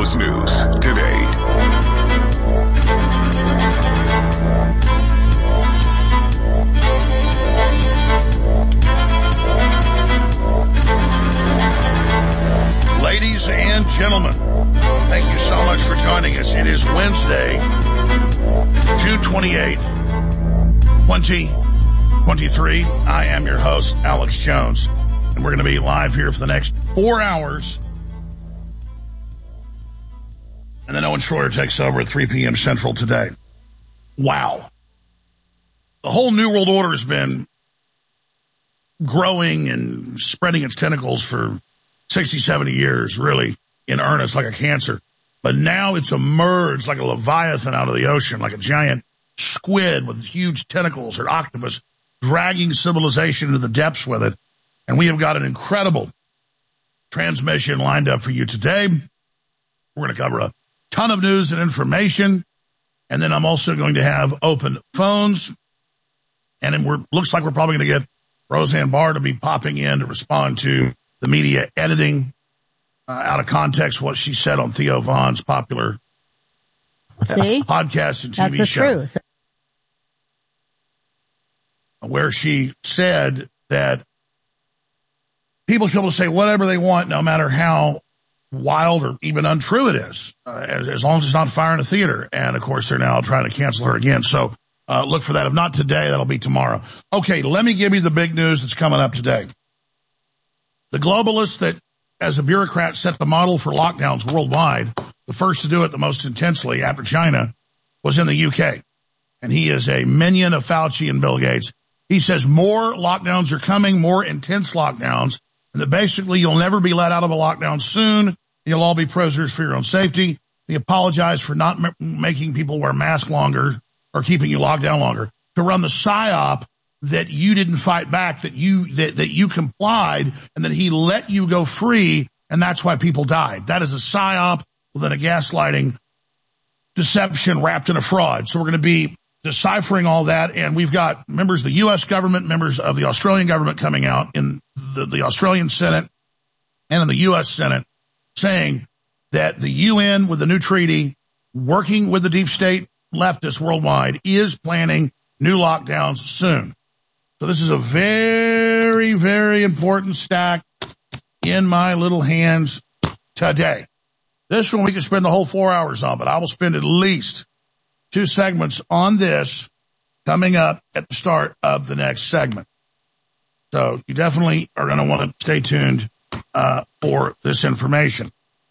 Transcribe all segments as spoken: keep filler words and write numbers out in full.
Those news today. Ladies and gentlemen, thank you so much for joining us. It is Wednesday, June twenty-eighth, twenty twenty-three. I am your host, Alex Jones, and we're going to be live here for the next four hours. And then Owen Schroyer takes over at three p.m. Central today. Wow. The whole New World Order has been growing and spreading its tentacles for sixty, seventy years, really, in earnest, like a cancer. But now it's emerged like a leviathan out of the ocean, like a giant squid with huge tentacles or octopus, dragging civilization into the depths with it. And we have got an incredible transmission lined up for you today. We're going to cover a ton of news and information. And then I'm also going to have open phones. And it we're, looks like we're probably going to get Roseanne Barr to be popping in to respond to the media editing uh, out of context what she said on Theo Vaughn's popular See? podcast and T V That's the show. truth. Where she said that people should be able to say whatever they want, no matter how wild or even untrue it is, uh, as, as long as it's not fire in a theater. And, of course, they're now trying to cancel her again. So uh, look for that. If not today, that'll be tomorrow. Okay, let me give you the big news that's coming up today. The globalists that, as a bureaucrat, set the model for lockdowns worldwide, the first to do it the most intensely after China, was in the U K. And he is a minion of Fauci and Bill Gates. He says more lockdowns are coming, more intense lockdowns, and that basically you'll never be let out of a lockdown soon. You'll all be prisoners for your own safety. He apologized for not m- making people wear masks longer or keeping you locked down longer, to run the psyop that you didn't fight back, that you that, that you complied, and that he let you go free, and that's why people died. That is a psyop within a gaslighting deception wrapped in a fraud. So we're going to be deciphering all that, and we've got members of the U S government, members of the Australian government coming out in the, the Australian Senate and in the U S Senate saying that the U N, with the new treaty, working with the deep state leftists worldwide, is planning new lockdowns soon. So this is a very, very important stack in my little hands today. This one we can spend the whole four hours on, but I will spend at least two segments on this coming up at the start of the next segment. So you definitely are going to want to stay tuned uh, for this information.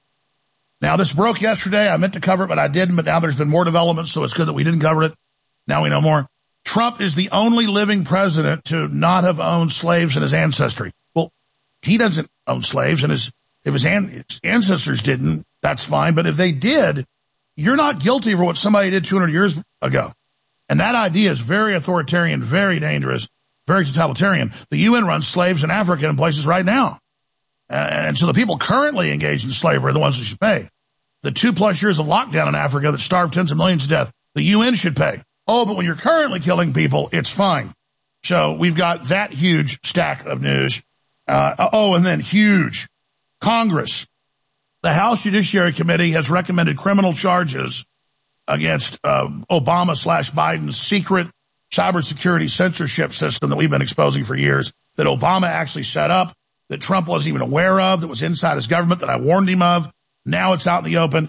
Now, this broke yesterday. I meant to cover it, but I didn't. But now there's been more developments, so it's good that we didn't cover it. Now we know more. Trump is the only living president to not have owned slaves in his ancestry. Well, he doesn't own slaves, and his, if his, an, his ancestors didn't, that's fine. But if they did, you're not guilty for what somebody did two hundred years ago. And that idea is very authoritarian, very dangerous, very totalitarian. The U N runs slaves in Africa in places right now. Uh, and so the people currently engaged in slavery are the ones who should pay. The two plus years of lockdown in Africa that starved tens of millions to death, the U N should pay. Oh, but when you're currently killing people, it's fine. So we've got that huge stack of news. Uh, oh, and then huge. Congress. The House Judiciary Committee has recommended criminal charges against uh, Obama slash Biden's secret cybersecurity censorship system that we've been exposing for years, that Obama actually set up, that Trump wasn't even aware of, that was inside his government, that I warned him of. Now it's out in the open.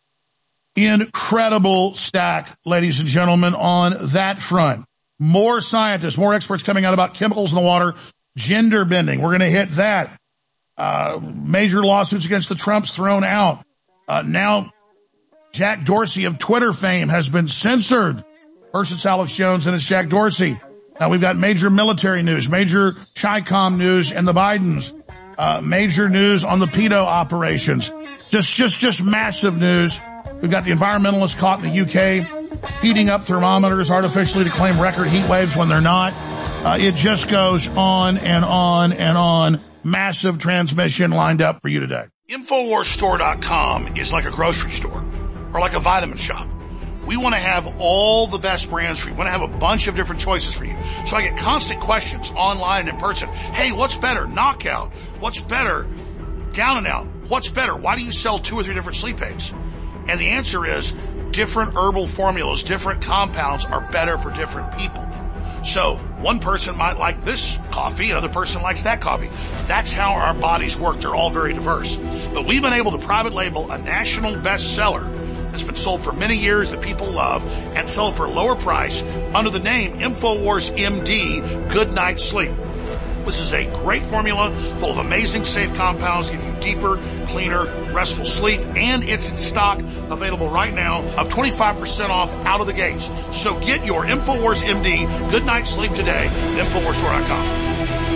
Incredible stack, ladies and gentlemen, on that front. More scientists, more experts coming out about chemicals in the water, gender bending. We're going to hit that. Uh, major lawsuits against the Trumps thrown out. Uh, now Jack Dorsey of Twitter fame has been censored. First it's Alex Jones and it's Jack Dorsey. Now we've got major military news, major Chi-Com news and the Bidens. Uh, major news on the pedo operations. Just, just, just massive news. We've got the environmentalists caught in the U K heating up thermometers artificially to claim record heat waves when they're not. Uh, it just goes on and on and on. Massive transmission lined up for you today. Infowars Store dot com is like a grocery store or like a vitamin shop. We want to have all the best brands for you. We want to have a bunch of different choices for you. So I get constant questions online and in person. Hey, what's better? Knockout. What's better? Down and Out. what's better? Why do you sell two or three different sleep aids? And the answer is different herbal formulas, different compounds are better for different people. So one person might like this coffee, another person likes that coffee. That's how our bodies work. They're all very diverse. But we've been able to private label a national bestseller that's been sold for many years that people love and sell it for a lower price under the name InfoWars M D Good Night Sleep. This is a great formula full of amazing safe compounds, give you deeper, cleaner, restful sleep, and it's in stock, available right now, of twenty-five percent off out of the gates. So get your InfoWars M D Good Night Sleep today at InfoWars Store dot com.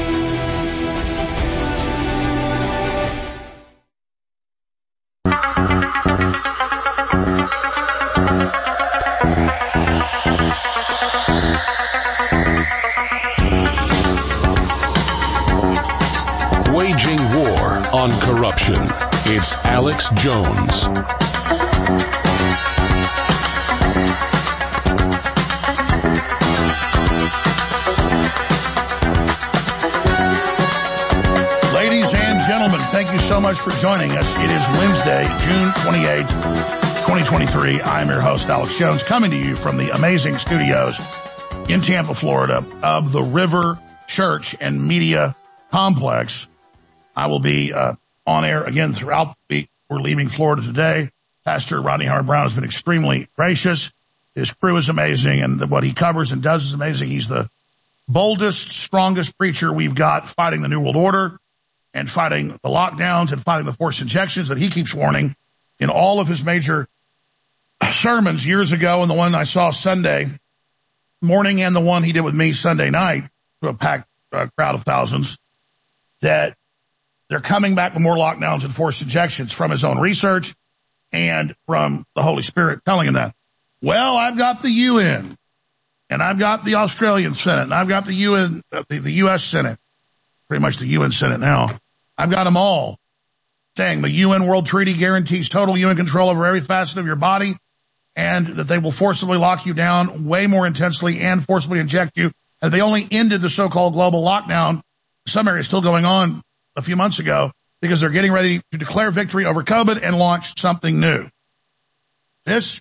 Waging war on corruption. It's Alex Jones. Ladies and gentlemen, thank you so much for joining us. It is Wednesday, June twenty-eighth, twenty twenty-three. I'm your host, Alex Jones, coming to you from the amazing studios in Tampa, Florida, of the River Church and Media Complex. I will be uh, on air again throughout the week. We're leaving Florida today. Pastor Rodney Howard-Browne has been extremely gracious. His crew is amazing, and what he covers and does is amazing. He's the boldest, strongest preacher we've got fighting the New World Order and fighting the lockdowns and fighting the forced injections that he keeps warning in all of his major sermons years ago, and the one I saw Sunday morning and the one he did with me Sunday night to a packed uh, crowd of thousands, that they're coming back with more lockdowns and forced injections from his own research and from the Holy Spirit telling him that. Well, I've got the U N, and I've got the Australian Senate, and I've got the U N, uh, the, the U S Senate, pretty much the U N Senate now. I've got them all saying the U N World Treaty guarantees total U N control over every facet of your body, and that they will forcibly lock you down way more intensely and forcibly inject you. And they only ended the so-called global lockdown. Some areas still going on a few months ago because they're getting ready to declare victory over COVID and launch something new. This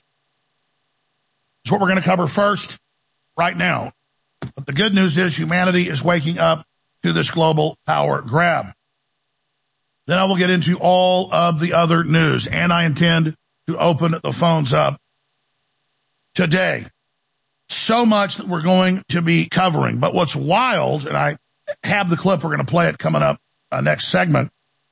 is what we're going to cover first right now. But the good news is humanity is waking up to this global power grab. Then I will get into all of the other news, and I intend to open the phones up today. So much that we're going to be covering. But what's wild, and I have the clip, we're going to play it coming up uh, next segment,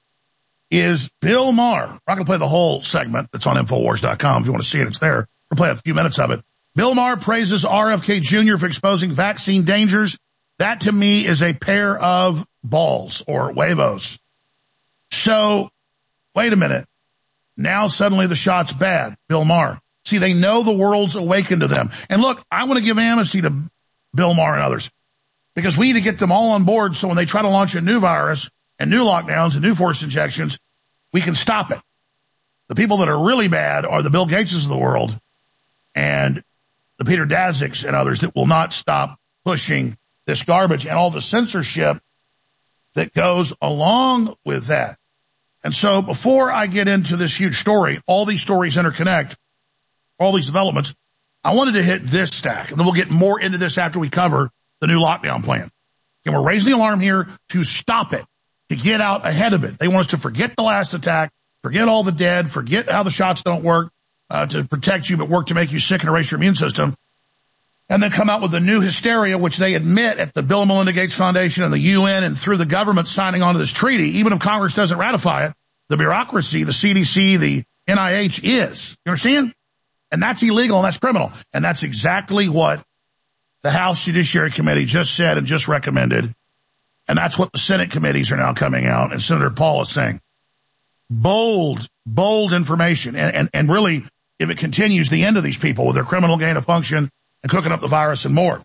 is Bill Maher. We're not going to play the whole segment. That's on InfoWars dot com. If you want to see it, it's there. We'll play a few minutes of it. Bill Maher praises R F K Junior for exposing vaccine dangers. That, to me, is a pair of balls or huevos. So, wait a minute. Now suddenly the shot's bad. Bill Maher. See, they know the world's awakened to them. And look, I want to give amnesty to Bill Maher and others because we need to get them all on board so when they try to launch a new virus and new lockdowns and new forced injections, we can stop it. The people that are really bad are the Bill Gateses of the world and the Peter Daszaks and others that will not stop pushing this garbage and all the censorship that goes along with that. And so before I get into this huge story, all these stories interconnect, all these developments, I wanted to hit this stack, and then we'll get more into this after we cover the new lockdown plan. And we're raising the alarm here to stop it, to get out ahead of it. They want us to forget the last attack, forget all the dead, forget how the shots don't work uh, to protect you, but work to make you sick and erase your immune system, and then come out with a new hysteria, which they admit at the Bill and Melinda Gates Foundation and the U N and through the government signing on to this treaty. Even if Congress doesn't ratify it, the bureaucracy, the C D C, the N I H is. You understand? And that's illegal and that's criminal. And that's exactly what the House Judiciary Committee just said and just recommended. And that's what the Senate committees are now coming out. And Senator Paul is saying bold, bold information. And, and, and really, if it continues, the end of these people with their criminal gain of function and cooking up the virus and more.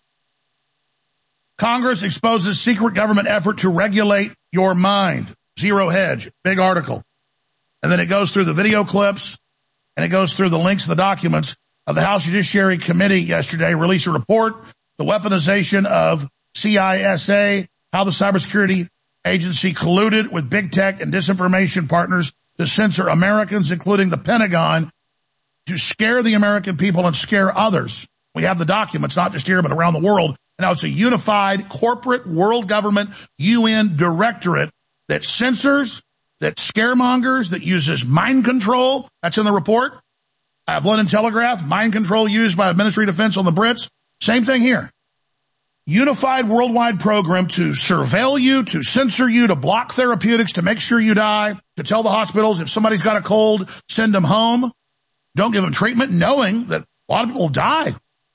Congress exposes secret government effort to regulate your mind. Zero Hedge, big article. And then it goes through the video clips and it goes through the links to the documents of the House Judiciary Committee yesterday released a report, the weaponization of C I S A, how the cybersecurity agency colluded with big tech and disinformation partners to censor Americans, including the Pentagon, to scare the American people and scare others. We have the documents, not just here, but around the world. And now it's a unified corporate world government U N directorate that censors, that scaremongers, that uses mind control. That's in the report. I have London Telegraph, mind control used by Ministry of Defense on the Brits. Same thing here. Unified worldwide program to surveil you, to censor you, to block therapeutics, to make sure you die, to tell the hospitals if somebody's got a cold, send them home. Don't give them treatment, knowing that a lot of people die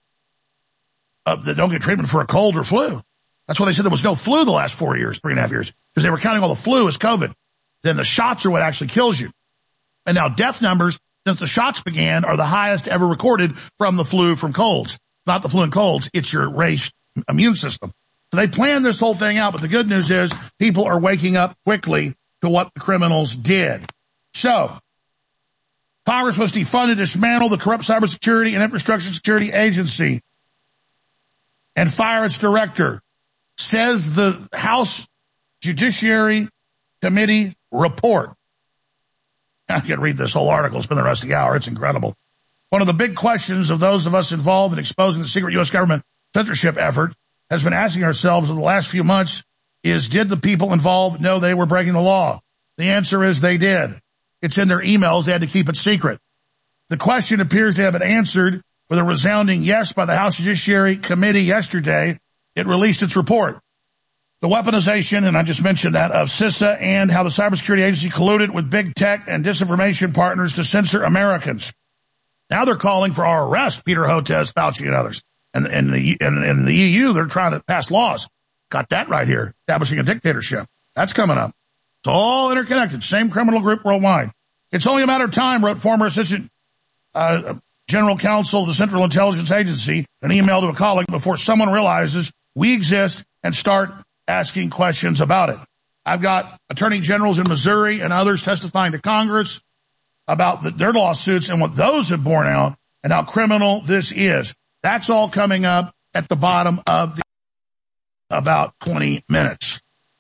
uh, that don't get treatment for a cold or flu. That's why they said there was no flu the last four years, three and a half years, because they were counting all the flu as COVID. Then the shots are what actually kills you. And now death numbers since the shots began are the highest ever recorded from the flu, from colds. It's not the flu and colds, it's your race immune system. So they planned this whole thing out, but the good news is people are waking up quickly to what the criminals did. So Congress must defund and dismantle the corrupt cybersecurity and infrastructure security agency and fire its director, says the House Judiciary Committee report. I can read this whole article, spend the rest of the hour. It's incredible. One of the big questions of those of us involved in exposing the secret U S government censorship effort has been asking ourselves in the last few months is, did the people involved know they were breaking the law? The answer is they did. It's in their emails. They had to keep it secret. The question appears to have been answered with a resounding yes by the House Judiciary Committee yesterday. It released its report. The weaponization, and I just mentioned that, of CISA and how the cybersecurity agency colluded with big tech and disinformation partners to censor Americans. Now they're calling for our arrest, Peter Hotez, Fauci, and others. And in the, in, in the E U, they're trying to pass laws. Got that right here, establishing a dictatorship. That's coming up. It's all interconnected, same criminal group worldwide. It's only a matter of time, wrote former Assistant uh, General Counsel of the Central Intelligence Agency, an email to a colleague, before someone realizes we exist and start asking questions about it. I've got attorney generals in Missouri and others testifying to Congress about the, their lawsuits and what those have borne out and how criminal this is. That's all coming up at the bottom of the about twenty minutes.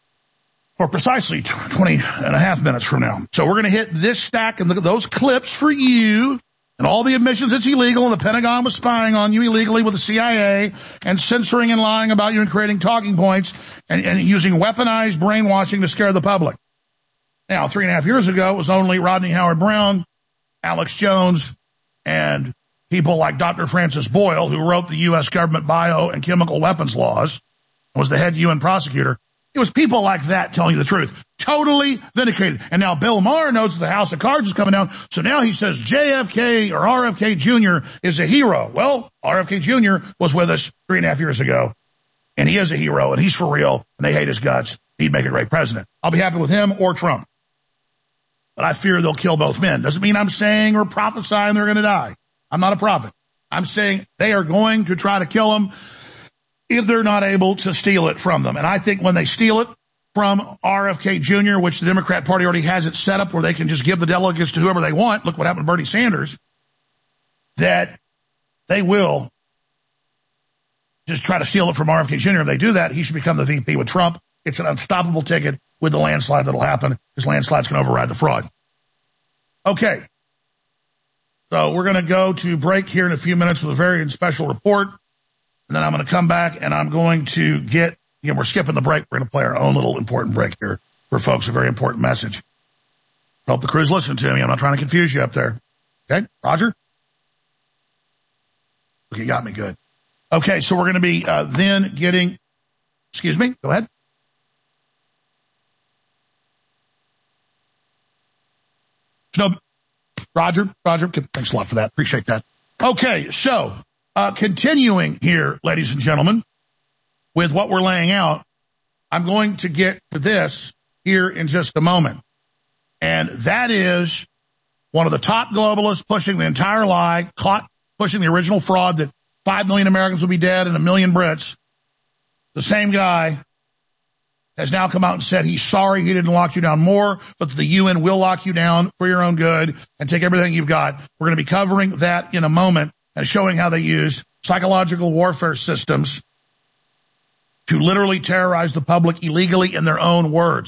Or precisely twenty and a half minutes from now. So we're going to hit this stack and look at those clips for you and all the admissions it's illegal and the Pentagon was spying on you illegally with the C I A and censoring and lying about you and creating talking points and, and using weaponized brainwashing to scare the public. Now, three and a half years ago, it was only Rodney Howard-Brown, Alex Jones, and people like Doctor Francis Boyle, who wrote the U S government bio and chemical weapons laws, and was the head U N prosecutor. It was people like that telling you the truth. Totally vindicated. And now Bill Maher knows that the House of Cards is coming down, so now he says J F K or R F K Junior is a hero. Well, R F K Junior was with us three and a half years ago, and he is a hero, and he's for real, and they hate his guts. He'd make a great president. I'll be happy with him or Trump. But I fear they'll kill both men. Doesn't mean I'm saying or prophesying they're going to die. I'm not a prophet. I'm saying they are going to try to kill them if they're not able to steal it from them. And I think when they steal it from R F K Junior, which the Democrat Party already has it set up where they can just give the delegates to whoever they want, look what happened to Bernie Sanders, that they will just try to steal it from R F K Junior If they do that, he should become the V P with Trump. It's an unstoppable ticket with the landslide that'll happen, because landslides can override the fraud. Okay. So we're going to go to break here in a few minutes with a very special report. And then I'm going to come back and I'm going to get, you know, we're skipping the break. We're going to play our own little important break here for folks, a very important message. Hope the crew's listening to me. I'm not trying to confuse you up there. Okay, Roger? Okay, you got me good. Okay, so we're going to be uh, then getting, excuse me, go ahead. No, Roger, Roger, thanks a lot for that. Appreciate that. Okay, so uh, continuing here, ladies and gentlemen, with what we're laying out, I'm going to get to this here in just a moment. And that is one of the top globalists pushing the entire lie, caught pushing the original fraud that five million Americans will be dead and a million Brits. The same guy has now come out and said he's sorry he didn't lock you down more, but the U N will lock you down for your own good and take everything you've got. We're going to be covering that in a moment and showing how they use psychological warfare systems to literally terrorize the public illegally in their own words.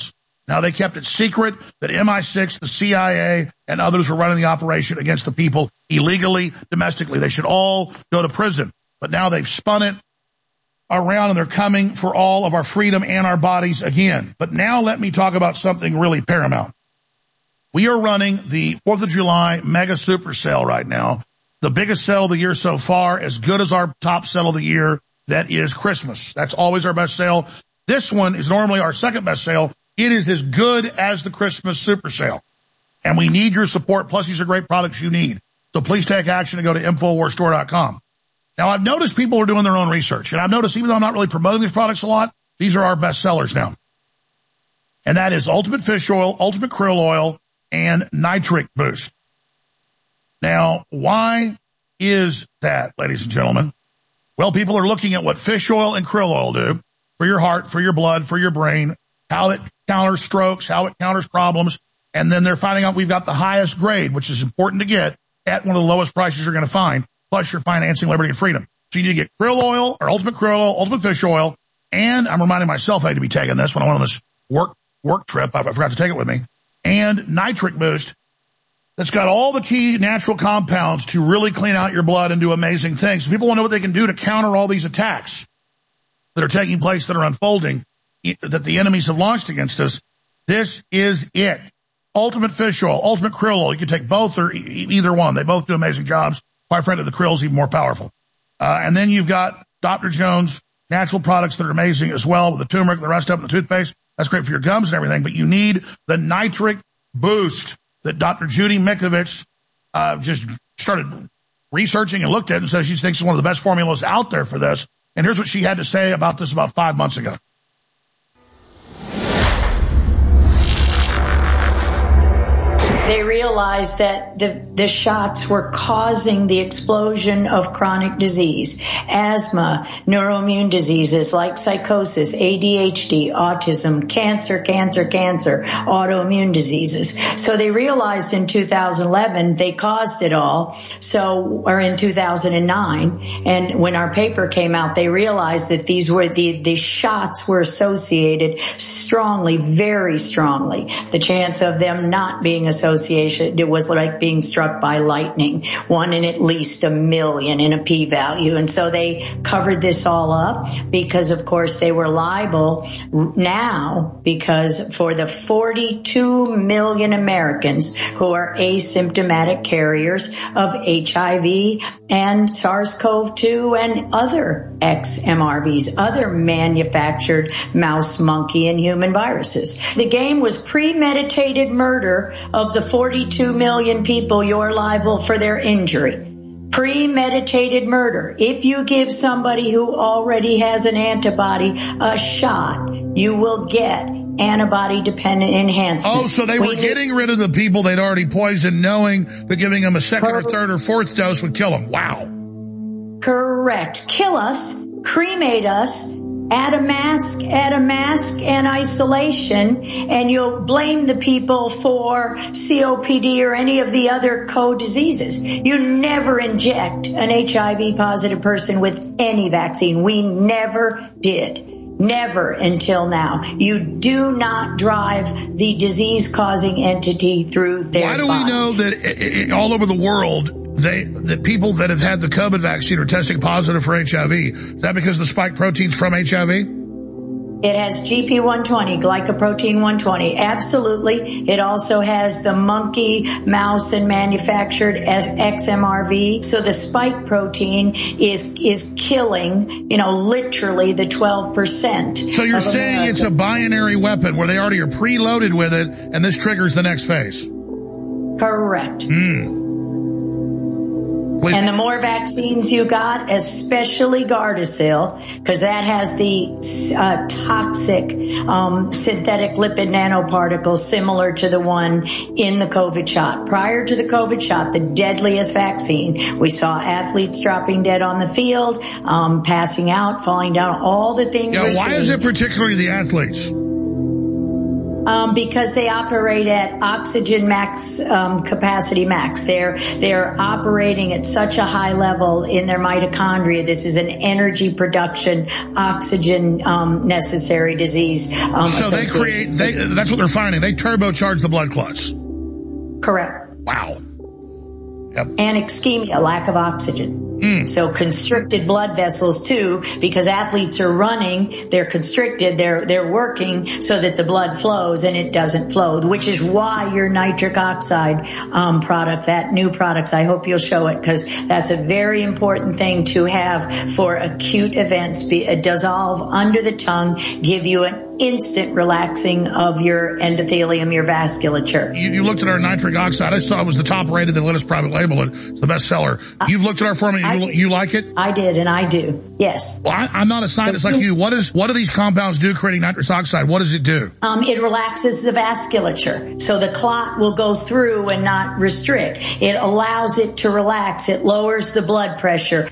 Now, they kept it secret that M I six, the C I A, and others were running the operation against the people illegally, domestically. They should all go to prison. But now they've spun it around, and they're coming for all of our freedom and our bodies again. But now let me talk about something really paramount. We are running the fourth of July mega super sale right now. The biggest sale of the year so far, as good as our top sale of the year, that is Christmas. That's always our best sale. This one is normally our second best sale. It is as good as the Christmas super sale. And we need your support. Plus, these are great products you need. So please take action and go to infowars store dot com. Now, I've noticed people are doing their own research. And I've noticed, even though I'm not really promoting these products a lot, these are our best sellers now. And that is Ultimate Fish Oil, Ultimate Krill Oil, and Nitric Boost. Now, why is that, ladies and gentlemen? Well, people are looking at what fish oil and krill oil do for your heart, for your blood, for your brain, how it counters strokes, how it counters problems, and then they're finding out we've got the highest grade, which is important to get, at one of the lowest prices you're going to find, plus you're financing liberty and freedom. So you need to get krill oil, or ultimate krill oil, ultimate fish oil, and I'm reminding myself I need to be taking this when I went on this work work trip. I forgot to take it with me. And Nitric Boost, that's got all the key natural compounds to really clean out your blood and do amazing things. So people want to know what they can do to counter all these attacks that are taking place, that are unfolding, that the enemies have launched against us. This is it. Ultimate Fish Oil, Ultimate Krill Oil. You can take both or e- either one. They both do amazing jobs. Quite frankly, the krill's even more powerful. Uh, and then you've got Doctor Jones natural products that are amazing as well, with the turmeric, the rest of it, the toothpaste. That's great for your gums and everything. But you need the Nitric Boost that Doctor Judy Mikovits uh, just started researching and looked at and says she thinks is one of the best formulas out there for this. And here's what she had to say about this about five months ago. They realized that the, the shots were causing the explosion of chronic disease, asthma, neuroimmune diseases like psychosis, A D H D, autism, cancer, cancer, cancer, autoimmune diseases. So they realized in two thousand eleven they caused it all. So, or in two thousand nine, and when our paper came out, they realized that these were the, the shots were associated strongly, very strongly. The chance of them not being associated, it was like being struck by lightning, one in at least a million in a p-value. And so they covered this all up because, of course, they were liable now because for the forty-two million Americans who are asymptomatic carriers of H I V and SARS-C o V two and other X M R Vs, other manufactured mouse, monkey, and human viruses. The game was premeditated murder of the forty-two million people you're liable for their injury. Premeditated murder. If you give somebody who already has an antibody a shot, you will get antibody-dependent enhancement. Oh, so they were we getting rid of the people they'd already poisoned, knowing that giving them a second or third or fourth dose would kill them. Wow. Correct. Kill us, cremate us, add a mask, add a mask and isolation, and you'll blame the people for C O P D or any of the other co-diseases. You never inject an H I V positive person with any vaccine. We never did. Never until now. You do not drive the disease-causing entity through their Why do body. we know that it, it, all over the world, they the people that have had the COVID vaccine are testing positive for H I V? Is that because the spike protein's from H I V? It has G P one twenty, glycoprotein one twenty. Absolutely. It also has the monkey, mouse, and manufactured as X M R V. So the spike protein is is killing, you know, literally the twelve percent. So you're saying America. It's a binary weapon where they already are preloaded with it, and this triggers the next phase? Correct. Hmm. Please. And the more vaccines you got, especially Gardasil, because that has the uh, toxic um, synthetic lipid nanoparticles similar to the one in the COVID shot. Prior to the COVID shot, the deadliest vaccine, we saw athletes dropping dead on the field, um, passing out, falling down, all the things. Yeah, why is it particularly the athletes? Um, because they operate at oxygen max, um, capacity max. They're, they're operating at such a high level in their mitochondria. This is an energy production, oxygen, um, necessary disease. Um, so they create, they, that's what they're finding. They turbocharge the blood clots. Correct. Wow. Yep. And ischemia, lack of oxygen. Mm. So constricted blood vessels too, because athletes are running, they're constricted, they're, they're working so that the blood flows and it doesn't flow, which is why your nitric oxide, um, product, that new products, I hope you'll show it because that's a very important thing to have for acute events. Be, uh, dissolve under the tongue, give you an instant relaxing of your endothelium, your vasculature. You, you looked at our nitric oxide. I saw it was the top rated. They let us private label it. It's the best seller. You've looked at our formula. You, you like it? I did, and I do. Yes. Well, I, I'm not a scientist so, like you. What is what do these compounds do creating nitrous oxide? What does it do? Um, it relaxes the vasculature. So the clot will go through and not restrict. It allows it to relax. It lowers the blood pressure.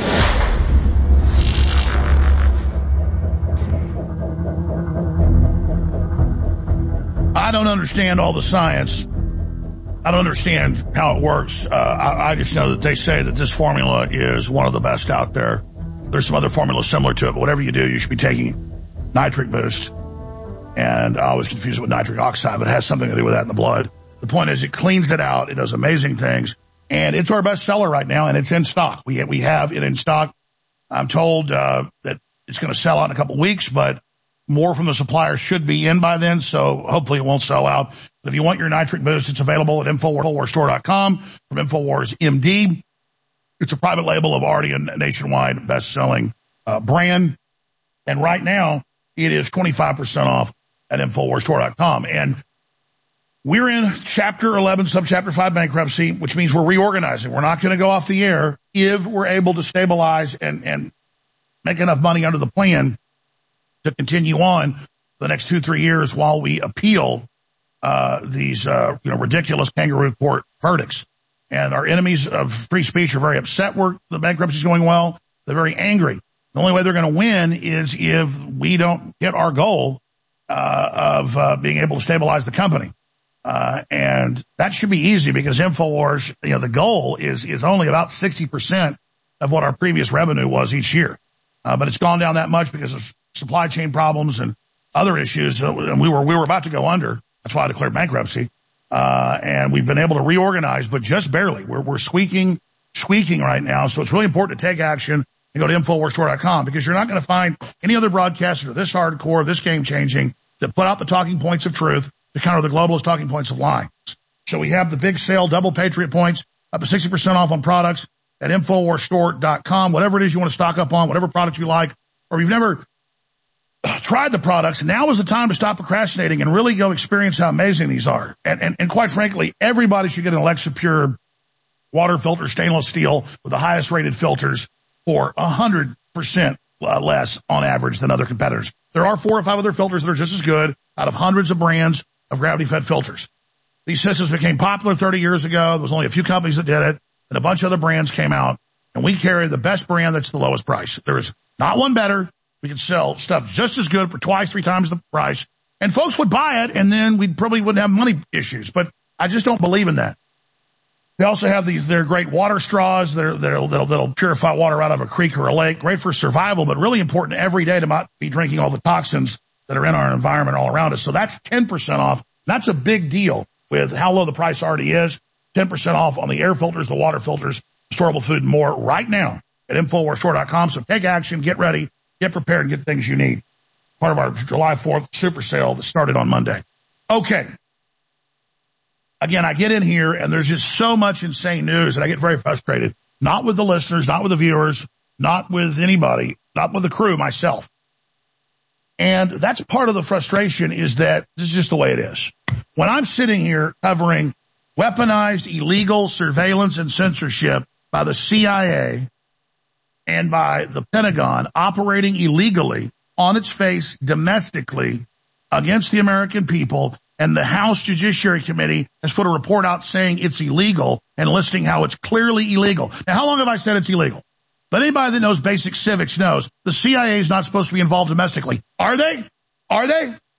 I don't understand all the science. I don't understand how it works. Uh, I, I just know that they say that this formula is one of the best out there. There's some other formulas similar to it, but whatever you do, you should be taking Nitric Boost. And I always confuse it with nitric oxide, but it has something to do with that in the blood. The point is it cleans it out. It does amazing things. And it's our best seller right now, and it's in stock. We, we have it in stock. I'm told uh, that it's going to sell out in a couple weeks, but more from the supplier should be in by then, so hopefully it won't sell out. But if you want your Nitric Boost, it's available at Infowars Store dot com from Infowars M D. It's a private label of already a nationwide best-selling uh, brand. And right now, it is twenty-five percent off at Infowars Store dot com. And we're in Chapter eleven, Subchapter five bankruptcy, which means we're reorganizing. We're not going to go off the air if we're able to stabilize and, and make enough money under the plan to continue on the next two, three years while we appeal uh these uh you know ridiculous kangaroo court verdicts. And our enemies of free speech are very upset where the bankruptcy is going well. They're very angry. The only way they're going to win is if we don't hit our goal uh of uh being able to stabilize the company. Uh and that should be easy because InfoWars, you know, the goal is is only about sixty percent of what our previous revenue was each year. Uh but it's gone down that much because of supply chain problems and other issues, and we were we were about to go under. That's why I declared bankruptcy. Uh, and we've been able to reorganize, but just barely. We're we're squeaking, squeaking right now. So it's really important to take action and go to Infowars Store dot com because you're not going to find any other broadcaster this hardcore, this game changing, that put out the talking points of truth to counter the globalist talking points of lying. So we have the big sale, double Patriot points, up to sixty percent off on products at Infowars Store dot com. Whatever it is you want to stock up on, whatever product you like, or you've never tried the products, now is the time to stop procrastinating and really go experience how amazing these are. And, and, and quite frankly, everybody should get an Alexa Pure water filter, stainless steel with the highest rated filters for one hundred percent less on average than other competitors. There are four or five other filters that are just as good out of hundreds of brands of gravity-fed filters. These systems became popular thirty years ago. There was only a few companies that did it, and a bunch of other brands came out, and we carry the best brand that's the lowest price. There is not one better. We could sell stuff just as good for twice, three times the price, and folks would buy it, and then we probably wouldn't have money issues. But I just don't believe in that. They also have these, they're great water straws. They're, they'll, they'll, they'll purify water out of a creek or a lake. Great for survival, but really important every day to not be drinking all the toxins that are in our environment all around us. So that's ten percent off. That's a big deal with how low the price already is. ten percent off on the air filters, the water filters, storable food, and more right now at Infowars Store dot com. So take action, get ready. Get prepared and get things you need. Part of our July fourth super sale that started on Monday. Okay. Again, I get in here and there's just so much insane news and I get very frustrated. Not with the listeners, not with the viewers, not with anybody, not with the crew, myself. And that's part of the frustration is that this is just the way it is. When I'm sitting here covering weaponized illegal surveillance and censorship by the C I A and by the Pentagon operating illegally on its face domestically against the American people, and the House Judiciary Committee has put a report out saying it's illegal and listing how it's clearly illegal. Now, how long have I said it's illegal? But anybody that knows basic civics knows the C I A is not supposed to be involved domestically. Are they? Are they?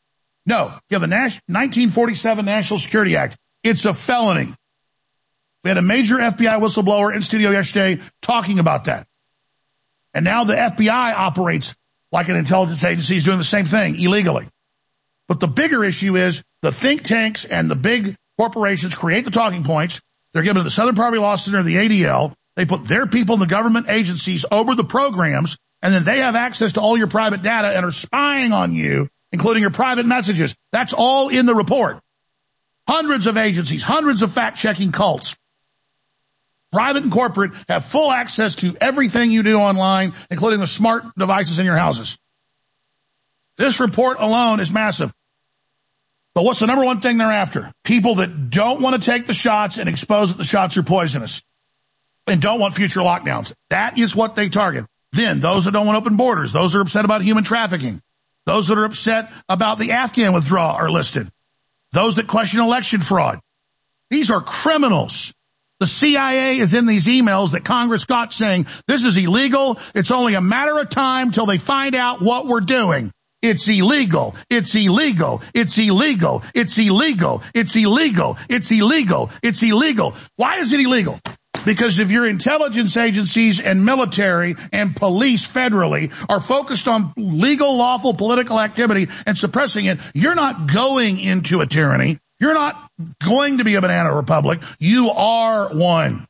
No, you have the nineteen forty-seven National Security Act. It's a felony. We had a major F B I whistleblower in studio yesterday talking about that. And now the F B I operates like an intelligence agency, is doing the same thing illegally. But the bigger issue is the think tanks and the big corporations create the talking points. They're given to the Southern Poverty Law Center, the A D L. They put their people in the government agencies over the programs, and then they have access to all your private data and are spying on you, including your private messages. That's all in the report. Hundreds of agencies, hundreds of fact-checking cults, private and corporate, have full access to everything you do online, including the smart devices in your houses. This report alone is massive. But what's the number one thing they're after? People that don't want to take the shots and expose that the shots are poisonous and don't want future lockdowns. That is what they target. Then those that don't want open borders, those that are upset about human trafficking, those that are upset about the Afghan withdrawal are listed. Those that question election fraud. These are criminals. The C I A is in these emails that Congress got saying this is illegal. It's only a matter of time till they find out what we're doing. It's illegal. It's illegal. It's illegal. It's illegal. It's illegal. It's illegal. It's illegal. Why is it illegal? Because if your intelligence agencies and military and police federally are focused on legal, lawful political activity and suppressing it, you're not going into a tyranny. You're not going to be a banana republic. You are one.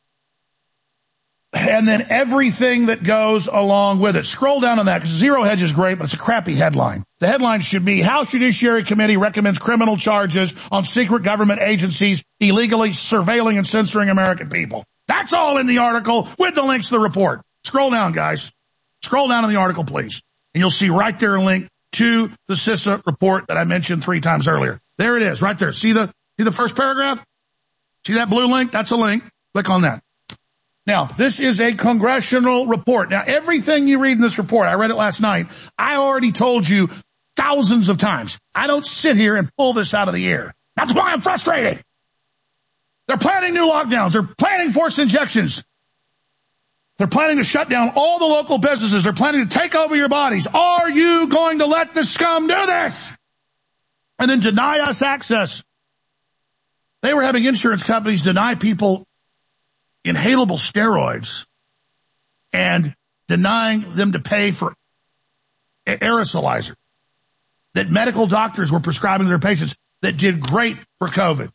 And then everything that goes along with it. Scroll down on that, because Zero Hedge is great, but it's a crappy headline. The headline should be, House Judiciary Committee recommends criminal charges on secret government agencies illegally surveilling and censoring American people. That's all in the article with the links to the report. Scroll down, guys. Scroll down in the article, please. And you'll see right there a link to the CISA report that I mentioned three times earlier. There it is, right there. See the, see the first paragraph? See that blue link? That's a link. Click on that. Now, this is a congressional report. Now, everything you read in this report, I read it last night, I already told you thousands of times. I don't sit here and pull this out of the air. That's why I'm frustrated. They're planning new lockdowns. They're planning forced injections. They're planning to shut down all the local businesses. They're planning to take over your bodies. Are you going to let the scum do this? And then deny us access. They were having insurance companies deny people inhalable steroids and denying them to pay for aerosolizer that medical doctors were prescribing to their patients that did great for COVID.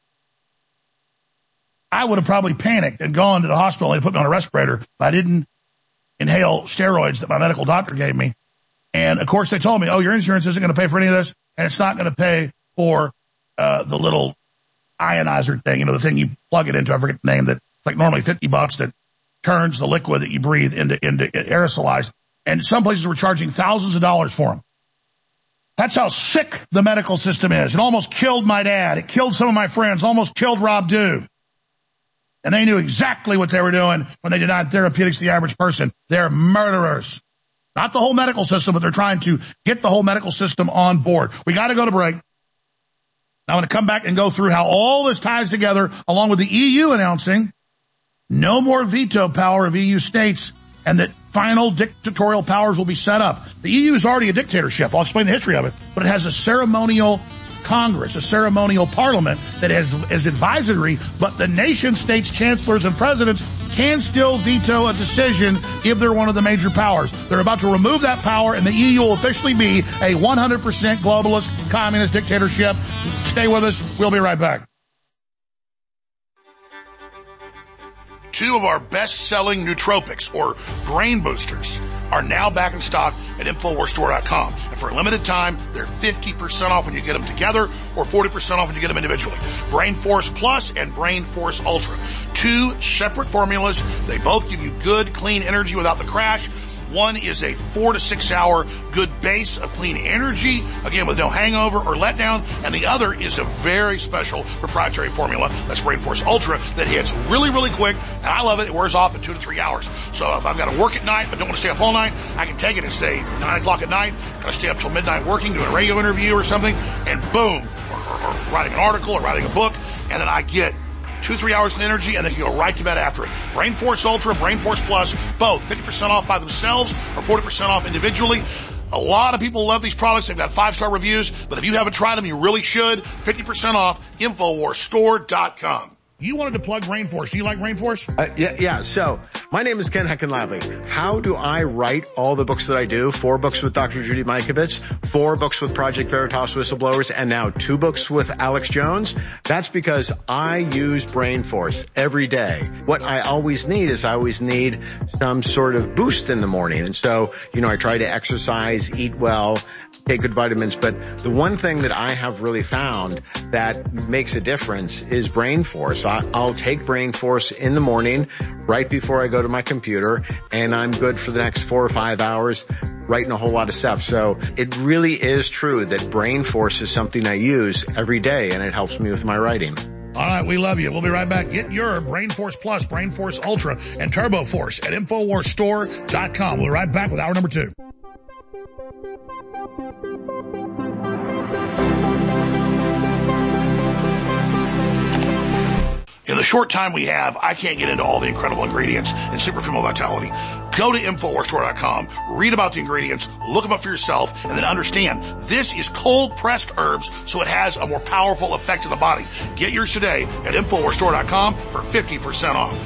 I would have probably panicked and gone to the hospital and put me on a respirator if I didn't inhale steroids that my medical doctor gave me. And, of course, they told me, oh, your insurance isn't going to pay for any of this, and it's not going to pay for uh the little ionizer thing, you know, the thing you plug it into. I forget the name. That's like normally fifty bucks that turns the liquid that you breathe into, into aerosolized. And some places were charging thousands of dollars for them. That's how sick the medical system is. It almost killed my dad. It killed some of my friends. Almost killed Rob Dew. And they knew exactly what they were doing when they denied therapeutics to the average person. They're murderers. Not the whole medical system, but they're trying to get the whole medical system on board. We got to go to break. Now I'm going to come back and go through how all this ties together, along with the E U announcing no more veto power of E U states and that final dictatorial powers will be set up. The E U is already a dictatorship. I'll explain the history of it. But it has a ceremonial Congress, a ceremonial parliament that is, is advisory, but the nation states chancellors and presidents can still veto a decision if they're one of the major powers. They're about to remove that power, and the E U will officially be a one hundred percent globalist communist dictatorship. Stay with us. We'll be right back. Two of our best-selling nootropics, or brain boosters, are now back in stock at Infowars Store dot com. And for a limited time, they're fifty percent off when you get them together or forty percent off when you get them individually. Brain Force Plus and Brain Force Ultra. Two separate formulas. They both give you good, clean energy without the crash. One is a four to six hour good base of clean energy, again with no hangover or letdown, and the other is a very special proprietary formula, that's Brain Force Ultra, that hits really, really quick, and I love it. It wears off in two to three hours. So if I've got to work at night but don't want to stay up all night, I can take it at, say, nine o'clock at night, got to stay up till midnight working, doing a radio interview or something, and boom, or, or, or writing an article or writing a book, and then I get two, three hours of energy, and then you go right to bed after it. Brain Force Ultra, Brain Force Plus, both fifty percent off by themselves or forty percent off individually. A lot of people love these products. They've got five-star reviews, but if you haven't tried them, you really should. fifty percent off, Infowars Store dot com. You wanted to plug Rainforce. Do you like Rainforce? Uh, yeah, yeah. So, my name is Ken Heckenlively. How do I write all the books that I do? Four books with Doctor Judy Mikovits, four books with Project Veritas Whistleblowers, and now two books with Alex Jones. That's because I use Brainforce every day. What I always need is I always need some sort of boost in the morning. And so, you know, I try to exercise, eat well, take good vitamins. But the one thing that I have really found that makes a difference is Brainforce. I'll take Brainforce in the morning right before I go to my computer, and I'm good for the next four or five hours writing a whole lot of stuff. So it really is true that Brainforce is something I use every day, and it helps me with my writing. All right, we love you. We'll be right back. Get your Brainforce Plus, Brainforce Ultra, and Turbo Force at Infowars Store dot com. We'll be right back with hour number two. In the short time we have, I can't get into all the incredible ingredients in Super Female Vitality. Go to Infowars Store dot com, read about the ingredients, look them up for yourself, and then understand this is cold-pressed herbs, so it has a more powerful effect to the body. Get yours today at Infowars Store dot com for fifty percent off.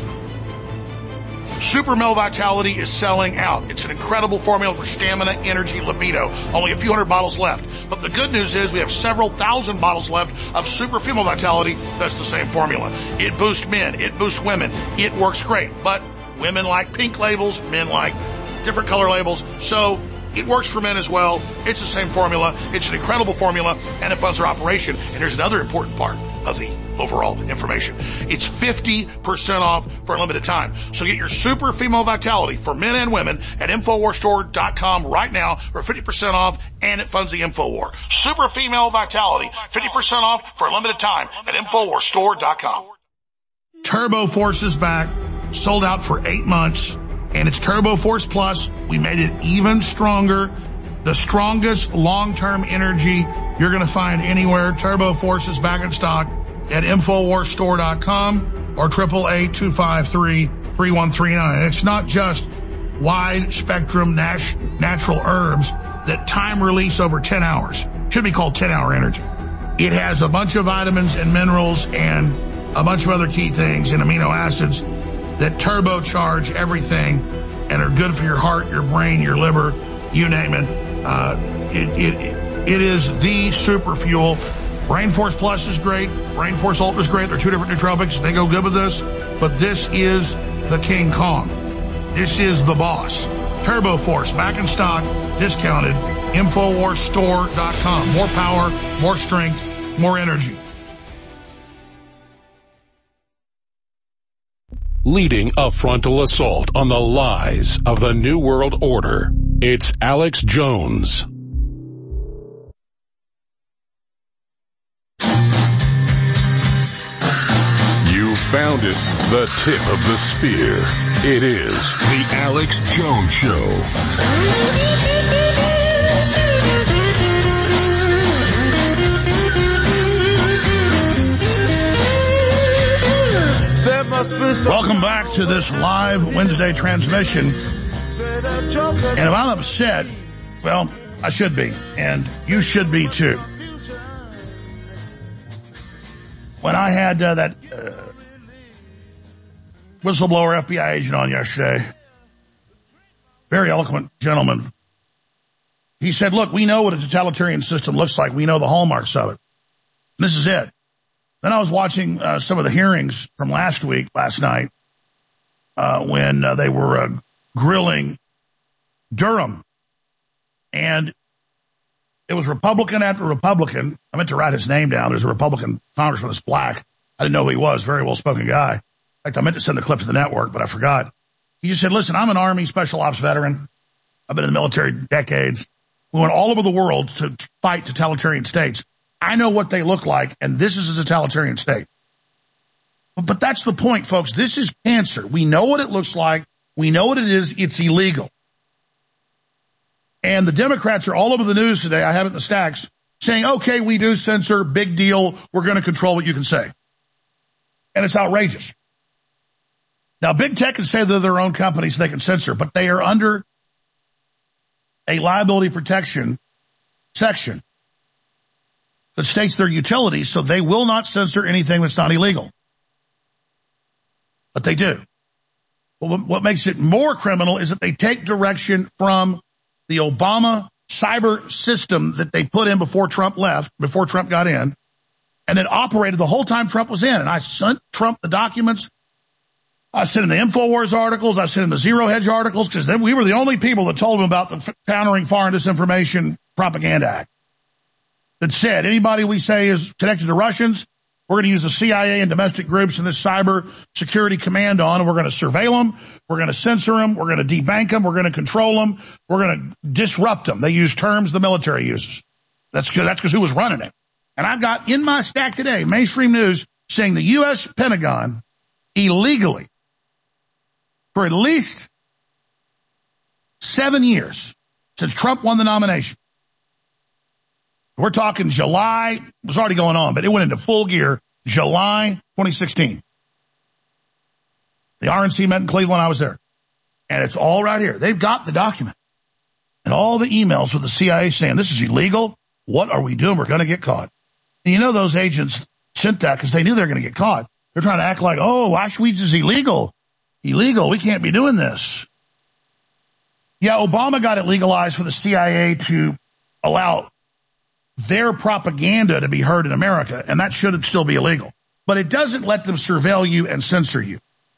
Super Male Vitality is selling out. It's an incredible formula for stamina, energy, libido. Only a few hundred bottles left. But the good news is we have several thousand bottles left of Super Female Vitality. That's the same formula. It boosts men. It boosts women. It works great. But women like pink labels. Men like different color labels. So it works for men as well. It's the same formula. It's an incredible formula, and it funds our operation. And here's another important part of the overall information. It's fifty percent off for a limited time. So get your Super Female Vitality for men and women at Infowars Store dot com right now for fifty percent off, and it funds the InfoWar. Super Female Vitality, fifty percent off for a limited time at Infowars Store dot com. Turbo Force is back, sold out for eight months, and it's Turbo Force Plus. We made it even stronger. The strongest long-term energy you're going to find anywhere. Turbo Force is back in stock at Infowars Store dot com or triple eight two five three three one three nine. It's not just wide spectrum nat- natural herbs that time release over ten hours. Should be called ten hour energy. It has a bunch of vitamins and minerals and a bunch of other key things and amino acids that turbocharge everything and are good for your heart, your brain, your liver, you name it. Uh, it, it, it is the super fuel. Brainforce Plus is great. Brainforce Ultra is great. They're two different nootropics. They go good with this. But this is the King Kong. This is the boss. Turbo Force, back in stock, discounted. Infowars Store dot com. More power, more strength, more energy. Leading a frontal assault on the lies of the New World Order, it's Alex Jones. You found it, the tip of the spear. It is the Alex Jones Show. Welcome back to this live Wednesday transmission. And if I'm upset, well, I should be, and you should be too. When I had uh, that uh, whistleblower F B I agent on yesterday, very eloquent gentleman, he said, look, we know what a totalitarian system looks like. We know the hallmarks of it. And this is it. Then I was watching uh, some of the hearings from last week, last night, uh, when uh, they were uh, grilling Durham. And it was Republican after Republican. I meant to write his name down. There's a Republican congressman that's black. I didn't know who he was. Very well-spoken guy. In fact, I meant to send the clip to the network, but I forgot. He just said, listen, I'm an Army Special Ops veteran. I've been in the military decades. We went all over the world to fight totalitarian states. I know what they look like, and this is a totalitarian state. But, but that's the point, folks. This is cancer. We know what it looks like. We know what it is. It's illegal. And the Democrats are all over the news today, I have it in the stacks, saying, okay, we do censor, big deal. We're going to control what you can say. And it's outrageous. Now, big tech can say they're their own company so they can censor, but they are under a liability protection section that states their utilities, so they will not censor anything that's not illegal. But they do. Well, what makes it more criminal is that they take direction from the Obama cyber system that they put in before Trump left, before Trump got in, and then operated the whole time Trump was in. And I sent Trump the documents. I sent him the InfoWars articles. I sent him the Zero Hedge articles, because then we were the only people that told him about the Countering Foreign Disinformation Propaganda Act that said anybody we say is connected to Russians, we're going to use the C I A and domestic groups and this cyber security command on, and we're going to surveil them. We're going to censor them. We're going to debank them. We're going to control them. We're going to disrupt them. They use terms the military uses. That's because that's because who was running it. And I've got in my stack today, mainstream news, saying the U S Pentagon illegally, for at least seven years since Trump won the nomination. We're talking July, it was already going on, but it went into full gear July twenty sixteen. The R N C met in Cleveland, I was there. And it's all right here. They've got the document. And all the emails with the C I A saying, this is illegal. What are we doing? We're going to get caught. And you know those agents sent that because they knew they were going to get caught. They're trying to act like, oh, Auschwitz is illegal. Illegal. We can't be doing this. Yeah, Obama got it legalized for the C I A to allow their propaganda to be heard in America, and that should still be illegal. But it doesn't let them surveil you and censor you.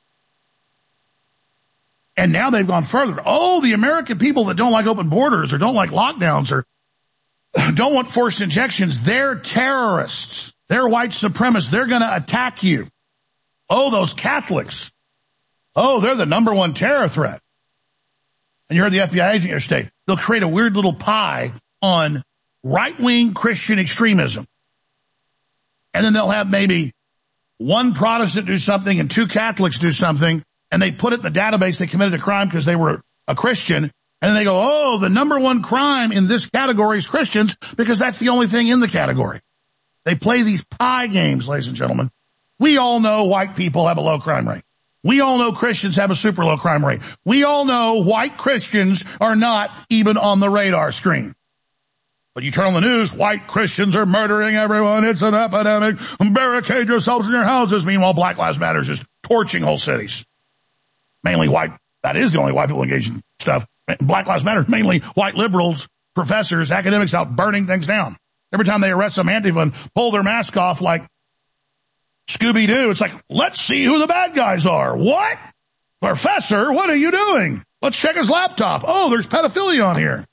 And now they've gone further. Oh, the American people that don't like open borders or don't like lockdowns or don't want forced injections, they're terrorists. They're white supremacists. They're going to attack you. Oh, those Catholics. Oh, they're the number one terror threat. And you heard the F B I agent yesterday. They'll create a weird little pie on right-wing Christian extremism. And then they'll have maybe one Protestant do something and two Catholics do something, and they put it in the database they committed a crime because they were a Christian. And then they go, oh, the number one crime in this category is Christians because that's the only thing in the category. They play these pie games, ladies and gentlemen. We all know white people have a low crime rate. We all know Christians have a super low crime rate. We all know white Christians are not even on the radar screen. But you turn on the news, white Christians are murdering everyone. It's an epidemic. Barricade yourselves in your houses. Meanwhile, Black Lives Matter is just torching whole cities. Mainly white. That is the only white people engaged in stuff. Black Lives Matter is mainly white liberals, professors, academics out burning things down. Every time they arrest some Antifa and pull their mask off like Scooby-Doo, it's like, let's see who the bad guys are. What? Professor, what are you doing? Let's check his laptop. Oh, there's pedophilia on here.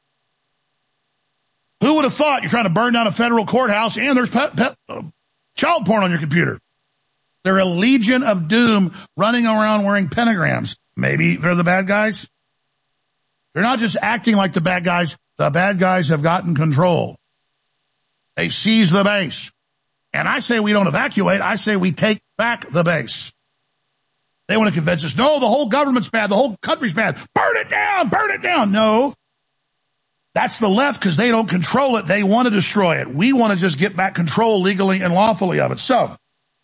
Who would have thought you're trying to burn down a federal courthouse and there's pet, pet, uh, child porn on your computer? They're a legion of doom running around wearing pentagrams. Maybe they're the bad guys. They're not just acting like the bad guys. The bad guys have gotten control. They've seized the base. And I say we don't evacuate. I say we take back the base. They want to convince us, no, the whole government's bad. The whole country's bad. Burn it down. Burn it down. No. That's the left because they don't control it. They want to destroy it. We want to just get back control legally and lawfully of it. So,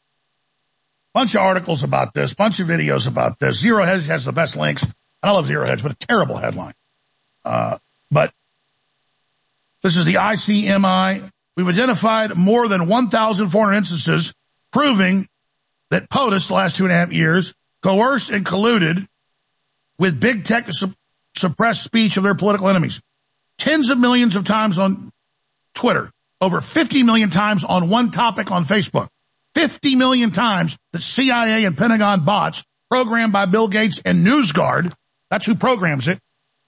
bunch of articles about this, bunch of videos about this. Zero Hedge has the best links. I love Zero Hedge, but a terrible headline. Uh, but this is the I C M I. We've identified more than one thousand four hundred instances proving that POTUS, the last two and a half years, coerced and colluded with big tech to su- suppress speech of their political enemies. Tens of millions of times on Twitter, over fifty million times on one topic on Facebook, fifty million times that C I A and Pentagon bots programmed by Bill Gates and NewsGuard, that's who programs it,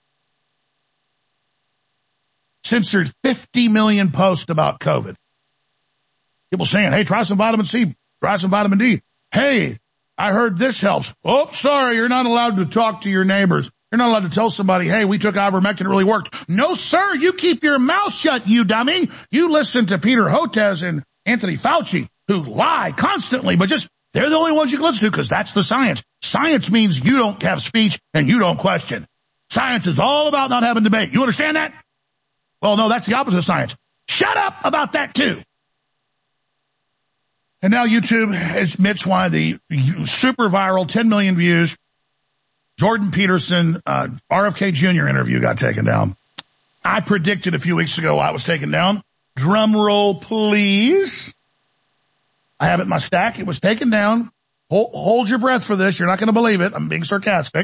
censored fifty million posts about COVID. People saying, hey, try some vitamin C, try some vitamin D. Hey, I heard this helps. Oh, sorry, you're not allowed to talk to your neighbors. You're not allowed to tell somebody, hey, we took ivermectin, it really worked. No, sir, you keep your mouth shut, you dummy. You listen to Peter Hotez and Anthony Fauci, who lie constantly, but just, they're the only ones you can listen to because that's the science. Science means you don't have speech and you don't question. Science is all about not having debate. You understand that? Well, no, that's the opposite of science. Shut up about that, too. And now YouTube admits why the super viral ten million views Jordan Peterson, uh, R F K Junior interview got taken down. I predicted a few weeks ago I was taken down. Drum roll, please. I have it in my stack. It was taken down. Hold, hold your breath for this. You're not going to believe it. I'm being sarcastic.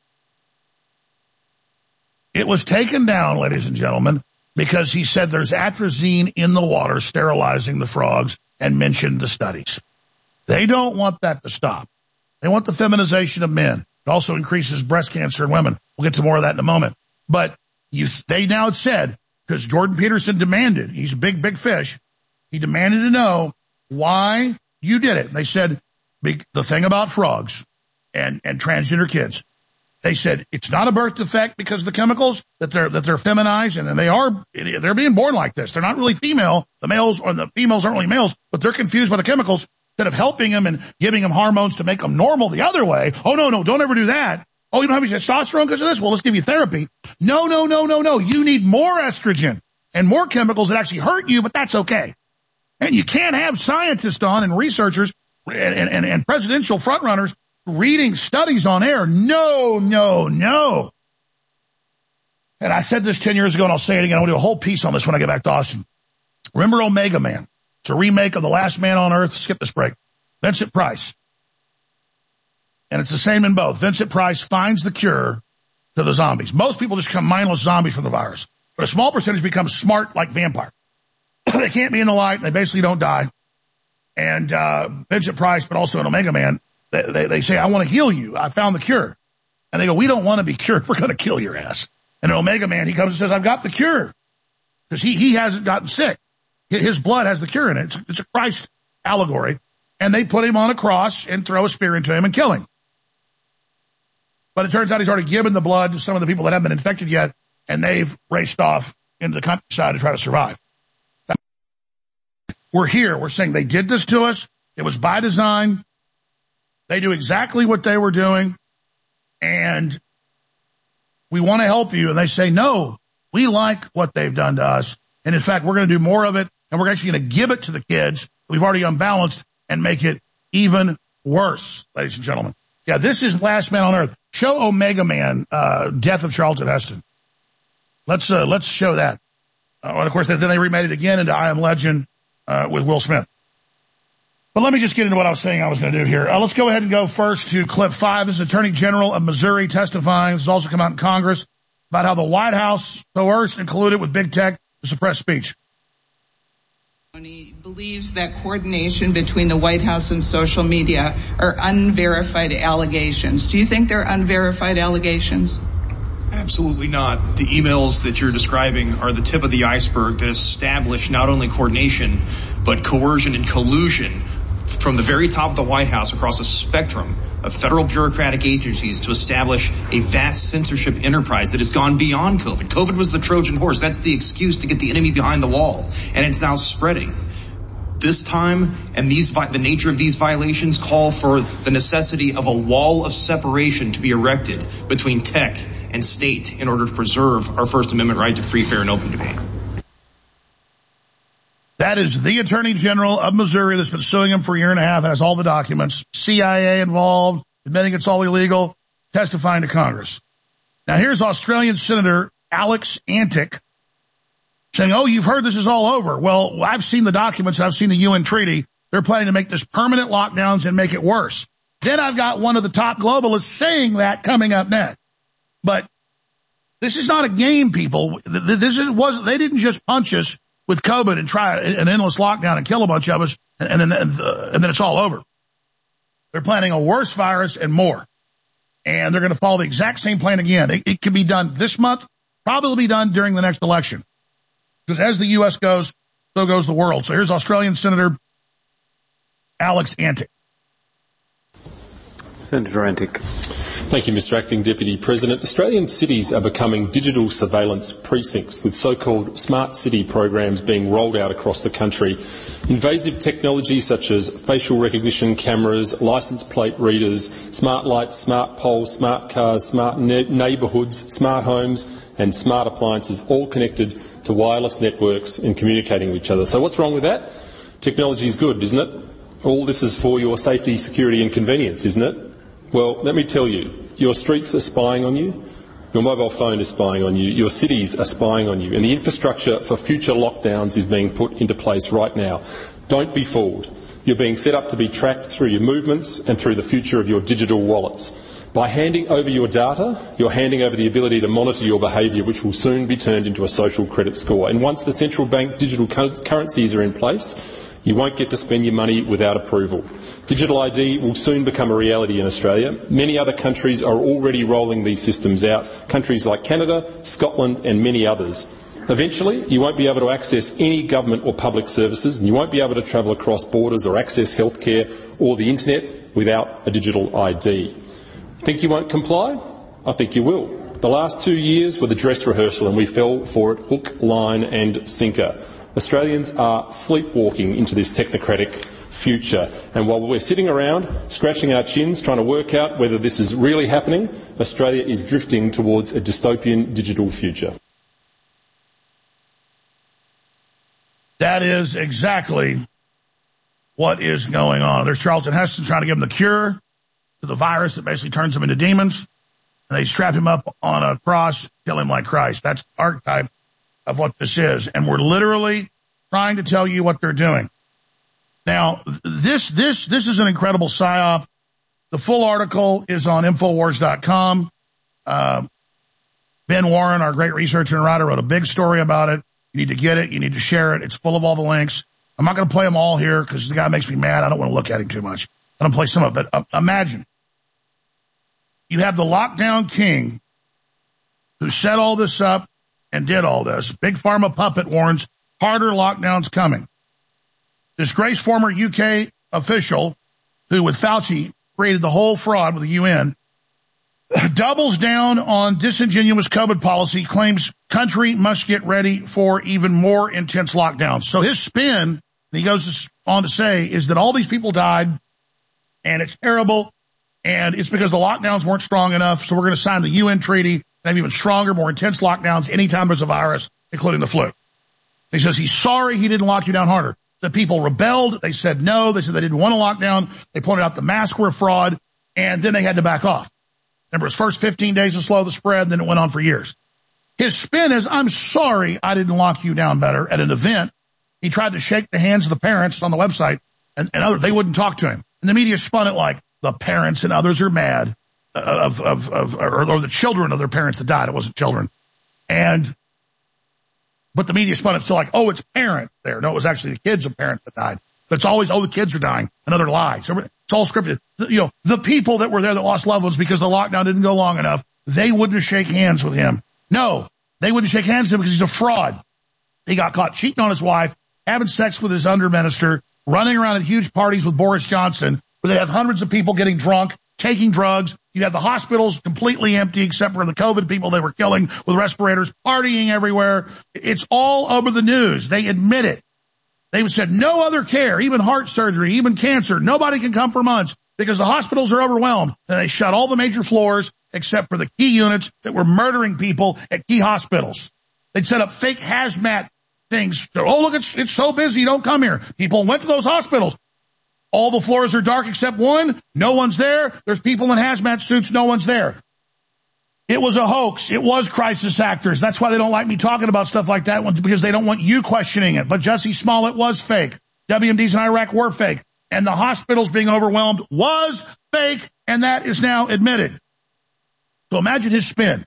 It was taken down, ladies and gentlemen, because he said there's atrazine in the water sterilizing the frogs and mentioned the studies. They don't want that to stop. They want the feminization of men. It also increases breast cancer in women. We'll get to more of that in a moment. But you, they now said, because Jordan Peterson demanded, he's a big, big fish, he demanded to know why you did it. They said, the thing about frogs and, and transgender kids, they said it's not a birth defect because of the chemicals that they're that they're feminized, and they are they're being born like this. They're not really female. The males or the females aren't really males, but they're confused by the chemicals instead of helping them and giving them hormones to make them normal the other way. Oh no, no, don't ever do that. Oh, you don't have any testosterone because of this? Well, let's give you therapy. No, no, no, no, no. You need more estrogen and more chemicals that actually hurt you, but that's okay. And you can't have scientists on and researchers and and, and presidential frontrunners reading studies on air. No, no, no. And I said this ten years ago, and I'll say it again. I'll do a whole piece on this when I get back to Austin. Remember Omega Man? It's a remake of The Last Man on Earth. Skip this break. Vincent Price. And it's the same in both. Vincent Price finds the cure to the zombies. Most people just become mindless zombies from the virus. But a small percentage become smart like vampire. They can't be in the light. They basically don't die. And uh Vincent Price, but also an Omega Man, They, they, they say, I want to heal you. I found the cure. And they go, we don't want to be cured. We're going to kill your ass. And an Omega Man, he comes and says, I've got the cure. Because he, he hasn't gotten sick. His blood has the cure in it. It's, it's a Christ allegory. And they put him on a cross and throw a spear into him and kill him. But it turns out he's already given the blood to some of the people that haven't been infected yet. And they've raced off into the countryside to try to survive. We're here. We're saying they did this to us. It was by design. They do exactly what they were doing, and we want to help you. And they say, no, we like what they've done to us. And in fact, we're going to do more of it, and we're actually going to give it to the kids we've already unbalanced and make it even worse, ladies and gentlemen. Yeah, this is Last Man on Earth. Show Omega Man, uh, Death of Charlton Heston. Let's, uh, let's show that. Uh, and of course, then they remade it again into I Am Legend, uh, with Will Smith. But let me just get into what I was saying I was going to do here. Uh, let's go ahead and go first to clip five. This is Attorney General of Missouri testifying. This has also come out in Congress about how the White House coerced and colluded with big tech to suppress speech. He believes that coordination between the White House and social media are unverified allegations. Do you think they're unverified allegations? Absolutely not. The emails that you're describing are the tip of the iceberg that establish not only coordination, but coercion and collusion from the very top of the White House across a spectrum of federal bureaucratic agencies to establish a vast censorship enterprise that has gone beyond COVID. COVID was the Trojan horse. That's the excuse to get the enemy behind the wall, and it's now spreading. This time, and these the nature of these violations call for the necessity of a wall of separation to be erected between tech and state in order to preserve our First Amendment right to free, fair, and open debate. That is the Attorney General of Missouri that's been suing him for a year and a half, has all the documents, C I A involved, admitting it's all illegal, testifying to Congress. Now here's Australian Senator Alex Antic saying, oh, you've heard this is all over. Well, I've seen the documents, I've seen the U N treaty. They're planning to make this permanent lockdowns and make it worse. Then I've got one of the top globalists saying that coming up next. But this is not a game, people. This is, was, they didn't just punch us with COVID and try an endless lockdown and kill a bunch of us, and then and, uh, and then it's all over. They're planning a worse virus and more. And they're going to follow the exact same plan again. It, it could be done this month, probably be done during the next election. Because as the U S goes, so goes the world. So here's Australian Senator Alex Antic. Senator Antic. Thank you, Mister Acting Deputy President. Australian cities are becoming digital surveillance precincts, with so-called smart city programs being rolled out across the country. Invasive technology such as facial recognition cameras, licence plate readers, smart lights, smart poles, smart cars, smart ne- neighbourhoods, smart homes and smart appliances, all connected to wireless networks and communicating with each other. So what's wrong with that? Technology is good, isn't it? All this is for your safety, security and convenience, isn't it? Well, let me tell you, your streets are spying on you, Your mobile phone is spying on you. Your cities are spying on you. And the infrastructure for future lockdowns is being put into place right now. Don't be fooled. You're being set up to be tracked through your movements and through the future of your digital wallets. By handing over your data, you're handing over the ability to monitor your behaviour, which will soon be turned into a social credit score. And once the central bank digital currencies are in place, you won't get to spend your money without approval. Digital I D will soon become a reality in Australia. Many other countries are already rolling these systems out, countries like Canada, Scotland and many others. Eventually, you won't be able to access any government or public services, and you won't be able to travel across borders or access healthcare or the internet without a digital I D. Think you won't comply? I think you will. The last two years were the dress rehearsal and we fell for it hook, line and sinker. Australians are sleepwalking into this technocratic future. And while we're sitting around scratching our chins trying to work out whether this is really happening, Australia is drifting towards a dystopian digital future. That is exactly what is going on. There's Charlton Heston trying to give him the cure to the virus that basically turns him into demons. And they strap him up on a cross, kill him like Christ. That's the archetype of what this is. And we're literally trying to tell you what they're doing. Now, this, this, this is an incredible psyop. The full article is on Infowars dot com. Uh, Ben Warren, our great researcher and writer, wrote a big story about it. You need to get it. You need to share it. It's full of all the links. I'm not going to play them all here because the guy makes me mad. I don't want to look at him too much. I'm going to play some of it. Uh, imagine you have the lockdown king who set all this up and did all this. Big Pharma puppet warns harder lockdowns coming. Disgraced former U K official who, with Fauci, created the whole fraud with the U N, doubles down on disingenuous COVID policy, claims country must get ready for even more intense lockdowns. So his spin, and he goes on to say, is that all these people died and it's terrible and it's because the lockdowns weren't strong enough. So we're going to sign the U N treaty and have even stronger, more intense lockdowns anytime there's a virus, including the flu. He says he's sorry he didn't lock you down harder. The people rebelled. They said no. They said they didn't want a lockdown. They pointed out the masks were a fraud, and then they had to back off. Remember, his first fifteen days to slow the spread, then it went on for years. His spin is, I'm sorry I didn't lock you down better. At an event, he tried to shake the hands of the parents on the website, and, and others, they wouldn't talk to him. And the media spun it like the parents and others are mad of, of, of, or, or the children of their parents that died. It wasn't children. And, but the media spun it so like, oh, it's parents there. No, it was actually the kids of parents that died. But it's always, oh, the kids are dying. Another lie. So it's all scripted. You know, the people that were there that lost loved ones because the lockdown didn't go long enough, they wouldn't shake hands with him. No, they wouldn't shake hands with him because he's a fraud. He got caught cheating on his wife, having sex with his underminister, running around at huge parties with Boris Johnson, where they have hundreds of people getting drunk, taking drugs. You have the hospitals completely empty except for the COVID people they were killing with respirators, partying everywhere. It's all over the news. They admit it. They said no other care, even heart surgery, even cancer. Nobody can come for months because the hospitals are overwhelmed. And they shut all the major floors except for the key units that were murdering people at key hospitals. They'd set up fake hazmat things. Oh, look, it's, it's so busy. Don't come here. People went to those hospitals. All the floors are dark except one. No one's there. There's people in hazmat suits. No one's there. It was a hoax. It was crisis actors. That's why they don't like me talking about stuff like that, because they don't want you questioning it. But Jussie Smollett was fake. W M Ds in Iraq were fake. And the hospitals being overwhelmed was fake, and that is now admitted. So imagine his spin.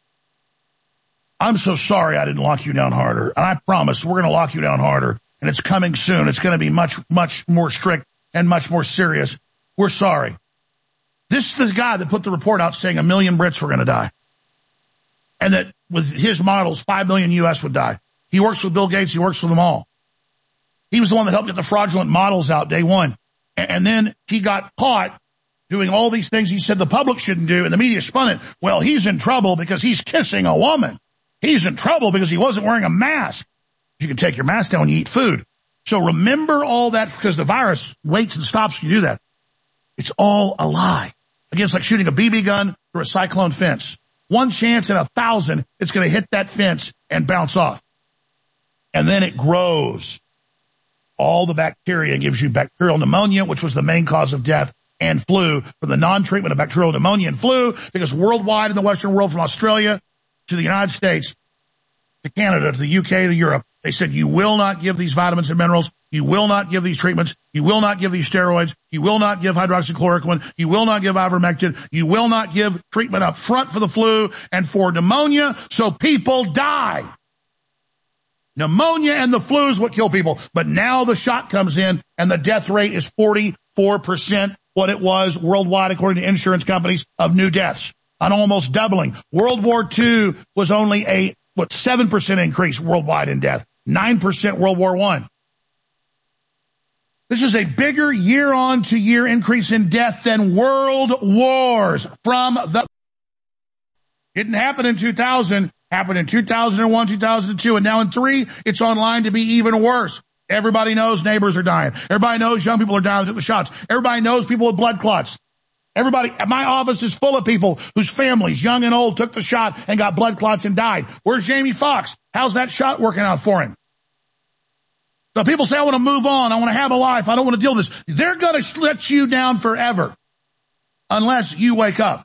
I'm so sorry I didn't lock you down harder. And I promise we're going to lock you down harder. And it's coming soon. It's going to be much, much more strict and much more serious. We're sorry. This is the guy that put the report out saying a million Brits were going to die. And that with his models, five million U S would die. He works with Bill Gates. He works with them all. He was the one that helped get the fraudulent models out day one. And then he got caught doing all these things he said the public shouldn't do, and the media spun it. Well, he's in trouble because he's kissing a woman. He's in trouble because he wasn't wearing a mask. You can take your mask down when you eat food. So remember all that, because the virus waits and stops you do that. It's all a lie. Again, it's like shooting a B B gun through a cyclone fence. One chance in a thousand, it's going to hit that fence and bounce off. And then it grows. All the bacteria gives you bacterial pneumonia, which was the main cause of death, and flu for the non-treatment of bacterial pneumonia and flu, because worldwide in the Western world, from Australia to the United States to Canada to the U K to Europe, they said you will not give these vitamins and minerals, you will not give these treatments, you will not give these steroids, you will not give hydroxychloroquine, you will not give ivermectin, you will not give treatment up front for the flu and for pneumonia, so people die. Pneumonia and the flu is what kill people, but now the shot comes in and the death rate is forty-four percent what it was worldwide according to insurance companies of new deaths, an almost doubling. World War Two was only a, what, seven percent increase worldwide in death, nine percent World War One. This is a bigger year-on-to-year increase in death than world wars from the... Didn't happen in two thousand, happened in two thousand one, two thousand two, and now in three, it's online to be even worse. Everybody knows neighbors are dying. Everybody knows young people are dying with the shots. Everybody knows people with blood clots. Everybody, my office is full of people whose families, young and old, took the shot and got blood clots and died. Where's Jamie Foxx? How's that shot working out for him? So people say, I want to move on. I want to have a life. I don't want to deal with this. They're going to let you down forever unless you wake up.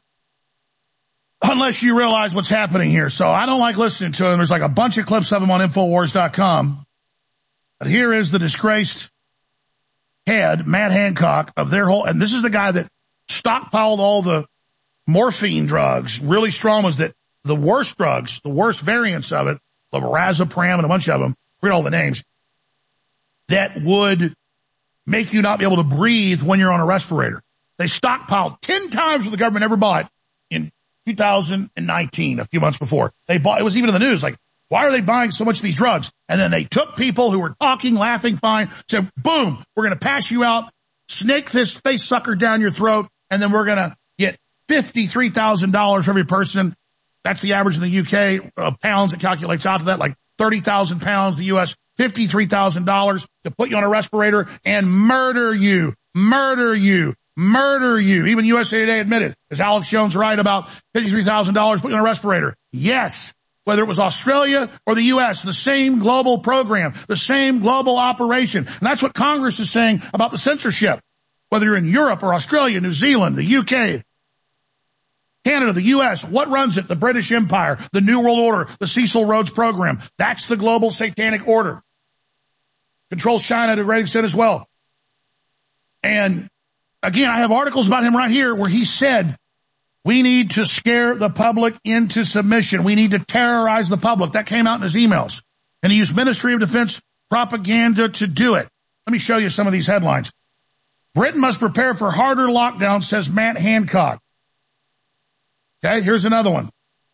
Unless you realize what's happening here. So I don't like listening to them. There's like a bunch of clips of them on Infowars dot com. But here is the disgraced head, Matt Hancock, of their whole, and this is the guy that stockpiled all the morphine drugs, really strong ones, that the worst drugs, the worst variants of it, the lorazepam and a bunch of them, read all the names, that would make you not be able to breathe when you're on a respirator. They stockpiled ten times what the government ever bought in two thousand nineteen, a few months before. They bought, it was even in the news, like, why are they buying so much of these drugs? And then they took people who were talking, laughing, fine, said, boom, we're going to pass you out, snake this face sucker down your throat, and then we're going to get fifty-three thousand dollars for every person. That's the average in the U K, uh, pounds. It calculates out to that, like thirty thousand pounds. The U S, fifty-three thousand dollars to put you on a respirator and murder you, murder you, murder you. Even U S A Today admitted, is Alex Jones right about fifty-three thousand dollars put you on a respirator? Yes. Whether it was Australia or the U S, the same global program, the same global operation. And that's what Congress is saying about the censorship. Whether you're in Europe or Australia, New Zealand, the U K, Canada, the U S, what runs it? The British Empire, the New World Order, the Cecil Rhodes Program. That's the global satanic order. Controls China to a great extent as well. And again, I have articles about him right here where he said, we need to scare the public into submission. We need to terrorize the public. That came out in his emails. And he used Ministry of Defense propaganda to do it. Let me show you some of these headlines. Britain must prepare for harder lockdown, says Matt Hancock. Okay, here's another one.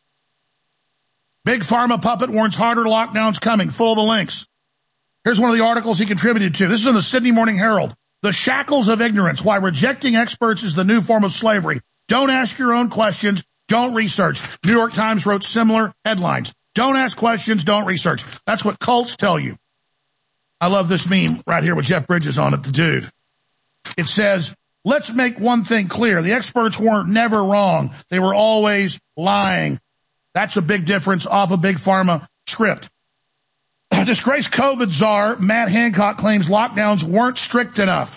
Big Pharma puppet warns harder lockdowns coming. Full of the links. Here's one of the articles he contributed to. This is in the Sydney Morning Herald. The shackles of ignorance, why rejecting experts is the new form of slavery. Don't ask your own questions. Don't research. New York Times wrote similar headlines. Don't ask questions. Don't research. That's what cults tell you. I love this meme right here with Jeff Bridges on it, the dude. It says, let's make one thing clear. The experts weren't never wrong. They were always lying. That's a big difference off a Big Pharma script. Disgraced COVID czar Matt Hancock claims lockdowns weren't strict enough.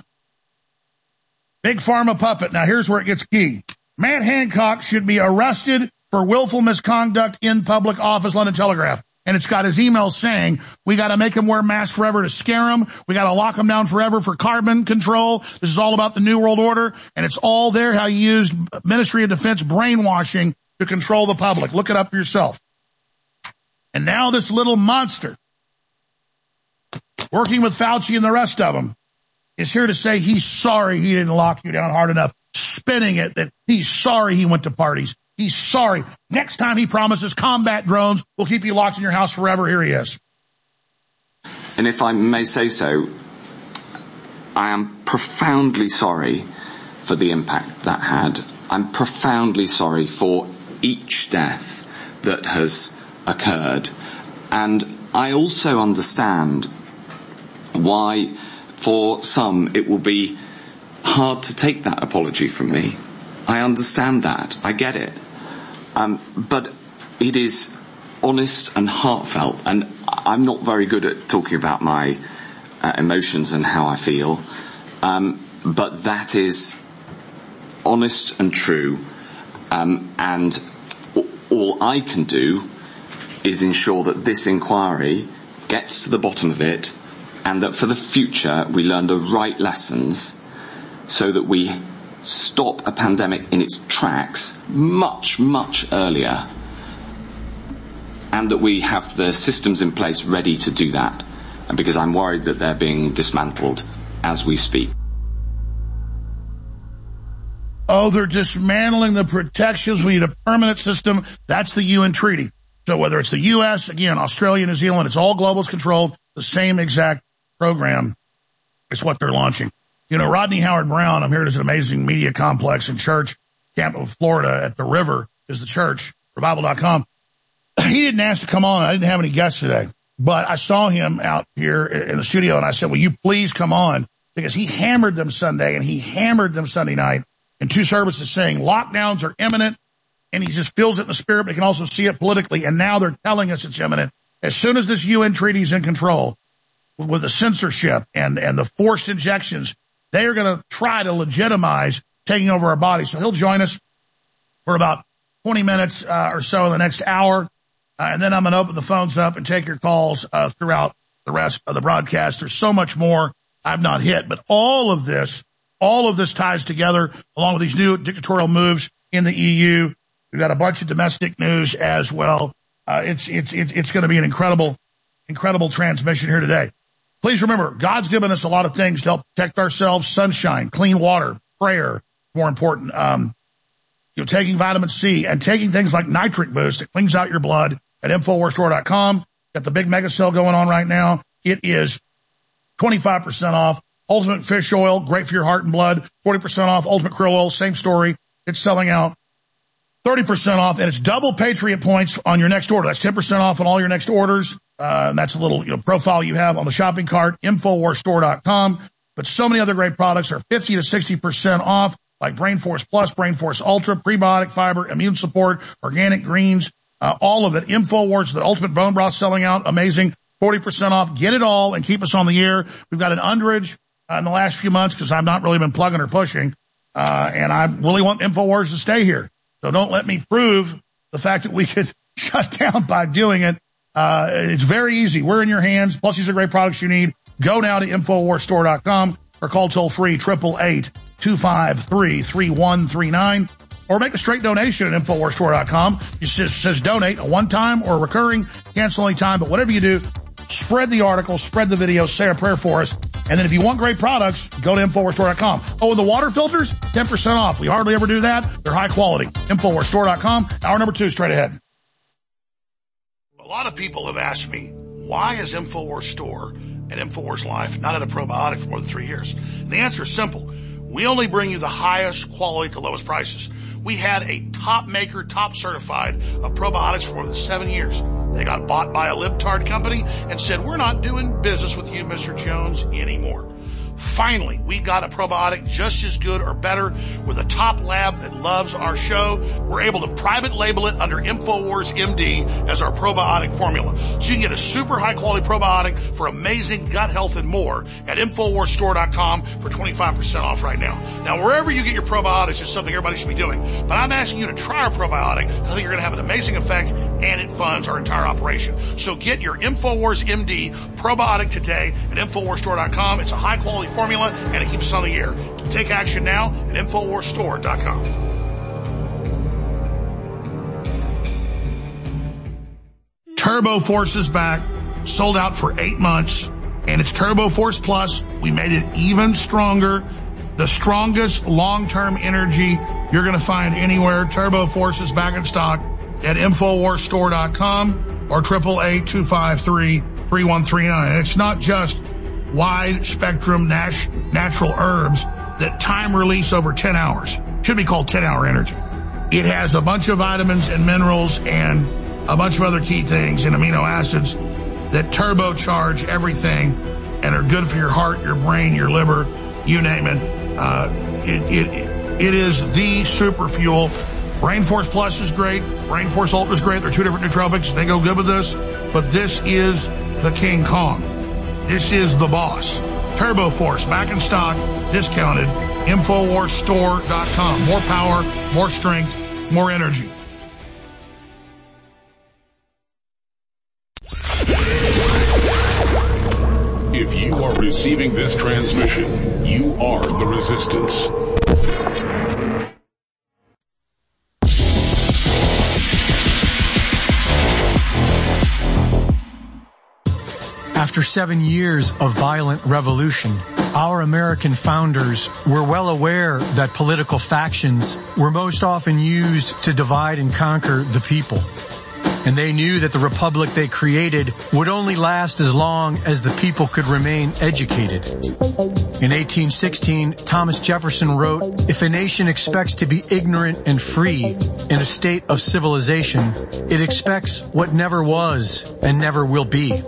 Big Pharma puppet. Now here's where it gets key. Matt Hancock should be arrested for willful misconduct in public office, London Telegraph. And it's got his email saying, we got to make him wear masks forever to scare him. We got to lock him down forever for carbon control. This is all about the New World Order. And it's all there how you used Ministry of Defense brainwashing to control the public. Look it up for yourself. And now this little monster, working with Fauci and the rest of them, is here to say he's sorry he didn't lock you down hard enough, spinning it that he's sorry he went to parties. He's sorry. Next time he promises combat drones will keep you locked in your house forever. Here he is. And if I may say so, I am profoundly sorry for the impact that had. I'm profoundly sorry for each death that has occurred. And I also understand why, for some, it will be hard to take that apology from me. I understand that. I get it. Um, but it is honest and heartfelt, and I'm not very good at talking about my uh, emotions and how I feel, um, but that is honest and true, um, and all I can do is ensure that this inquiry gets to the bottom of it, and that for the future we learn the right lessons so that we stop a pandemic in its tracks much, much earlier, and that we have the systems in place ready to do that, and because I'm worried that they're being dismantled as we speak. Oh, they're dismantling the protections. We need a permanent system. That's the U N treaty. So whether it's the U S, again, Australia, New Zealand, it's all globals controlled, the same exact program is what they're launching. You know, Rodney Howard-Browne, I'm here at an amazing media complex and church camp of Florida at the river is the church, revival dot com. He didn't ask to come on. I didn't have any guests today, but I saw him out here in the studio and I said, will you please come on? Because he hammered them Sunday and he hammered them Sunday night in two services saying lockdowns are imminent, and he just feels it in the spirit, but he can also see it politically, and now they're telling us it's imminent. As soon as this U N treaty is in control with the censorship and, and the forced injections, they are going to try to legitimize taking over our bodies. So he'll join us for about twenty minutes uh, or so in the next hour. Uh, and then I'm going to open the phones up and take your calls uh, throughout the rest of the broadcast. There's so much more I've not hit. But all of this, all of this ties together along with these new dictatorial moves in the E U. We've got a bunch of domestic news as well. Uh, it's, it's, it's, it's going to be an incredible, incredible transmission here today. Please remember, God's given us a lot of things to help protect ourselves: sunshine, clean water, prayer, more important, um, you know, taking vitamin C and taking things like Nitric Boost that cleans out your blood at Infowars Store dot com. Got the big mega sale going on right now. It is twenty-five percent off. Ultimate Fish Oil, great for your heart and blood, forty percent off. Ultimate Krill Oil, same story. It's selling out. thirty percent off, and it's double Patriot points on your next order. That's ten percent off on all your next orders. Uh, and that's a little, you know, profile you have on the shopping cart, Infowars Store dot com. But so many other great products are fifty to sixty percent off, like Brain Force Plus, Brain Force Ultra, prebiotic fiber, immune support, organic greens, uh, all of it. Infowars, the ultimate bone broth selling out, amazing, forty percent off. Get it all and keep us on the air. We've got an underage uh, in the last few months because I've not really been plugging or pushing, uh, and I really want Infowars to stay here. So don't let me prove the fact that we could shut down by doing it. Uh, it's very easy. We're in your hands. Plus, these are great products you need. Go now to Infowars Store dot com or call toll free, eight eight eight, two five three, three one three nine, or make a straight donation at Infowars Store dot com. It says, says donate, a one-time or a recurring, cancel any time, but whatever you do, spread the article, spread the video, say a prayer for us. And then if you want great products, go to Infowars Store dot com. Oh, and the water filters, ten percent off. We hardly ever do that. They're high quality. Infowars Store dot com. Hour number two, straight ahead. A lot of people have asked me, why is Infowars Store and Infowars Life not at a probiotic for more than three years? And the answer is simple. We only bring you the highest quality at the lowest prices. We had a top maker, top certified of probiotics for more than seven years. They got bought by a libtard company and said, we're not doing business with you, Mister Jones, anymore. Finally, we got a probiotic just as good or better with a top lab that loves our show. We're able to private label it under Infowars M D as our probiotic formula. So you can get a super high quality probiotic for amazing gut health and more at Infowars Store dot com for twenty-five percent off right now. Now, wherever you get your probiotics is something everybody should be doing. But I'm asking you to try our probiotic. I think you're going to have an amazing effect, and it funds our entire operation. So get your Infowars M D probiotic today at Infowars Store dot com. It's a high quality formula, and it keeps us on the air. Take action now at Infowars Store dot com. Turbo Force is back, sold out for eight months, and it's Turbo Force Plus. We made it even stronger. The strongest long-term energy you're going to find anywhere. Turbo Force is back in stock at Infowars Store dot com or eight eight eight, two five three, three one three nine. And it's not just wide spectrum nat- natural herbs that time release over ten hours. Should be called ten hour energy. It has a bunch of vitamins and minerals and a bunch of other key things and amino acids that turbocharge everything and are good for your heart, your brain, your liver, you name it. Uh, it, it, it is the super fuel. Brain Force Plus is great. Brain Force Ultra is great. They're two different nootropics. They go good with this, but this is the King Kong. This is the boss. Turbo Force, back in stock, discounted, Infowars Store dot com. More power, more strength, more energy. If you are receiving this transmission, you are the resistance. After seven years of violent revolution, our American founders were well aware that political factions were most often used to divide and conquer the people. And they knew that the republic they created would only last as long as the people could remain educated. In eighteen sixteen, Thomas Jefferson wrote, "If a nation expects to be ignorant and free in a state of civilization, it expects what never was and never will be."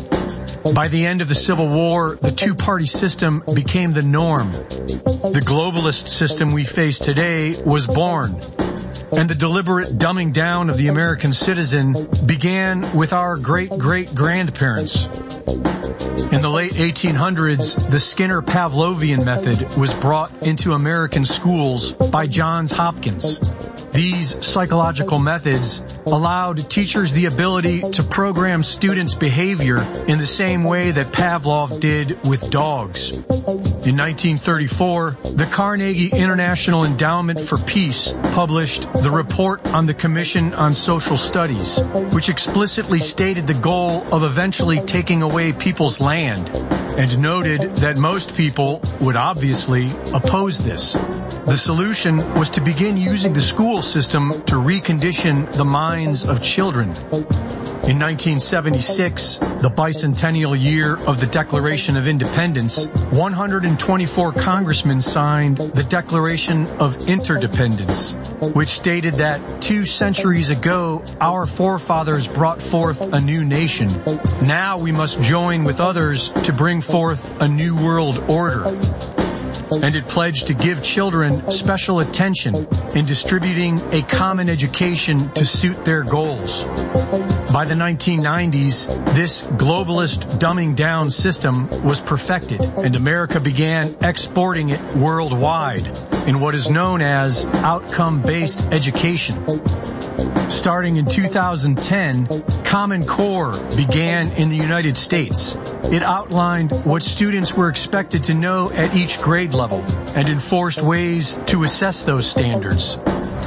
By the end of the Civil War, the two-party system became the norm. The globalist system we face today was born. And the deliberate dumbing down of the American citizen began with our great-great-grandparents. In the late eighteen hundreds, the Skinner-Pavlovian method was brought into American schools by Johns Hopkins. These psychological methods allowed teachers the ability to program students' behavior in the same way that Pavlov did with dogs. In nineteen thirty-four, the Carnegie International Endowment for Peace published the Report on the Commission on Social Studies, which explicitly stated the goal of eventually taking away people's land, and noted that most people would obviously oppose this. The solution was to begin using the school system to recondition the minds of children. In nineteen seventy-six, the bicentennial year of the Declaration of Independence, one hundred twenty-four congressmen signed the Declaration of Interdependence, which stated that two centuries ago, our forefathers brought forth a new nation. Now we must join with others to bring forth a new world order. And it pledged to give children special attention in distributing a common education to suit their goals. By the nineteen nineties, this globalist dumbing down system was perfected, and America began exporting it worldwide in what is known as outcome-based education. Starting in two thousand ten, Common Core began in the United States. It outlined what students were expected to know at each grade level and enforced ways to assess those standards.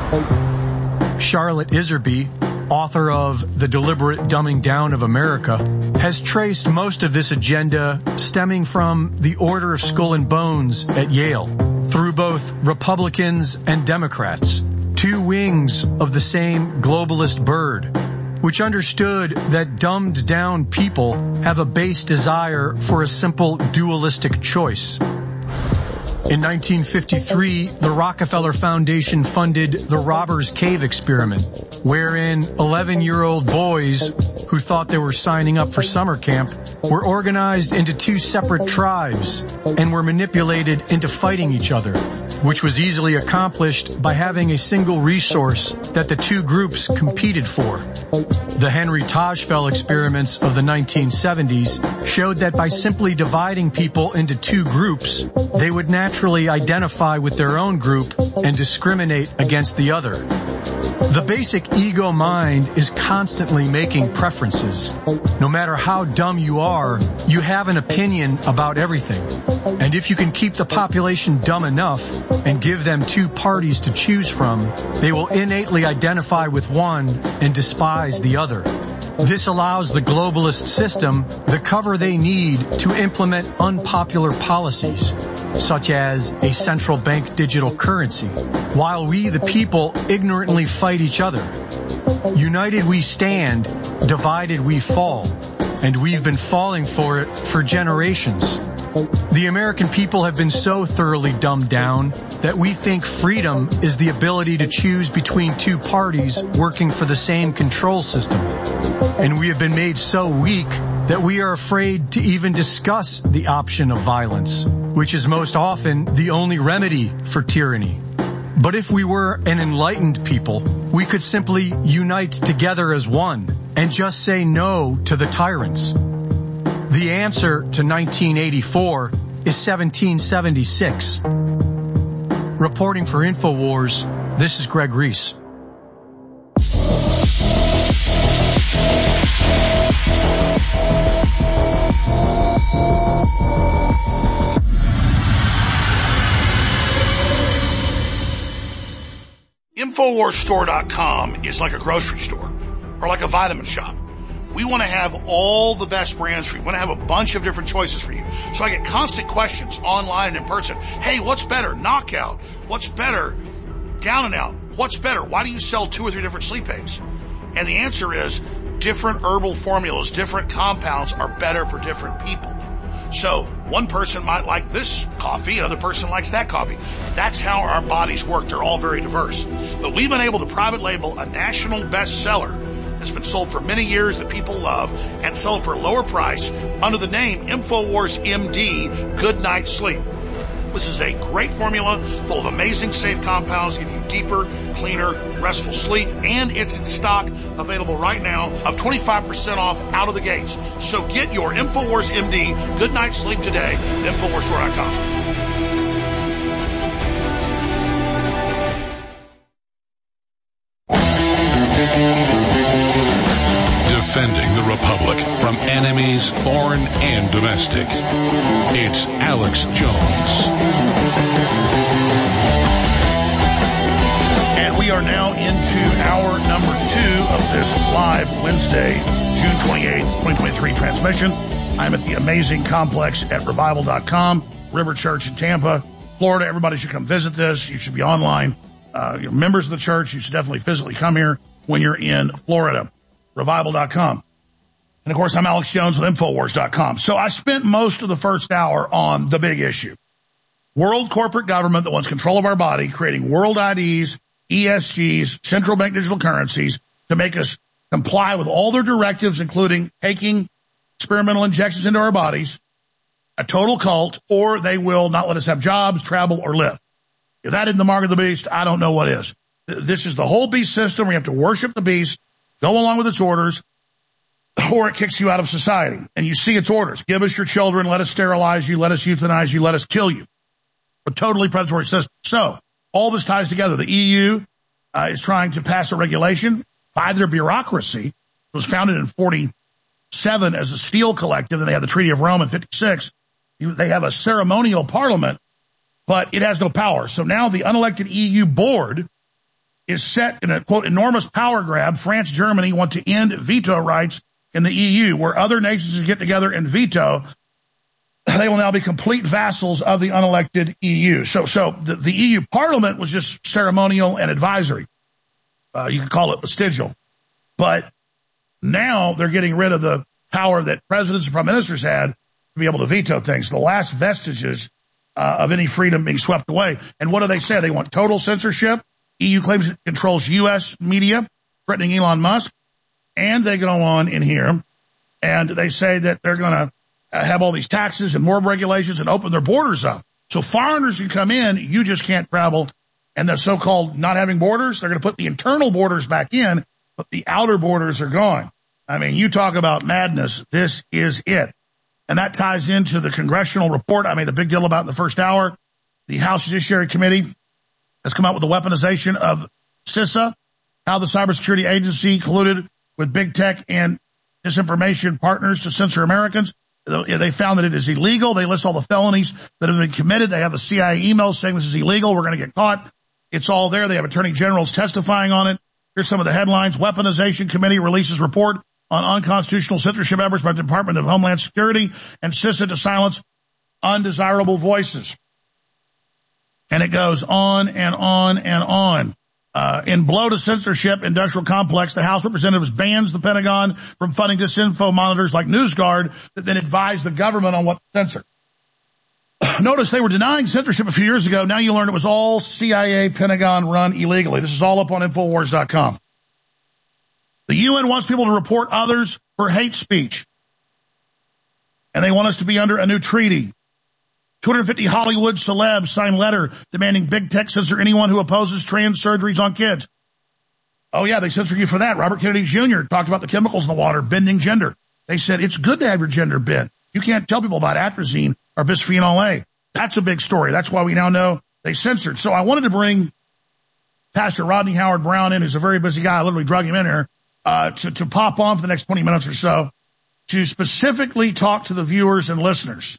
Charlotte Iserby, author of The Deliberate Dumbing Down of America, has traced most of this agenda stemming from the Order of Skull and Bones at Yale, through both Republicans and Democrats, two wings of the same globalist bird, which understood that dumbed down people have a base desire for a simple dualistic choice. In nineteen fifty-three, the Rockefeller Foundation funded the Robbers Cave experiment, wherein eleven-year-old boys who thought they were signing up for summer camp were organized into two separate tribes and were manipulated into fighting each other, which was easily accomplished by having a single resource that the two groups competed for. The Henry Tajfel experiments of the nineteen seventies showed that by simply dividing people into two groups, they would naturally identify with their own group and discriminate against the other. The basic ego mind is constantly making preferences. No matter how dumb you are, you have an opinion about everything. And if you can keep the population dumb enough and give them two parties to choose from, they will innately identify with one and despise the other. This allows the globalist system the cover they need to implement unpopular policies, such as a central bank digital currency, while we, the people, ignorantly fight each other. United we stand, divided we fall, and we've been falling for it for generations. The American people have been so thoroughly dumbed down that we think freedom is the ability to choose between two parties working for the same control system. And we have been made so weak that we are afraid to even discuss the option of violence, which is most often the only remedy for tyranny. But if we were an enlightened people, we could simply unite together as one and just say no to the tyrants. The answer to nineteen eighty-four is seventeen seventy-six. Reporting for InfoWars, this is Greg Reese. Infowars Store dot com is like a grocery store or like a vitamin shop. We want to have all the best brands for you. We want to have a bunch of different choices for you. So I get constant questions online and in person. Hey, what's better? Knockout. What's better? Down and Out. What's better? Why do you sell two or three different sleep aids? And the answer is different herbal formulas, different compounds are better for different people. So one person might like this coffee, another person likes that coffee. That's how our bodies work. They're all very diverse. But we've been able to private label a national bestseller that's been sold for many years that people love and sell it for a lower price under the name InfoWars M D Good Night Sleep. This is a great formula full of amazing safe compounds, give you deeper, cleaner, restful sleep, and it's in stock, available right now, of twenty-five percent off out of the gates. So get your InfoWars M D Good Night Sleep today at Infowars Store dot com. Defending the Republic from enemies, foreign and domestic. It's Alex Jones. And we are now into hour number two of this live Wednesday, June twenty-eighth, twenty twenty-three transmission. I'm at the amazing complex at revival dot com, River Church in Tampa, Florida. Everybody should come visit this. You should be online. Uh, you're members of the church. You should definitely physically come here when you're in Florida. revival dot com. And of course, I'm Alex Jones with Infowars dot com. So I spent most of the first hour on the big issue. World corporate government that wants control of our body, creating world I Ds, E S Gs, central bank digital currencies to make us comply with all their directives, including taking experimental injections into our bodies, a total cult, or they will not let us have jobs, travel, or live. If that isn't the mark of the beast, I don't know what is. This is the whole beast system. We have to worship the beast, go along with its orders, or it kicks you out of society. And you see its orders. Give us your children. Let us sterilize you. Let us euthanize you. Let us kill you. A totally predatory system. So all this ties together. The E U uh, is trying to pass a regulation by their bureaucracy. It was founded in forty-seven as a steel collective, and they had the Treaty of Rome in fifty-six. They have a ceremonial parliament, but it has no power. So now the unelected E U board is set in a, quote, enormous power grab. France, Germany want to end veto rights in the E U, where other nations get together and veto. They will now be complete vassals of the unelected E U. So, so the, the E U Parliament was just ceremonial and advisory. Uh, you could call it vestigial. But now they're getting rid of the power that presidents and prime ministers had to be able to veto things. The last vestiges uh, of any freedom being swept away. And what do they say? They want total censorship. E U claims it controls U S media, threatening Elon Musk. And they go on in here, and they say that they're going to have all these taxes and more regulations and open their borders up. So foreigners can come in, you just can't travel. And the so-called not having borders, they're going to put the internal borders back in, but the outer borders are gone. I mean, you talk about madness. This is it. And that ties into the congressional report I made a big deal about in the first hour. The House Judiciary Committee has come out with the weaponization of CISA, how the cybersecurity agency colluded with big tech and disinformation partners to censor Americans. They found that it is illegal. They list all the felonies that have been committed. They have the C I A emails saying this is illegal. We're going to get caught. It's all there. They have attorney generals testifying on it. Here's some of the headlines. Weaponization Committee releases report on unconstitutional censorship efforts by the Department of Homeland Security and CISA to silence undesirable voices. And it goes on and on and on. Uh, in blow to censorship industrial complex, the House Representatives bans the Pentagon from funding disinfo monitors like NewsGuard that then advise the government on what to censor. Notice they were denying censorship a few years ago. Now you learn it was all C I A, Pentagon run illegally. This is all up on Infowars dot com. The U N wants people to report others for hate speech. And they want us to be under a new treaty. two hundred fifty Hollywood celebs sign letter demanding big tech censor anyone who opposes trans surgeries on kids. Oh, yeah, they censored you for that. Robert Kennedy Junior talked about the chemicals in the water, bending gender. They said it's good to have your gender bent. You can't tell people about atrazine or bisphenol A. That's a big story. That's why we now know they censored. So I wanted to bring Pastor Rodney Howard-Browne in, who's a very busy guy. I literally drug him in here, uh, to, to pop on for the next twenty minutes or so to specifically talk to the viewers and listeners.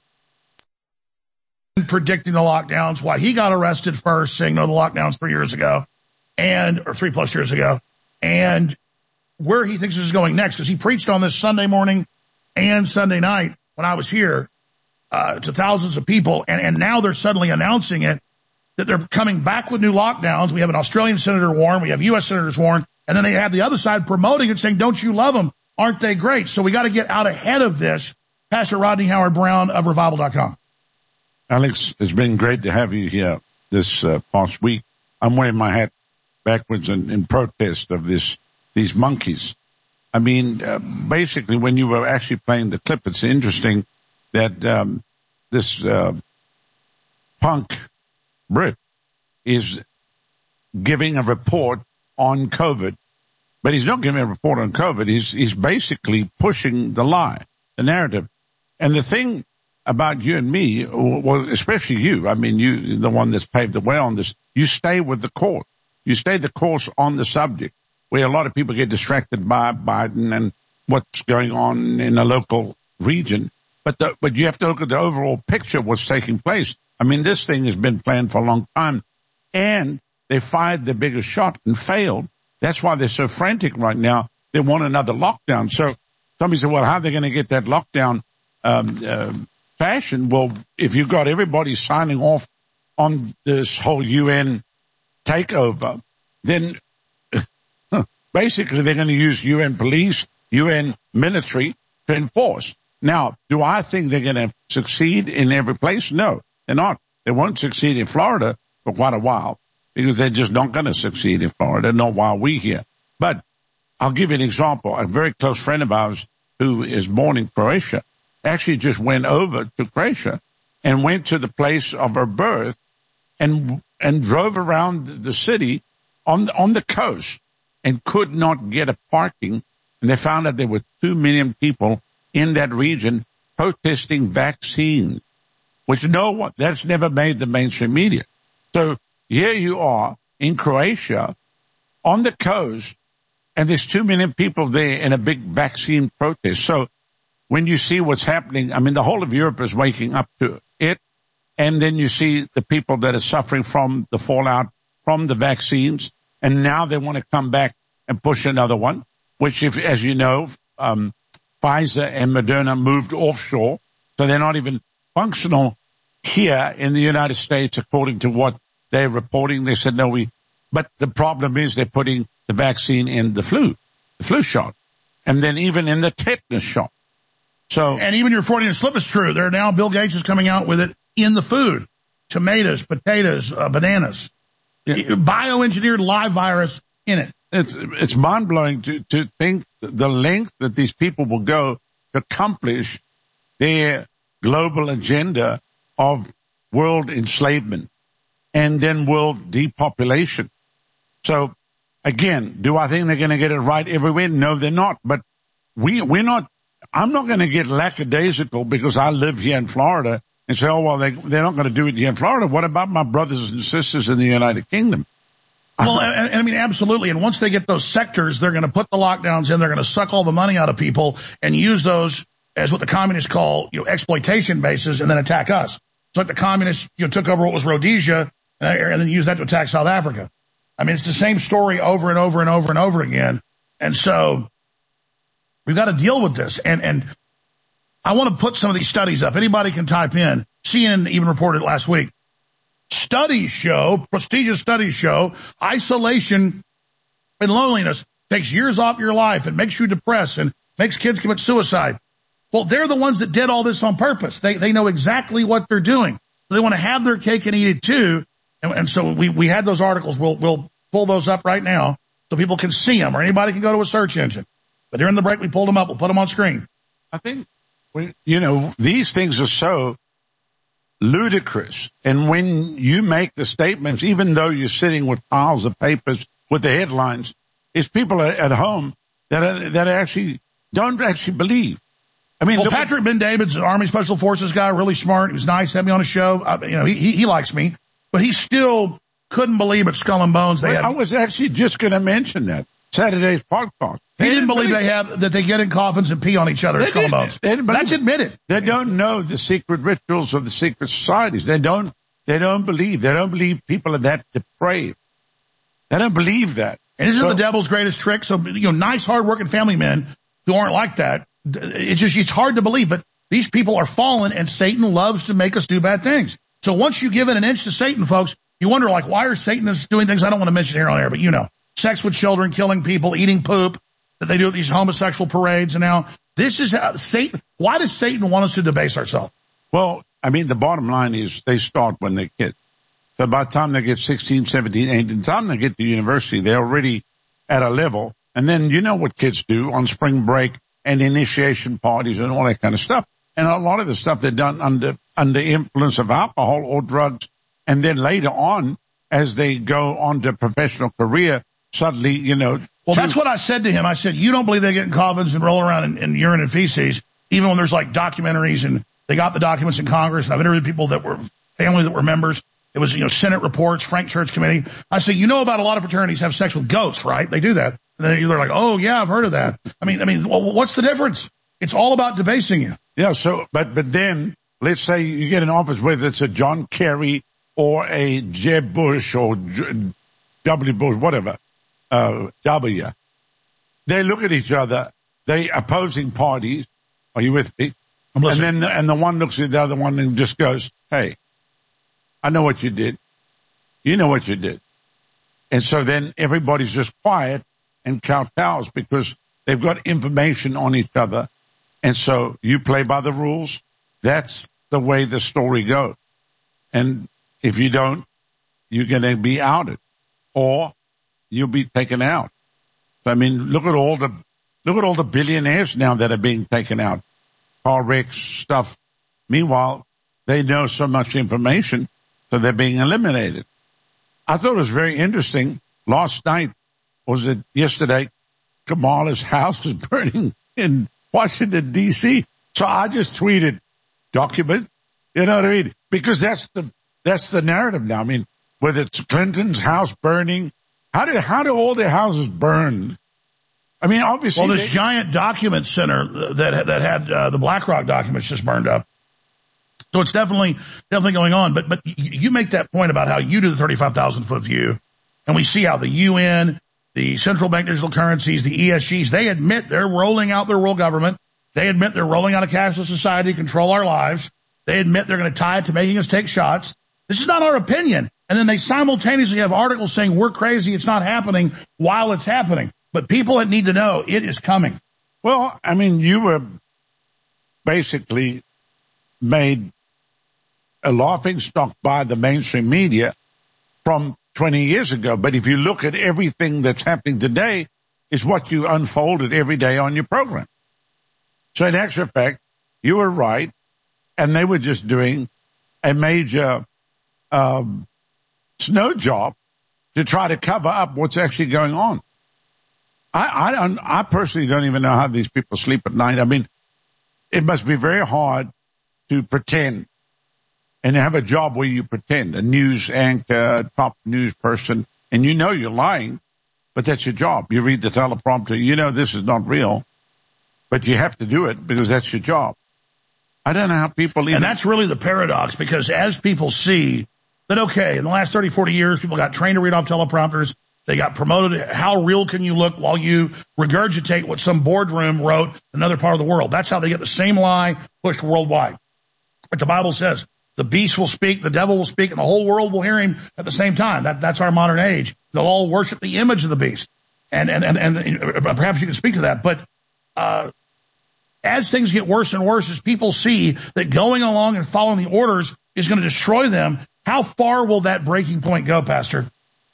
Predicting the lockdowns, why he got arrested first, saying no to the lockdowns three years ago, and, or three plus years ago, and where he thinks this is going next, because he preached on this Sunday morning and Sunday night when I was here, uh, to thousands of people, and, and now they're suddenly announcing it, that they're coming back with new lockdowns. We have an Australian senator warn, we have U S senators warn, and then they have the other side promoting it, saying, don't you love them? Aren't they great? So we got to get out ahead of this. Pastor Rodney Howard-Browne of revival dot com. Alex, it's been great to have you here this uh, past week. I'm wearing my hat backwards in, in protest of this these monkeys. I mean, uh, basically, when you were actually playing the clip, it's interesting that um, this uh, punk Brit is giving a report on COVID, but he's not giving a report on COVID. He's he's basically pushing the lie, the narrative, and the thing about you and me, well, especially you, I mean, you, the one that's paved the way on this, you stay with the course. You stay the course on the subject, where a lot of people get distracted by Biden and what's going on in a local region. But the, but you have to look at the overall picture of what's taking place. I mean, this thing has been planned for a long time, and they fired the biggest shot and failed. That's why they're so frantic right now. They want another lockdown. So somebody said, well, how are they going to get that lockdown um, uh, fashion? Well, if you've got everybody signing off on this whole U N takeover, then basically they're going to use U N police, U N military to enforce. Now, do I think they're going to succeed in every place? No, they're not. They won't succeed in Florida for quite a while because they're just not going to succeed in Florida, not while we're here. But I'll give you an example. A very close friend of ours who is born in Croatia actually just went over to Croatia and went to the place of her birth and and drove around the city on on the coast and could not get a parking. And they found out there were two million people in that region protesting vaccines, which no one, that's never made the mainstream media. So here you are in Croatia on the coast, and there's two million people there in a big vaccine protest. So when you see what's happening, I mean, the whole of Europe is waking up to it. And then you see the people that are suffering from the fallout from the vaccines. And now they want to come back and push another one, which, if, as you know, um, Pfizer and Moderna moved offshore. So they're not even functional here in the United States, according to what they're reporting. They said, no, we, but the problem is they're putting the vaccine in the flu, the flu shot, and then even in the tetanus shot. So, and even your Freudian slip is true. There now, Bill Gates is coming out with it in the food. Tomatoes, potatoes, uh, bananas. Yeah. Bioengineered live virus in it. It's, it's mind-blowing to, to think the length that these people will go to accomplish their global agenda of world enslavement and then world depopulation. So, again, do I think they're going to get it right everywhere? No, they're not. But we, we're not, I'm not going to get lackadaisical because I live here in Florida and say, oh, well, they, they're not going to do it here in Florida. What about my brothers and sisters in the United Kingdom? Well, I, I mean, absolutely. And once they get those sectors, they're going to put the lockdowns in. They're going to suck all the money out of people and use those as what the communists call, you know, exploitation bases and then attack us. It's like the communists, you know, took over what was Rhodesia and then used that to attack South Africa. I mean, it's the same story over and over and over and over again. And so we've got to deal with this. And, and I want to put some of these studies up. Anybody can type in. C N N even reported last week. Studies show, prestigious studies show, isolation and loneliness takes years off your life and makes you depressed and makes kids commit suicide. Well, they're the ones that did all this on purpose. They they know exactly what they're doing. They want to have their cake and eat it too. And, and so we, we had those articles. We'll, we'll pull those up right now so people can see them or anybody can go to a search engine. But during the break, we pulled them up. We'll put them on screen. I think, you know, these things are so ludicrous. And when you make the statements, even though you're sitting with piles of papers with the headlines, it's people at home that are, that actually don't actually believe. I mean, well, Patrick Ben David's an Army Special Forces guy, really smart. He was nice, had me on a show. I, you know, he, he, he likes me. but he still couldn't believe at Skull and Bones. They well, had, I was actually just going to mention that. Saturday's podcast. He didn't, didn't believe, believe they have that they get in coffins and pee on each other at Skull and Bones. That's admitted. They don't know the secret rituals of the secret societies. They don't. They don't believe. They don't believe people are that depraved. They don't believe that. And isn't so, the devil's greatest trick? So, you know, nice, hard-working family men who aren't like that, it's just, it's hard to believe. But these people are fallen, and Satan loves to make us do bad things. So once you give it an inch to Satan, folks, you wonder, like, why are Satanists doing things I don't want to mention here on air, but you know, sex with children, killing people, eating poop that they do at these homosexual parades. And now this is how Satan, why does Satan want us to debase ourselves? Well, I mean, the bottom line is they start when they're kids. So by the time they get sixteen, seventeen, eighteen, by the time they get to university, they're already at a level. And then you know what kids do on spring break and initiation parties and all that kind of stuff. And a lot of the stuff they're done under, under influence of alcohol or drugs. And then later on, as they go on to professional career, suddenly, you know. Well, that's what I said to him. I said, you don't believe they get in coffins and roll around in, in urine and feces, even when there's like documentaries and they got the documents in Congress. And I've interviewed people that were families that were members. It was, you know, Senate reports, Frank Church Committee. I say, you know about a lot of fraternities have sex with goats, right? They do that. And then they're like, oh, yeah, I've heard of that. I mean, I mean, well, what's the difference? It's all about debasing you. Yeah, so, but, but then, let's say you get an office, whether it's a John Kerry or a Jeb Bush or W. Bush, whatever, uh, W. They look at each other, they opposing parties. Are you with me? I'm listening. And then, and the one looks at the other one and just goes, hey, I know what you did. You know what you did. And so then everybody's just quiet and kowtows because they've got information on each other. And so you play by the rules. That's the way the story goes. And if you don't, you're going to be outed or you'll be taken out. I mean, look at all the, look at all the billionaires now that are being taken out. Car wrecks, stuff. Meanwhile, they know so much information. So they're being eliminated. I thought it was very interesting. Last night, was it yesterday, Kamala's house was burning in Washington, D C So I just tweeted, document, you know what I mean? Because that's the, that's the narrative now. I mean, whether it's Clinton's house burning, how do, how do all their houses burn? I mean, obviously. Well, this they, giant document center that, that had uh, the BlackRock documents just burned up. So it's definitely, definitely going on. But, but you make that point about how you do the thirty-five thousand foot view, and we see how the U N, the central bank digital currencies, the E S Gs, they admit they're rolling out their world government. They admit they're rolling out a cashless society to control our lives. They admit they're going to tie it to making us take shots. This is not our opinion. And then they simultaneously have articles saying we're crazy, it's not happening, while it's happening. But people that need to know, it is coming. Well, I mean, you were basically made a laughing stock by the mainstream media from twenty years ago. But if you look at everything that's happening today, is what you unfolded every day on your program. So in actual fact, you were right, and they were just doing a major um, snow job to try to cover up what's actually going on. I, I, don't, I personally don't even know how these people sleep at night. I mean, it must be very hard to pretend and have a job where you pretend, a news anchor, top news person, and you know you're lying, but that's your job. You read the teleprompter, you know this is not real, but you have to do it because that's your job. I don't know how people even... And that's really the paradox, because as people see that, okay, in the last thirty, forty years, people got trained to read off teleprompters, they got promoted. How real can you look while you regurgitate what some boardroom wrote in another part of the world? That's how they get the same lie pushed worldwide. But the Bible says, the beast will speak, the devil will speak, and the whole world will hear him at the same time. That, that's our modern age. They'll all worship the image of the beast. And, and, and, and perhaps you can speak to that. But, uh, as things get worse and worse, as people see that going along and following the orders is going to destroy them, how far will that breaking point go, Pastor?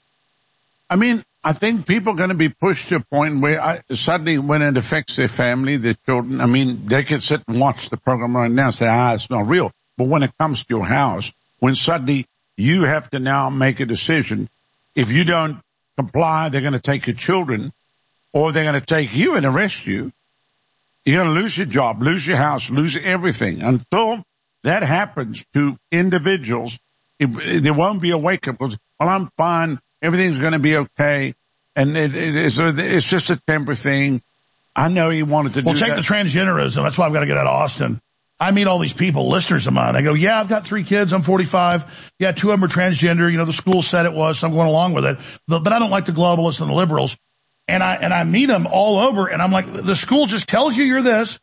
I mean, I think people are going to be pushed to a point where I, suddenly when it affects their family, their children, I mean, they can sit and watch the program right now and say, ah, it's not real. But when it comes to your house, when suddenly you have to now make a decision, if you don't comply, they're going to take your children, or they're going to take you and arrest you. You're going to lose your job, lose your house, lose everything. Until that happens to individuals, it, there won't be a wake-up because, well, I'm fine. Everything's going to be okay. And it, it, it's, it's just a temper thing. I know he wanted to well, do that. Well, take the transgenderism. That's why I've got to get out of Austin. I meet all these people, listeners of mine. They go, yeah, I've got three kids. I'm forty-five. Yeah, two of them are transgender. You know, the school said it was, so I'm going along with it. But, but I don't like the globalists and the liberals. And I, and I meet them all over, and I'm like, the school just tells you you're this.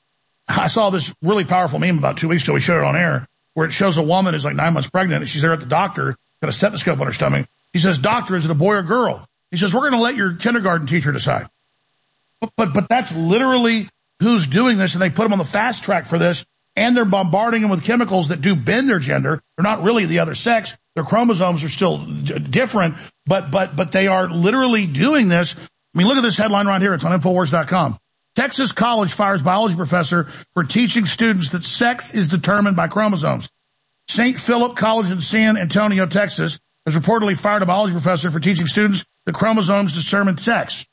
I saw this really powerful meme about two weeks ago. We showed it on air, where it shows a woman who's like nine months pregnant, and she's there at the doctor, got a stethoscope on her stomach. He says, doctor, is it a boy or girl? He says, we're going to let your kindergarten teacher decide. But, but, but that's literally who's doing this, and they put them on the fast track for this, and they're bombarding them with chemicals that do bend their gender. They're not really the other sex. Their chromosomes are still d- different, but, but, but they are literally doing this. I mean, look at this headline right here. It's on Infowars dot com. Texas college fires biology professor for teaching students that sex is determined by chromosomes. Saint Philip College in San Antonio, Texas, has reportedly fired a biology professor for teaching students that chromosomes determine sex.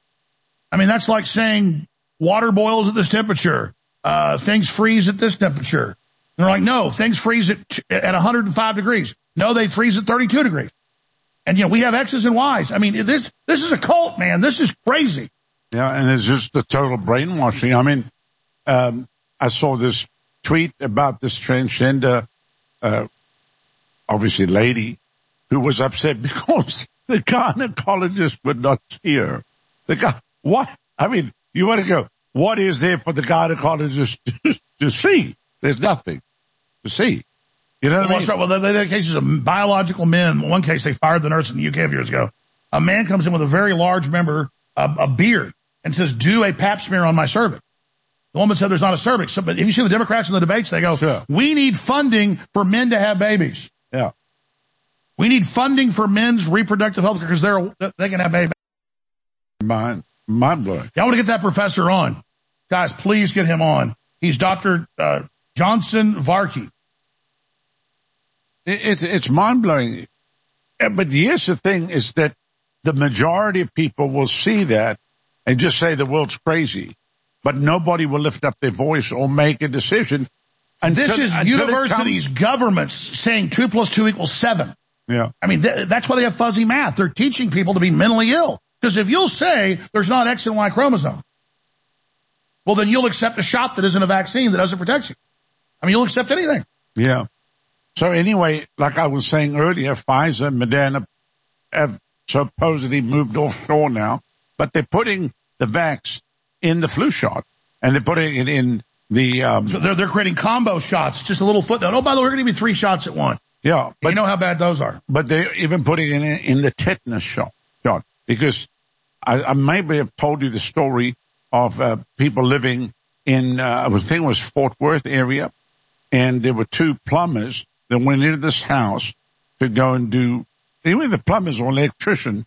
I mean, that's like saying water boils at this temperature. Uh, things freeze at this temperature. And they're like, no, things freeze at, at one hundred five degrees. No, they freeze at thirty-two degrees. And, you know, we have X's and Y's. I mean, this, this is a cult, man. This is crazy. Yeah, and it's just the total brainwashing. I mean, um, I saw this tweet about this transgender, uh, obviously lady, who was upset because the gynecologist would not see her. The guy, what? I mean, you want to go, what is there for the gynecologist to, to see? There's nothing to see. You know what well, I mean? Right. Well, there are cases of biological men. In one case, they fired the nurse in the U K a few years ago. A man comes in with a very large member, a, a beard, and says, do a pap smear on my cervix. The woman said there's not a cervix. So, but if you see the Democrats in the debates, they go, sure. We need funding for men to have babies. Yeah. We need funding for men's reproductive health care because they're, they can have babies. Mind, mind blowing. Yeah, I want to get that professor on. Guys, please get him on. He's Doctor Uh, Johnson Varkey. It, it's, it's mind blowing. But here's the thing is that the majority of people will see that and just say the world's crazy, but nobody will lift up their voice or make a decision. Until, this is universities, governments saying two plus two equals seven. Yeah. I mean, th- that's why they have fuzzy math. They're teaching people to be mentally ill. Because if you'll say there's not X and Y chromosome, well, then you'll accept a shot that isn't a vaccine that doesn't protect you. I mean, you'll accept anything. Yeah. So anyway, like I was saying earlier, Pfizer, Moderna have supposedly moved offshore now, but they're putting the vax in the flu shot, and they're putting it in the... Um, so they're, they're creating combo shots, just a little footnote. Oh, by the way, we're going to be three shots at once. Yeah. But you know how bad those are. But they're even putting it in, in the tetanus shot, shot because I, I maybe have told you the story of uh, people living in, uh, I was thinking it was Fort Worth area, and there were two plumbers that went into this house to go and do, even the plumbers or electrician,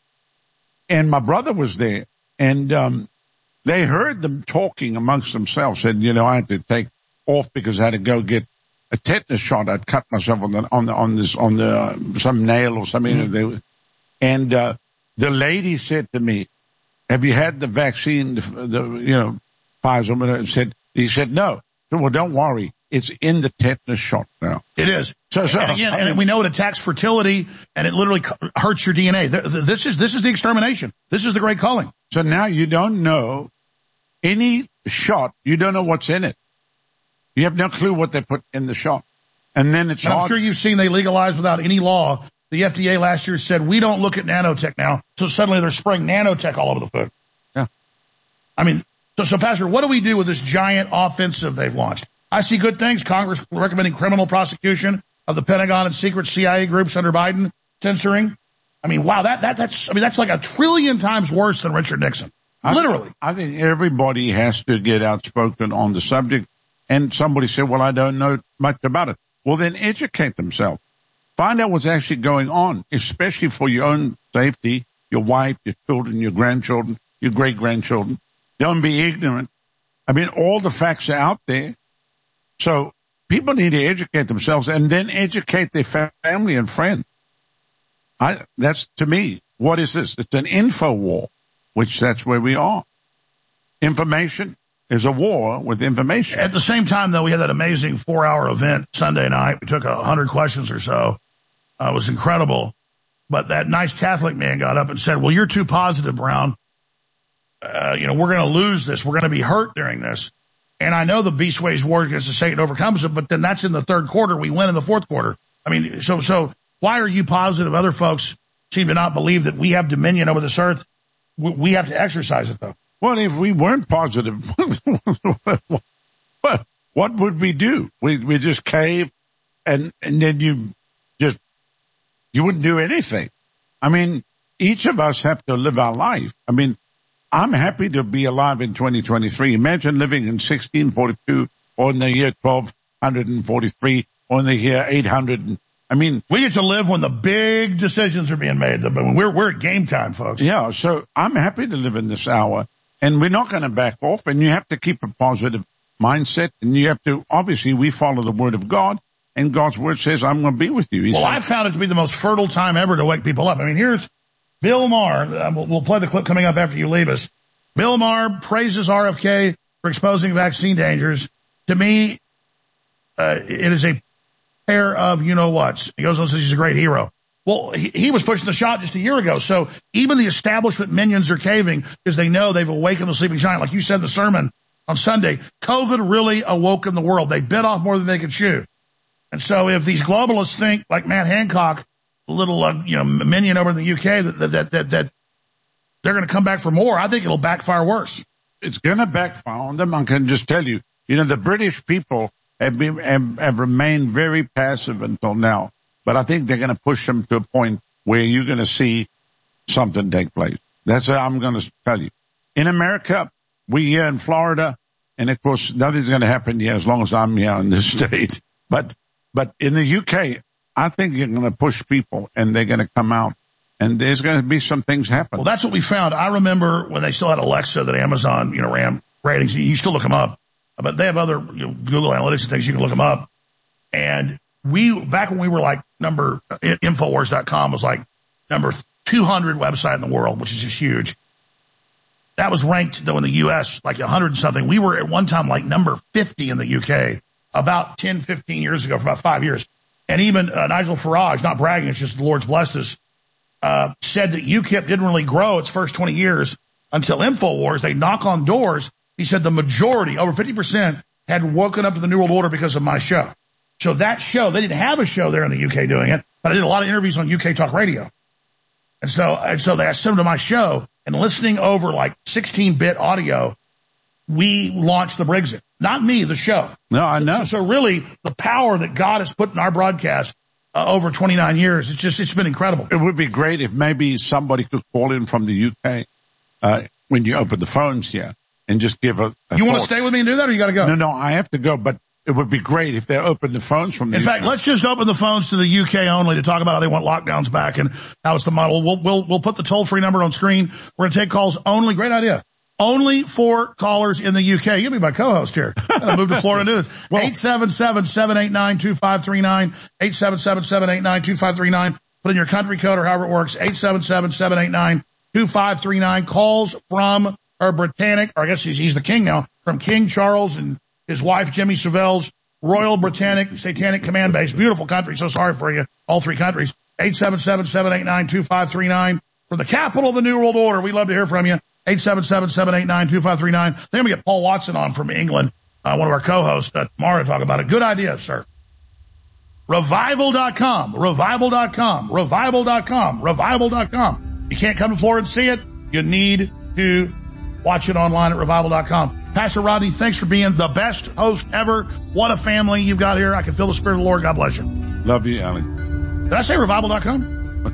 and my brother was there, and um they heard them talking amongst themselves, said, you know, I had to take off because I had to go get a tetanus shot. I'd cut myself on the, on the, on this, on the, uh, some nail or something. Mm-hmm. They, and, uh, the lady said to me, have you had the vaccine, the, the you know, Pfizer? And said, he said, no. So, well, don't worry. It's in the tetanus shot now. It is. So, so and again, I mean, and we know it attacks fertility, and it literally hurts your D N A. This is, this is the extermination. This is the great culling. So now you don't know any shot. You don't know what's in it. You have no clue what they put in the shot. And then it's and hard. I'm sure you've seen they legalized without any law. The F D A last year said, we don't look at nanotech now. So suddenly they're spraying nanotech all over the food. Yeah. I mean, so, so Pastor, what do we do with this giant offensive they've launched? I see good things. Congress recommending criminal prosecution of the Pentagon and secret C I A groups under Biden, censoring. I mean, wow, that, that, that's, I mean, that's like a trillion times worse than Richard Nixon. I Literally. Think, I think everybody has to get outspoken on the subject. And somebody said, well, I don't know much about it. Well, then educate themselves. Find out what's actually going on, especially for your own safety, your wife, your children, your grandchildren, your great-grandchildren. Don't be ignorant. I mean, all the facts are out there. So people need to educate themselves and then educate their family and friends. I, that's, to me, what is this? It's an info war, which that's where we are. Information is a war with information. At the same time, though, we had that amazing four-hour event Sunday night. We took a hundred questions or so. uh, was incredible. But that nice Catholic man got up and said, well, you're too positive, Brown. Uh, you know, we're going to lose this. We're going to be hurt during this. And I know the beast wages war against the Satan overcomes it, but then that's in the third quarter. We win in the fourth quarter. I mean, so, so why are you positive? Other folks seem to not believe that we have dominion over this earth. We have to exercise it, though. Well, if we weren't positive, what would we do? We, we just cave and, and then you just, you wouldn't do anything. I mean, each of us have to live our life. I mean, I'm happy to be alive in twenty twenty-three. Imagine living in sixteen forty-two or in the year twelve forty-three or in the year eight hundred. I mean, we get to live when the big decisions are being made. We're, we're at game time, folks. Yeah. So I'm happy to live in this hour, and we're not going to back off, and you have to keep a positive mindset, and you have to, obviously, we follow the word of God, and God's word says, I'm going to be with you. He well, said, I found it to be the most fertile time ever to wake people up. I mean, here's Bill Maher. Uh, we'll, we'll play the clip coming up after you leave us. Bill Maher praises R F K for exposing vaccine dangers. To me, uh, it is a pair of you-know-whats. He goes on and says he's a great hero. Well, he, he was pushing the shot just a year ago. So even the establishment minions are caving because they know they've awakened the sleeping giant. Like you said in the sermon on Sunday, COVID really awoken the world. They bit off more than they could chew. And so if these globalists think, like Matt Hancock, a little, uh, you know, minion over in the U K, that, that, that, that they're going to come back for more, I think it'll backfire worse. It's going to backfire on them. I can just tell you, you know, the British people have been, have, have remained very passive until now. But I think they're going to push them to a point where you're going to see something take place. That's what I'm going to tell you. In America, we here in Florida, and of course, nothing's going to happen here as long as I'm here in this state. But, but in the U K, I think you're going to push people and they're going to come out and there's going to be some things happen. Well, that's what we found. I remember when they still had Alexa that Amazon, you know, ran ratings. You still look them up, but they have other, you know, Google Analytics and things. You can look them up. And we, back when we were like number, Infowars dot com was like number two hundred website in the world, which is just huge. That was ranked though in the U S like a hundred and something. We were at one time like number fifty in the U K about ten, fifteen years ago for about five years. And even uh, Nigel Farage, not bragging, it's just the Lord's blessed us, uh, said that UKIP didn't really grow its first twenty years until Infowars. They knock on doors. He said the majority, over fifty percent, had woken up to the New World Order because of my show. So that show, they didn't have a show there in the U K doing it, but I did a lot of interviews on U K Talk Radio. And so, and so they sent them to my show, and listening over like sixteen bit audio, we launched the Brexit. Not me, the show. No, I know. So, so really, the power that God has put in our broadcast uh, over twenty-nine years, it's just, it's been incredible. It would be great if maybe somebody could call in from the U K uh, when you open the phones here and just give a, a You want to thought. stay with me and do that, or you got to go? No, no, I have to go, but it would be great if they opened the phones from the In U K. fact, let's just open the phones to the U K only to talk about how they want lockdowns back and how it's the model. We'll, we'll, we'll put the toll-free number on screen. We're going to take calls only. Great idea. Only for callers in the U K. You'll be my co-host here. I'm going to move to Florida and do this. Well, eight seven seven, seven eight nine, two five three nine, eight seven seven, seven eight nine, two five three nine. Put in your country code or however it works, eight seven seven, seven eight nine, two five three nine. Calls from our Britannic, or I guess he's, he's the king now, from King Charles and his wife, Jimmy Savelle's Royal Britannic Satanic Command Base. Beautiful country. So sorry for you, all three countries. eight seven seven, seven eight nine, two five three nine. From the capital of the New World Order, we'd love to hear from you. eight seven seven, seven eight nine, two five three nine. Then we get Paul Watson on from England, uh, one of our co-hosts, uh, tomorrow to talk about it. Good idea, sir. Revival dot com, Revival dot com, Revival dot com, Revival dot com. You can't come to Florida and see it. You need to watch it online at Revival dot com. Pastor Rodney, thanks for being the best host ever. What a family you've got here. I can feel the Spirit of the Lord. God bless you. Love you, Alec. Did I say Revival dot com?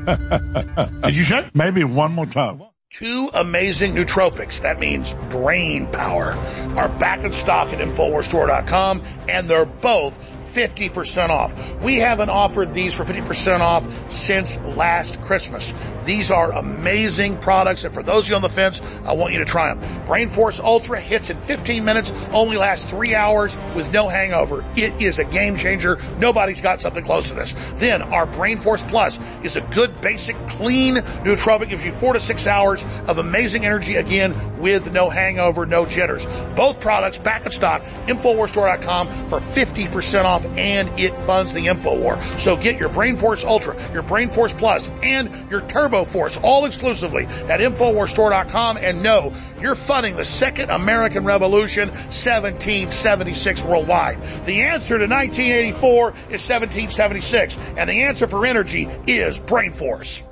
Did you say? Maybe one more time. Two amazing nootropics, that means brain power, are back in stock at Infowars Store dot com, and they're both fifty percent off. We haven't offered these for fifty percent off since last Christmas. These are amazing products, and for those of you on the fence, I want you to try them. Brain Force Ultra hits in fifteen minutes, only lasts three hours with no hangover. It is a game changer. Nobody's got something close to this. Then our Brain Force Plus is a good, basic, clean nootropic. Gives you four to six hours of amazing energy, again, with no hangover, no jitters. Both products back in stock, Infowars Store dot com for fifty percent off, and it funds the InfoWar. So get your Brain Force Ultra, your Brain Force Plus, and your Turbo Force, all exclusively at Infowars Store dot com, and know you're funding the second American Revolution, seventeen seventy-six worldwide. The answer to nineteen eighty-four is seventeen seventy-six, and the answer for energy is Brain Force.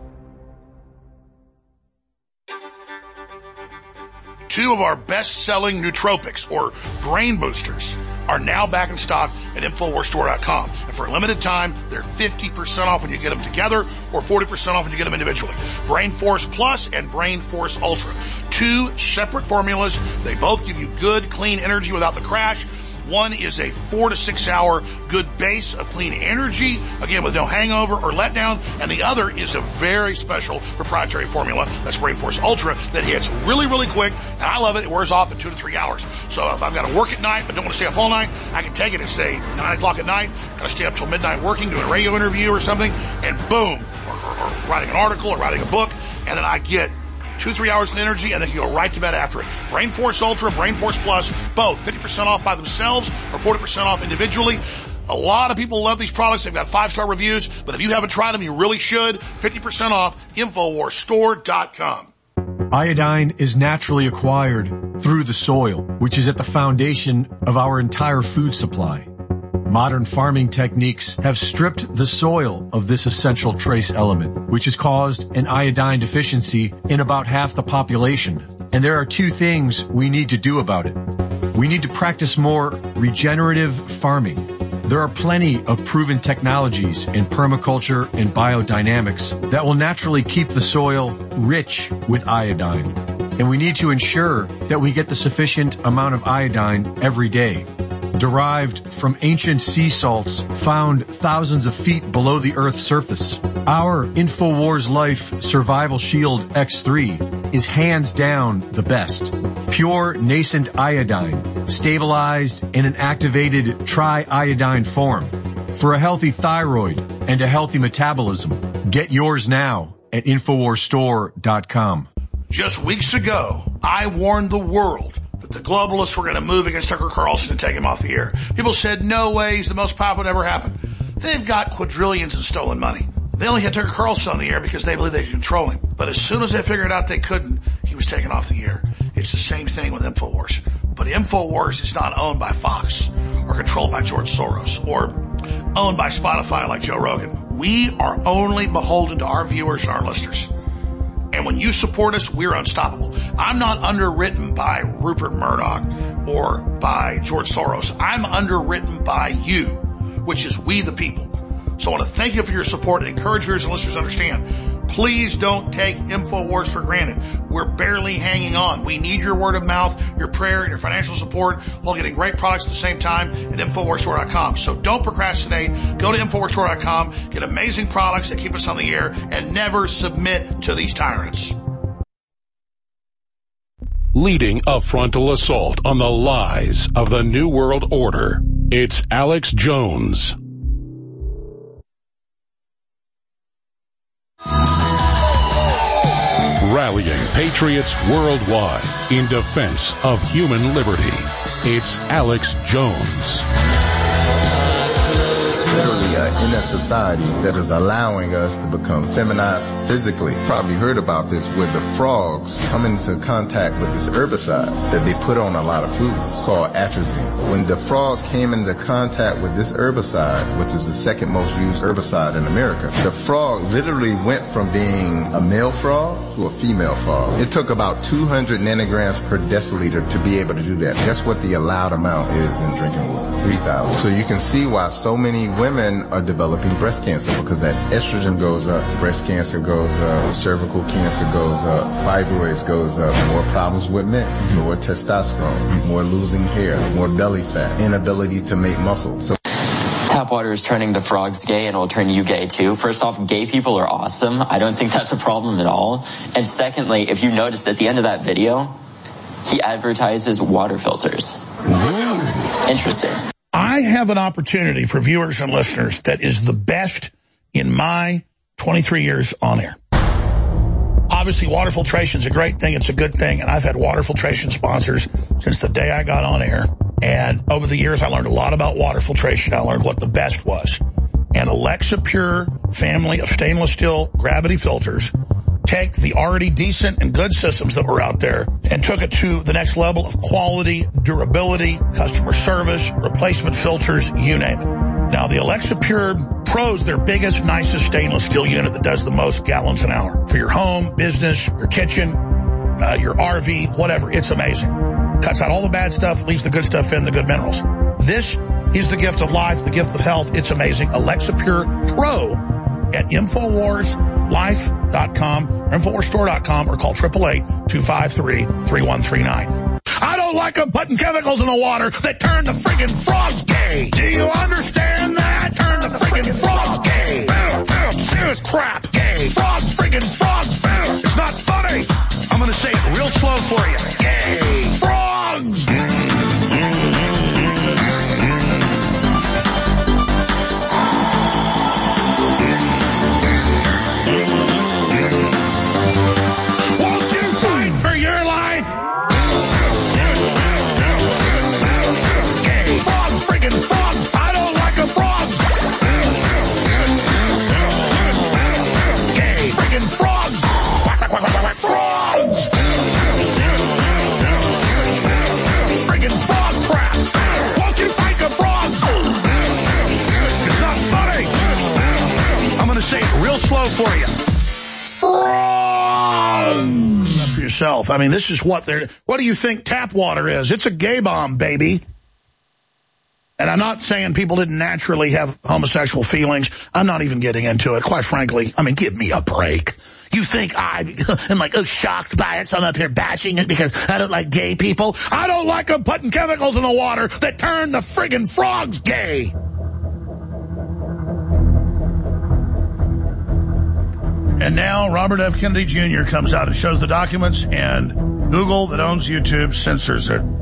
Two of our best-selling nootropics, or brain boosters, are now back in stock at Infowars Store dot com. And for a limited time, they're fifty percent off when you get them together, or forty percent off when you get them individually. Brain Force Plus and Brain Force Ultra. Two separate formulas. They both give you good, clean energy without the crash. One is a four to six hour good base of clean energy, again with no hangover or letdown, and the other is a very special proprietary formula, that's Brain Force Ultra, that hits really, really quick, and I love it. It wears off in two to three hours. So if I've got to work at night but don't want to stay up all night, I can take it at, say, nine o'clock at night, got to stay up till midnight working, doing a radio interview or something, and boom, or, or, or writing an article or writing a book, and then I get Two, three hours of energy, and then you go right to bed after it. Brain Force Ultra, Brain Force Plus, both fifty percent off by themselves or forty percent off individually. A lot of people love these products. They've got five-star reviews, but if you haven't tried them, you really should. fifty percent off, Infowars Store dot com. Iodine is naturally acquired through the soil, which is at the foundation of our entire food supply. Modern farming techniques have stripped the soil of this essential trace element, which has caused an iodine deficiency in about half the population. And there are two things we need to do about it. We need to practice more regenerative farming. There are plenty of proven technologies in permaculture and biodynamics that will naturally keep the soil rich with iodine. And we need to ensure that we get the sufficient amount of iodine every day. Derived from ancient sea salts found thousands of feet below the Earth's surface. Our InfoWars Life Survival Shield X three is hands down the best. Pure nascent iodine, stabilized in an activated triiodine form. For a healthy thyroid and a healthy metabolism, get yours now at Infowars Store dot com. Just weeks ago, I warned the world that the globalists were going to move against Tucker Carlson and take him off the air. People said, no way, he's the most powerful that ever happened. They've got quadrillions in stolen money. They only had Tucker Carlson on the air because they believed they could control him. But as soon as they figured out they couldn't, he was taken off the air. It's the same thing with InfoWars. But InfoWars is not owned by Fox or controlled by George Soros or owned by Spotify like Joe Rogan. We are only beholden to our viewers and our listeners. And when you support us, we're unstoppable. I'm not underwritten by Rupert Murdoch or by George Soros. I'm underwritten by you, which is we the people. So I want to thank you for your support and encourage viewers and listeners to understand. Please don't take InfoWars for granted. We're barely hanging on. We need your word of mouth, your prayer, and your financial support while getting great products at the same time at Infowars Store dot com. So don't procrastinate. Go to Infowars Store dot com, get amazing products that keep us on the air, and never submit to these tyrants. Leading a frontal assault on the lies of the New World Order, it's Alex Jones. Rallying patriots worldwide in defense of human liberty. It's Alex Jones. Literally uh, in a society that is allowing us to become feminized physically. Probably heard about this with the frogs coming into contact with this herbicide that they put on a lot of foods called atrazine. When the frogs came into contact with this herbicide, which is the second most used herbicide in America, the frog literally went from being a male frog to a female frog. It took about two hundred nanograms per deciliter to be able to do that. Guess what the allowed amount is in drinking water? three thousand. So you can see why so many women are developing breast cancer, because as estrogen goes up, breast cancer goes up, cervical cancer goes up, fibroids goes up, more problems with men, more testosterone, more losing hair, more belly fat, inability to make muscle. So tap water is turning the frogs gay and it will turn you gay too. First off, gay people are awesome. I don't think that's a problem at all. And secondly, if you noticed at the end of that video, he advertises water filters. Interesting. I have an opportunity for viewers and listeners that is the best in my twenty-three years on air. Obviously, water filtration is a great thing. It's a good thing. And I've had water filtration sponsors since the day I got on air. And over the years, I learned a lot about water filtration. I learned what the best was. And Alexa Pure family of stainless steel gravity filters take the already decent and good systems that were out there and took it to the next level of quality, durability, customer service, replacement filters, you name it. Now, the Alexa Pure Pro's their biggest, nicest stainless steel unit that does the most gallons an hour. For your home, business, your kitchen, uh, your R V, whatever, it's amazing. Cuts out all the bad stuff, leaves the good stuff in, the good minerals. This is the gift of life, the gift of health. It's amazing. Alexa Pure Pro at Infowars Life dot com or Infowars Store dot com or call eight eight eight, two five three, three one three nine. I don't like them putting chemicals in the water that turn the friggin' frogs gay. Do you understand that? Turn the friggin' frogs gay. Serious crap. Gay. Frogs, friggin' frogs. It's not funny. I'm going to say it real slow for you. Gay. Frogs. Won't you fight for your life? Gay. Frogs, friggin' frogs. I don't like a frog. Gay. Friggin' frogs. Frogs. Friggin' frog crap. Won't you fight the frogs? It's not funny. I'm going to say it real slow for you. Frogs. For yourself. I mean, this is what they're... What do you think tap water is? It's a gay bomb, baby. And I'm not saying people didn't naturally have homosexual feelings. I'm not even getting into it, quite frankly. I mean, give me a break. You think I am like, oh, shocked by it, so I'm up here bashing it because I don't like gay people? I don't like them putting chemicals in the water that turn the friggin' frogs gay. And now Robert F. Kennedy Junior comes out and shows the documents, and Google, that owns YouTube, censors it.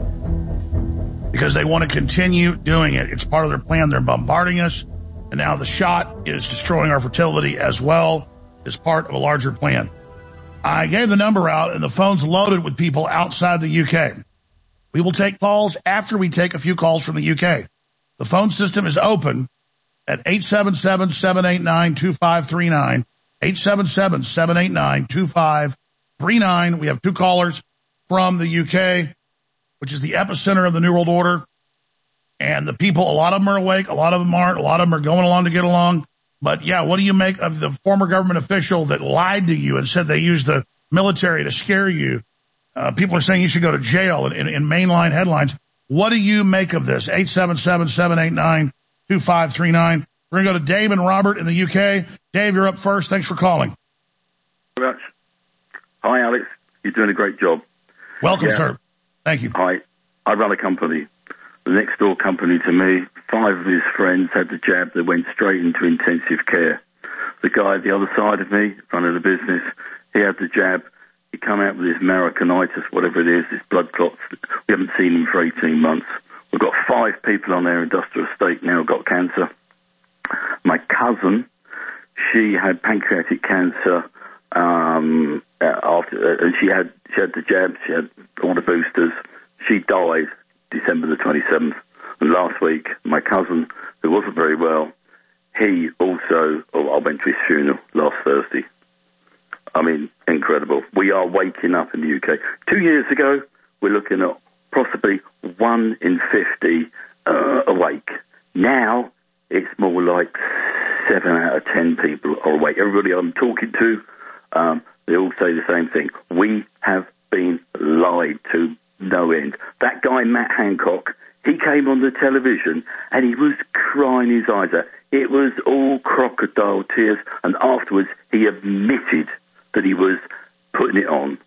Because they want to continue doing it. It's part of their plan. They're bombarding us. And now the shot is destroying our fertility as well as part of a larger plan. I gave the number out, and the phone's loaded with people outside the U K. We will take calls after we take a few calls from the U K. The phone system is open at eight seven seven, seven eight nine, two five three nine. eight seven seven, seven eight nine, two five three nine. We have two callers from the U K, which is the epicenter of the New World Order. And the people, a lot of them are awake, a lot of them aren't, a lot of them are going along to get along. But, yeah, what do you make of the former government official that lied to you and said they used the military to scare you? Uh, people are saying you should go to jail in, in, in mainline headlines. What do you make of this? eight seven seven, seven eight nine, two five three nine. We're going to go to Dave and Robert in the U K. Dave, you're up first. Thanks for calling. Very much. Hi, Alex. You're doing a great job. Welcome, yeah. sir. Thank you. Hi. I run a company. The next door company to me, five of his friends had the jab. They went straight into intensive care. The guy at the other side of me, running the business, he had the jab. He come out with his maraconitis, whatever it is, this blood clots. We haven't seen him for eighteen months. We've got five people on their industrial estate now got cancer. My cousin, she had pancreatic cancer, um, after, and she had she had the jab. She had all the boosters. She died December the twenty-seventh. And last week, my cousin, who wasn't very well, he also, oh, I went to his funeral last Thursday. I mean, incredible. We are waking up in the U K. Two years ago, we're looking at possibly one in fifty uh, awake. Now, it's more like seven out of ten people are awake. Everybody I'm talking to, um, they all say the same thing. We have been lied to no end. That guy, Matt Hancock, he came on the television and he was crying his eyes out. It was all crocodile tears. And afterwards, he admitted that he was putting it on.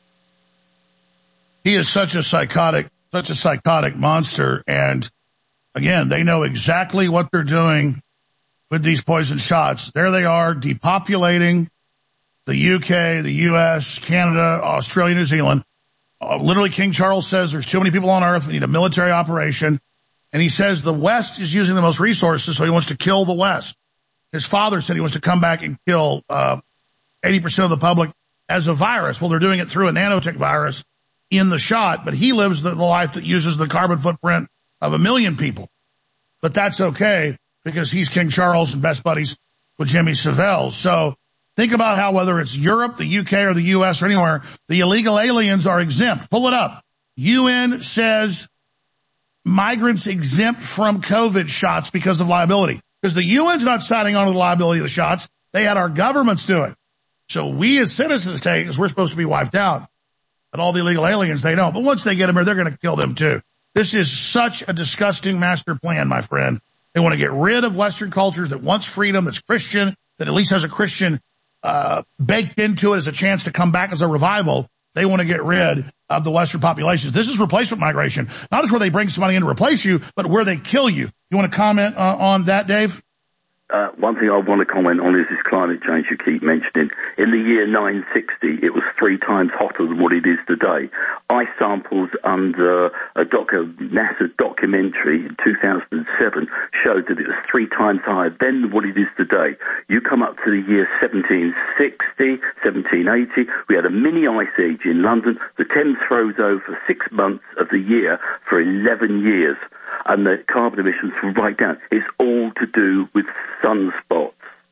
He is such a psychotic, such a psychotic monster. And Again, they know exactly what they're doing with these poison shots. There they are, depopulating the U K, the U S, Canada, Australia, New Zealand. Uh, literally, King Charles says there's too many people on Earth. We need a military operation. And he says the West is using the most resources, so he wants to kill the West. His father said he wants to come back and kill uh eighty percent of the public as a virus. Well, they're doing it through a nanotech virus in the shot, but he lives the, the life that uses the carbon footprint of a million people. But that's okay because he's King Charles and best buddies with Jimmy Savile. So think about how whether it's Europe, the U K, or the U S or anywhere, the illegal aliens are exempt. Pull it up. U N says migrants exempt from COVID shots because of liability. Because the U N's not signing on to the liability of the shots. They had our governments do it. So we as citizens take, because we're supposed to be wiped out. But all the illegal aliens, they don't. But once they get them here, they're going to kill them too. This is such a disgusting master plan, my friend. They want to get rid of Western cultures that wants freedom, that's Christian, that at least has a Christian uh baked into it as a chance to come back as a revival. They want to get rid of the Western populations. This is replacement migration, not as where they bring somebody in to replace you, but where they kill you. You want to comment uh, on that, Dave? Uh, one thing I want to comment on is this climate change you keep mentioning. In the year nine sixty, it was three times hotter than what it is today. Ice samples under a doc- a NASA documentary in two thousand seven showed that it was three times higher than what it is today. You come up to the year seventeen sixty, seventeen eighty, we had a mini ice age in London. The Thames froze over for six months of the year for eleven years. And the carbon emissions were right down. It's all to do with sunspots.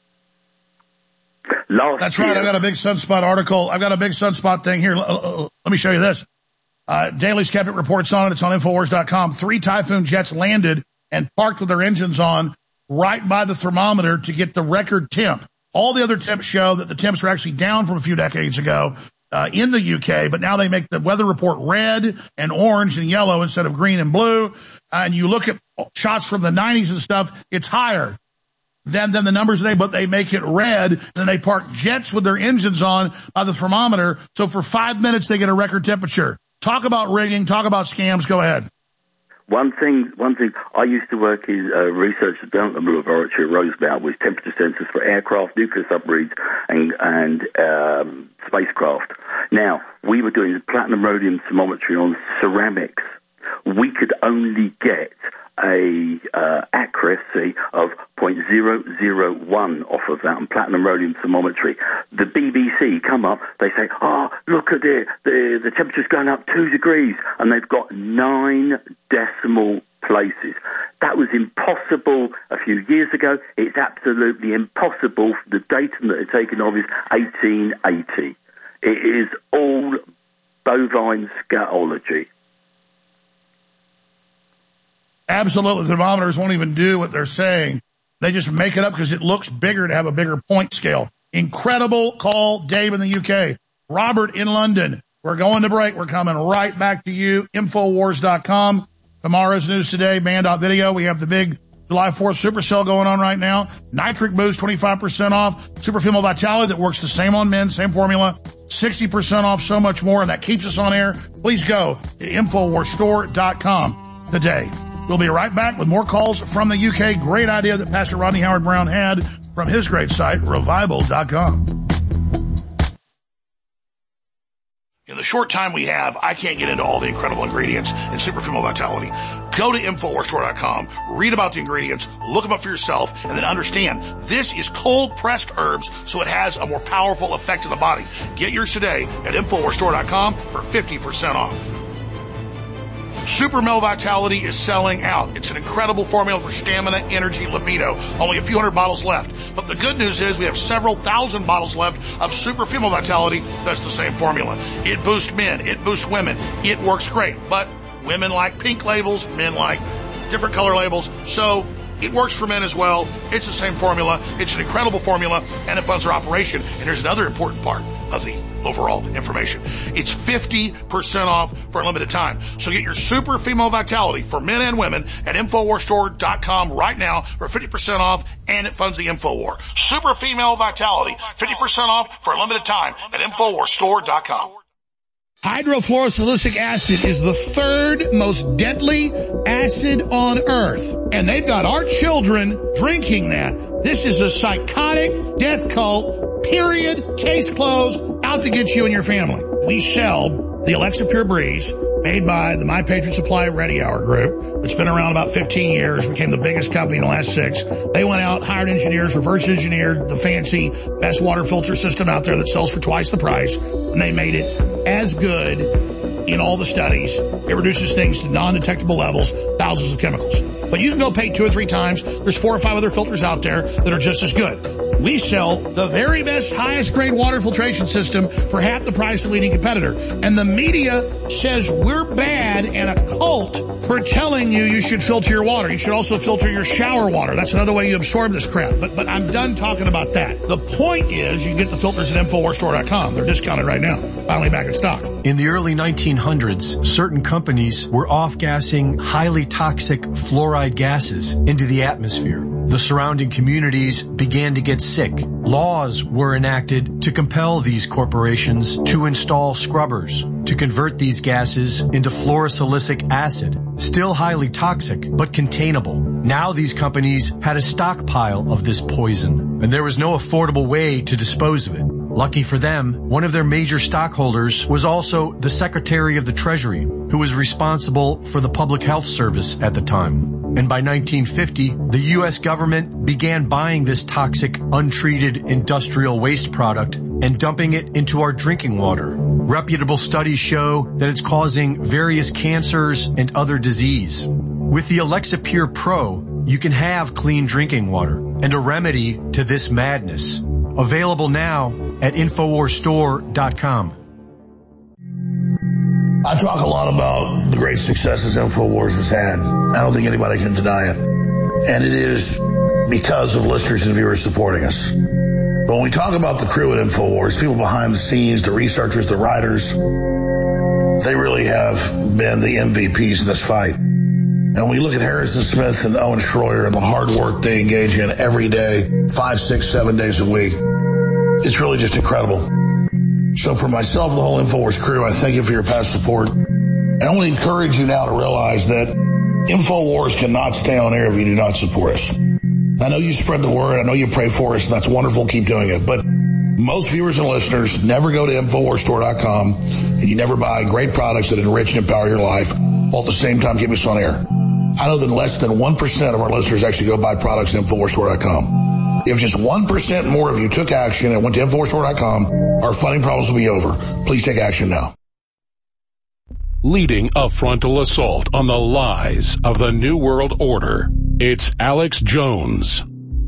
Last That's year, right. I've got a big sunspot article. I've got a big sunspot thing here. Let me show you this. Uh, Daily Skeptic reports on it. It's on Infowars dot com. Three Typhoon jets landed and parked with their engines on right by the thermometer to get the record temp. All the other temps show that the temps were actually down from a few decades ago uh, in the U K, but now they make the weather report red and orange and yellow instead of green and blue. And you look at shots from the nineties and stuff, it's higher than, than the numbers today, but they make it red, and then they park jets with their engines on by the thermometer. So for five minutes, they get a record temperature. Talk about rigging, talk about scams. Go ahead. One thing, one thing, I used to work in a research and development laboratory at Roosevelt with temperature sensors for aircraft, nuclear submarines, and, and um, spacecraft. Now, we were doing platinum rhodium thermometry on ceramics. We could only get a uh, accuracy of zero point zero zero one off of that on platinum rhodium thermometry. The B B C come up, they say, oh, look at it, the, the temperature's going up two degrees, and they've got nine decimal places. That was impossible a few years ago. It's absolutely impossible. The datum that they're taking off is eighteen eighty. It is all bovine scatology. Absolutely. Thermometers won't even do what they're saying. They just make it up because it looks bigger to have a bigger point scale. Incredible call, Dave in the U K. Robert in London. We're going to break. We're coming right back to you. Infowars dot com. Tomorrow's news today, man.video. We have the big July fourth super sale going on right now. Nitric Boost, twenty-five percent off. Super Female Vitality that works the same on men, same formula. sixty percent off, so much more, and that keeps us on air. Please go to Infowars store dot com today. We'll be right back with more calls from the U K. Great idea that Pastor Rodney Howard Brown had from his great site, revival dot com. In the short time we have, I can't get into all the incredible ingredients in Super Female Vitality. Go to Infowars store dot com, read about the ingredients, look them up for yourself, and then understand this is cold-pressed herbs, so it has a more powerful effect in the body. Get yours today at Infowars store dot com for fifty percent off. Super Male Vitality is selling out. It's an incredible formula for stamina, energy, libido. Only a few hundred bottles left. But the good news is we have several thousand bottles left of Super Female Vitality. That's the same formula. It boosts men. It boosts women. It works great. But women like pink labels. Men like different color labels. So it works for men as well. It's the same formula. It's an incredible formula, and it funds their operation. And here's another important part of the overall information. It's fifty percent off for a limited time. So get your Super Female Vitality for men and women at Infowars store dot com right now for fifty percent off, and it funds the InfoWar. Super Female Vitality, fifty percent off for a limited time at Infowars store dot com. Hydrofluorosilicic acid is the third most deadly acid on earth. And they've got our children drinking that. This is a psychotic death cult, period, case closed, out to get you and your family. We sell the Alexa Pure Breeze, made by the My Patriot Supply Ready Hour group. It's been around about fifteen years, became the biggest company in the last six. They went out, hired engineers, reverse engineered the fancy best water filter system out there that sells for twice the price, and they made it as good in all the studies. It reduces things to non-detectable levels, thousands of chemicals. But you can go pay two or three times. There's four or five other filters out there that are just as good. We sell the very best, highest grade water filtration system for half the price of the leading competitor. And the media says we're bad and a cult for telling you you should filter your water. You should also filter your shower water. That's another way you absorb this crap. But, but I'm done talking about that. The point is you can get the filters at Infowars Store dot com. They're discounted right now. Finally back in stock. In the early nineteen hundreds, certain companies were off-gassing highly toxic fluoride gases into the atmosphere. The surrounding communities began to get sick. Laws were enacted to compel these corporations to install scrubbers to convert these gases into fluorosilicic acid, still highly toxic, but containable. Now these companies had a stockpile of this poison, and there was no affordable way to dispose of it. Lucky for them, one of their major stockholders was also the Secretary of the Treasury, who was responsible for the Public Health Service at the time. And by nineteen fifty, the U S government began buying this toxic, untreated industrial waste product and dumping it into our drinking water. Reputable studies show that it's causing various cancers and other disease. With the Alexa Pure Pro, you can have clean drinking water and a remedy to this madness. Available now at Infowars Store dot com. I talk a lot about the great successes InfoWars has had. I don't think anybody can deny it. And it is because of listeners and viewers supporting us. But when we talk about the crew at InfoWars, people behind the scenes, the researchers, the writers, they really have been the M V Ps in this fight. And we look at Harrison Smith and Owen Schroyer and the hard work they engage in every day, five, six, seven days a week. It's really just incredible. So for myself and the whole InfoWars crew, I thank you for your past support. And I want to encourage you now to realize that InfoWars cannot stay on air if you do not support us. I know you spread the word. I know you pray for us, and that's wonderful. Keep doing it. But most viewers and listeners never go to Infowars Store dot com, and you never buy great products that enrich and empower your life while at the same time keep us on air. I know that less than one percent of our listeners actually go buy products at Infowars Store dot com. If just one percent more of you took action and went to Infowars Store dot com, our funding problems will be over. Please take action now. Leading a frontal assault on the lies of the New World Order, it's Alex Jones.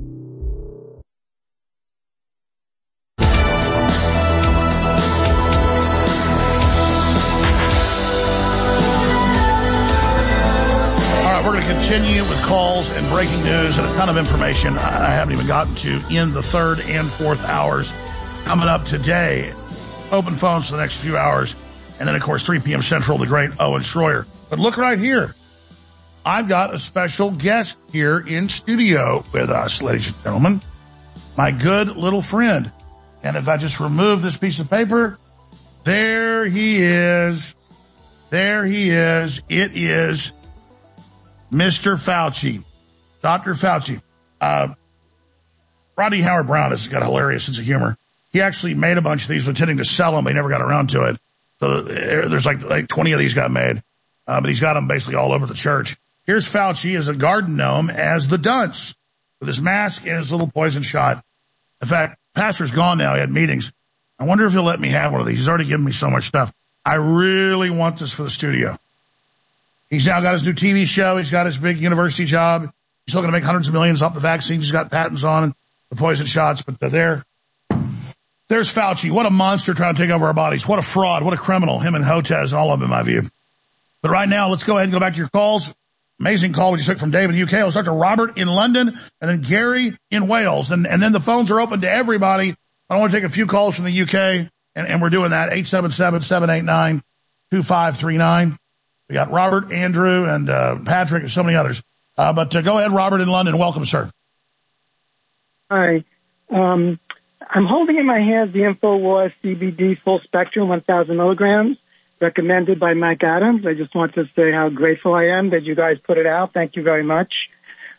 We're going to continue with calls and breaking news and a ton of information I haven't even gotten to in the third and fourth hours coming up today. Open phones for the next few hours. And then, of course, three p.m. Central, the great Owen Schroyer. But look right here. I've got a special guest here in studio with us, ladies and gentlemen. My good little friend. And if I just remove this piece of paper, there he is. There he is. It is Mister Fauci, Doctor Fauci. Uh, Rodney Howard-Brown has got a hilarious sense of humor. He actually made a bunch of these, pretending to sell them. He never got around to it. So there's like, like twenty of these got made. Uh, but he's got them basically all over the church. Here's Fauci as a garden gnome as the dunce with his mask and his little poison shot. In fact, pastor's gone now. He had meetings. I wonder if he'll let me have one of these. He's already given me so much stuff. I really want this for the studio. He's now got his new T V show. He's got his big university job. He's looking to make hundreds of millions off the vaccines. He's got patents on the poison shots. But there, there's Fauci. What a monster trying to take over our bodies. What a fraud. What a criminal. Him and Hotez and all of them, in my view. But right now, let's go ahead and go back to your calls. Amazing call we just took from Dave in the U K. We'll start to Robert in London and then Gary in Wales. And, and then the phones are open to everybody. I want to take a few calls from the U K, and, and we're doing that. eight seven seven, seven eight nine, two five three nine. We got Robert, Andrew, and uh, Patrick, and so many others. Uh, but uh, go ahead, Robert in London. Welcome, sir. Hi. Um, I'm holding in my hands the InfoWars C B D full spectrum, one thousand milligrams. recommended by Mike Adams. I just want to say how grateful I am that you guys put it out. Thank you very much.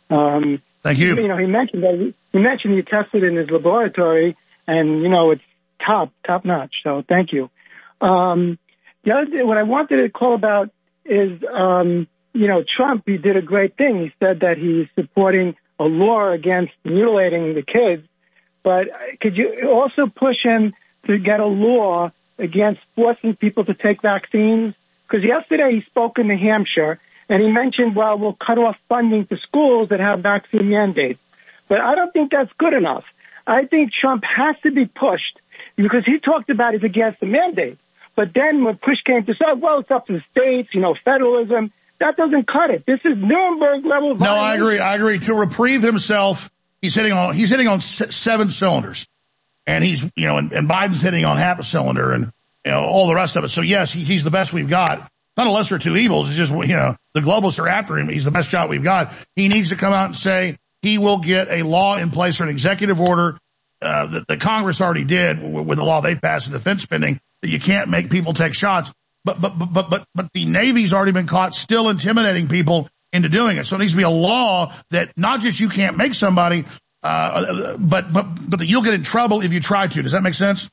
Um, Thank you. You know, he mentioned that he, he mentioned he tested in his laboratory, and you know it's top top notch. So thank you. Um, the other thing, what I wanted to call about is, um, you know, Trump. He did a great thing. He said that he's supporting a law against mutilating the kids. But could you also push him to get a law against forcing people to take vaccines? Because yesterday he spoke in New Hampshire, and he mentioned, well, we'll cut off funding to schools that have vaccine mandates. But I don't think that's good enough. I think Trump has to be pushed because he talked about it's against the mandate. But then when push came to shove, well, it's up to the states, you know, federalism. That doesn't cut it. This is Nuremberg level violence. No, I agree. I agree. To reprieve himself, he's hitting on he's hitting on seven cylinders, and he's you know, and, and Biden's hitting on half a cylinder, and you know all the rest of it. So yes, he, he's the best we've got. It's not a lesser of two evils. It's just you know the globalists are after him. He's the best shot we've got. He needs to come out and say he will get a law in place or an executive order uh, that the Congress already did with the law they passed in defense spending that you can't make people take shots. But but but but but the Navy's already been caught still intimidating people into doing it. So it needs to be a law that not just you can't make somebody, uh, but but but that you'll get in trouble if you try to. Does that make sense?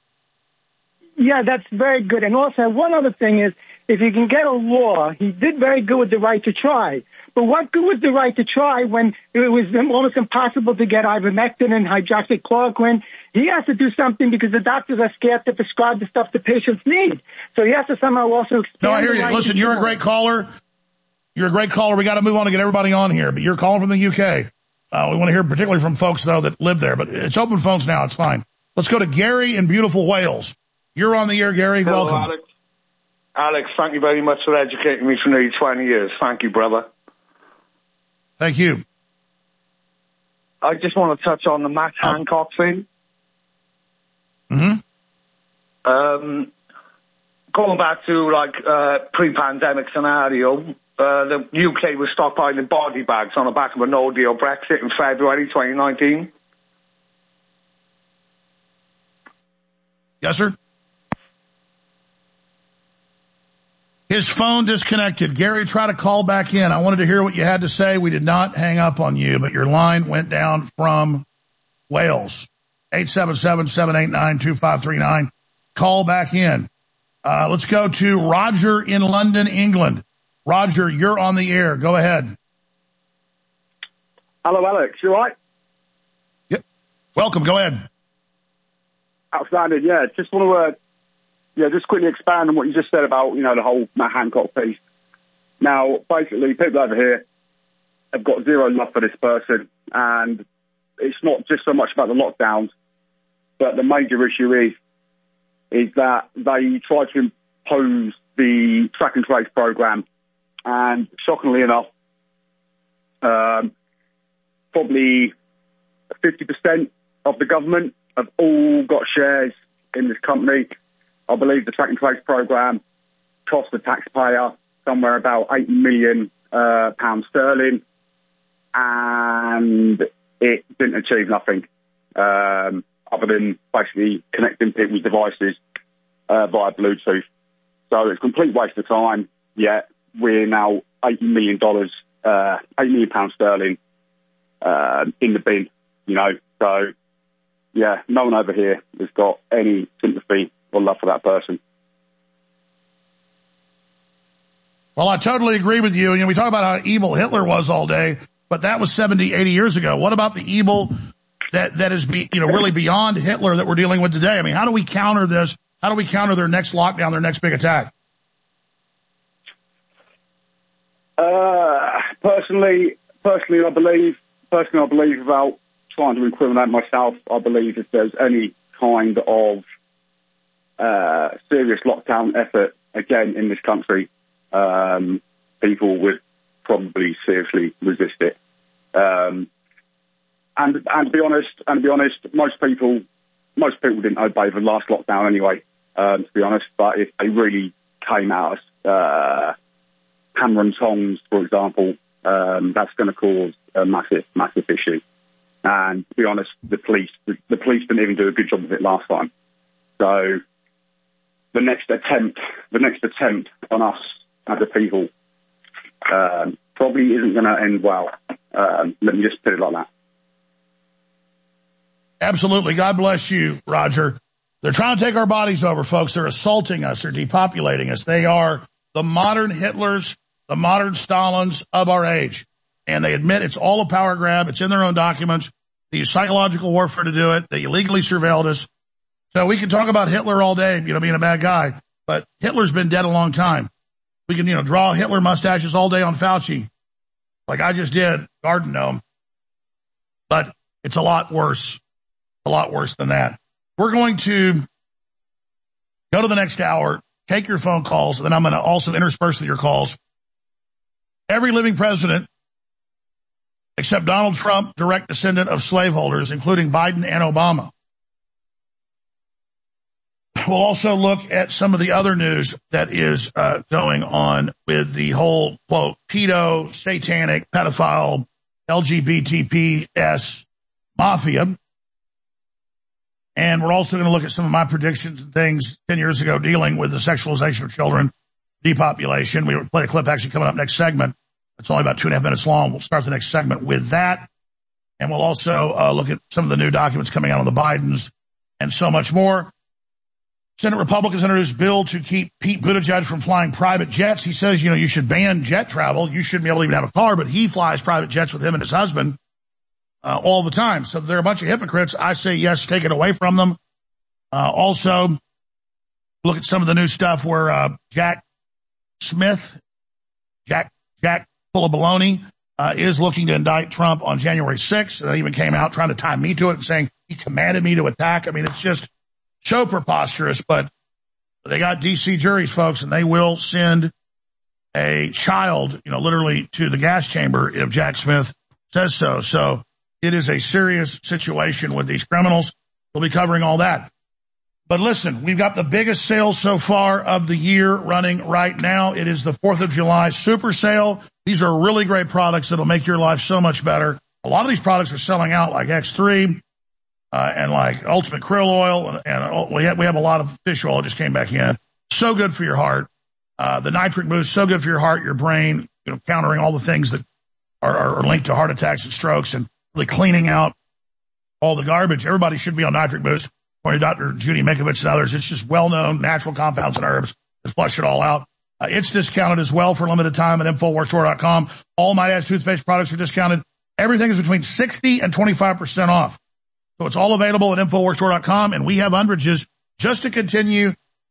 Yeah, that's very good. And also, one other thing is, if you can get a law, he did very good with the right to try. But what good was the right to try when it was almost impossible to get ivermectin and hydroxychloroquine? He has to do something because the doctors are scared to prescribe the stuff the patients need. So he has to somehow also expand. No, I hear you. Listen, you're a great caller. You're a great caller. We got to move on to get everybody on here. But you're calling from the U K. Uh, we want to hear particularly from folks, though, that live there. But it's open phones now. It's fine. Let's go to Gary in beautiful Wales. You're on the air, Gary. Hello, Welcome. Alex. Alex, thank you very much for educating me for nearly twenty years. Thank you, brother. Thank you. I just want to touch on the Matt Hancock thing. Mm-hmm. Um, going back to, like, uh, pre-pandemic scenario, uh, the U K was stockpiling body bags on the back of a no-deal Brexit in February twenty nineteen. Yes, sir? His phone disconnected. Gary, try to call back in. I wanted to hear what you had to say. We did not hang up on you, but your line went down from Wales. eight seven seven, seven eight nine, two five three nine. Call back in. Uh, let's go to Roger in London, England. Roger, you're on the air. Go ahead. Hello, Alex. You all right? Yep. Welcome. Go ahead. Outstanding. Yeah, just want to... Uh, Yeah, just quickly expand on what you just said about, you know, the whole Matt Hancock piece. Now, basically, people over here have got zero love for this person, and it's not just so much about the lockdowns, but the major issue is is that they try to impose the track and trace program, and shockingly enough, um, probably fifty percent of the government have all got shares in this company. I believe the track and trace program cost the taxpayer somewhere about eighty million uh, pounds sterling, and it didn't achieve nothing um, other than basically connecting people's devices uh, via Bluetooth. So it's a complete waste of time. Yet we're now eighty million dollars, uh, eight million pounds sterling uh, in the bin. You know, so yeah, no one over here has got any sympathy or love for that person. Well, I totally agree with you. You know, we talk about how evil Hitler was all day, but that was seventy, eighty years ago. What about the evil that, that is, be, you know, really beyond Hitler that we're dealing with today? I mean, how do we counter this? How do we counter their next lockdown, their next big attack? Uh, personally, personally, I believe, personally, I believe without trying to incriminate myself, I believe if there's any kind of Uh, serious lockdown effort again in this country, um, people would probably seriously resist it. Um, and and to be honest, and to be honest, most people, most people didn't obey the last lockdown anyway. Um, to be honest, but if they really came at us, uh, hammer and tongs, for example, um, that's going to cause a massive, massive issue. And to be honest, the police, the, the police didn't even do a good job of it last time. So. the next attempt, the next attempt on us as a people, um, probably isn't going to end well. Um, let me just put it like that. Absolutely. God bless you, Roger. They're trying to take our bodies over, folks. They're assaulting us. They're depopulating us. They are the modern Hitlers, the modern Stalins of our age. And they admit it's all a power grab. It's in their own documents. They use psychological warfare to do it. They illegally surveilled us. So we can talk about Hitler all day, you know, being a bad guy. But Hitler's been dead a long time. We can, you know, draw Hitler mustaches all day on Fauci, like I just did, garden gnome. But it's a lot worse, a lot worse than that. We're going to go to the next hour, take your phone calls, and then I'm going to also intersperse your calls. Every living president, except Donald Trump, direct descendant of slaveholders, including Biden and Obama. We'll also look at some of the other news that is uh, going on with the whole, quote, pedo, satanic, pedophile, L G B T P S mafia. And we're also going to look at some of my predictions and things ten years ago dealing with the sexualization of children, depopulation. We will play a clip actually coming up next segment. It's only about two and a half minutes long. We'll start the next segment with that. And we'll also uh, look at some of the new documents coming out on the Bidens and so much more. Senate Republicans introduced a bill to keep Pete Buttigieg from flying private jets. He says, you know, you should ban jet travel. You shouldn't be able to even have a car, but he flies private jets with him and his husband uh, all the time. So they're a bunch of hypocrites. I say yes, take it away from them. Uh, also, look at some of the new stuff where uh, Jack Smith, Jack, Jack full of baloney, uh, is looking to indict Trump on January sixth. They even came out trying to tie me to it and saying he commanded me to attack. I mean, it's just so preposterous, but they got D C juries, folks, and they will send a child, you know, literally to the gas chamber if Jack Smith says so. So it is a serious situation with these criminals. We'll be covering all that. But listen, we've got the biggest sale so far of the year running right now. It is the fourth of July super sale. These are really great products that'll make your life so much better. A lot of these products are selling out, like X three. Uh, and like Ultimate Krill Oil, and, and uh, we have we have a lot of fish oil just came back in. So good for your heart. Uh, the Nitric Boost, so good for your heart, your brain, you know, countering all the things that are, are linked to heart attacks and strokes, and really cleaning out all the garbage. Everybody should be on Nitric Boost. According to Doctor Judy Mikovits and others, it's just well-known natural compounds and herbs that flush it all out. Uh, it's discounted as well for a limited time at Infowars Store dot com. All My Dad's toothpaste products are discounted. Everything is between sixty and twenty-five percent off. So it's all available at Infowars Store dot com, and we have hundreds just to continue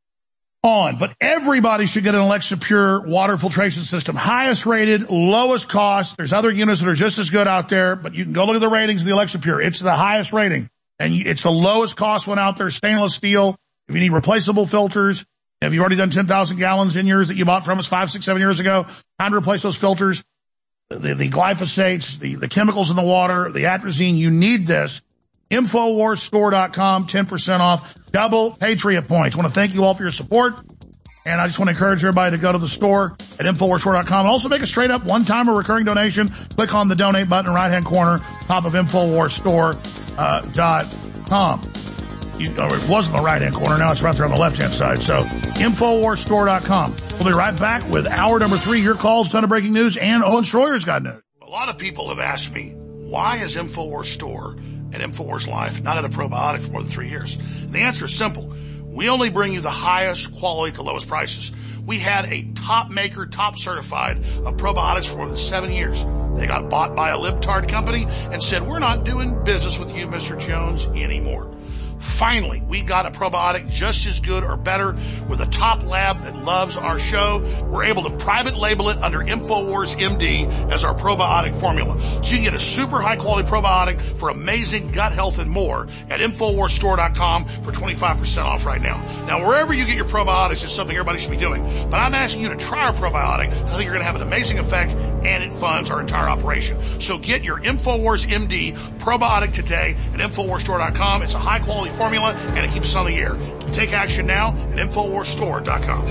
on. But everybody should get an Alexa Pure water filtration system. Highest rated, lowest cost. There's other units that are just as good out there, but you can go look at the ratings of the Alexa Pure. It's the highest rating, and it's the lowest cost one out there, stainless steel. If you need replaceable filters, if you've already done ten thousand gallons in yours that you bought from us five, six, seven years ago, time to replace those filters. The, the glyphosates, the, the chemicals in the water, the atrazine, you need this. Infowars Store dot com, ten percent off, double Patriot points. I want to thank you all for your support, and I just want to encourage everybody to go to the store at Infowars Store dot com. And also make a straight-up one-time or recurring donation. Click on the donate button in the right-hand corner, top of Infowars Store dot com. You, or it was in the right-hand corner. Now it's right there on the left-hand side. So Infowars Store dot com. We'll be right back with hour number three, your calls, ton of breaking news, and Owen Schroyer's got news. A lot of people have asked me, why is Infowars Store and Infowars Life not had a probiotic for more than three years? And the answer is simple. We only bring you the highest quality at the lowest prices. We had a top maker, top certified of probiotics for more than seven years. They got bought by a libtard company and said, we're not doing business with you, Mister Jones, anymore. Finally, we got a probiotic just as good or better with a top lab that loves our show. We're able to private label it under Infowars M D as our probiotic formula. So you can get a super high quality probiotic for amazing gut health and more at Infowars Store dot com for twenty-five percent off right now. Now, wherever you get your probiotics is something everybody should be doing, but I'm asking you to try our probiotic. I think you're going to have an amazing effect, and it funds our entire operation. So get your Infowars M D probiotic today at Infowars Store dot com. It's a high quality formula, and it keeps us on the air. Take action now at Infowars Store dot com.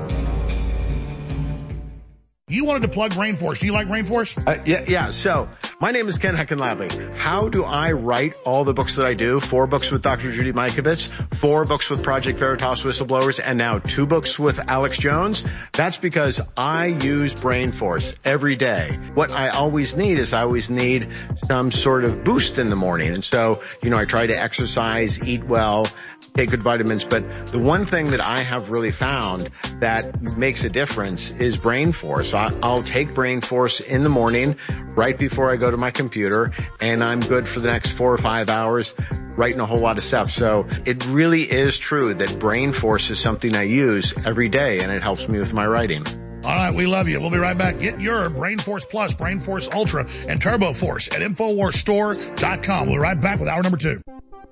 You wanted to plug Rainforest. Do you like Rainforest? Uh, yeah, yeah. So My name is Ken Heckenlively. How do I write all the books that I do? Four books with Doctor Judy Mikovits, four books with Project Veritas Whistleblowers, and now two books with Alex Jones. That's because I use BrainForce every day. What I always need is I always need some sort of boost in the morning. And so, you know, I try to exercise, eat well, take good vitamins. But the one thing that I have really found that makes a difference is BrainForce. I'll take BrainForce in the morning right before I go to my computer, and I'm good for the next four or five hours writing a whole lot of stuff. So it really is true that BrainForce is something I use every day, and it helps me with my writing. All right, we love you. We'll be right back. Get your BrainForce Plus, BrainForce Ultra, and TurboForce at Infowars Store dot com. We'll be right back with hour number two.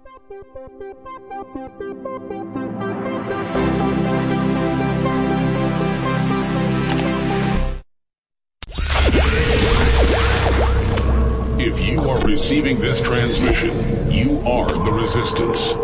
If you are receiving this transmission, you are the resistance.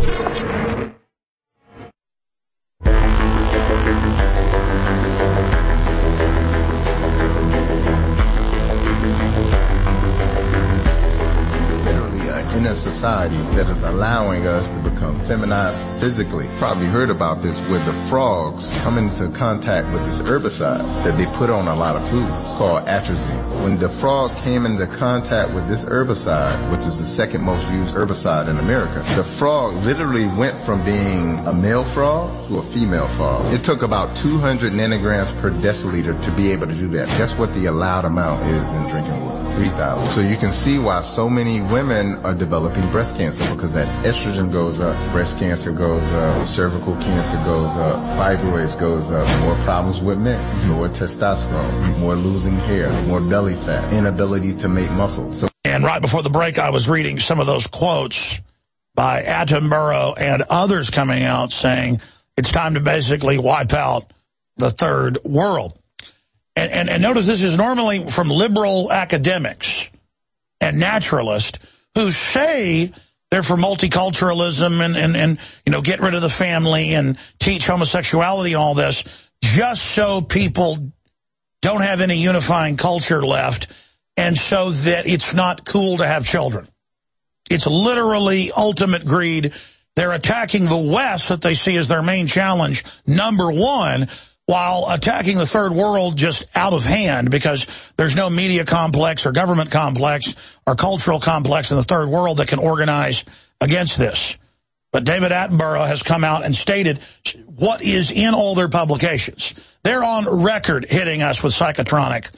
In a society that is allowing us to become feminized physically. Probably heard about this with the frogs come into contact with this herbicide that they put on a lot of foods called atrazine. When the frogs came into contact with this herbicide, which is the second most used herbicide in America, the frog literally went from being a male frog to a female frog. It took about two hundred nanograms per deciliter to be able to do that. Guess what the allowed amount is in drinking water? three thousand. So you can see why so many women are developing breast cancer, because as estrogen goes up, breast cancer goes up, cervical cancer goes up, fibroids goes up, more problems with men, more testosterone, more losing hair, more belly fat, inability to make muscle. So and right before the break, I was reading some of those quotes by Attenborough and others coming out saying it's time to basically wipe out the third world. And, and, and notice this is normally from liberal academics and naturalists who say they're for multiculturalism and, and, and, you know, get rid of the family and teach homosexuality and all this, just so people don't have any unifying culture left and so that it's not cool to have children. It's literally ultimate greed. They're attacking the West that they see as their main challenge, number one, while attacking the third world just out of hand because there's no media complex or government complex or cultural complex in the third world that can organize against this. But David Attenborough has come out and stated what is in all their publications. They're on record hitting us with psychotronic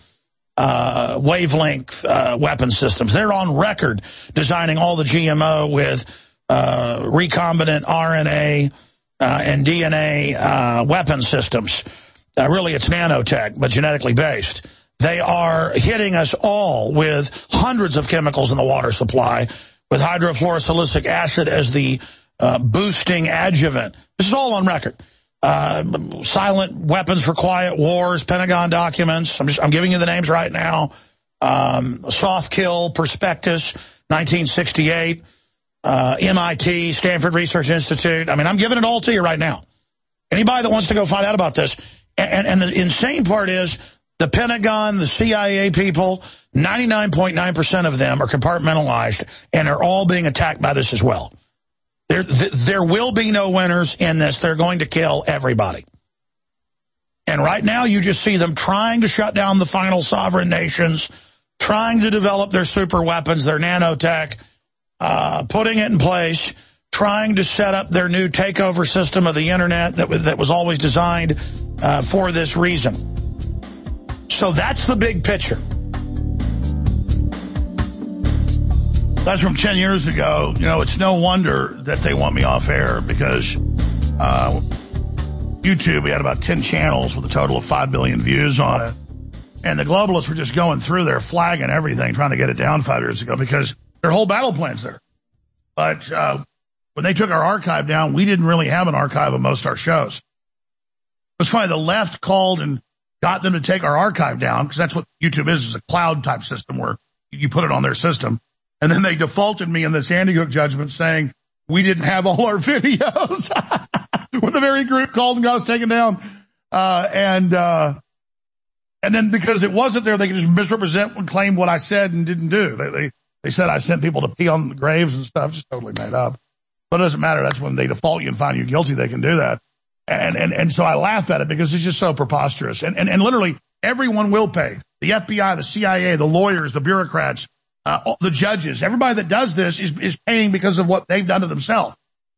uh, wavelength uh, weapon systems. They're on record designing all the G M O with uh, recombinant R N A Uh, and D N A uh, weapon systems. Uh, really, it's nanotech, but genetically based. They are hitting us all with hundreds of chemicals in the water supply, with hydrofluorosilicic acid as the uh, boosting adjuvant. This is all on record. Uh, silent weapons for quiet wars, Pentagon documents. I'm, just, I'm giving you the names right now. Um, Soft Kill Prospectus, nineteen sixty-eight. Uh, M I T, Stanford Research Institute. I mean, I'm giving it all to you right now. Anybody that wants to go find out about this. And, and the insane part is the Pentagon, the C I A people, ninety-nine point nine percent of them are compartmentalized and are all being attacked by this as well. There, th there will be no winners in this. They're going to kill everybody. And right now you just see them trying to shut down the final sovereign nations, trying to develop their super weapons, their nanotech, Uh, putting it in place, trying to set up their new takeover system of the internet that was, that was always designed uh, for this reason. So that's the big picture. That's from ten years ago. You know, it's no wonder that they want me off air because uh, YouTube, we had about ten channels with a total of five billion views on it. And the globalists were just going through there, flagging everything, trying to get it down five years ago because their whole battle plan's there. But uh, when they took our archive down, we didn't really have an archive of most of our shows. It was funny, the left called and got them to take our archive down, because that's what YouTube is, is a cloud-type system where you put it on their system. And then they defaulted me in this Andy Hook judgment saying we didn't have all our videos. When the very group called and got us taken down. Uh, and uh, And then because it wasn't there, they could just misrepresent and claim what I said and didn't do. They, they, they said I sent people to pee on the graves and stuff, just totally made up. But it doesn't matter. That's when they default you and find you guilty. They can do that. And, and, and so I laugh at it because it's just so preposterous. And, and, and literally everyone will pay. The F B I, the C I A, the lawyers, the bureaucrats, uh, the judges, everybody that does this is, is paying because of what they've done to themselves.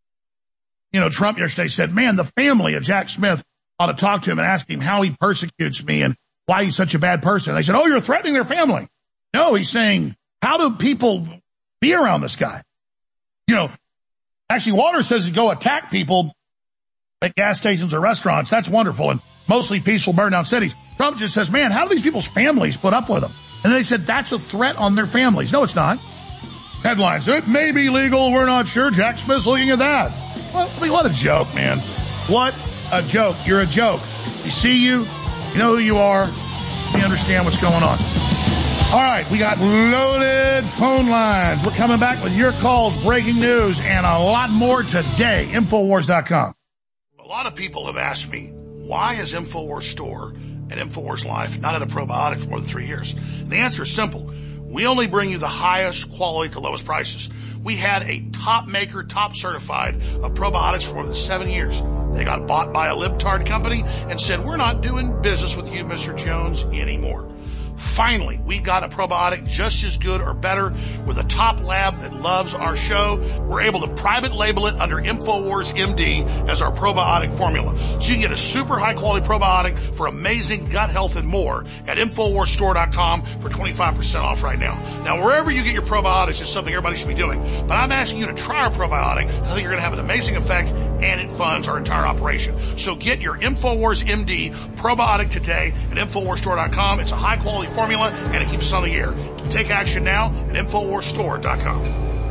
You know, Trump yesterday said, man, the family of Jack Smith ought to talk to him and ask him how he persecutes me and why he's such a bad person. And they said, oh, you're threatening their family. No, he's saying, how do people be around this guy? You know, actually, Waters says to go attack people at gas stations or restaurants. That's wonderful. And mostly peaceful burn down cities. Trump just says, man, how do these people's families put up with them? And they said, that's a threat on their families. No, it's not. Headlines, it may be legal. We're not sure. Jack Smith's looking at that. What, I mean, what a joke, man. What a joke. You're a joke. We see you. You know who you are. We understand what's going on. All right, we got loaded phone lines. We're coming back with your calls, breaking news, and a lot more today. Infowars dot com. A lot of people have asked me, why is InfoWars Store and InfoWars Life not at a probiotic for more than three years? And the answer is simple. We only bring you the highest quality to lowest prices. We had a top maker, top certified of probiotics for more than seven years. They got bought by a libtard company and said, we're not doing business with you, Mister Jones, anymore. Finally, we got a probiotic just as good or better with a top lab that loves our show. We're able to private label it under InfoWars M D as our probiotic formula. So you can get a super high quality probiotic for amazing gut health and more at InfoWars Store dot com for twenty-five percent off right now. Now, wherever you get your probiotics is something everybody should be doing. But I'm asking you to try our probiotic. I think you're going to have an amazing effect and it funds our entire operation. So get your InfoWars M D probiotic today at InfoWars Store dot com. It's a high quality formula and it keeps us on the air. Take action now at InfoWars Store dot com.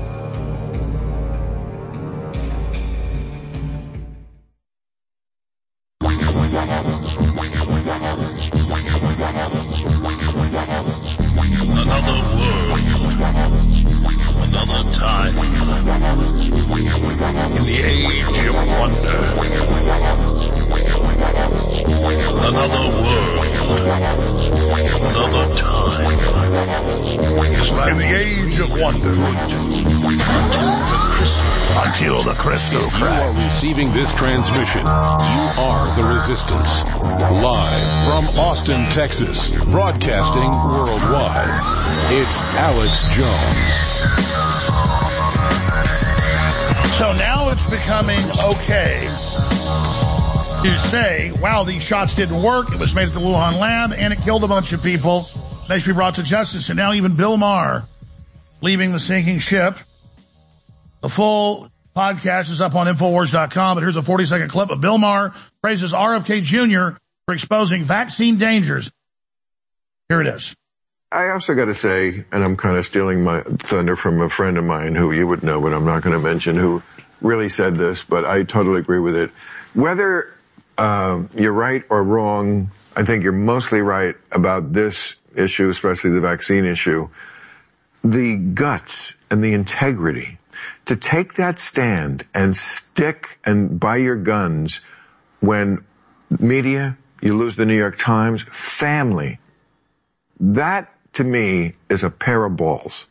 Another world, another time, in the age of wonder. Another world, another time. It's like in the age of wonder. Until the crystal cracks. You are receiving this transmission. You are the Resistance. Live from Austin, Texas. Broadcasting worldwide. It's Alex Jones. So now it's becoming okay to say, wow, these shots didn't work. It was made at the Wuhan lab and it killed a bunch of people. They should be brought to justice. And now even Bill Maher leaving the sinking ship. The full podcast is up on InfoWars dot com, but here's a forty second clip of Bill Maher praises R F K Junior for exposing vaccine dangers. Here it is. I also got to say, and I'm kind of stealing my thunder from a friend of mine who you would know, but I'm not going to mention, who really said this, but I totally agree with it. Whether uh, you're right or wrong, I think you're mostly right about this issue, especially the vaccine issue. The guts and the integrity to take that stand and stick and buy your guns when media, you lose the New York Times, family, that to me is a pair of balls.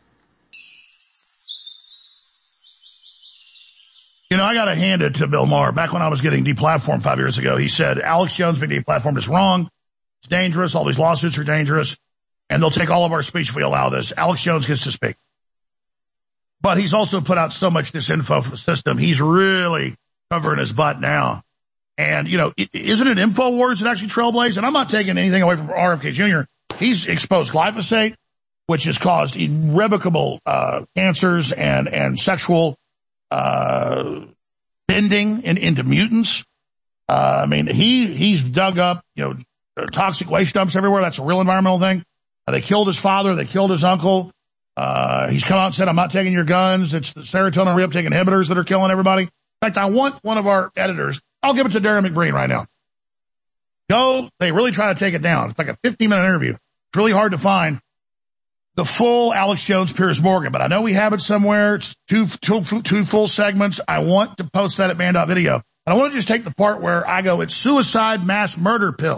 You know, I got to hand it to Bill Maher. Back when I was getting deplatformed five years ago, he said, Alex Jones being deplatformed is wrong. It's dangerous. All these lawsuits are dangerous. And they'll take all of our speech if we allow this. Alex Jones gets to speak. But he's also put out so much disinfo for the system. He's really covering his butt now. And, you know, isn't it InfoWars that actually trailblazed? And I'm not taking anything away from R F K Junior He's exposed glyphosate, which has caused irrevocable uh, cancers and, and sexual uh, bending in, into mutants. Uh, I mean, he he's dug up, you know, toxic waste dumps everywhere. That's a real environmental thing. Uh, they killed his father. They killed his uncle. Uh, he's come out and said, I'm not taking your guns. It's the serotonin reuptake inhibitors that are killing everybody. In fact, I want one of our editors. I'll give it to Darren McBreen right now. Go. They really try to take it down. It's like a fifteen minute interview. It's really hard to find the full Alex Jones Piers Morgan, but I know we have it somewhere. It's two, two, two full segments. I want to post that at Man dot video. And I want to just take the part where I go, it's suicide mass murder pills.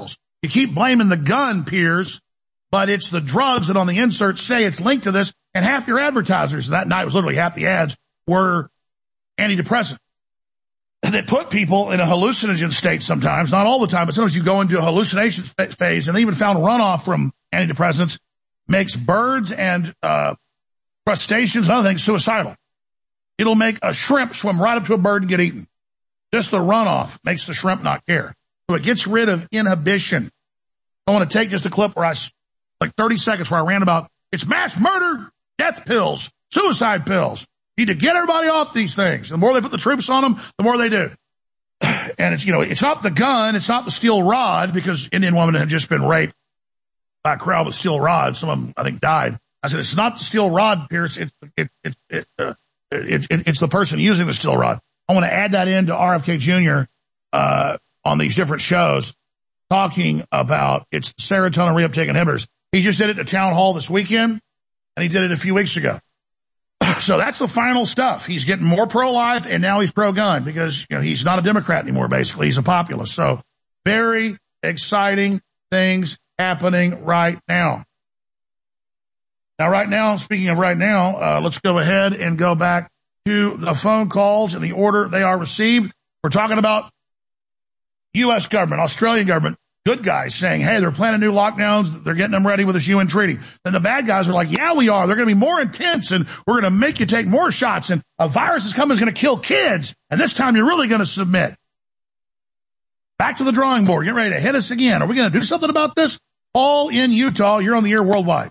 You keep blaming the gun, Piers, but it's the drugs that on the insert say it's linked to this, and half your advertisers that night was literally half the ads were antidepressant. That put people in a hallucinogen state sometimes, not all the time, but sometimes you go into a hallucination phase, and they even found runoff from antidepressants makes birds and uh, crustaceans and other things suicidal. It'll make a shrimp swim right up to a bird and get eaten. Just the runoff makes the shrimp not care. So it gets rid of inhibition. I want to take just a clip where I, like thirty seconds where I ran about, it's mass murder, death pills, suicide pills. You need to get everybody off these things. The more they put the troops on them, the more they do. And it's, you know, it's not the gun, it's not the steel rod, because Indian women had just been raped by a crowd with steel rods. Some of them, I think, died. I said, it's not the steel rod, Pierce. It's, it, it, it, uh, it, it, it's the person using the steel rod. I want to add that into R F K Junior uh, on these different shows, talking about its serotonin reuptake inhibitors. He just did it at town hall this weekend, and he did it a few weeks ago. So that's the final stuff. He's getting more pro-life, and now he's pro-gun because, you know, he's not a Democrat anymore, basically. He's a populist. So very exciting things happening right now. Now, right now, speaking of right now, uh, let's go ahead and go back to the phone calls and the order they are received. We're talking about U S government, Australian government, good guys saying, hey, they're planning new lockdowns. They're getting them ready with this U N treaty. Then the bad guys are like, yeah, we are. They're going to be more intense, and we're going to make you take more shots, and a virus is coming is going to kill kids, and this time you're really going to submit. Back to the drawing board. Get ready to hit us again. Are we going to do something about this? All in Utah. You're on the air worldwide.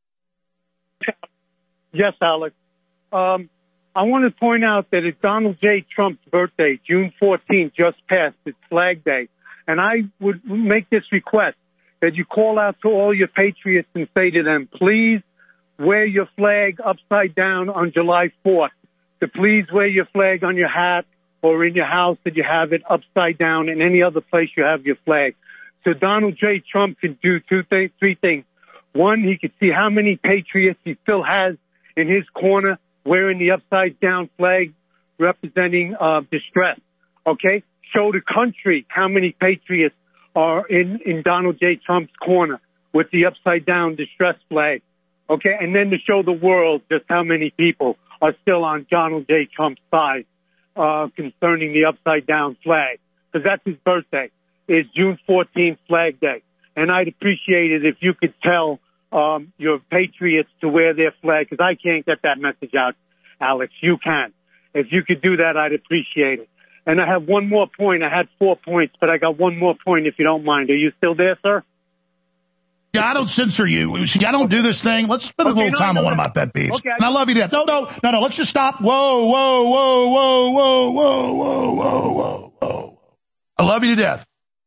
Yes, Alex. Um, I want to point out that it's Donald J. Trump's birthday, June fourteenth, just passed. It's Flag Day. And I would make this request, that you call out to all your patriots and say to them, please wear your flag upside down on July fourth. To please wear your flag on your hat or in your house, that you have it upside down in any other place you have your flag. So Donald J. Trump can do two things, three things. One, he could see how many patriots he still has in his corner wearing the upside down flag representing uh, distress. Okay? Show the country how many patriots are in, in Donald J. Trump's corner with the upside down distress flag. Okay? And then to show the world just how many people are still on Donald J. Trump's side uh, concerning the upside down flag. Because that's his birthday. It's June fourteenth, Flag Day. And I'd appreciate it if you could tell um, your patriots to wear their flag, because I can't get that message out, Alex. You can. If you could do that, I'd appreciate it. And I have one more point. I had four points, but I got one more point, if you don't mind. Are you still there, sir? Yeah, I don't censor you. See, I don't do this thing. Let's spend okay, a little no, time no, on no. one of my pet peeves. Okay, and I love you to death. No, no, no, no. Let's just stop. Whoa, whoa, whoa, whoa, whoa, whoa, whoa, whoa, whoa, whoa. I love you to death.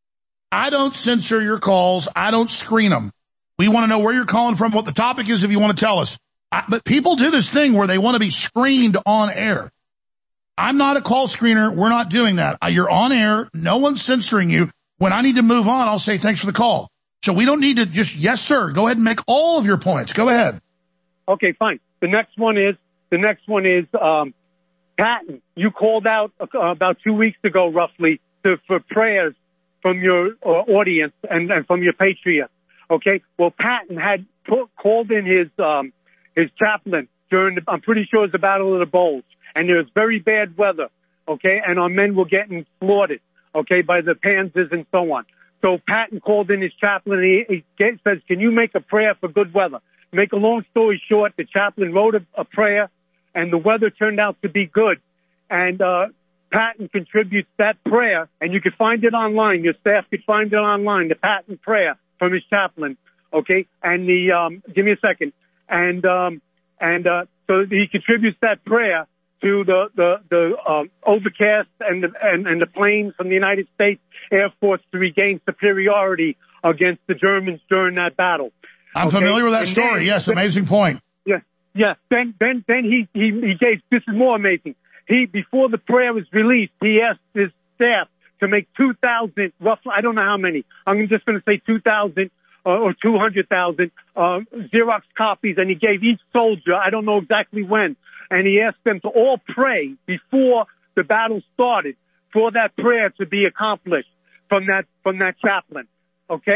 I don't censor your calls. I don't screen them. We want to know where you're calling from, what the topic is, if you want to tell us. I, but people do this thing where they want to be screened on air. I'm not a call screener. We're not doing that. You're on air. No one's censoring you. When I need to move on, I'll say thanks for the call. So we don't need to just, yes, sir. Go ahead and make all of your points. Go ahead. Okay, fine. The next one is, the next one is, um, Patton. You called out uh, about two weeks ago, roughly, to, for prayers from your uh, audience and, and from your patriots. Okay. Well, Patton had put, called in his, um, his chaplain during the, I'm pretty sure it was the Battle of the Bulge. And there was very bad weather, okay, and our men were getting slaughtered, okay, by the Panzers and so on. So Patton called in his chaplain, and he, he says, can you make a prayer for good weather? Make a long story short, the chaplain wrote a, a prayer, and the weather turned out to be good. And uh, Patton contributes that prayer, and you can find it online. Your staff could find it online, the Patton prayer from his chaplain, okay? And the, um, give me a second. And, um, and uh, so he contributes that prayer to the the, the um, overcast and the, and, and the planes from the United States Air Force to regain superiority against the Germans during that battle. I'm okay? familiar with that and story. Then, yes, then, amazing point. Yeah, yeah. Then then then he, he he gave. This is more amazing. He before the prayer was released, he asked his staff to make two thousand, roughly. I don't know how many. I'm just going to say two thousand. Uh, or two hundred thousand uh, Xerox copies, and he gave each soldier, I don't know exactly when, and he asked them to all pray before the battle started for that prayer to be accomplished from that from that chaplain. Okay,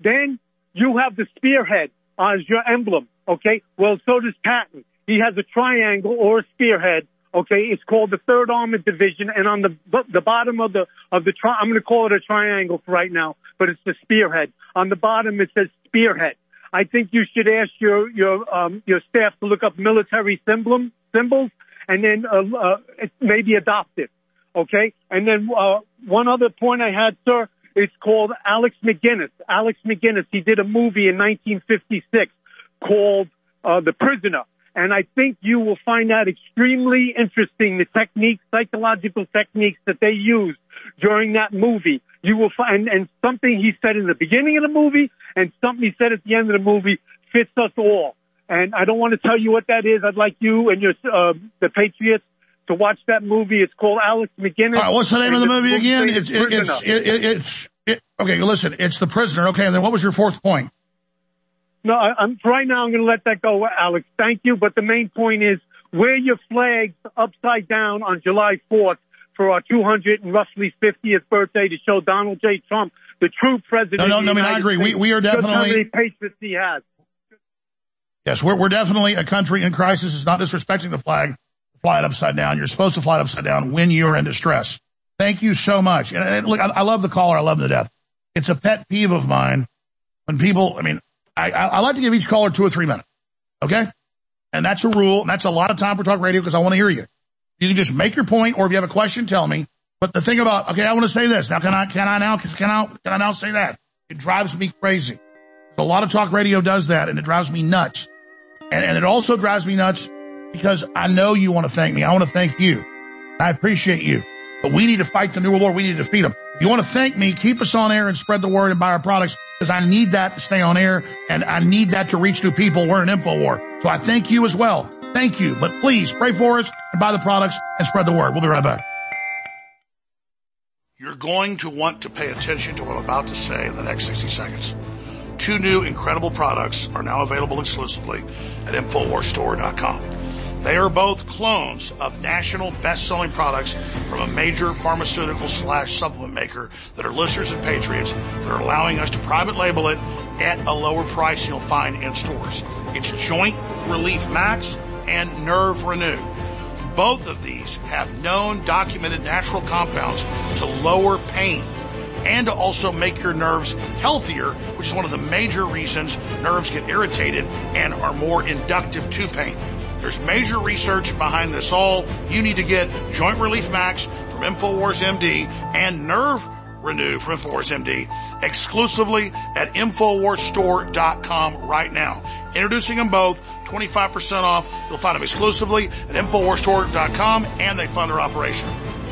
Then you have the spearhead as your emblem, okay? Well, so does Patton. He has a triangle or a spearhead, okay? It's called the Third Armored Division, and on the the bottom of the of the tri- I'm going to call it a triangle for right now, but it's the spearhead. On the bottom it says spearhead. I think you should ask your your um, your staff to look up military symbol symbols, and then uh, uh, maybe adopt it, okay? And then uh, one other point I had, sir. It's called Alex McGinnis. Alex McGinnis, he did a movie in nineteen fifty-six called uh, The Prisoner. And I think you will find that extremely interesting, the techniques, psychological techniques that they used during that movie. You will find, and something he said in the beginning of the movie and something he said at the end of the movie fits us all. And I don't want to tell you what that is. I'd like you and your uh, the Patriots to watch that movie. It's called Alex McGinnis. All right, what's the name of the movie again? It's, it, it's, it, it, it's, it, okay, listen, it's The Prisoner. Okay, and then what was your fourth point? No, I, I'm, right now I'm going to let that go, Alex. Thank you. But the main point is wear your flags upside down on July fourth for our two hundred and roughly fiftieth birthday to show Donald J. Trump, the true president. No, no, no, I mean, I agree. We, we are definitely. How many patriots he has. Yes, we're, we're definitely a country in crisis. It's not disrespecting the flag. Fly it upside down. You're supposed to fly it upside down when you're in distress. Thank you so much. And, and look, I, I love the caller. I love him to death. It's a pet peeve of mine when people, I mean, I, I, I like to give each caller two or three minutes. Okay? And that's a rule. And that's a lot of time for talk radio because I want to hear you. You can just make your point, or if you have a question, tell me. But the thing about, okay, I want to say this. Now, can I, can I now, can I, can I now say that? It drives me crazy. A lot of talk radio does that, and it drives me nuts. And, and it also drives me nuts because I know you want to thank me. I want to thank you. I appreciate you. But we need to fight the New World Order. We need to defeat them. If you want to thank me, keep us on air and spread the word and buy our products because I need that to stay on air and I need that to reach new people. We're an InfoWar. So I thank you as well. Thank you. But please pray for us and buy the products and spread the word. We'll be right back. You're going to want to pay attention to what I'm about to say in the next sixty seconds. Two new incredible products are now available exclusively at Infowars Store dot com. They are both clones of national best-selling products from a major pharmaceutical slash supplement maker that are listeners and patriots that are allowing us to private label it at a lower price you'll find in stores. It's Joint Relief Max and Nerve Renew. Both of these have known documented natural compounds to lower pain and to also make your nerves healthier, which is one of the major reasons nerves get irritated and are more inductive to pain. There's major research behind this all. You need to get Joint Relief Max from InfoWars M D and Nerve Renew from InfoWars M D exclusively at Infowars Store dot com right now. Introducing them both, twenty-five percent off. You'll find them exclusively at Infowars Store dot com, and they fund their operation.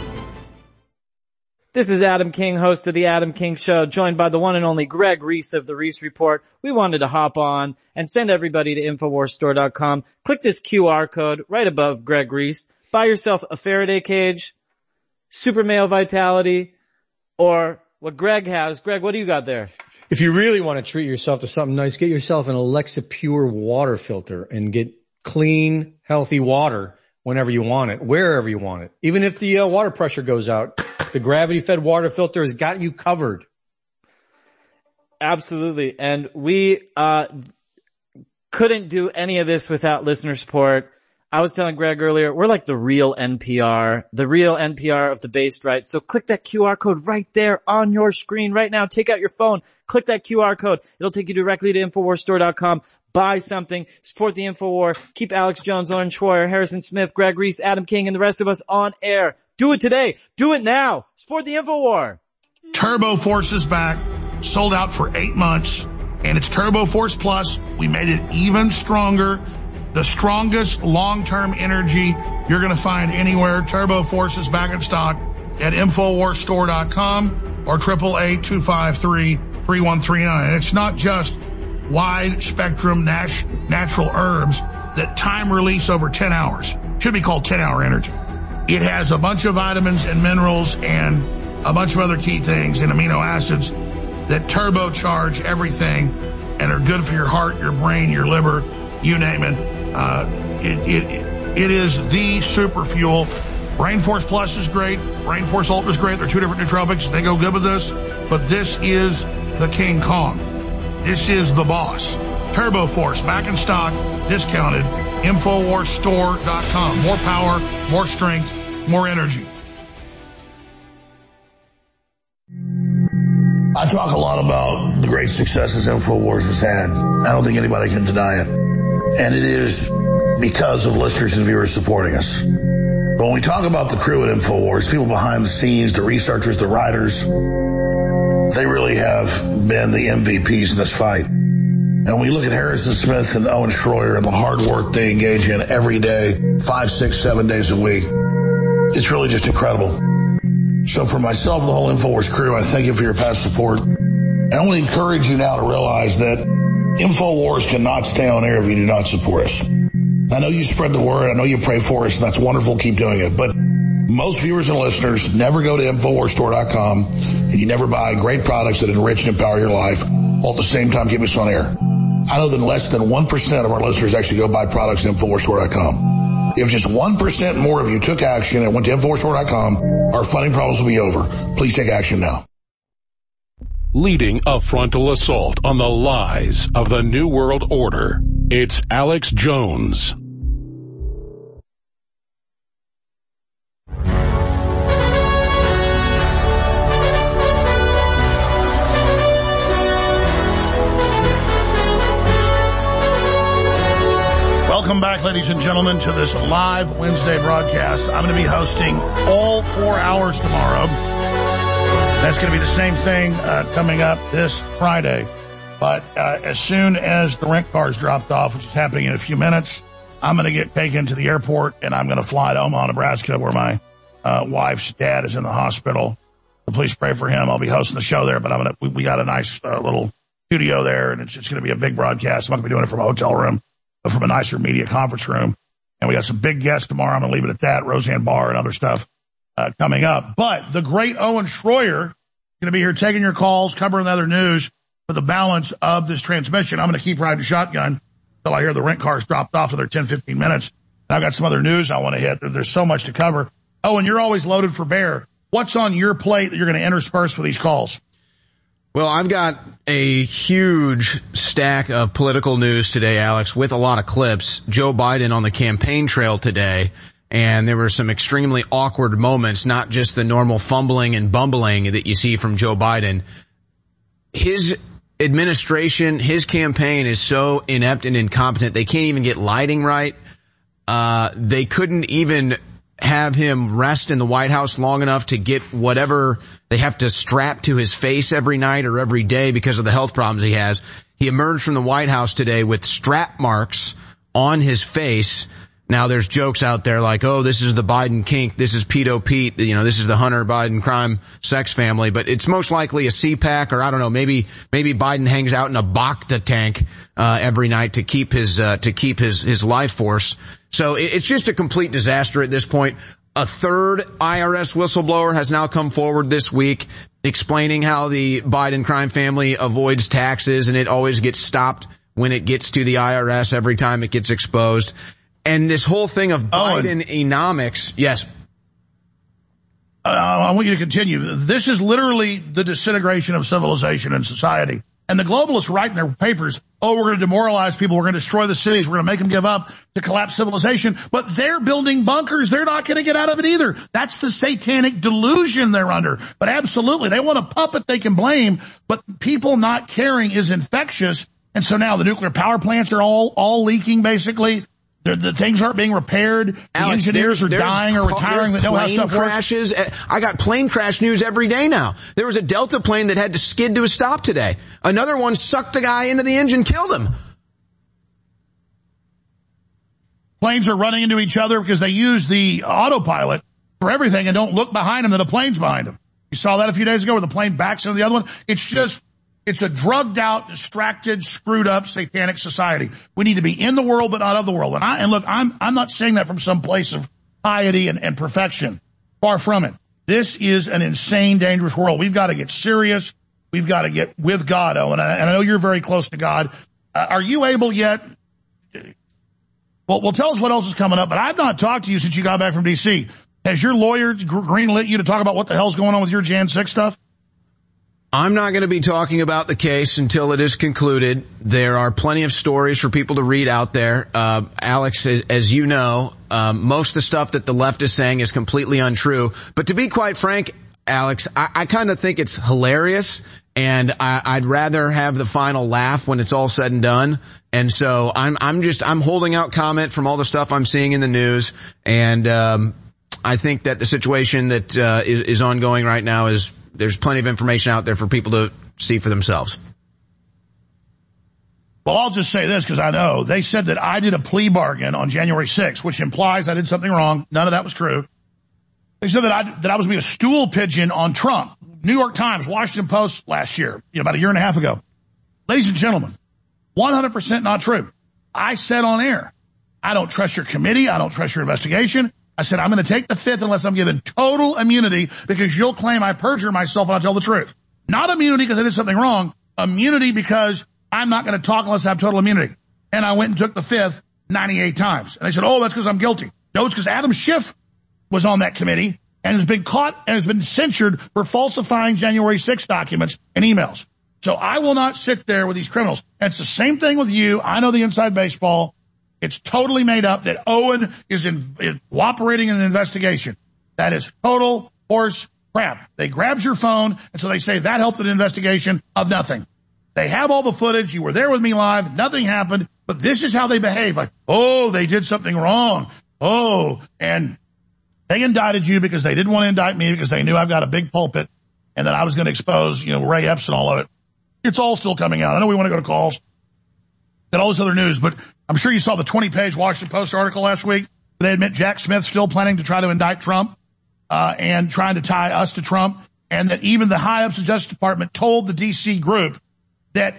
This is Adam King, host of The Adam King Show, joined by the one and only Greg Reese of The Reese Report. We wanted to hop on and send everybody to Infowars Store dot com. Click this Q R code right above Greg Reese. Buy yourself a Faraday cage, Super Male Vitality, or what Greg has. Greg, what do you got there? If you really want to treat yourself to something nice, get yourself an Alexa Pure water filter and get clean, healthy water whenever you want it, wherever you want it. Even if the uh, water pressure goes out, the gravity-fed water filter has got you covered. Absolutely. And we uh couldn't do any of this without listener support. I was telling Greg earlier, we're like the real N P R, the real N P R of the based right. So click that Q R code right there on your screen right now. Take out your phone, click that Q R code. It'll take you directly to Infowars Store dot com. Buy something, support the InfoWar, keep Alex Jones, Lauren Schroyer, Harrison Smith, Greg Reese, Adam King, and the rest of us on air. Do it today. Do it now. Support the InfoWar. Turbo Force is back, sold out for eight months, and it's Turbo Force Plus. We made it even stronger. The strongest long-term energy you're going to find anywhere. Turbo Force is back in stock at Infowars Store dot com or triple eight two five three three one three nine. And it's not just wide spectrum nat- natural herbs that time release over ten hours. Should be called ten hour energy. It has a bunch of vitamins and minerals and a bunch of other key things and amino acids that turbocharge everything and are good for your heart, your brain, your liver, you name it. Uh, it, it, it is the super fuel. Brain Force Plus is great. Brain Force Ultra is great. They're two different nootropics. They go good with this, but this is the King Kong. This is the boss. Turbo Force, back in stock, discounted. Infowars Store dot com. More power, more strength, more energy. I talk a lot about the great successes InfoWars has had. I don't think anybody can deny it. And it is because of listeners and viewers supporting us. But when we talk about the crew at InfoWars, people behind the scenes, the researchers, the writers, they really have been the M V Ps in this fight. And when we look at Harrison Smith and Owen Schroyer and the hard work they engage in every day, five, six, seven days a week, it's really just incredible. So for myself and the whole InfoWars crew, I thank you for your past support. And I want to encourage you now to realize that InfoWars cannot stay on air if you do not support us. I know you spread the word. I know you pray for us, and that's wonderful. Keep doing it. But most viewers and listeners never go to Infowars Store dot com, and you never buy great products that enrich and empower your life, while at the same time keep us on air. I know that less than one percent of our listeners actually go buy products at Infowars Store dot com. If just one percent more of you took action and went to Infowars Store dot com, our funding problems will be over. Please take action now. Leading a frontal assault on the lies of the New World Order, it's Alex Jones. Welcome back, ladies and gentlemen, to this live Wednesday broadcast. I'm going to be hosting all four hours tomorrow. That's going to be the same thing uh, coming up this Friday. But uh, as soon as the rent car's dropped off, which is happening in a few minutes, I'm going to get taken to the airport, and I'm going to fly to Omaha, Nebraska, where my uh, wife's dad is in the hospital. So please pray for him. I'll be hosting the show there, but I'm going to, we, we got a nice uh, little studio there, and it's, it's going to be a big broadcast. I'm not going to be doing it from a hotel room, but from a nicer media conference room. And we got some big guests tomorrow. I'm going to leave it at that. Roseanne Barr and other stuff uh, coming up. But the great Owen Schroyer going to be here taking your calls, covering the other news for the balance of this transmission. I'm going to keep riding shotgun until I hear the rent cars dropped off for their ten, fifteen minutes. And I've got some other news I want to hit. There's so much to cover. Owen, you're always loaded for bear. What's on your plate that you're going to intersperse for these calls? Well, I've got a huge stack of political news today, Alex, with a lot of clips. Joe Biden on the campaign trail today, and there were some extremely awkward moments, not just the normal fumbling and bumbling that you see from Joe Biden. His administration, his campaign is so inept and incompetent, they can't even get lighting right. Uh, they couldn't even have him rest in the White House long enough to get whatever they have to strap to his face every night or every day because of the health problems he has. He emerged from the White House today with strap marks on his face. Now there's jokes out there like, oh, this is the Biden kink, this is Pedo Pete, you know, this is the Hunter Biden crime sex family, but it's most likely a C PAC, or I don't know, maybe, maybe Biden hangs out in a Bacta tank, uh, every night to keep his, uh, to keep his, his life force. So it's just a complete disaster at this point. A third I R S whistleblower has now come forward this week explaining how the Biden crime family avoids taxes, and it always gets stopped when it gets to the I R S every time it gets exposed. And this whole thing of Biden-enomics, yes. Uh, I want you to continue. This is literally the disintegration of civilization and society. And the globalists write in their papers, oh, we're going to demoralize people, we're going to destroy the cities, we're going to make them give up to collapse civilization. But they're building bunkers. They're not going to get out of it either. That's the satanic delusion they're under. But absolutely, they want a puppet they can blame, but people not caring is infectious. And so now the nuclear power plants are all, all leaking, basically. The, the things aren't being repaired. The Alex, engineers there's, are dying or retiring. That know how stuff crashes. works. I got plane crash news every day now. There was a Delta plane that had to skid to a stop today. Another one sucked a guy into the engine, killed him. Planes are running into each other because they use the autopilot for everything and don't look behind them that a plane's behind them. You saw that a few days ago where the plane backs into the other one. It's just... It's a drugged out, distracted, screwed up, satanic society. We need to be in the world, but not of the world. And I, and look, I'm, I'm not saying that from some place of piety and, and perfection. Far from it. This is an insane, dangerous world. We've got to get serious. We've got to get with God, Owen. And I, and I know you're very close to God. Uh, are you able yet? Well, well, tell us what else is coming up. But I've not talked to you since you got back from D C. Has your lawyer greenlit you to talk about what the hell's going on with your Jan six stuff? I'm not going to be talking about the case until it is concluded. There are plenty of stories for people to read out there. Uh, Alex, as, as you know, um, most of the stuff that the left is saying is completely untrue. But to be quite frank, Alex, I, I kind of think it's hilarious, and I, I'd rather have the final laugh when it's all said and done. And so I'm, I'm just, I'm holding out comment from all the stuff I'm seeing in the news, and um, I think that the situation that uh, is, is ongoing right now is. There's plenty of information out there for people to see for themselves. Well, I'll just say this because I know. They said that I did a plea bargain on January sixth, which implies I did something wrong. None of that was true. They said that I, that I was being a stool pigeon on Trump. New York Times, Washington Post last year, you know, about a year and a half ago. Ladies and gentlemen, one hundred percent not true. I said on air, I don't trust your committee. I don't trust your investigation. I said, I'm going to take the fifth unless I'm given total immunity because you'll claim I perjure myself and I tell the truth. Not immunity because I did something wrong. Immunity because I'm not going to talk unless I have total immunity. And I went and took the fifth ninety-eight times. And they said, oh, that's because I'm guilty. No, it's because Adam Schiff was on that committee and has been caught and has been censured for falsifying January sixth documents and emails. So I will not sit there with these criminals. And it's the same thing with you. I know the inside baseball. It's totally made up that Owen is, in, is cooperating in an investigation. That is total horse crap. They grabbed your phone, and so they say that helped an investigation of nothing. They have all the footage. You were there with me live. Nothing happened. But this is how they behave. Like, oh, they did something wrong. Oh, and they indicted you because they didn't want to indict me because they knew I've got a big pulpit and that I was going to expose, you know, Ray Epps and all of it. It's all still coming out. I know we want to go to calls. Got all this other news, but I'm sure you saw the twenty-page Washington Post article last week. They admit Jack Smith still planning to try to indict Trump uh, and trying to tie us to Trump, and that even the high-ups of the Justice Department told the D C group that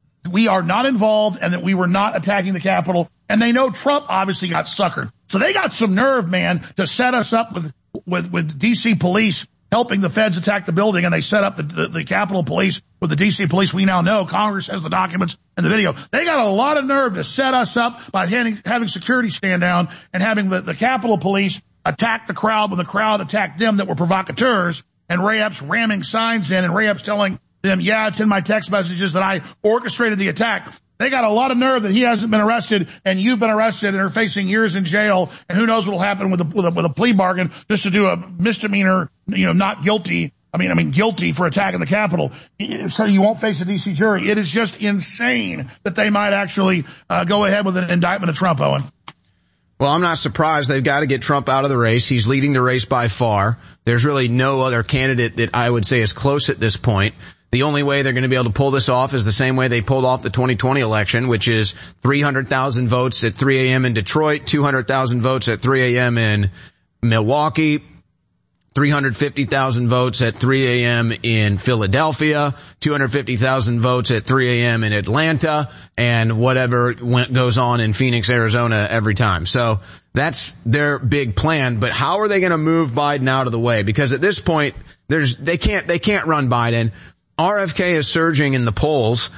we are not involved and that we were not attacking the Capitol, and they know Trump obviously got suckered. So they got some nerve, man, to set us up with with, with D C police helping the feds attack the building, and they set up the, the, the Capitol Police with the D C police. We now know Congress has the documents and the video. They got a lot of nerve to set us up by handing, having security stand down and having the, the Capitol Police attack the crowd when the crowd attacked them that were provocateurs, and Ray Epps ramming signs in, and Ray Epps telling them, yeah, it's in my text messages that I orchestrated the attack. They got a lot of nerve that he hasn't been arrested and you've been arrested and are facing years in jail, and who knows what will happen with a, with a, with a plea bargain just to do a misdemeanor, you know, not guilty. I mean, I mean, guilty for attacking the Capitol. So you won't face a D C jury. It is just insane that they might actually uh, go ahead with an indictment of Trump, Owen. Well, I'm not surprised. They've got to get Trump out of the race. He's leading the race by far. There's really no other candidate that I would say is close at this point. The only way they're going to be able to pull this off is the same way they pulled off the twenty twenty election, which is three hundred thousand votes at three a.m. in Detroit, two hundred thousand votes at three a.m. in Milwaukee, three hundred fifty thousand votes at three a.m. in Philadelphia, two hundred fifty thousand votes at three a.m. in Atlanta, and whatever went, goes on in Phoenix, Arizona every time. So that's their big plan. But how are they going to move Biden out of the way? Because at this point, there's they can't they can't run Biden. R F K is surging in the polls,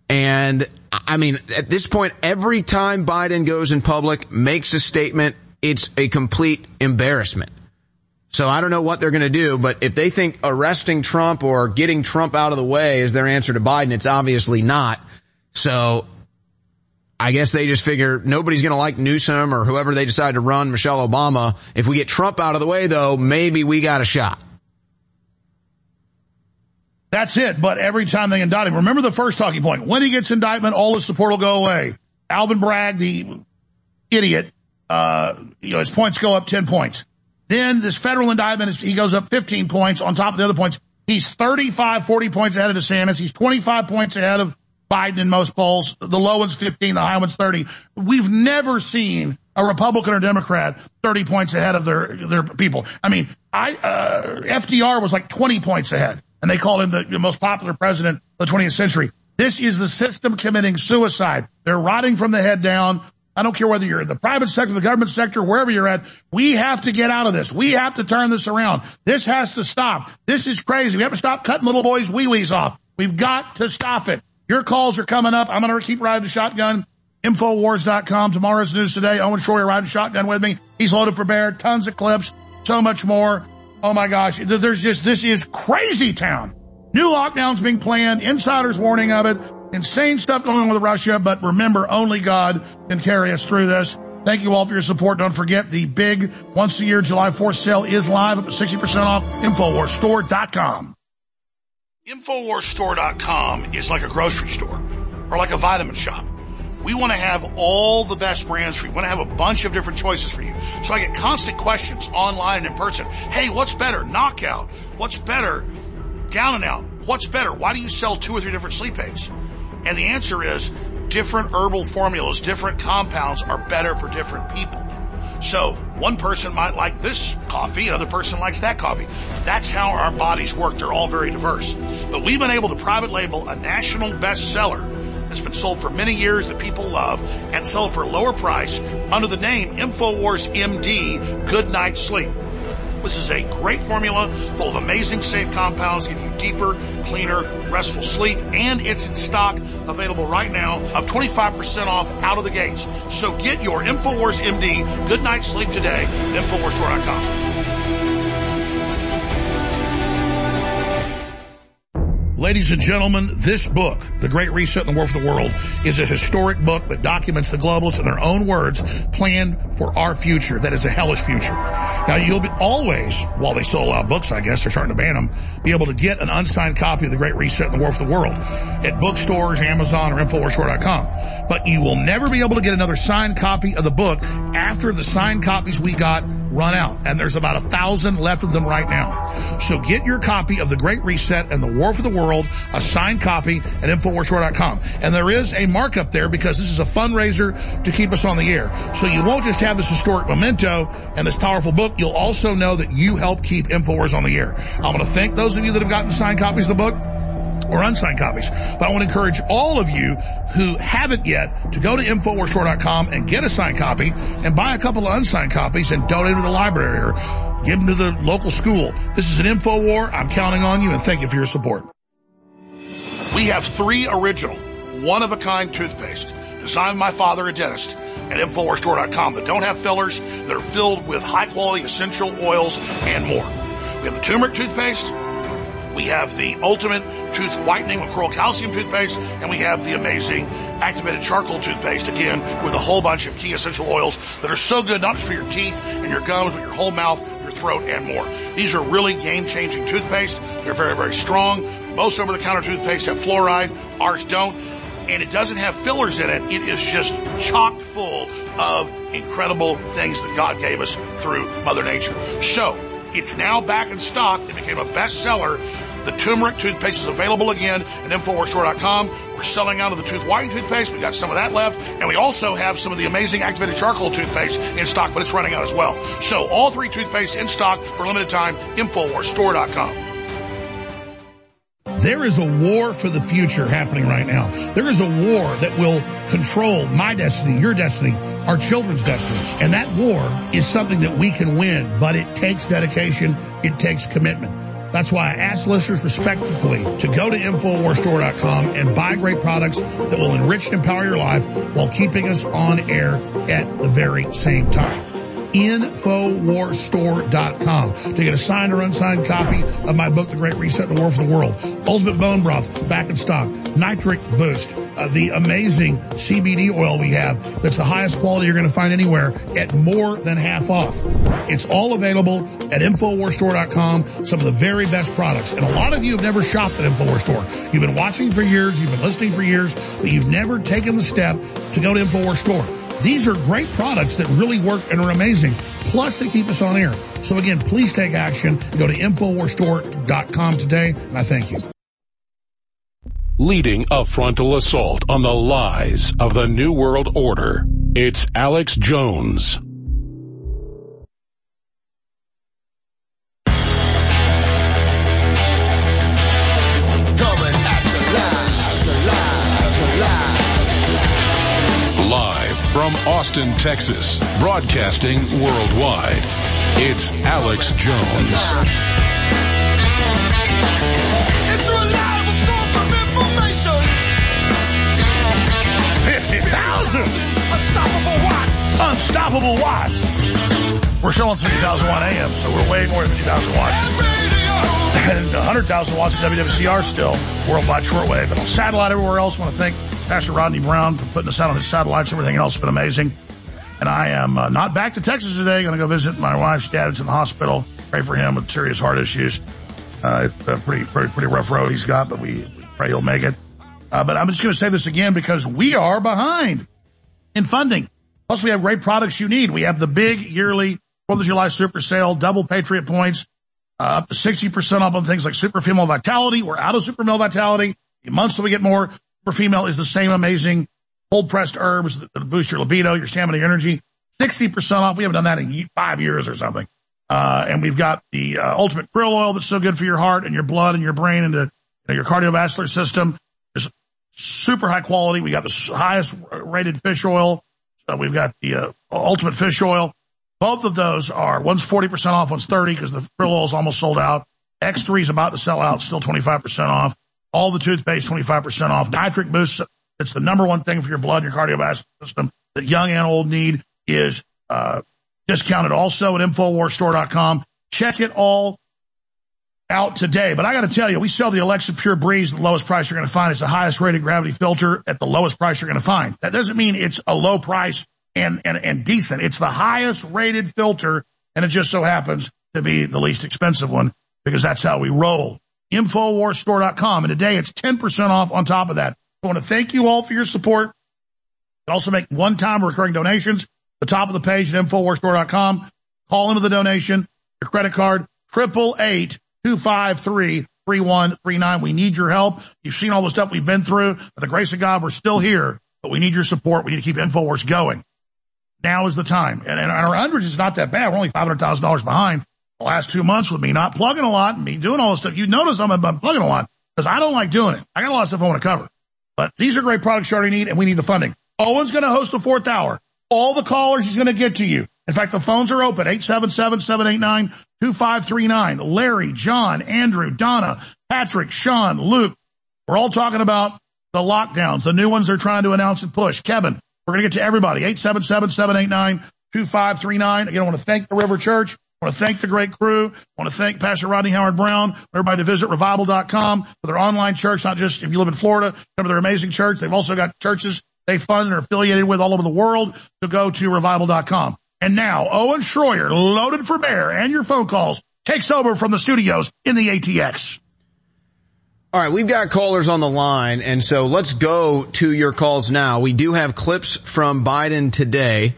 and I mean, at this point, every time Biden goes in public, makes a statement, it's a complete embarrassment. So I don't know what they're going to do, but if they think arresting Trump or getting Trump out of the way is their answer to Biden, it's obviously not. So I guess they just figure nobody's going to like Newsom or whoever they decide to run, Michelle Obama. If we get Trump out of the way, though, maybe we got a shot. That's it. But every time they indict him, remember the first talking point. When he gets indictment, all his support will go away. Alvin Bragg, the idiot, uh, you know, his points go up ten points. Then this federal indictment, he goes up fifteen points on top of the other points. He's thirty-five, forty points ahead of DeSantis. He's twenty-five points ahead of Biden in most polls. The low one's fifteen, the high one's thirty. We've never seen a Republican or Democrat thirty points ahead of their, their people. I mean, I, uh, F D R was like twenty points ahead. And they call him the, the most popular president of the twentieth century. This is the system committing suicide. They're rotting from the head down. I don't care whether you're in the private sector, the government sector, wherever you're at. We have to get out of this. We have to turn this around. This has to stop. This is crazy. We have to stop cutting little boys' wee-wees off. We've got to stop it. Your calls are coming up. I'm going to keep riding the shotgun. Infowars dot com. Tomorrow's news today. Owen Shroyer riding shotgun with me. He's loaded for bear. Tons of clips. So much more. Oh my gosh, there's just, this is crazy town. New lockdowns being planned, insiders warning of it, insane stuff going on with Russia, but remember, only God can carry us through this. Thank you all for your support. Don't forget the big once-a-year July fourth sale is live up at sixty percent off, Infowars Store dot com. Infowars Store dot com is like a grocery store or like a vitamin shop. We want to have all the best brands for you. We want to have a bunch of different choices for you. So I get constant questions online and in person. Hey, what's better? Knockout. What's better? Down and Out. What's better? Why do you sell two or three different sleep aids? And the answer is different herbal formulas, different compounds are better for different people. So one person might like this coffee, another person likes that coffee. That's how our bodies work. They're all very diverse. But we've been able to private label a national bestseller that's been sold for many years that people love and sell it for a lower price under the name InfoWars M D Good Night Sleep. This is a great formula full of amazing safe compounds, give you deeper, cleaner, restful sleep, and it's in stock, available right now, of twenty-five percent off out of the gates. So get your InfoWars M D Good Night Sleep today at Infowars Store dot com. Ladies and gentlemen, this book, The Great Reset and the War for the World, is a historic book that documents the globalists in their own words plan for our future. That is a hellish future. Now, you'll be always, while they still allow books, I guess, they're starting to ban them, be able to get an unsigned copy of The Great Reset and the War for the World at bookstores, Amazon, or Infowars Store dot com. But you will never be able to get another signed copy of the book after the signed copies we got run out. And there's about a thousand left of them right now. So get your copy of The Great Reset and the War for the World, a signed copy at Infowars Store dot com. And there is a markup there because this is a fundraiser to keep us on the air. So you won't just have this historic memento and this powerful book, you'll also know that you help keep Infowars on the air. I want to thank those of you that have gotten signed copies of the book or unsigned copies. But I want to encourage all of you who haven't yet to go to Infowars Store dot com and get a signed copy and buy a couple of unsigned copies and donate them to the library or give them to the local school. This is an Info War. I'm counting on you, and thank you for your support. We have three original, one-of-a-kind toothpaste designed by my father, a dentist, at Infowars Store dot com that don't have fillers, that are filled with high-quality essential oils and more. We have the turmeric toothpaste. We have the ultimate tooth whitening with Coral Calcium toothpaste, and we have the amazing activated charcoal toothpaste, again, with a whole bunch of key essential oils that are so good, not just for your teeth and your gums, but your whole mouth, your throat, and more. These are really game-changing toothpaste. They're very, very strong. Most over-the-counter toothpaste have fluoride. Ours don't. And it doesn't have fillers in it. It is just chock full of incredible things that God gave us through Mother Nature. So, it's now back in stock. It became a bestseller. The turmeric toothpaste is available again at Infowars Store dot com. We're selling out of the tooth whitening toothpaste. We got some of that left. And we also have some of the amazing activated charcoal toothpaste in stock, but it's running out as well. So all three toothpaste in stock for a limited time, Infowars Store dot com. There is a war for the future happening right now. There is a war that will control my destiny, your destiny, our children's destinies. And that war is something that we can win, but it takes dedication, it takes commitment. That's why I ask listeners respectfully to go to Infowars Store dot com and buy great products that will enrich and empower your life while keeping us on air at the very same time. Infowars Store dot com to get a signed or unsigned copy of my book, The Great Reset and the War for the World. Ultimate Bone Broth, back in stock. Nitric Boost, uh, the amazing C B D oil we have that's the highest quality you're going to find anywhere at more than half off. It's all available at Infowars Store dot com, some of the very best products. And a lot of you have never shopped at Infowars Store. You've been watching for years, you've been listening for years, but you've never taken the step to go to Infowars Store. These are great products that really work and are amazing. Plus, they keep us on air. So again, please take action. Go to Infowars Store dot com today, and I thank you. Leading a frontal assault on the lies of the New World Order, it's Alex Jones. Live from Austin, Texas, broadcasting worldwide, it's Alex Jones. It's a reliable source of information. fifty thousand! Unstoppable watts. Unstoppable watts. We're selling fifty thousand watt A M, so we're way more than fifty thousand watts. and one hundred thousand watts of W W C R still, worldwide shortwave. And on satellite everywhere else, I want to thank Pastor Rodney Brown for putting us out on his satellites. Everything else has been amazing. And I am uh, not back to Texas today. Going to go visit my wife's dad. It's in the hospital. Pray for him with serious heart issues. Uh, it's a pretty, pretty, pretty rough road he's got, but we, we pray he'll make it. Uh, but I'm just going to say this again because we are behind in funding. Plus, we have great products you need. We have the big yearly fourth of July super sale, double Patriot points, uh, up to sixty percent off on things like Super Female Vitality. We're out of Super Male Vitality. In months till we get more. Super Female is the same amazing cold-pressed herbs that boost your libido, your stamina, your energy. sixty percent off. We haven't done that in five years or something. Uh, and we've got the uh, Ultimate Krill Oil that's so good for your heart and your blood and your brain and the, you know, your cardiovascular system. It's super high quality. We got the highest rated fish oil. So we've got the uh, Ultimate Fish Oil. Both of those are, one's forty percent off, one's thirty because the krill oil is almost sold out. X three is about to sell out, still twenty-five percent off. All the toothpaste, twenty-five percent off. Nitric Boost, it's the number one thing for your blood and your cardiovascular system that young and old need, is uh discounted also at Infowars Store dot com. Check it all out today. But I got to tell you, we sell the Alexa Pure Breeze at the lowest price you're going to find. It's the highest rated gravity filter at the lowest price you're going to find. That doesn't mean it's a low price and, and, and decent. It's the highest rated filter, and it just so happens to be the least expensive one because that's how we roll. Infowars Store dot com. And today it's ten percent off on top of that. I want to thank you all for your support. You also make one-time recurring donations. The top of the page at Infowars Store dot com. Call into the donation, your credit card, eight eight eight, two five three, three one three nine. We need your help. You've seen all the stuff we've been through. By the grace of God, we're still here, but we need your support. We need to keep Infowars going. Now is the time. And, and our hundreds is not that bad. We're only five hundred thousand dollars behind the last two months with me not plugging a lot and me doing all this stuff. You notice I'm, I'm plugging a lot because I don't like doing it. I got a lot of stuff I want to cover. But these are great products you already need, and we need the funding. Owen's going to host the fourth hour. All the callers he's going to get to you. In fact, the phones are open, eight seven seven, seven eight nine, two five three nine. Larry, John, Andrew, Donna, Patrick, Sean, Luke. We're all talking about the lockdowns, the new ones they're trying to announce and push. Kevin, we're going to get to everybody, eight seven seven, seven eight nine, two five three nine. Again, I want to thank the River Church. I want to thank the great crew. I want to thank Pastor Rodney Howard Brown. Everybody to visit revival dot com for their online church, not just if you live in Florida, come to their amazing church. They've also got churches they fund and are affiliated with all over the world, to go to revival dot com. And now, Owen Schroyer, loaded for bear and your phone calls, takes over from the studios in the A T X. All right, we've got callers on the line, and so let's go to your calls now. We do have clips from Biden today.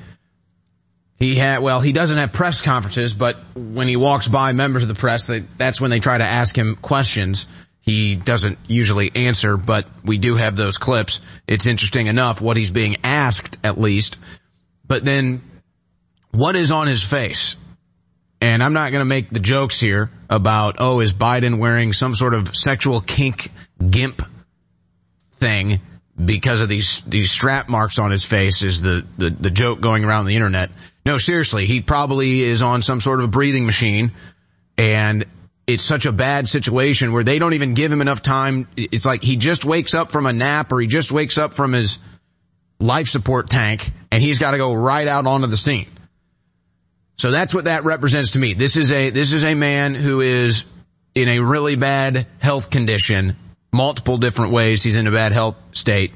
He had, well, he doesn't have press conferences, but when he walks by members of the press, they, that's when they try to ask him questions. He doesn't usually answer, but we do have those clips. It's interesting enough what he's being asked, at least. But then, what is on his face? And I'm not going to make the jokes here about, oh, is Biden wearing some sort of sexual kink gimp thing because of these these strap marks on his face is the, the, the joke going around the internet. No, seriously, he probably is on some sort of a breathing machine, and it's such a bad situation where they don't even give him enough time. It's like he just wakes up from a nap or he just wakes up from his life support tank and he's got to go right out onto the scene. So that's what that represents to me. This is a, this is a man who is in a really bad health condition, multiple different ways he's in a bad health state,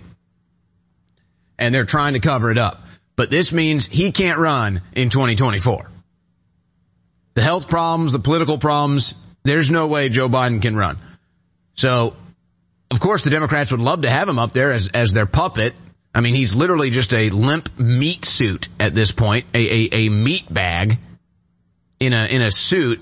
and they're trying to cover it up. But this means he can't run in twenty twenty-four. The health problems, the political problems, there's no way Joe Biden can run. So, of course, the Democrats would love to have him up there as, as their puppet. I mean, he's literally just a limp meat suit at this point, a, a, a meat bag in a, in a suit.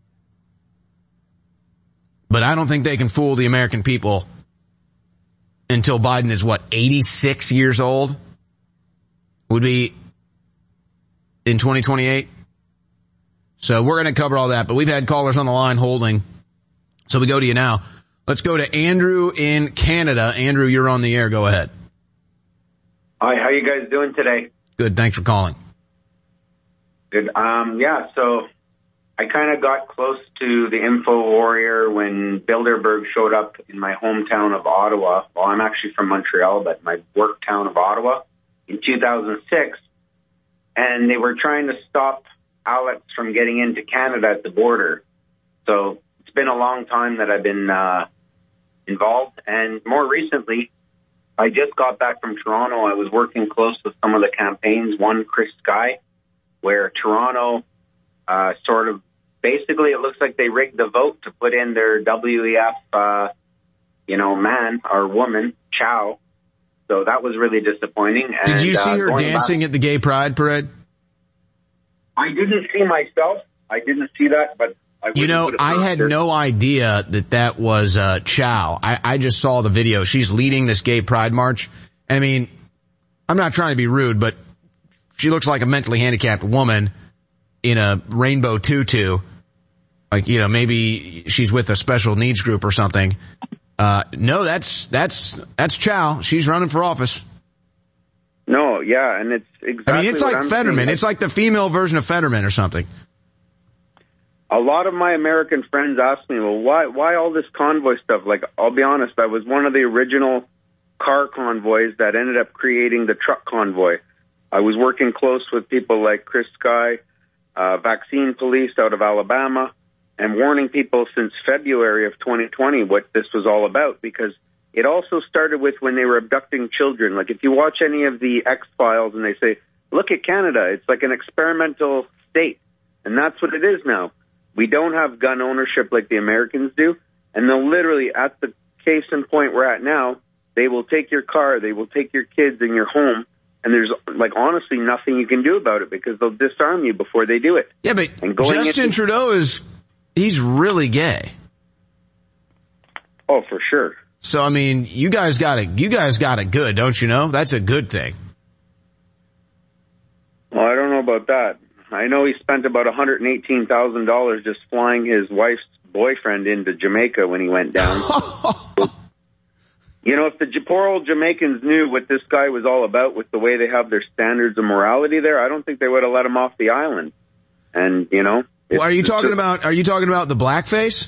But I don't think they can fool the American people until Biden is, what, eighty-six years old? Would be in twenty twenty-eight. So we're going to cover all that, but we've had callers on the line holding. So we go to you now. Let's go to Andrew in Canada. Andrew, you're on the air. Go ahead. Hi, how you guys doing today? Good. Thanks for calling. Good. Um, yeah, so I kind of got close to the Info Warrior when Bilderberg showed up in my hometown of Ottawa. Well, I'm actually from Montreal, but my work town of Ottawa in two thousand six. And they were trying to stop Alex from getting into Canada at the border. So it's been a long time that I've been uh, involved. And more recently, I just got back from Toronto. I was working close with some of the campaigns, one Chris Sky, where Toronto uh, sort of, basically it looks like they rigged the vote to put in their W E F, uh, you know, man or woman, Chow. So that was really disappointing. Did and, you see uh, her dancing back, at the Gay Pride Parade? I didn't see myself. I didn't see that, but I You know, I had no idea that that was uh, Chow. I, I just saw the video. She's leading this Gay Pride March. I mean, I'm not trying to be rude, but she looks like a mentally handicapped woman in a rainbow tutu. Like, you know, maybe she's with a special needs group or something. Uh, no, that's, that's, that's Chow. She's running for office. No, yeah, and it's exactly I mean, it's what like I'm Fetterman. saying. It's like the female version of Fetterman or something. A lot of my American friends ask me, well, why, why all this convoy stuff? Like, I'll be honest, I was one of the original car convoys that ended up creating the truck convoy. I was working close with people like Chris Sky, uh, Vaccine Police out of Alabama, and warning people since February of twenty twenty what this was all about, because it also started with when they were abducting children. Like, if you watch any of the X-Files and they say, look at Canada, it's like an experimental state. And that's what it is now. We don't have gun ownership like the Americans do. And they'll literally, at the case in point we're at now, they will take your car, they will take your kids and your home, and there's, like, honestly nothing you can do about it because they'll disarm you before they do it. Yeah, but and going Justin into- Trudeau is, he's really gay. Oh, for sure. So, I mean, you guys got it, you guys got it good, don't you know? That's a good thing. Well, I don't know about that. I know he spent about one hundred eighteen thousand dollars just flying his wife's boyfriend into Jamaica when he went down. You know, if the poor old Jamaicans knew what this guy was all about with the way they have their standards of morality there, I don't think they would have let him off the island. And, you know. Well, are you it's talking just- about, are you talking about the blackface?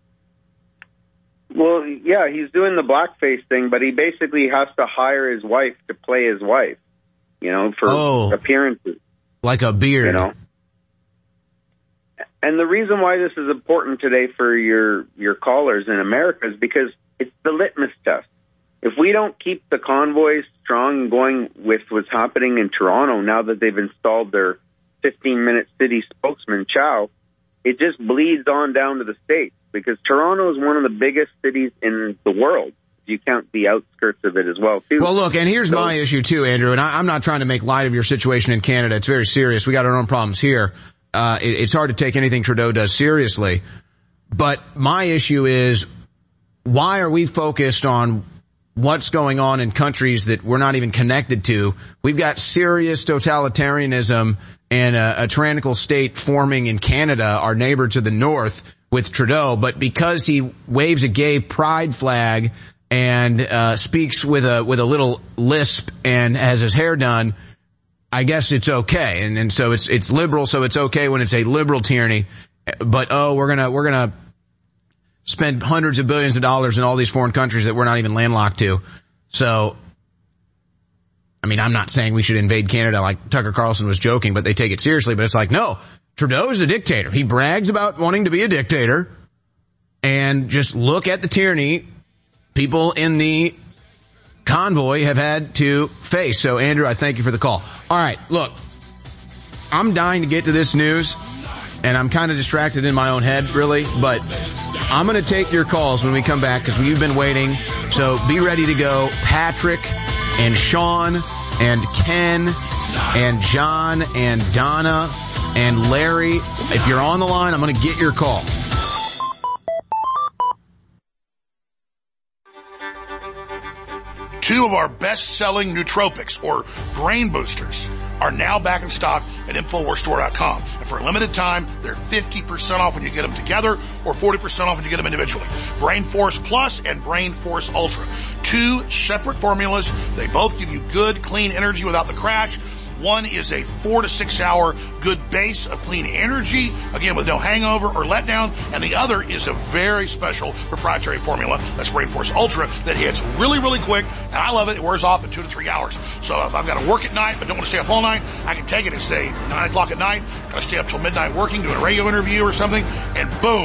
Well, yeah, he's doing the blackface thing, but he basically has to hire his wife to play his wife, you know, for Oh. appearances. Like a beard. You know. And the reason why this is important today for your, your callers in America is because it's the litmus test. If we don't keep the convoys strong and going with what's happening in Toronto now that they've installed their fifteen-minute city spokesman, Chow, it just bleeds on down to the States, because Toronto is one of the biggest cities in the world. You count the outskirts of it as well, too. Well, look, and here's So- my issue too, Andrew, and I, I'm not trying to make light of your situation in Canada. It's very serious. We got our own problems here. Uh, it, it's hard to take anything Trudeau does seriously. But my issue is, why are we focused on what's going on in countries that we're not even connected to? We've got serious totalitarianism and a, a tyrannical state forming in Canada, our neighbor to the north, with Trudeau. But because he waves a gay pride flag and uh speaks with a with a little lisp and has his hair done, I guess it's okay. And and so it's it's liberal, so it's okay when it's a liberal tyranny. But oh, we're gonna we're gonna spend hundreds of billions of dollars in all these foreign countries that we're not even landlocked to. So, I mean, I'm not saying we should invade Canada like Tucker Carlson was joking, but they take it seriously. But it's like, no, Trudeau's a dictator. He brags about wanting to be a dictator, and just look at the tyranny people in the convoy have had to face. So, Andrew, I thank you for the call. All right, look, I'm dying to get to this news, and I'm kind of distracted in my own head, really, but I'm going to take your calls when we come back because we've been waiting. So be ready to go. Patrick and Sean and Ken and John and Donna and Larry. If you're on the line, I'm going to get your call. Two of our best-selling nootropics, or brain boosters, are now back in stock at Infowars Store dot com. And for a limited time, they're fifty percent off when you get them together, or forty percent off when you get them individually. Brain Force Plus and Brain Force Ultra. Two separate formulas. They both give you good, clean energy without the crash. One is a four to six hour good base of clean energy, again with no hangover or letdown, and the other is a very special proprietary formula, that's Brain Force Ultra, that hits really, really quick, and I love it. It wears off in two to three hours. So if I've got to work at night but don't want to stay up all night, I can take it at, say, nine o'clock at night, got to stay up till midnight working, doing a radio interview or something, and boom, or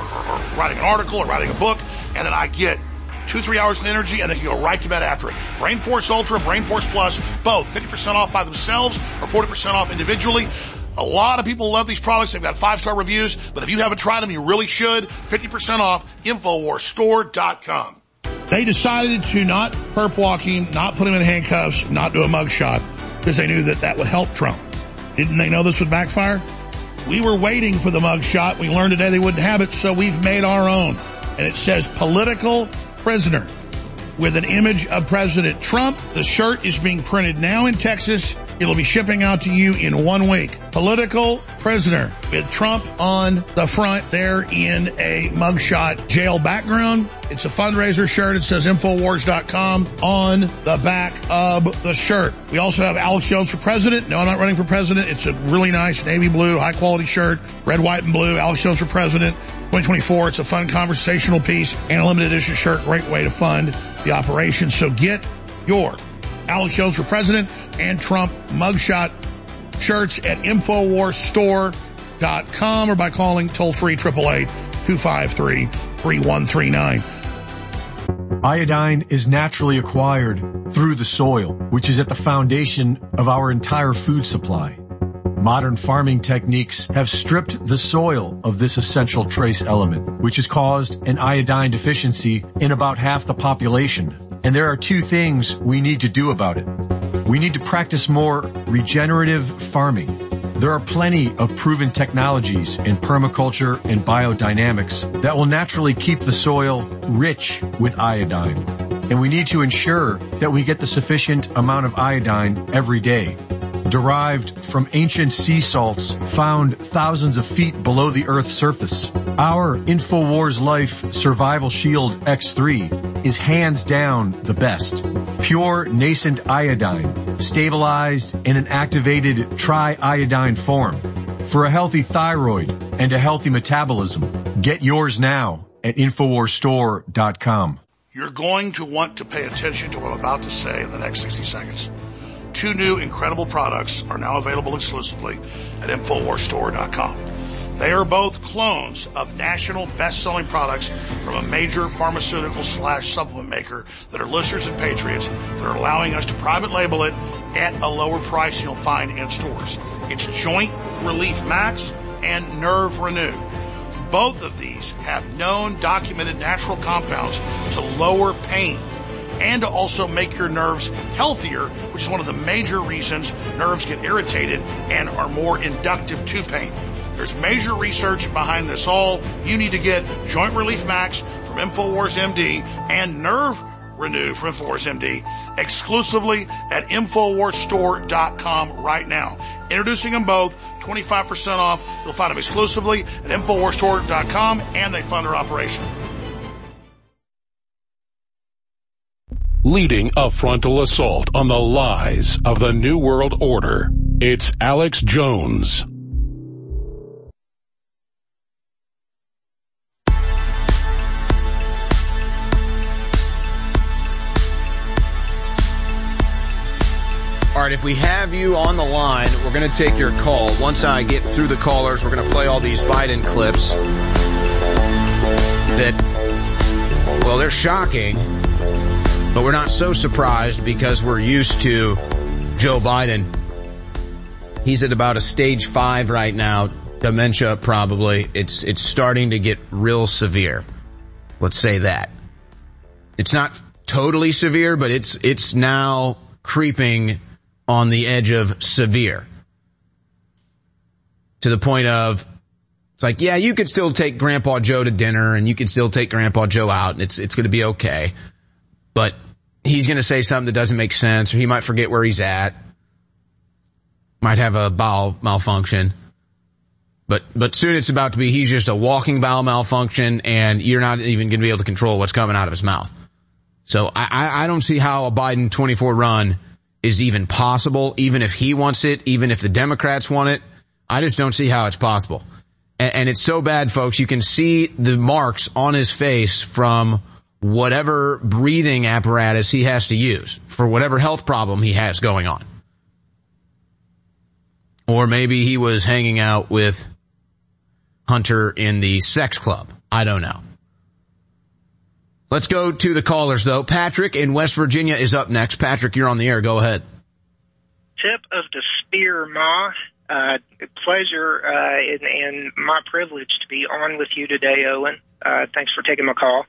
or writing an article or writing a book, and then I get two, three hours of energy, and then you go right to bed after it. Brain Force Ultra, Brain Force Plus, both fifty percent off by themselves or forty percent off individually. A lot of people love these products. They've got five-star reviews, but if you haven't tried them, you really should. fifty percent off, Infowars Store dot com. They decided to not perp walk him, not put him in handcuffs, not do a mugshot, because they knew that that would help Trump. Didn't they know this would backfire? We were waiting for the mugshot. We learned today they wouldn't have it, so we've made our own. And it says political prisoner with an image of President Trump. The shirt is being printed now in Texas. It'll be shipping out to you in one week. Political prisoner with Trump on the front there in a mugshot jail background. It's a fundraiser shirt. It says Infowars dot com on the back of the shirt. We also have Alex Jones for president. No, I'm not running for president. It's a really nice navy blue, high quality shirt. Red, white, and blue. Alex Jones for president. twenty twenty-four. It's a fun conversational piece and a limited edition shirt. Great way to fund the operation. So get your Alex Jones for president and Trump mugshot shirts at Infowars Store dot com or by calling toll free eight eight eight, two five three, three one three nine. Iodine is naturally acquired through the soil, which is at the foundation of our entire food supply. Modern farming techniques have stripped the soil of this essential trace element, which has caused an iodine deficiency in about half the population. And there are two things we need to do about it. We need to practice more regenerative farming. There are plenty of proven technologies in permaculture and biodynamics that will naturally keep the soil rich with iodine. And we need to ensure that we get the sufficient amount of iodine every day. Derived from ancient sea salts found thousands of feet below the Earth's surface. Our InfoWars Life Survival Shield X three is hands down the best. Pure nascent iodine, stabilized in an activated triiodine form. For a healthy thyroid and a healthy metabolism, get yours now at Infowars Store dot com. You're going to want to pay attention to what I'm about to say in the next sixty seconds. Two new incredible products are now available exclusively at Infowars Store dot com. They are both clones of national best-selling products from a major pharmaceutical slash supplement maker that are listeners and patriots that are allowing us to private label it at a lower price you'll find in stores. It's Joint Relief Max and Nerve Renew. Both of these have known documented natural compounds to lower pain and to also make your nerves healthier, which is one of the major reasons nerves get irritated and are more inductive to pain. There's major research behind this all. You need to get Joint Relief Max from InfoWars M D and Nerve Renew from InfoWars M D exclusively at Infowars Store dot com right now. Introducing them both, twenty-five percent off. You'll find them exclusively at Infowars Store dot com, and they fund our operation. Leading a frontal assault on the lies of the New World Order, it's Alex Jones. All right, if we have you on the line, we're going to take your call. Once I get through the callers, we're going to play all these Biden clips that, well, they're shocking, but we're not so surprised because we're used to Joe Biden. He's at about a stage five right now, dementia probably. It's, it's starting to get real severe. Let's say that. It's not totally severe, but it's, it's now creeping on the edge of severe. To the point of, it's like, yeah, you could still take Grandpa Joe to dinner and you could still take Grandpa Joe out and it's, it's going to be okay. But he's going to say something that doesn't make sense, or he might forget where he's at. Might have a bowel malfunction. But, but soon it's about to be, he's just a walking bowel malfunction and you're not even going to be able to control what's coming out of his mouth. So I, I, I don't see how a Biden twenty-four run is even possible, even if he wants it, even if the Democrats want it. I just don't see how it's possible. And, and it's so bad, folks. You can see the marks on his face from whatever breathing apparatus he has to use for whatever health problem he has going on. Or maybe he was hanging out with Hunter in the sex club I don't know. Let's go to the callers, though. Patrick in West Virginia is up next. Patrick, you're on the air. Go ahead. Tip of the spear, Ma. Uh, pleasure uh, and, and my privilege to be on with you today, Owen. Uh, thanks for taking my call.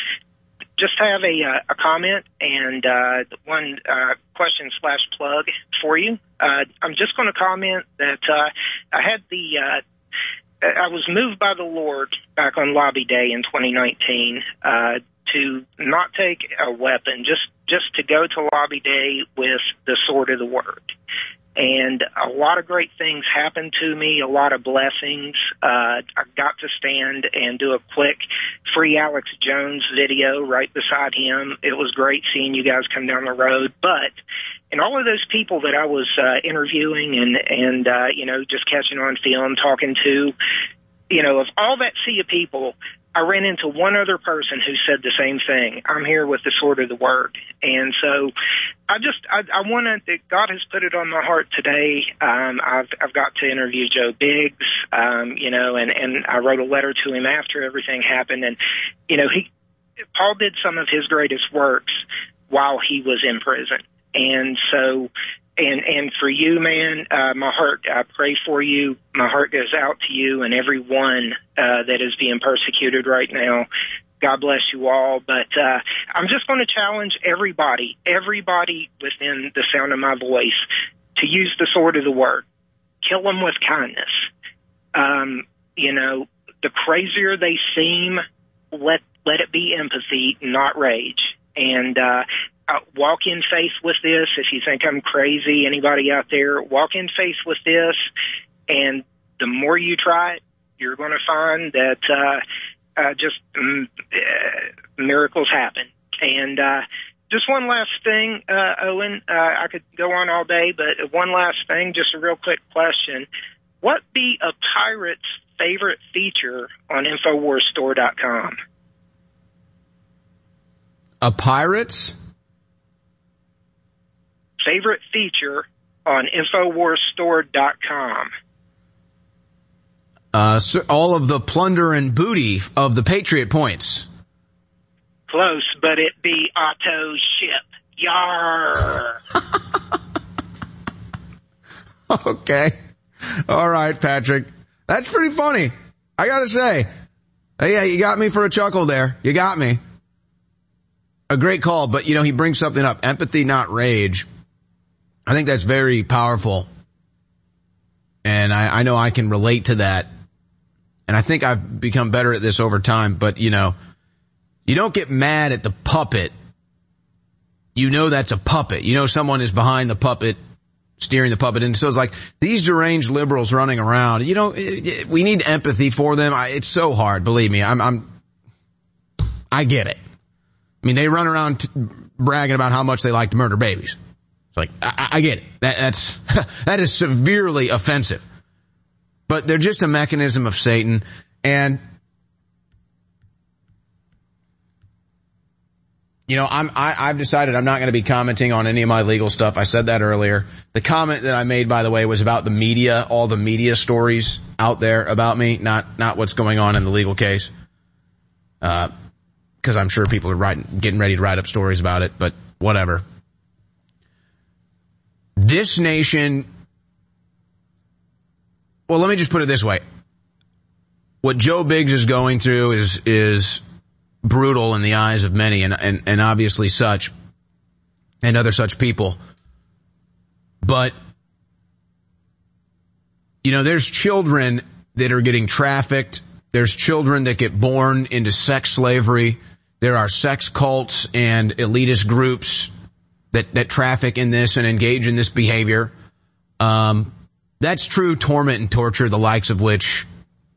Just have a, uh, a comment and uh, one uh, question slash plug for you. Uh, I'm just going to comment that uh, I had the uh, I was moved by the Lord back on Lobby Day in twenty nineteen uh, to not take a weapon, just just to go to Lobby Day with the sword of the Word. And a lot of great things happened to me, a lot of blessings. Uh, I got to stand and do a quick Free Alex Jones video right beside him. It was great seeing you guys come down the road. But and all of those people that I was uh, interviewing and, and uh, you know, just catching on film, talking to, you know, of all that sea of people, I ran into one other person who said the same thing. I'm here with the sword of the Word. And so I just, I, I want to, God has put it on my heart today. Um, I've, I've got to interview Joe Biggs, um, you know, and, and I wrote a letter to him after everything happened. And, you know, he, Paul did some of his greatest works while he was in prison. And so, and, and for you, man, uh, my heart, I pray for you. My heart goes out to you and everyone, uh, that is being persecuted right now. God bless you all. But, uh, I'm just going to challenge everybody, everybody within the sound of my voice to use the sword of the Word. Kill them with kindness. Um, you know, the crazier they seem, let, let it be empathy, not rage. And, uh, Uh, walk in faith with this. If you think I'm crazy, anybody out there, walk in faith with this. And the more you try it, you're going to find that uh, uh, just um, uh, miracles happen. And uh, just one last thing, uh, Owen, uh, I could go on all day, but one last thing, just a real quick question. What be a pirate's favorite feature on Infowars Store dot com? A pirate's? Favorite feature on Infowars Store dot com. Uh, so all of the plunder and booty of the Patriot points. Close, but it be auto ship. Yar. Okay. All right, Patrick. That's pretty funny. I gotta say. Hey, yeah, you got me for a chuckle there. You got me. A great call, but you know, he brings something up. Empathy, not rage. I think that's very powerful. And I, I know I can relate to that. And I think I've become better at this over time. But, you know, you don't get mad at the puppet. You know that's a puppet. You know someone is behind the puppet, steering the puppet. And so it's like, these deranged liberals running around, you know, we need empathy for them. I, it's so hard, believe me. I'm, I'm, I get it. I mean, they run around t- bragging about how much they like to murder babies. It's like, I, I get it. That, that's, that is severely offensive. But they're just a mechanism of Satan. And, you know, I'm, I, I've decided I'm not going to be commenting on any of my legal stuff. I said that earlier. The comment that I made, by the way, was about the media, all the media stories out there about me, not, not what's going on in the legal case. Uh, cause I'm sure people are writing, getting ready to write up stories about it, but whatever. This nation, well, let me just put it this way. What Joe Biggs is going through is, is brutal in the eyes of many, and, and, and obviously such, and other such people. But, you know, there's children that are getting trafficked. There's children that get born into sex slavery. There are sex cults and elitist groups that, that traffic in this and engage in this behavior. Um, that's true torment and torture, the likes of which,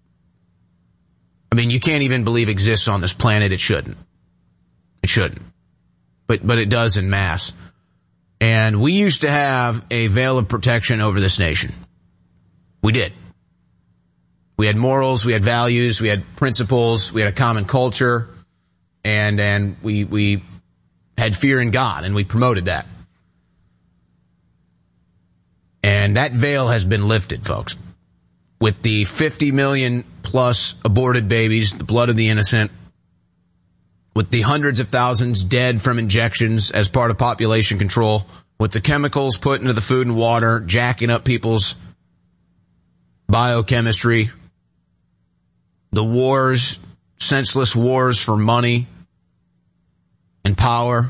I mean, you can't even believe exists on this planet. It shouldn't. It shouldn't. But, but it does in mass. And we used to have a veil of protection over this nation. We did. We had morals, we had values, we had principles, we had a common culture, and, and we, we, had fear in God, and we promoted that. And that veil has been lifted, folks. with the fifty million plus aborted babies, the blood of the innocent, with the hundreds of thousands dead from injections as part of population control, with the chemicals put into the food and water, jacking up people's biochemistry, the wars, senseless wars for money and power.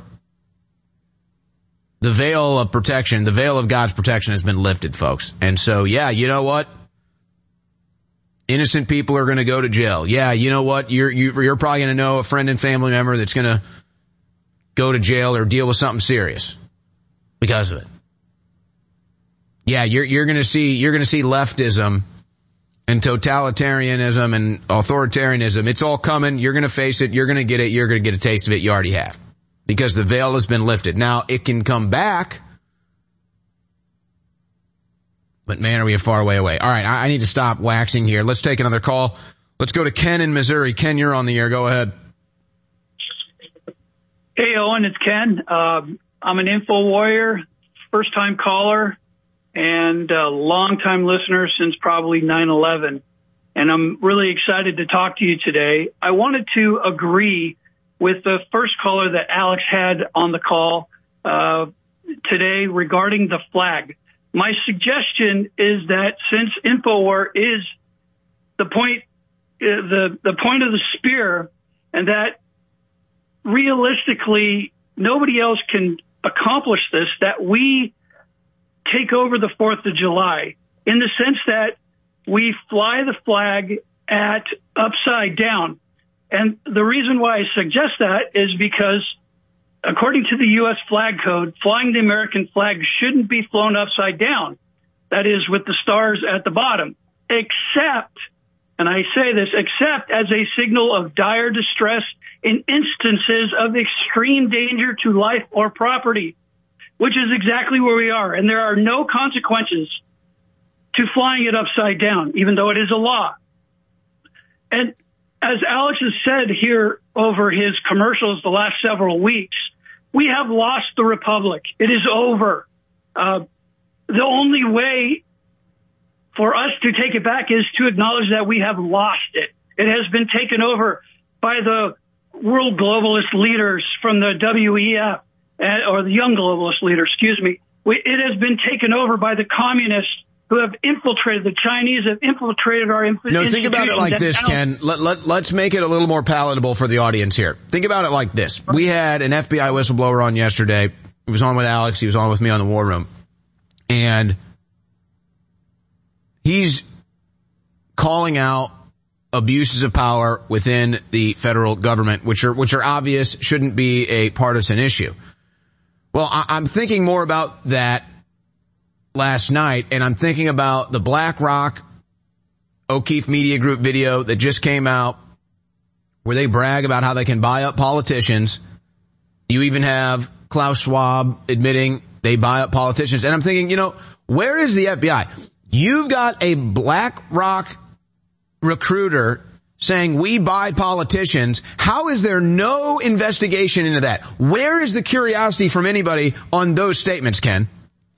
The veil of protection, the veil of God's protection has been lifted, folks. And so, yeah, you know what? Innocent people are going to go to jail. Yeah, you know what? You're, you're probably going to know a friend and family member that's going to go to jail or deal with something serious because of it. Yeah, you're, you're going to see, you're going to see leftism and totalitarianism and authoritarianism. It's all coming. You're going to face it. You're going to get it. You're going to get a taste of it. You already have. Because the veil has been lifted. Now, it can come back, but man, are we a far way away. All right, I, I need to stop waxing here. Let's take another call. Let's go to Ken in Missouri. Ken, you're on the air. Go ahead. Hey, Owen, it's Ken. Um, I'm an info warrior, first-time caller, and a long-time listener since probably nine eleven. And I'm really excited to talk to you today. I wanted to agree with the first caller that Alex had on the call uh, today regarding the flag. My suggestion is that since InfoWar is the point, uh, the the point of the spear, and that realistically nobody else can accomplish this, that we take over the fourth of July in the sense that we fly the flag at upside down. And the reason why I suggest that is because, according to the U S flag code, flying the American flag shouldn't be flown upside down. That is, with the stars at the bottom, except, and I say this, except as a signal of dire distress in instances of extreme danger to life or property, which is exactly where we are. And there are no consequences to flying it upside down, even though it is a law. And as Alex has said here over his commercials the last several weeks, we have lost the republic. It is over. Uh, the only way for us to take it back is to acknowledge that we have lost it. It has been taken over by the world globalist leaders from the W E F, or the young globalist leaders, excuse me. It has been taken over by the communists who have infiltrated, the Chinese have infiltrated our inf- No, think about it like this, Ken. Let, let, let's make it a little more palatable for the audience here. Think about it like this. We had an F B I whistleblower on yesterday. He was on with Alex. He was on with me on the War Room. And he's calling out abuses of power within the federal government, which are, which are obvious, shouldn't be a partisan issue. Well, I, I'm thinking more about that last night, and I'm thinking about the BlackRock O'Keefe Media Group video that just came out where they brag about how they can buy up politicians. You even have Klaus Schwab admitting they buy up politicians. And I'm thinking, you know, where is the F B I? You've got a BlackRock recruiter saying we buy politicians. How is there no investigation into that? Where is the curiosity from anybody on those statements, Ken?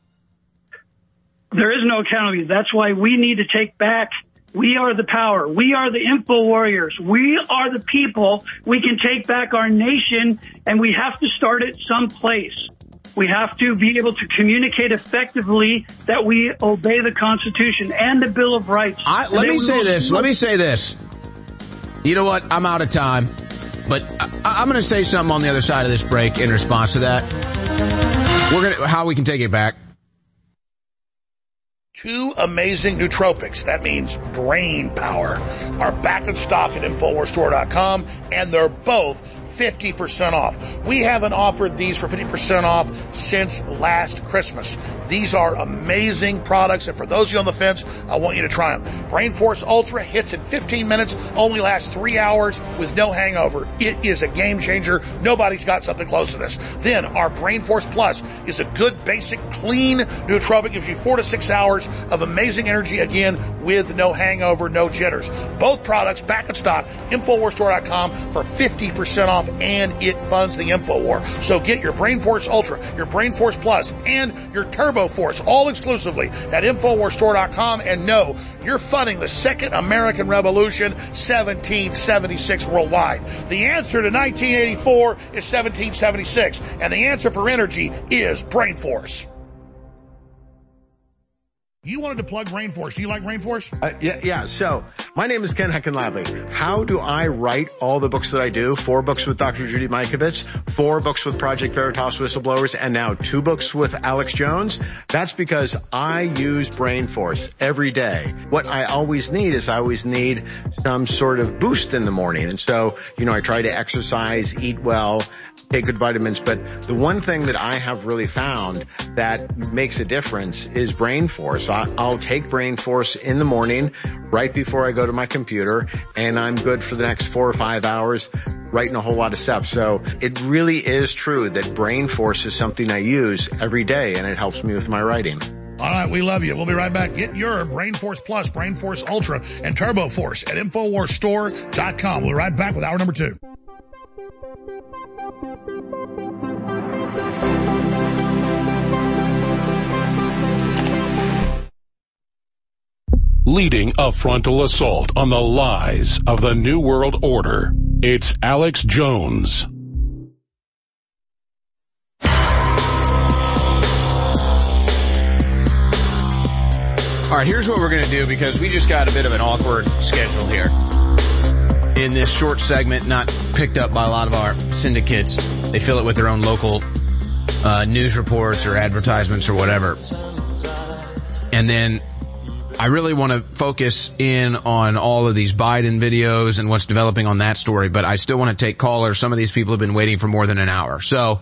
There is no accountability. That's why we need to take back. We are the power. We are the info warriors. We are the people. We can take back our nation, and we have to start it someplace. We have to be able to communicate effectively that we obey the Constitution and the Bill of Rights. I, let me say this. Let me say this. You know what? I'm out of time, but I, I'm going to say something on the other side of this break in response to that. We're going to, how we can take it back. Two amazing nootropics, that means brain power, are back in stock at Infowars Store dot com, and they're both fifty percent off. We haven't offered these for fifty percent off since last Christmas. These are amazing products, and for those of you on the fence, I want you to try them. Brain Force Ultra hits in fifteen minutes, only lasts three hours with no hangover. It is a game changer. Nobody's got something close to this. Then our Brain Force Plus is a good, basic, clean nootropic. Gives you four to six hours of amazing energy, again, with no hangover, no jitters. Both products back in stock, Infowars Store dot com for fifty percent off. and it funds the InfoWar. So get your BrainForce Ultra, your BrainForce Plus, and your TurboForce all exclusively at InfoWar Store dot com, and know you're funding the second American Revolution, seventeen seventy-six worldwide. The answer to nineteen eighty-four is seventeen seventy-six, and the answer for energy is BrainForce. You wanted to plug BrainForce. Do you like BrainForce? Uh, yeah, yeah. So, my name is Ken Heckenlively. How do I write all the books that I do? Four books with Doctor Judy Mikovits, four books with Project Veritas Whistleblowers, and now two books with Alex Jones. That's because I use BrainForce every day. What I always need is I always need some sort of boost in the morning. And so, you know, I try to exercise, eat well, take good vitamins. But the one thing that I have really found that makes a difference is BrainForce. I'll take BrainForce in the morning right before I go to my computer, and I'm good for the next four or five hours writing a whole lot of stuff. So it really is true that BrainForce is something I use every day, and it helps me with my writing. All right, we love you. We'll be right back. Get your BrainForce Plus, BrainForce Ultra, and TurboForce at InfoWar Store dot com. We'll be right back with hour number two. Leading a frontal assault on the lies of the New World Order, it's Alex Jones. All right, here's what we're going to do, because we just got a bit of an awkward schedule here in this short segment, not picked up by a lot of our syndicates. They fill it with their own local uh, news reports or advertisements or whatever. And then I really want to focus in on all of these Biden videos and what's developing on that story, but I still want to take callers. Some of these people have been waiting for more than an hour. So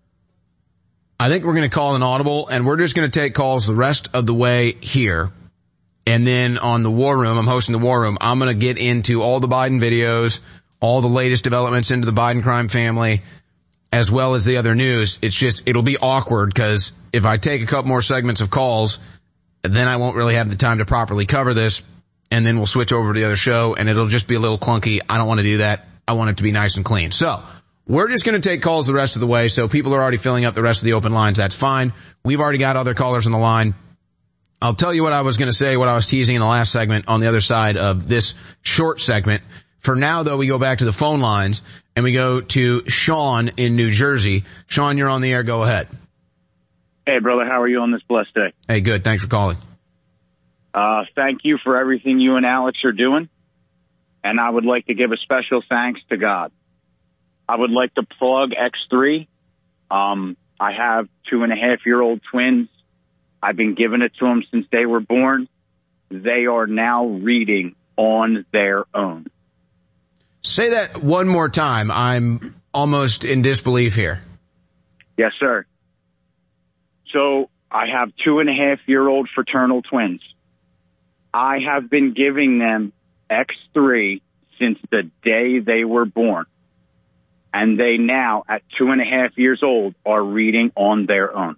I think we're going to call an audible, and we're just going to take calls the rest of the way here. And then on the War Room, I'm hosting the War Room, I'm going to get into all the Biden videos, all the latest developments into the Biden crime family, as well as the other news. It's just, it'll be awkward, because if I take a couple more segments of calls, then I won't really have the time to properly cover this, and then we'll switch over to the other show, and it'll just be a little clunky. I don't want to do that. I want it to be nice and clean. So we're just going to take calls the rest of the way. So people are already filling up the rest of the open lines. That's fine. We've already got other callers on the line. I'll tell you what I was going to say, what I was teasing in the last segment on the other side of this short segment. For now, though, we go back to the phone lines, and we go to Sean in New Jersey. Sean, you're on the air. Go ahead. Hey, brother, how are you on this blessed day? Hey, good. Thanks for calling. Uh, thank you for everything you and Alex are doing. And I would like to give a special thanks to God. I would like to plug X three. Um, I have two and a half year old twins. I've been giving it to them since they were born. They are now reading on their own. Say that one more time. I'm almost in disbelief here. Yes, sir. So I have two and a half year old fraternal twins. I have been giving them X three since the day they were born. And they now, at two and a half years old, are reading on their own.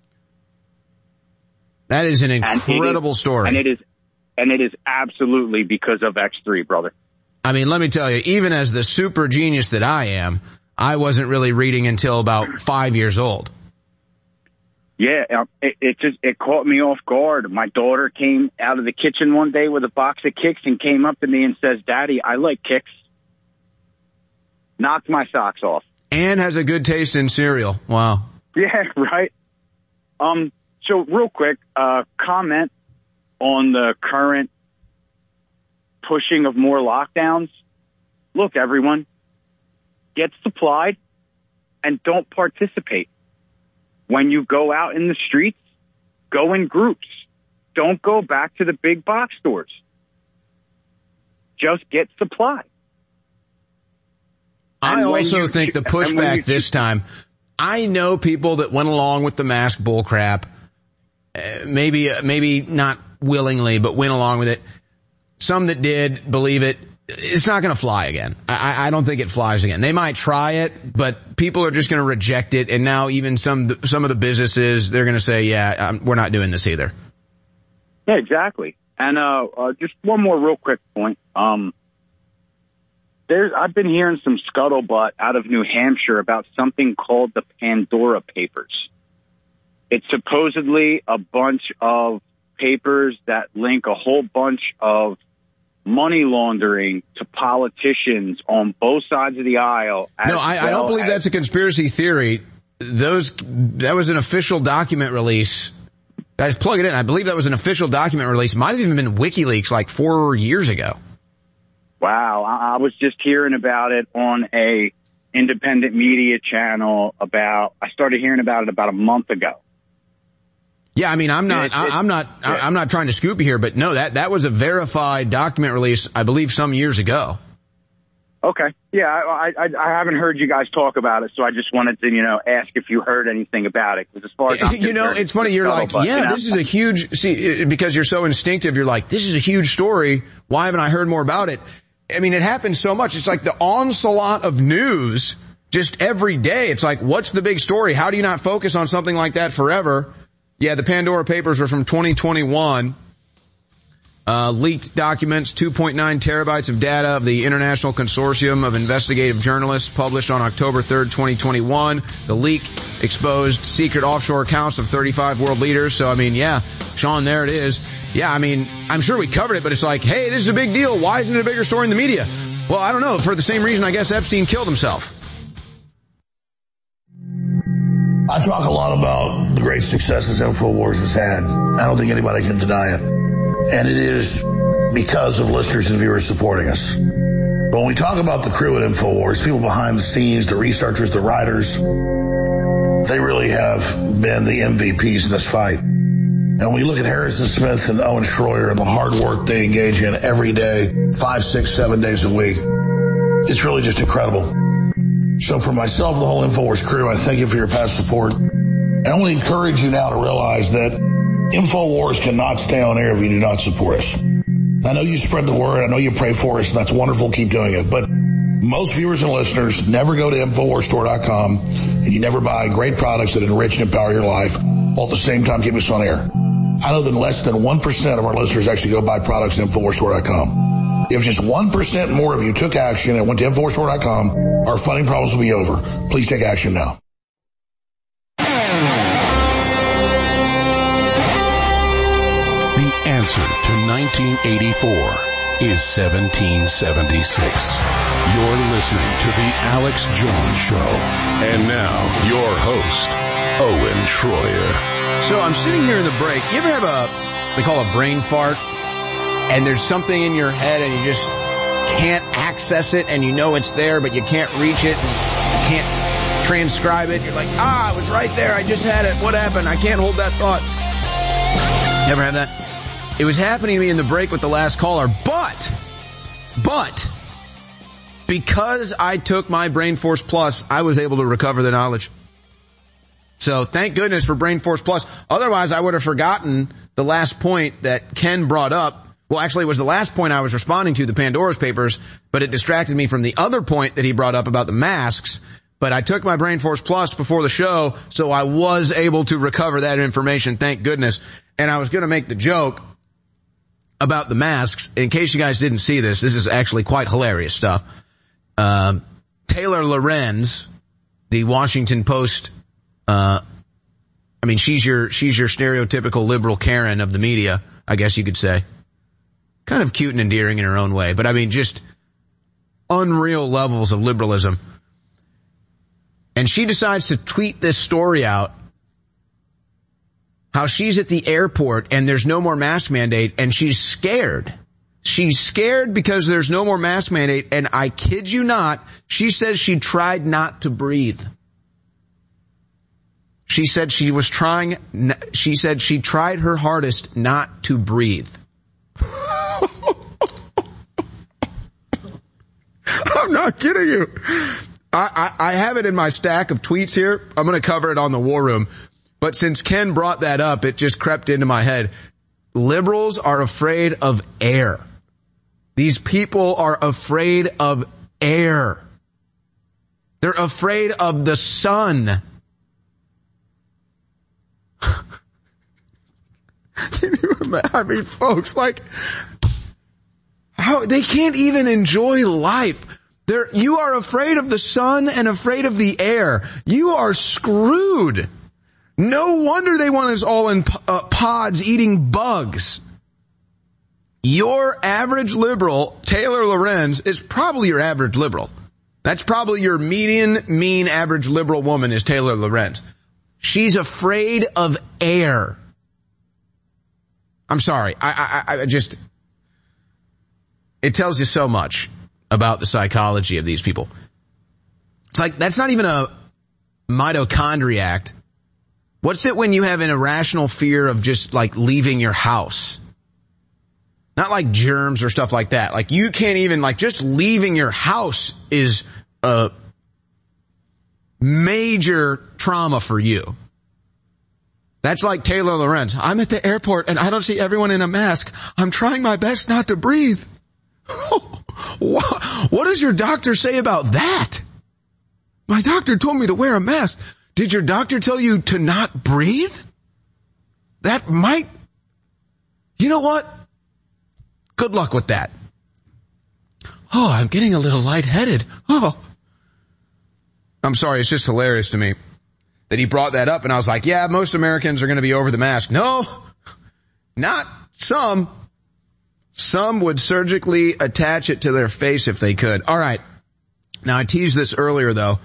That is an incredible is, story. And it is, and it is absolutely because of X three, brother. I mean, let me tell you, even as the super genius that I am, I wasn't really reading until about five years old. Yeah, it, it just, it caught me off guard. My daughter came out of the kitchen one day with a box of kicks and came up to me and says, Daddy, I like kicks. Knocked my socks off. And has a good taste in cereal. Wow. Yeah, right. Um, so real quick, uh, comment on the current pushing of more lockdowns. Look, everyone, get supplied and don't participate. When you go out in the streets, go in groups. Don't go back to the big box stores. Just get supplied. I also think the pushback this time, I know people that went along with the mask bullcrap, uh, maybe, uh, maybe not willingly, but went along with it. Some that did believe it. It's not going to fly again. I, I don't think it flies again. They might try it, but people are just going to reject it. And now even some, some of the businesses, they're going to say, yeah, um, we're not doing this either. Yeah, exactly. And, uh, uh, just one more real quick point. Um, there's I've been hearing some scuttlebutt out of New Hampshire about something called the Pandora Papers. It's supposedly a bunch of papers that link a whole bunch of money laundering to politicians on both sides of the aisle. No, I, well I don't believe as, that's a conspiracy theory. Those that was an official document release. Guys, plug it in. I believe that was an official document release. Might have even been WikiLeaks like four years ago. Wow, I, I was just hearing about it on a independent media channel. About I started hearing about it about a month ago. Yeah, I mean, I'm not, It- it- I'm not, I'm not trying to scoop you here, but no, that, that was a verified document release, I believe, some years ago. Okay. Yeah, I, I I haven't heard you guys talk about it, so I just wanted to, you know, ask if you heard anything about it. Because as far as I'm You know, concerned, it's funny, you're like, scuttlebutt, yeah, you know? this is a huge, see, because you're so instinctive, you're like, this is a huge story. Why haven't I heard more about it? I mean, it happens so much. It's like the onslaught of news just every day. It's like, what's the big story? How do you not focus on something like that forever? Yeah, the Pandora Papers are from twenty twenty-one. Uh, leaked documents, two point nine terabytes of data of the International Consortium of Investigative Journalists, published on October third, twenty twenty-one. The leak exposed secret offshore accounts of thirty-five world leaders. So, I mean, yeah, Sean, there it is. Yeah, I mean, I'm sure we covered it, but it's like, hey, this is a big deal. Why isn't it a bigger story in the media? Well, I don't know. For the same reason, I guess Epstein killed himself. I talk a lot about the great successes InfoWars has had. I don't think anybody can deny it. And it is because of listeners and viewers supporting us. But when we talk about the crew at InfoWars, people behind the scenes, the researchers, the writers, they really have been the M V Ps in this fight. And when we look at Harrison Smith and Owen Schroyer and the hard work they engage in every day, five, six, seven days a week, it's really just incredible. So for myself and the whole InfoWars crew, I thank you for your past support. And I want to encourage you now to realize that InfoWars cannot stay on air if you do not support us. I know you spread the word. I know you pray for us, and that's wonderful. Keep doing it. But most viewers and listeners never go to InfoWars Store dot com, and you never buy great products that enrich and empower your life while at the same time keep us on air. I know that less than one percent of our listeners actually go buy products at InfoWars Store dot com. If just one percent more of you took action and went to InfoWars Store dot com, our funding problems will be over. Please take action now. The answer to nineteen eighty-four is seventeen seventy-six. You're listening to The Alex Jones Show. And now, your host, Owen Schroyer. So I'm sitting here in the break. You ever have a, they call a brain fart? And there's something in your head and you just can't access it, and you know it's there, but you can't reach it, and you can't transcribe it. You're like, ah, it was right there. I just had it. What happened? I can't hold that thought. Never had that? It was happening to me in the break with the last caller, but, but, because I took my Brain Force Plus, I was able to recover the knowledge. So thank goodness for Brain Force Plus. Otherwise, I would have forgotten the last point that Ken brought up. Well, actually, it was the last point I was responding to, the Pandora's Papers, but it distracted me from the other point that he brought up about the masks. But I took my Brain Force Plus before the show, so I was able to recover that information, thank goodness. And I was going to make the joke about the masks. In case you guys didn't see this, this is actually quite hilarious stuff. Um, Taylor Lorenz, the Washington Post, uh, I mean, she's your, she's your stereotypical liberal Karen of the media, I guess you could say. Kind of cute and endearing in her own way, but I mean, just unreal levels of liberalism. And she decides to tweet this story out, how she's at the airport and there's no more mask mandate, and she's scared. She's scared because there's no more mask mandate, and I kid you not, she says she tried not to breathe. She said she was trying, she said she tried her hardest not to breathe. I'm not kidding you. I, I, I have it in my stack of tweets here. I'm going to cover it on the War Room. But since Ken brought that up, it just crept into my head. Liberals are afraid of air. These people are afraid of air. They're afraid of the sun. Can you imagine? I mean, folks, like, how they can't even enjoy life. There, you are afraid of the sun and afraid of the air. You are screwed. No wonder they want us all in uh, pods eating bugs. Your average liberal, Taylor Lorenz, is probably your average liberal. That's probably your median, mean, average liberal woman is Taylor Lorenz. She's afraid of air. I'm sorry. I, I, I just, it tells you so much about the psychology of these people. It's like, that's not even a mitochondriac. What's it when you have an irrational fear of just like leaving your house? Not like germs or stuff like that. Like you can't even, like just leaving your house is a major trauma for you. That's like Taylor Lorenz. I'm at the airport and I don't see everyone in a mask. I'm trying my best not to breathe. What does your doctor say about that? My doctor told me to wear a mask. Did your doctor tell you to not breathe? That might, you know what? Good luck with that. Oh, I'm getting a little lightheaded. Oh, I'm sorry. It's just hilarious to me that he brought that up. And I was like, yeah, most Americans are going to be over the mask. No, not some. Some would surgically attach it to their face if they could. All right. Now, I teased this earlier, though.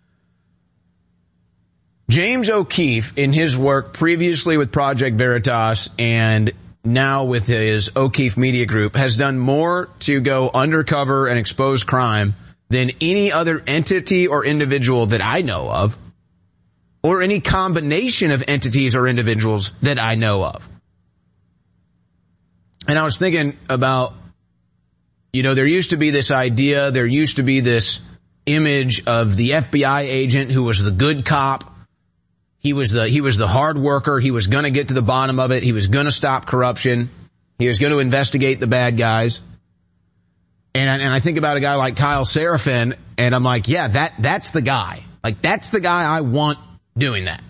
James O'Keefe, in his work previously with Project Veritas and now with his O'Keefe Media Group, has done more to go undercover and expose crime than any other entity or individual that I know of, or any combination of entities or individuals that I know of. And I was thinking about, you know, there used to be this idea, there used to be this image of the F B I agent who was the good cop. He was the, he was the hard worker. He was going to get to the bottom of it. He was going to stop corruption. He was going to investigate the bad guys. And, and I think about a guy like Kyle Seraphin, and I'm like, yeah, that, that's the guy. Like, that's the guy I want doing that.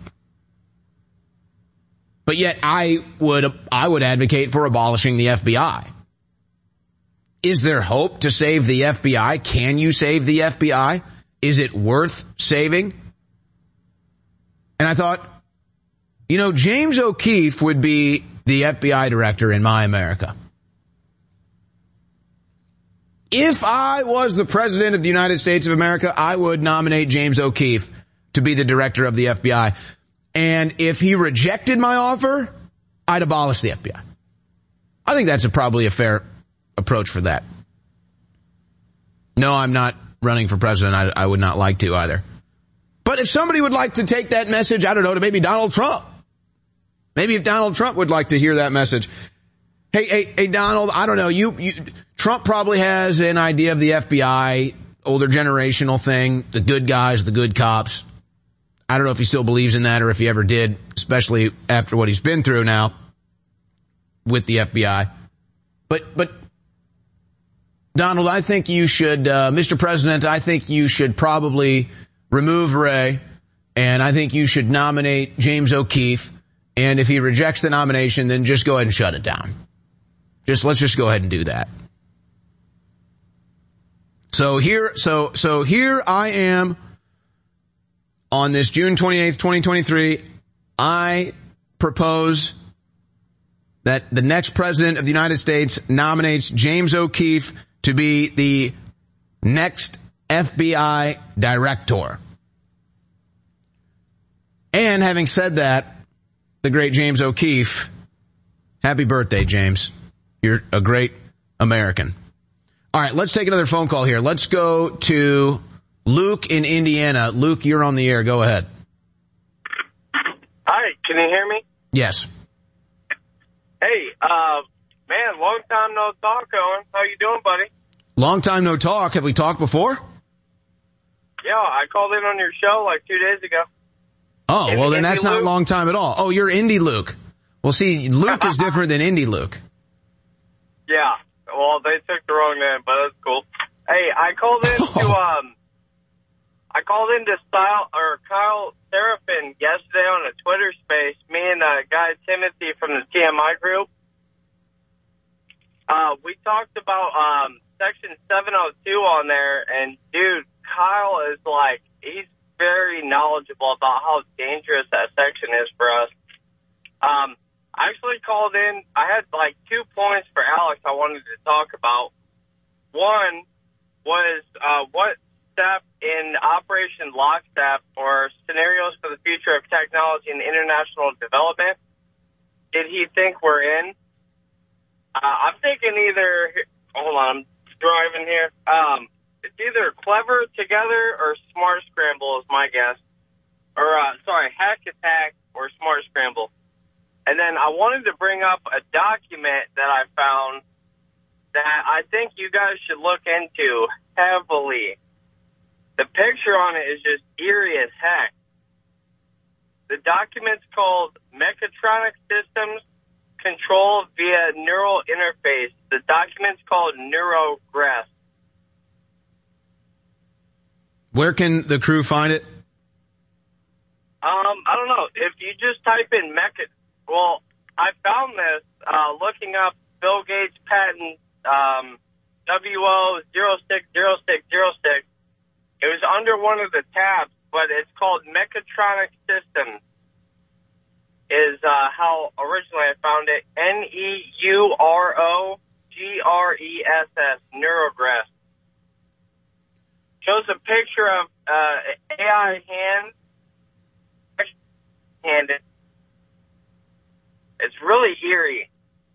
But yet I would, I would advocate for abolishing the F B I. Is there hope to save the F B I? Can you save the F B I? Is it worth saving? And I thought, you know, James O'Keefe would be the F B I director in my America. If I was the president of the United States of America, I would nominate James O'Keefe to be the director of the F B I. And if he rejected my offer, I'd abolish the F B I. I think that's a, probably a fair approach for that. No, I'm not running for president. I, I would not like to either. But if somebody would like to take that message, I don't know, to maybe Donald Trump. Maybe if Donald Trump would like to hear that message. Hey, hey, hey, Donald, I don't know, you, you, Trump probably has an idea of the F B I, older generational thing, the good guys, the good cops. I don't know if he still believes in that or if he ever did, especially after what he's been through now with the F B I. But, but, Donald, I think you should, uh, Mister President, I think you should probably remove Wray, and I think you should nominate James O'Keefe, and if he rejects the nomination, then just go ahead and shut it down. Just, let's just go ahead and do that. So here, so, so here I am on this June twenty-eighth, twenty twenty-three. I propose that the next president of the United States nominates James O'Keefe to be the next F B I director. And having said that, the great James O'Keefe, happy birthday, James. You're a great American. All right, let's take another phone call here. Let's go to Luke in Indiana. Luke, you're on the air. Go ahead. Hi, can you hear me? Yes. Hey, uh, man, long time no talk, Owen. How you doing, buddy? Long time no talk. Have we talked before? Yeah, I called in on your show like two days ago. Oh, Indie, well then that's Indie not Luke. a long time at all. Oh, you're Indie Luke. Well, see, Luke is different than Indie Luke. Yeah, well, they took the wrong name, but that's cool. Hey, I called in to, um, I called in to Style, or Kyle Seraphin yesterday on a Twitter space, me and uh, guy Timothy from the T M I group. Uh, we talked about, um, section seven oh two on there, and dude, Kyle is like, he's very knowledgeable about how dangerous that section is for us. Um, I actually called in. I had like two points for Alex I wanted to talk about. One was uh, what step in Operation Lockstep, or scenarios for the future of technology and international development, did he think we're in? Uh, I'm thinking either, hold on, I'm driving here. Um, it's either Clever Together or Smart Scramble is my guess. Or, uh, sorry, Hack Attack or Smart Scramble. And then I wanted to bring up a document that I found that I think you guys should look into heavily. The picture on it is just eerie as heck. The document's called Mechatronic Systems Control via Neural Interface. The document's called Neurogress. Where can the crew find it? Um, I don't know. If you just type in Mecha... Well, I found this uh, looking up Bill Gates patent um, W O zero six zero six zero six. It was under one of the tabs, but it's called Mechatronic Systems, is uh, how originally I found it. N E U R O G R E S S, Neurogress. Shows a picture of uh, A I hand. handed. It's really eerie.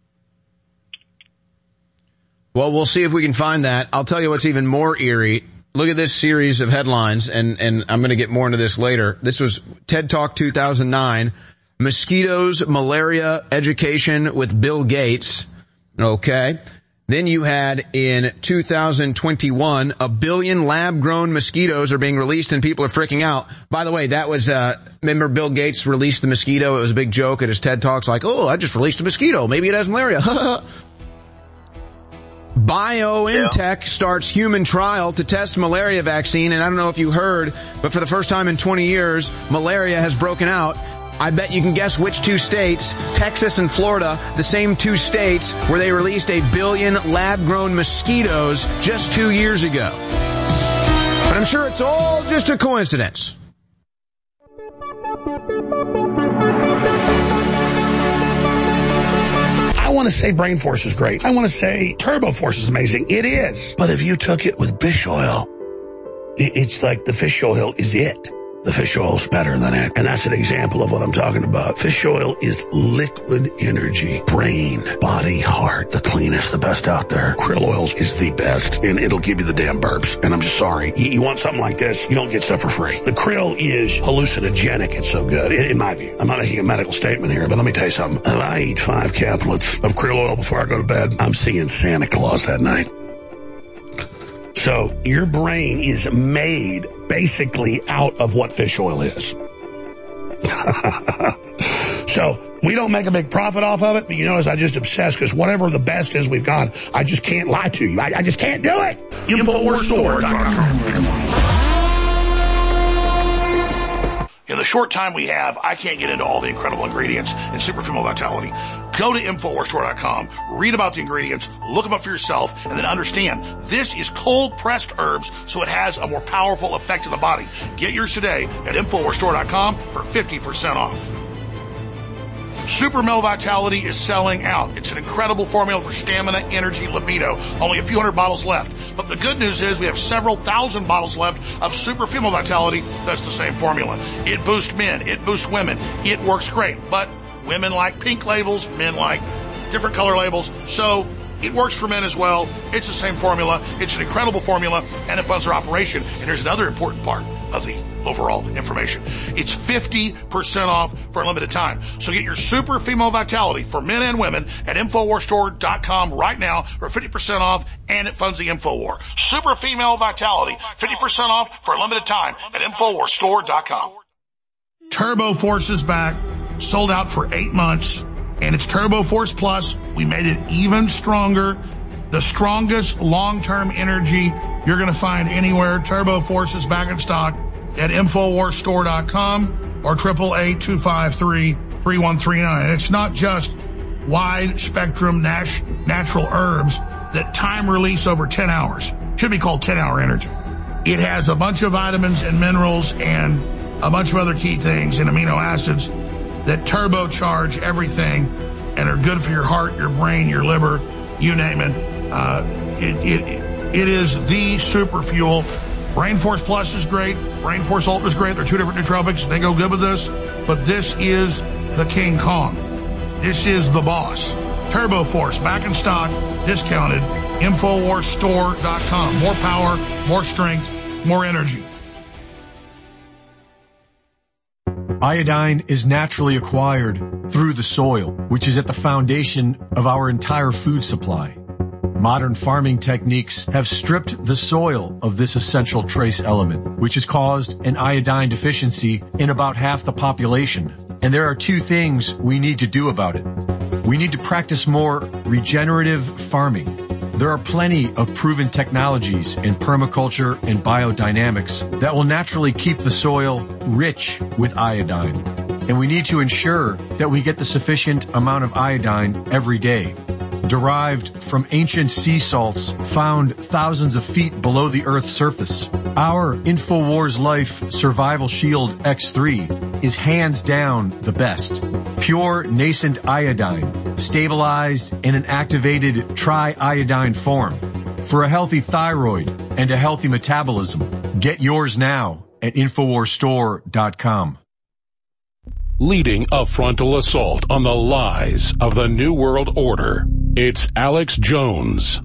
Well, we'll see if we can find that. I'll tell you what's even more eerie. Look at this series of headlines, and, and I'm going to get more into this later. This was TED Talk two thousand nine, Mosquitoes, Malaria, Education with Bill Gates. Okay. Then you had in two thousand twenty-one, a billion lab-grown mosquitoes are being released and people are freaking out. By the way, that was, uh, remember Bill Gates released the mosquito? It was a big joke at his TED Talks, like, oh, I just released a mosquito. Maybe it has malaria. BioNTech starts human trial to test malaria vaccine, and I don't know if you heard, but for the first time in twenty years, malaria has broken out. I bet you can guess which two states, Texas and Florida, the same two states where they released a billion lab-grown mosquitoes just two years ago. But I'm sure it's all just a coincidence. I want to say Brain Force is great. I want to say Turbo Force is amazing. It is. But if you took it with fish oil, it's like the fish oil is it. The fish oil's better than it. And that's an example of what I'm talking about. Fish oil is liquid energy. Brain, body, heart, the cleanest, the best out there. Krill oils is the best, and it'll give you the damn burps. And I'm just sorry. You, you want something like this, you don't get stuff for free. The krill is hallucinogenic. It's so good, in, in my view. I'm not making a medical statement here, but let me tell you something. If I eat five caplets of krill oil before I go to bed, I'm seeing Santa Claus that night. So your brain is made basically out of what fish oil is. So we don't make a big profit off of it, but you notice I just obsess because whatever the best is we've got, I just can't lie to you. I, I just can't do it. Infowars Store dot com. In the short time we have, I can't get into all the incredible ingredients in Super Female Vitality. Go to Infowars Store dot com, read about the ingredients, look them up for yourself, and then understand this is cold-pressed herbs, so it has a more powerful effect in the body. Get yours today at Infowars Store dot com for fifty percent off. Super Male Vitality is selling out. It's an incredible formula for stamina, energy, libido. Only a few hundred bottles left. But the good news is we have several thousand bottles left of Super Female Vitality. That's the same formula. It boosts men. It boosts women. It works great. But women like pink labels. Men like different color labels. So it works for men as well. It's the same formula. It's an incredible formula, and it funds our operation. And here's another important part of the overall information. It's fifty percent off for a limited time. So get your Super Female Vitality for men and women at Infowars Store dot com right now for fifty percent off, and it funds the InfoWar. Super Female Vitality, fifty percent off for a limited time at Infowars Store dot com. Turbo Force is back, sold out for eight months, and it's Turbo Force Plus. We made it even stronger. The strongest long-term energy you're going to find anywhere. Turbo Force is back in stock at Infowars Store dot com or triple eight two five three three one three nine. It's not just wide spectrum nat- natural herbs. that time release over ten hours. Should be called ten hour energy. It has a bunch of vitamins and minerals and a bunch of other key things and amino acids that turbocharge everything and are good for your heart, your brain, your liver, you name it. Uh, it, it, it is the super fuel. Rainforce Plus is great. Rainforce Ultra is great. They're two different nootropics. They go good with this. But this is the King Kong. This is the boss. Turbo Force, back in stock, discounted. Infowars Store dot com. More power, more strength, more energy. Iodine is naturally acquired through the soil, which is at the foundation of our entire food supply. Modern farming techniques have stripped the soil of this essential trace element, which has caused an iodine deficiency in about half the population. And there are two things we need to do about it. We need to practice more regenerative farming. There are plenty of proven technologies in permaculture and biodynamics that will naturally keep the soil rich with iodine. And we need to ensure that we get the sufficient amount of iodine every day. Derived from ancient sea salts found thousands of feet below the Earth's surface. Our InfoWars Life Survival Shield X three is hands down the best. Pure nascent iodine, stabilized in an activated triiodine form. For a healthy thyroid and a healthy metabolism, get yours now at Infowars Store dot com. Leading a frontal assault on the lies of the New World Order, it's Alex Jones.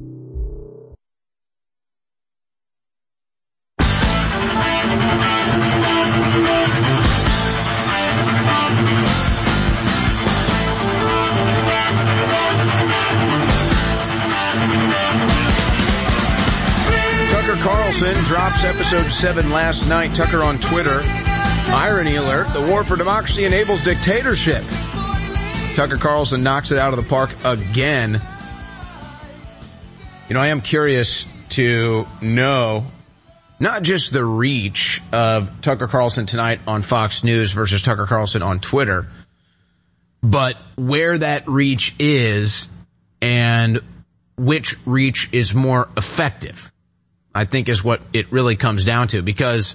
Tucker Carlson drops episode seven last night. Tucker on Twitter. Irony alert, the war for democracy enables dictatorship. Tucker Carlson knocks it out of the park again. You know, I am curious to know not just the reach of Tucker Carlson tonight on Fox News versus Tucker Carlson on Twitter, but where that reach is and which reach is more effective, I think is what it really comes down to, because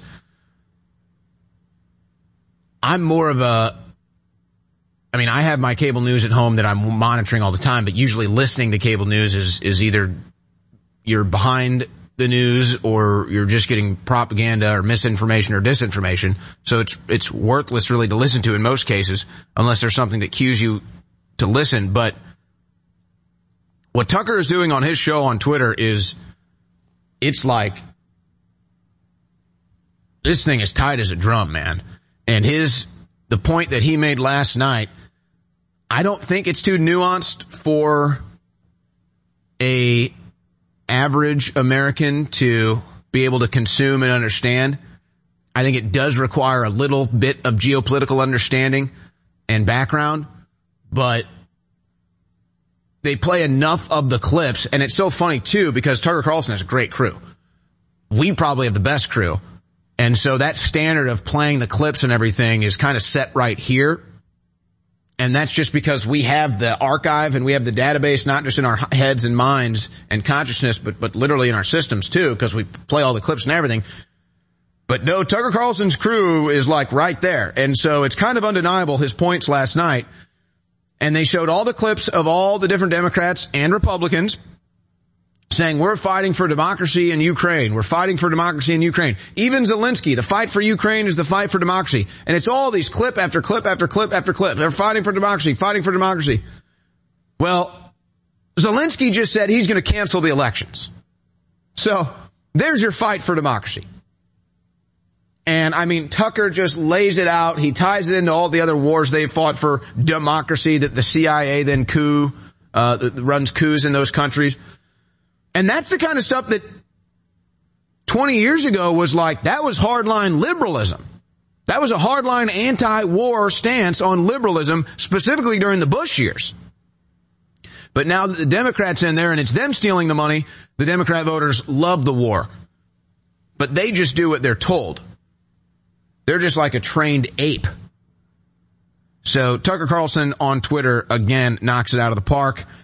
I'm more of a, I mean, I have my cable news at home that I'm monitoring all the time, but usually listening to cable news is, is either you're behind the news or you're just getting propaganda or misinformation or disinformation. So it's, it's worthless really to listen to in most cases, unless there's something that cues you to listen. But what Tucker is doing on his show on Twitter is, it's like, this thing is tight as a drum, man. And his, the point that he made last night, I don't think it's too nuanced for a average American to be able to consume and understand. I think it does require a little bit of geopolitical understanding and background, but they play enough of the clips, and it's so funny too because Tucker Carlson has a great crew. We probably have the best crew. And so that standard of playing the clips and everything is kind of set right here. And that's just because we have the archive and we have the database, not just in our heads and minds and consciousness, but, but literally in our systems too, because we play all the clips and everything. But no, Tucker Carlson's crew is like right there. And so it's kind of undeniable, his points last night. And they showed all the clips of all the different Democrats and Republicans saying, we're fighting for democracy in Ukraine. We're fighting for democracy in Ukraine. Even Zelensky, the fight for Ukraine is the fight for democracy. And it's all these clip after clip after clip after clip. They're fighting for democracy, fighting for democracy. Well, Zelensky just said he's going to cancel the elections. So there's your fight for democracy. And I mean, Tucker just lays it out. He ties it into all the other wars they've fought for democracy, that the C I A then coup, uh, that runs coups in those countries. And that's the kind of stuff that twenty years ago was like, that was hardline liberalism. That was a hardline anti-war stance on liberalism, specifically during the Bush years. But now that the Democrats in there and it's them stealing the money, the Democrat voters love the war. But they just do what they're told. They're just like a trained ape. So Tucker Carlson on Twitter, again, knocks it out of the park.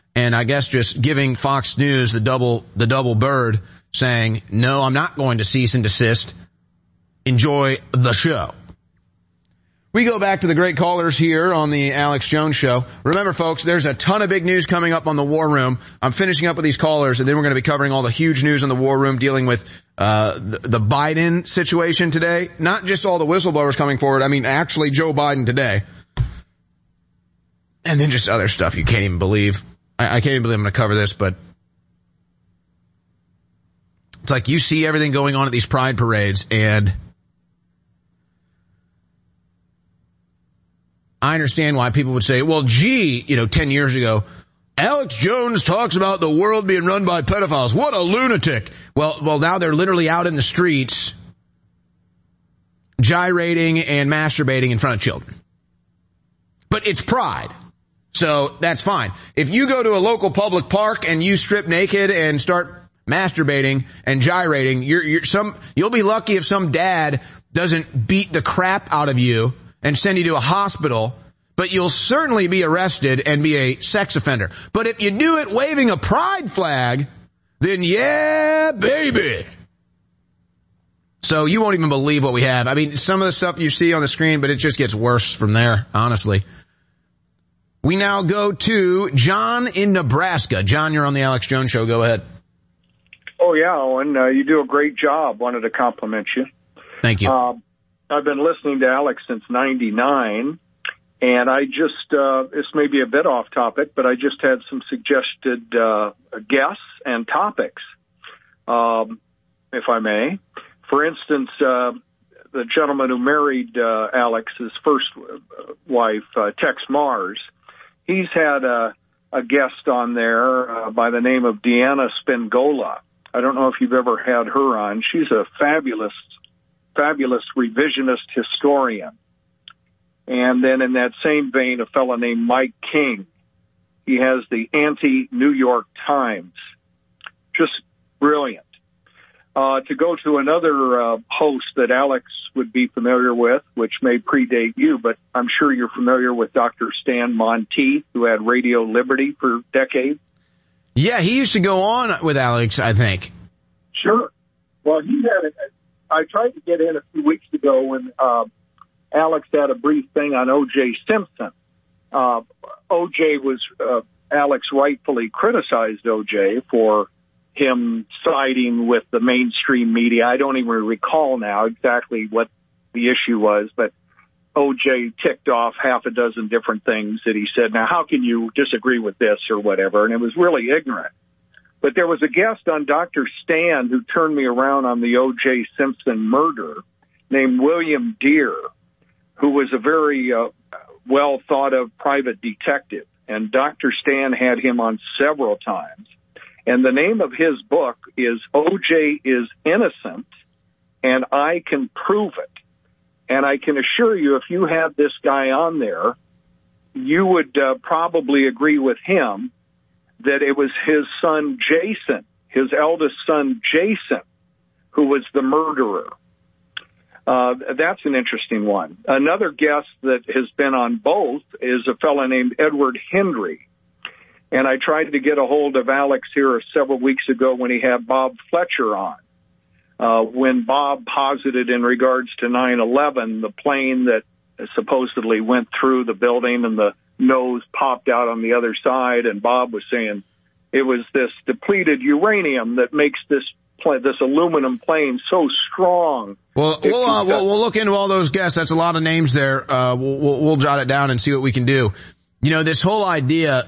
and I guess just giving Fox News the double, the double bird, saying, no, I'm not going to cease and desist. Enjoy the show. We go back to the great callers here on the Alex Jones Show. Remember, folks, there's a ton of big news coming up on the War Room. I'm finishing up with these callers, and then we're going to be covering all the huge news on the War Room, dealing with uh the, the Biden situation today. Not just all the whistleblowers coming forward. I mean, actually Joe Biden today. And then just other stuff you can't even believe. I, I can't even believe I'm going to cover this, but it's like you see everything going on at these pride parades, and I understand why people would say, well, gee, you know, ten years ago, Alex Jones talks about the world being run by pedophiles. What a lunatic. Well, well, now they're literally out in the streets gyrating and masturbating in front of children. But it's pride. So that's fine. If you go to a local public park and you strip naked and start masturbating and gyrating, you're, you're some, you'll be lucky if some dad doesn't beat the crap out of you and send you to a hospital, but you'll certainly be arrested and be a sex offender. But if you do it waving a pride flag, then yeah, baby. So you won't even believe what we have. I mean, some of the stuff you see on the screen, but it just gets worse from there, honestly. We now go to John in Nebraska. John, you're on the Alex Jones Show. Go ahead. Oh, yeah, Owen, uh, you do a great job. Wanted to compliment you. Thank you. Uh, I've been listening to Alex since ninety-nine, and I just, uh, this may be a bit off topic, but I just had some suggested uh, guests and topics, um, if I may. For instance, uh, the gentleman who married uh, Alex's first wife, uh, Tex Mars, he's had a, a guest on there uh, by the name of Deanna Spingola. I don't know if you've ever had her on. She's a fabulous fabulous revisionist historian. And then in that same vein, a fellow named Mike King. He has the Anti-New York Times. Just brilliant. Uh, to go to another uh, host that Alex would be familiar with, which may predate you, but I'm sure you're familiar with Doctor Stan Monteith, who had Radio Liberty for decades. Yeah, he used to go on with Alex, I think. Sure. Well, he had it. I tried to get in a few weeks ago when uh, Alex had a brief thing on O J Simpson. Uh, O J was, uh, Alex rightfully criticized O J for him siding with the mainstream media. I don't even recall now exactly what the issue was, but O J ticked off half a dozen different things that he said. Now, how can you disagree with this or whatever? And it was really ignorant. But there was a guest on Doctor Stan who turned me around on the O J Simpson murder named William Deere, who was a very uh, well thought of private detective. And Doctor Stan had him on several times. And the name of his book is O J is Innocent, and I Can Prove It. And I can assure you, if you had this guy on there, you would uh, probably agree with him that it was his son, Jason, his eldest son, Jason, who was the murderer. Uh, that's an interesting one. Another guest that has been on both is a fellow named Edward Hendry. And I tried to get a hold of Alex here several weeks ago when he had Bob Fletcher on. Uh, when Bob posited in regards to nine eleven, the plane that supposedly went through the building and the nose popped out on the other side, and Bob was saying it was this depleted uranium that makes this pl- this aluminum plane so strong. Well, we'll, uh, we'll we'll look into all those guests. That's a lot of names there. Uh, we'll, we'll we'll jot it down and see what we can do. You know, this whole idea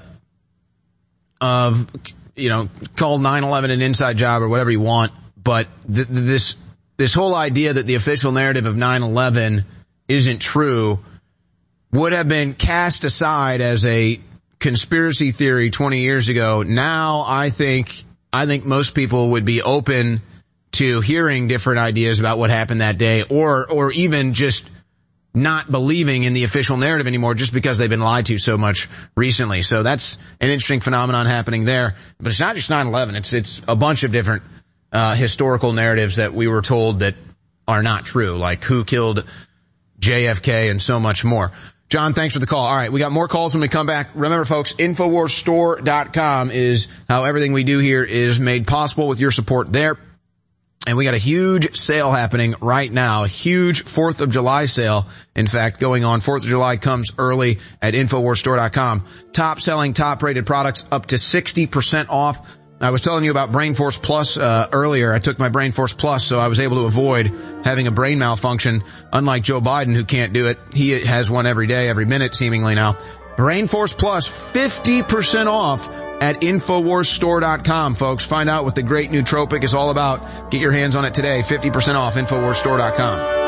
of, you know, call nine eleven an inside job or whatever you want, but th- this this whole idea that the official narrative of nine eleven isn't true would have been cast aside as a conspiracy theory twenty years ago. Now I think I think most people would be open to hearing different ideas about what happened that day, or or even just not believing in the official narrative anymore just because they've been lied to so much recently. So that's an interesting phenomenon happening there. But it's not just nine eleven. It's it's a bunch of different uh historical narratives that we were told that are not true, like who killed J F K and so much more. John, thanks for the call. All right, we got more calls when we come back. Remember, folks, Infowars Store dot com is how everything we do here is made possible with your support there. And we got a huge sale happening right now, a huge fourth of July sale, in fact, going on. fourth of July comes early at Infowars Store dot com. Top selling, top rated products up to sixty percent off. I was telling you about BrainForce Plus uh, earlier. I took my BrainForce Plus, so I was able to avoid having a brain malfunction, unlike Joe Biden, who can't do it. He has one every day, every minute, seemingly now. BrainForce Plus, fifty percent off at Infowars Store dot com, folks. Find out what the great nootropic is all about. Get your hands on it today. fifty percent off, Infowars Store dot com.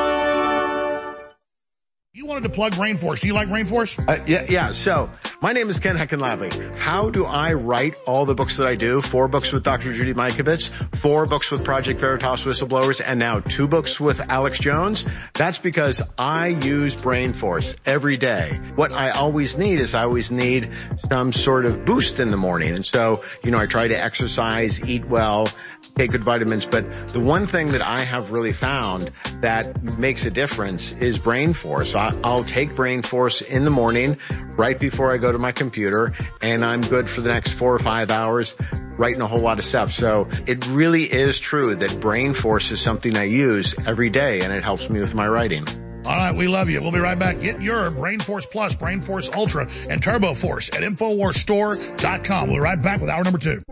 You wanted to plug Rainforce. Do you like Rainforce? Uh, yeah, yeah. So, my name is Ken Heckenladley. How do I write all the books that I do? Four books with Doctor Judy Mikovits, four books with Project Veritas Whistleblowers, and now two books with Alex Jones. That's because I use Brainforce every day. What I always need is I always need some sort of boost in the morning. And so, you know, I try to exercise, eat well, take good vitamins. But the one thing that I have really found that makes a difference is Brainforce. I, I'll take Brainforce in the morning right before I go to my computer, and I'm good for the next four or five hours writing a whole lot of stuff. So it really is true that Brainforce is something I use every day, and it helps me with my writing. All right, we love you. We'll be right back. Get your BrainForce Plus, BrainForce Ultra, and TurboForce at Infowars Store dot com. We'll be right back with hour number two.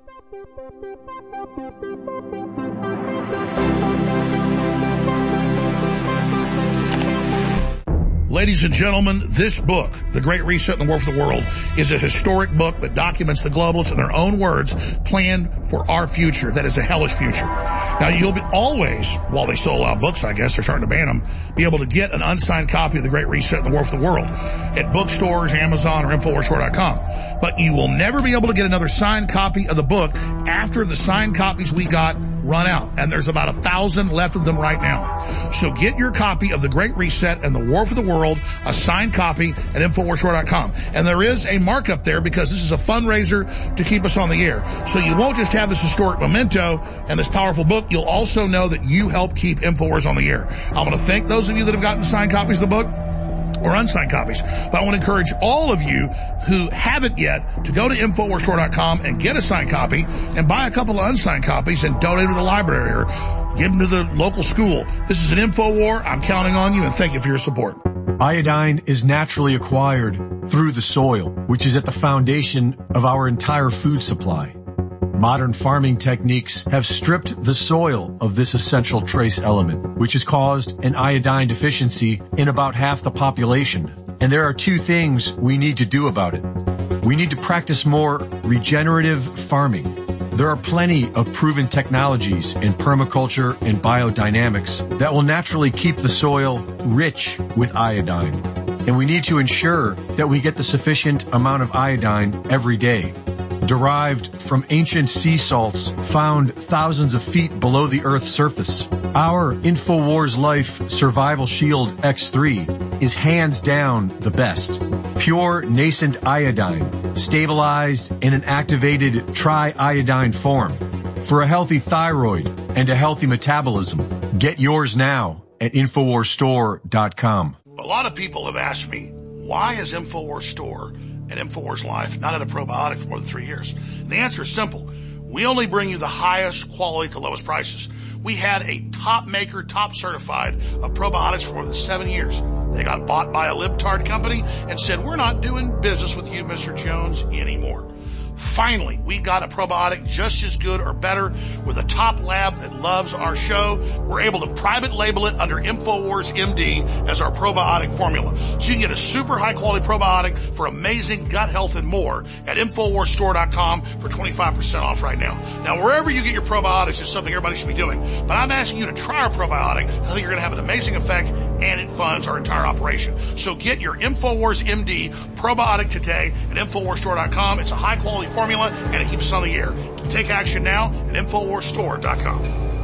Ladies and gentlemen, this book, The Great Reset and the War for the World, is a historic book that documents the globalists in their own words plan for our future. That is a hellish future. Now, you'll be always, while they still allow books, I guess, they're starting to ban them, be able to get an unsigned copy of The Great Reset and the War for the World at bookstores, Amazon, or Infowars Store dot com. But you will never be able to get another signed copy of the book after the signed copies we got run out. And there's about a thousand left of them right now. So get your copy of The Great Reset and the War for the World, a signed copy at Infowars Store dot com. And there is a markup there because this is a fundraiser to keep us on the air. So you won't just have this historic memento and this powerful book, you'll also know that you help keep Infowars on the air. I want to thank those of you that have gotten signed copies of the book or unsigned copies. But I want to encourage all of you who haven't yet to go to Infowars Store dot com and get a signed copy and buy a couple of unsigned copies and donate to the library or give them to the local school. This is an InfoWar. I'm counting on you, and thank you for your support. Iodine is naturally acquired through the soil, which is at the foundation of our entire food supply. Modern farming techniques have stripped the soil of this essential trace element, which has caused an iodine deficiency in about half the population. And there are two things we need to do about it. We need to practice more regenerative farming. There are plenty of proven technologies in permaculture and biodynamics that will naturally keep the soil rich with iodine. And we need to ensure that we get the sufficient amount of iodine every day. Derived from ancient sea salts found thousands of feet below the Earth's surface. Our InfoWars Life Survival Shield X three is hands down the best. Pure nascent iodine, stabilized in an activated triiodine form. For a healthy thyroid and a healthy metabolism, get yours now at Infowars Store dot com. A lot of people have asked me, why is Infowars Store and Infowars Life not had a probiotic for more than three years? And the answer is simple. We only bring you the highest quality to lowest prices. We had a top maker, top certified of probiotics for more than seven years. They got bought by a libtard company and said, we're not doing business with you, Mister Jones, anymore. Finally, we got a probiotic just as good or better with a top lab that loves our show. We're able to private label it under InfoWars M D as our probiotic formula. So you can get a super high quality probiotic for amazing gut health and more at Infowars Store dot com for twenty-five percent off right now. Now, wherever you get your probiotics is something everybody should be doing, but I'm asking you to try our probiotic. I think you're going to have an amazing effect, and it funds our entire operation. So get your InfoWars M D probiotic today at Infowars Store dot com. It's a high quality formula, and it keeps us on the air. Take action now at Infowars Store dot com.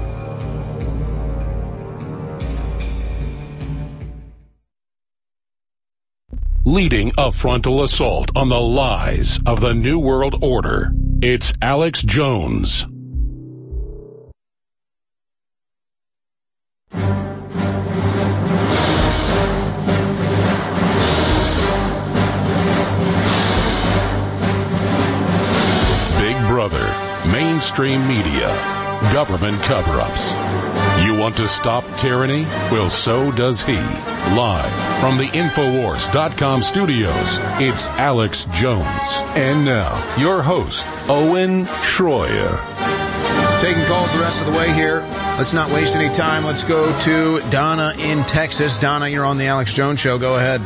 Leading a frontal assault on the lies of the New World Order, it's Alex Jones. mainstream media, government cover-ups. You want to stop tyranny? Well, so does he. Live from the Infowars dot com studios, it's Alex Jones. And now, your host, Owen Schroyer. Taking calls the rest of the way here. Let's not waste any time. Let's go to Donna in Texas. Donna, you're on the Alex Jones Show. Go ahead.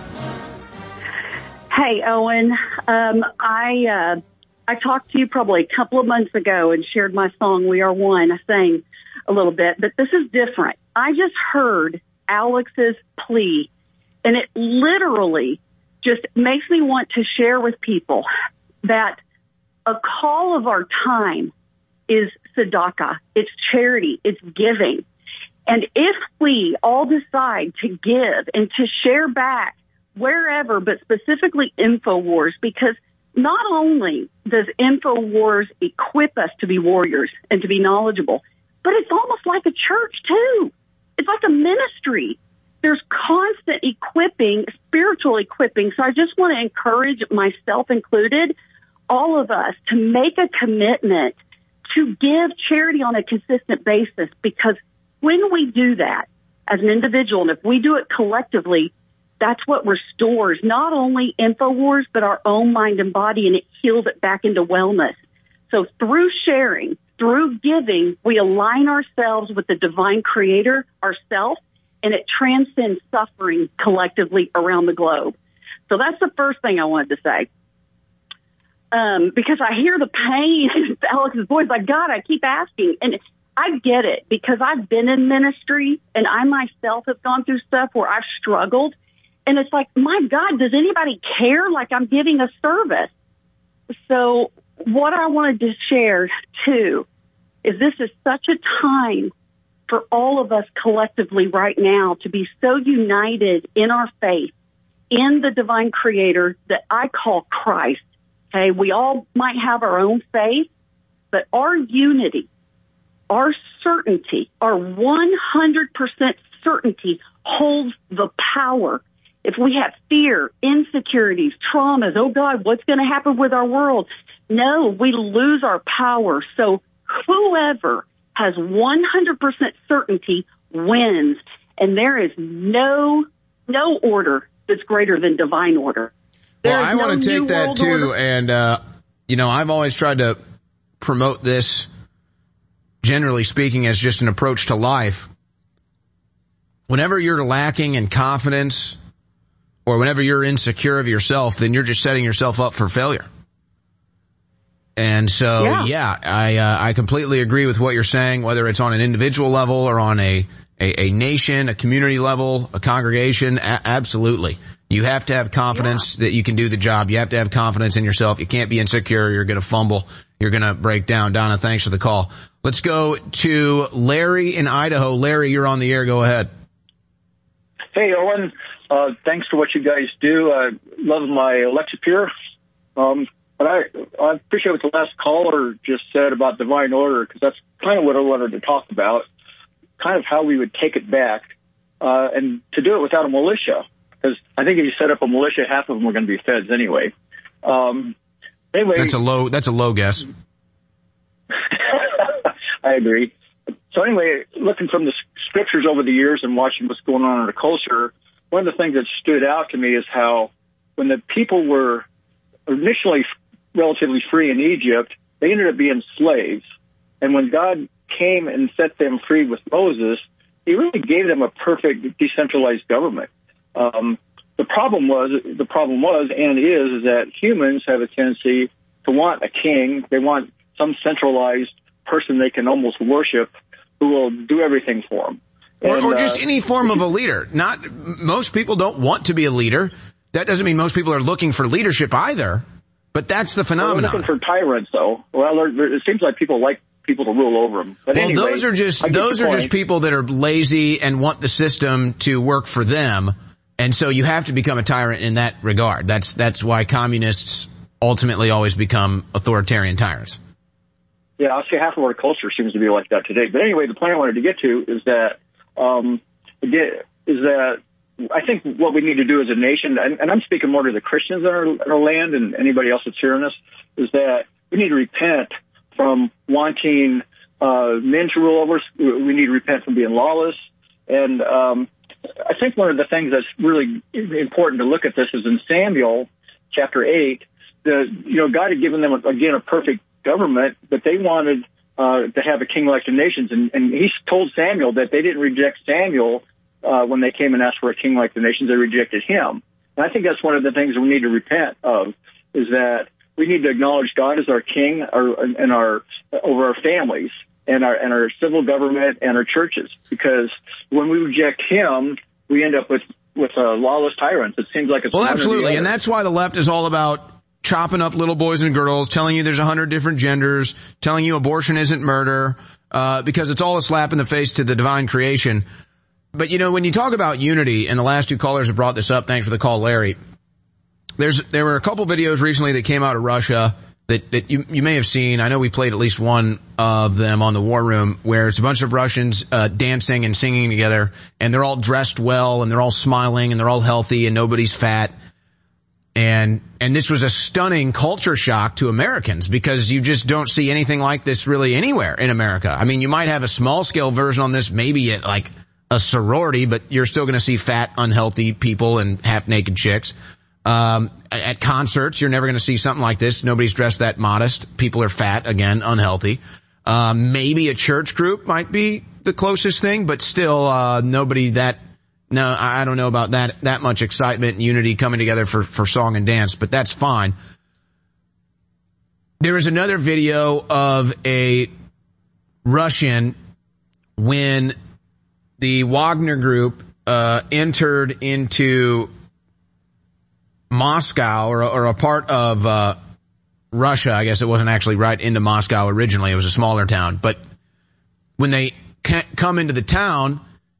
Hey, Owen. Um, I uh, I talked to you probably a couple of months ago and shared my song, We Are One. I sang a little bit, but this is different. I just heard Alex's plea, and it literally just makes me want to share with people that a call of our time is tzedakah. It's charity. It's giving. And if we all decide to give and to share back wherever, but specifically InfoWars, because not only does InfoWars equip us to be warriors and to be knowledgeable, but it's almost like a church too. It's like a ministry. There's constant equipping, spiritual equipping. So I just want to encourage, myself included, all of us to make a commitment to give charity on a consistent basis, because when we do that as an individual, and if we do it collectively, that's what restores not only InfoWars, but our own mind and body, and it heals it back into wellness. So through sharing, through giving, we align ourselves with the divine creator, ourselves, and it transcends suffering collectively around the globe. So that's the first thing I wanted to say. Um, because I hear the pain in Alex's voice. Like, God, I keep asking. And I get it, because I've been in ministry, and I myself have gone through stuff where I've struggled. And it's like, my God, does anybody care? Like, I'm giving a service. So what I wanted to share, too, is this is such a time for all of us collectively right now to be so united in our faith, in the divine creator that I call Christ. Okay, we all might have our own faith, but our unity, our certainty, our one hundred percent certainty holds the power. If we have fear, insecurities, traumas, oh God, what's going to happen with our world? No, we lose our power. So whoever has one hundred percent certainty wins. And there is no, no order that's greater than divine order. Well, I want to take that too. And, uh, you know, I've always tried to promote this, generally speaking, as just an approach to life. Whenever you're lacking in confidence, or whenever you're insecure of yourself, then you're just setting yourself up for failure. And so, yeah, yeah I uh, I completely agree with what you're saying, whether it's on an individual level or on a, a, a nation, a community level, a congregation. A- absolutely. You have to have confidence yeah. that you can do the job. You have to have confidence in yourself. You can't be insecure. You're going to fumble. You're going to break down. Donna, thanks for the call. Let's go to Larry in Idaho. Larry, you're on the air. Go ahead. Hey, Owen. Uh, thanks for what you guys do. I love my Alexa Pure. Um, but I, I appreciate what the last caller just said about divine order, because that's kind of what I wanted to talk about, kind of how we would take it back, uh, and to do it without a militia. Because I think if you set up a militia, half of them are going to be feds anyway. Um, anyway, that's a low. That's a low guess. I agree. So anyway, looking from the scriptures over the years and watching what's going on in our culture, one of the things that stood out to me is how when the people were initially relatively free in Egypt, they ended up being slaves. And when God came and set them free with Moses, he really gave them a perfect decentralized government. Um, the problem was, the problem was, and is, is that humans have a tendency to want a king. They want some centralized person they can almost worship who will do everything for them. Or, and, or just uh, any form of a leader. Not, most people don't want to be a leader. That doesn't mean most people are looking for leadership either, but that's the phenomenon. They're looking for tyrants, though. Well, they're, they're, it seems like people like people to rule over them. But well, anyway, those are just, those are just people that are lazy and want the system to work for them. And so you have to become a tyrant in that regard. That's, that's why communists ultimately always become authoritarian tyrants. Yeah, I'll say half of our culture seems to be like that today. But anyway, the point I wanted to get to is that, um, again, is that I think what we need to do as a nation, and, and I'm speaking more to the Christians in our, in our land and anybody else that's hearing this, is that we need to repent from wanting uh, men to rule over us. We need to repent from being lawless. And um, I think one of the things that's really important to look at this is in Samuel chapter eight, the, you know, God had given them, again, a perfect government, but they wanted uh, to have a king like the nations. And, and he told Samuel that they didn't reject Samuel uh, when they came and asked for a king like the nations. They rejected him. And I think that's one of the things we need to repent of, is that we need to acknowledge God as our king our, and our over our families and our and our civil government and our churches. Because when we reject him, we end up with with uh, lawless tyrants. It seems like it's well, absolutely, and that's why the left is all about chopping up little boys and girls, telling you there's a hundred different genders, telling you abortion isn't murder, uh, because it's all a slap in the face to the divine creation. But, you know, when you talk about unity, and the last two callers have brought this up, thanks for the call, Larry, there's there were a couple videos recently that came out of Russia that, that you, you may have seen. I know we played at least one of them on the War Room, where it's a bunch of Russians uh, dancing and singing together, and they're all dressed well, and they're all smiling, and they're all healthy, and nobody's fat. And, and this was a stunning culture shock to Americans, because you just don't see anything like this really anywhere in America. I mean, you might have a small scale version on this, maybe at like a sorority, but you're still going to see fat, unhealthy people and half naked chicks. Um, at concerts, you're never going to see something like this. Nobody's dressed that modest. People are fat, again, unhealthy. Um, maybe a church group might be the closest thing, but still, uh, nobody that No, I don't know about that, that much excitement and unity coming together for, for song and dance, but that's fine. There is another video of a Russian when the Wagner Group, uh, entered into Moscow, or, or a part of, uh, Russia. I guess it wasn't actually right into Moscow originally. It was a smaller town. But when they come into the town,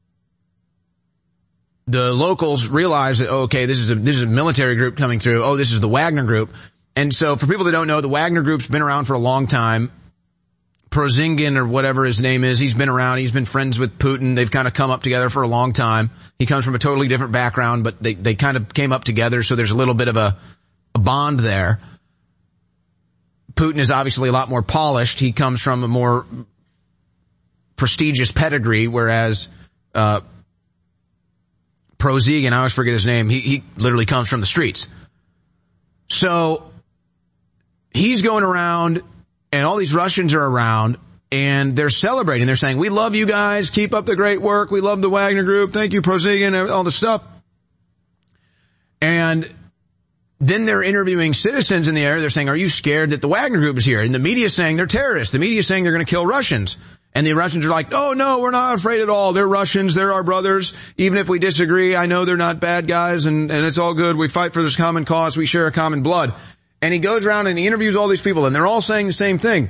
the locals realize that, oh, okay, this is a, this is a military group coming through. Oh, this is the Wagner Group. And so for people that don't know, the Wagner Group's been around for a long time. Prozingin, or whatever his name is, he's been around. He's been friends with Putin. They've kind of come up together for a long time. He comes from a totally different background, but they, they kind of came up together, so there's a little bit of a, a bond there. Putin is obviously a lot more polished. He comes from a more prestigious pedigree, whereas, uh, Prozigin, I always forget his name, he, he literally comes from the streets. So, he's going around, and all these Russians are around, and they're celebrating. They're saying, we love you guys, keep up the great work, we love the Wagner Group, thank you, Prozigin, all the stuff. And then they're interviewing citizens in the area. They're saying, are you scared that the Wagner Group is here? And the media is saying they're terrorists. The media is saying they're going to kill Russians. And the Russians are like, oh, no, we're not afraid at all. They're Russians. They're our brothers. Even if we disagree, I know they're not bad guys, and, and it's all good. We fight for this common cause. We share a common blood. And he goes around and he interviews all these people, and they're all saying the same thing.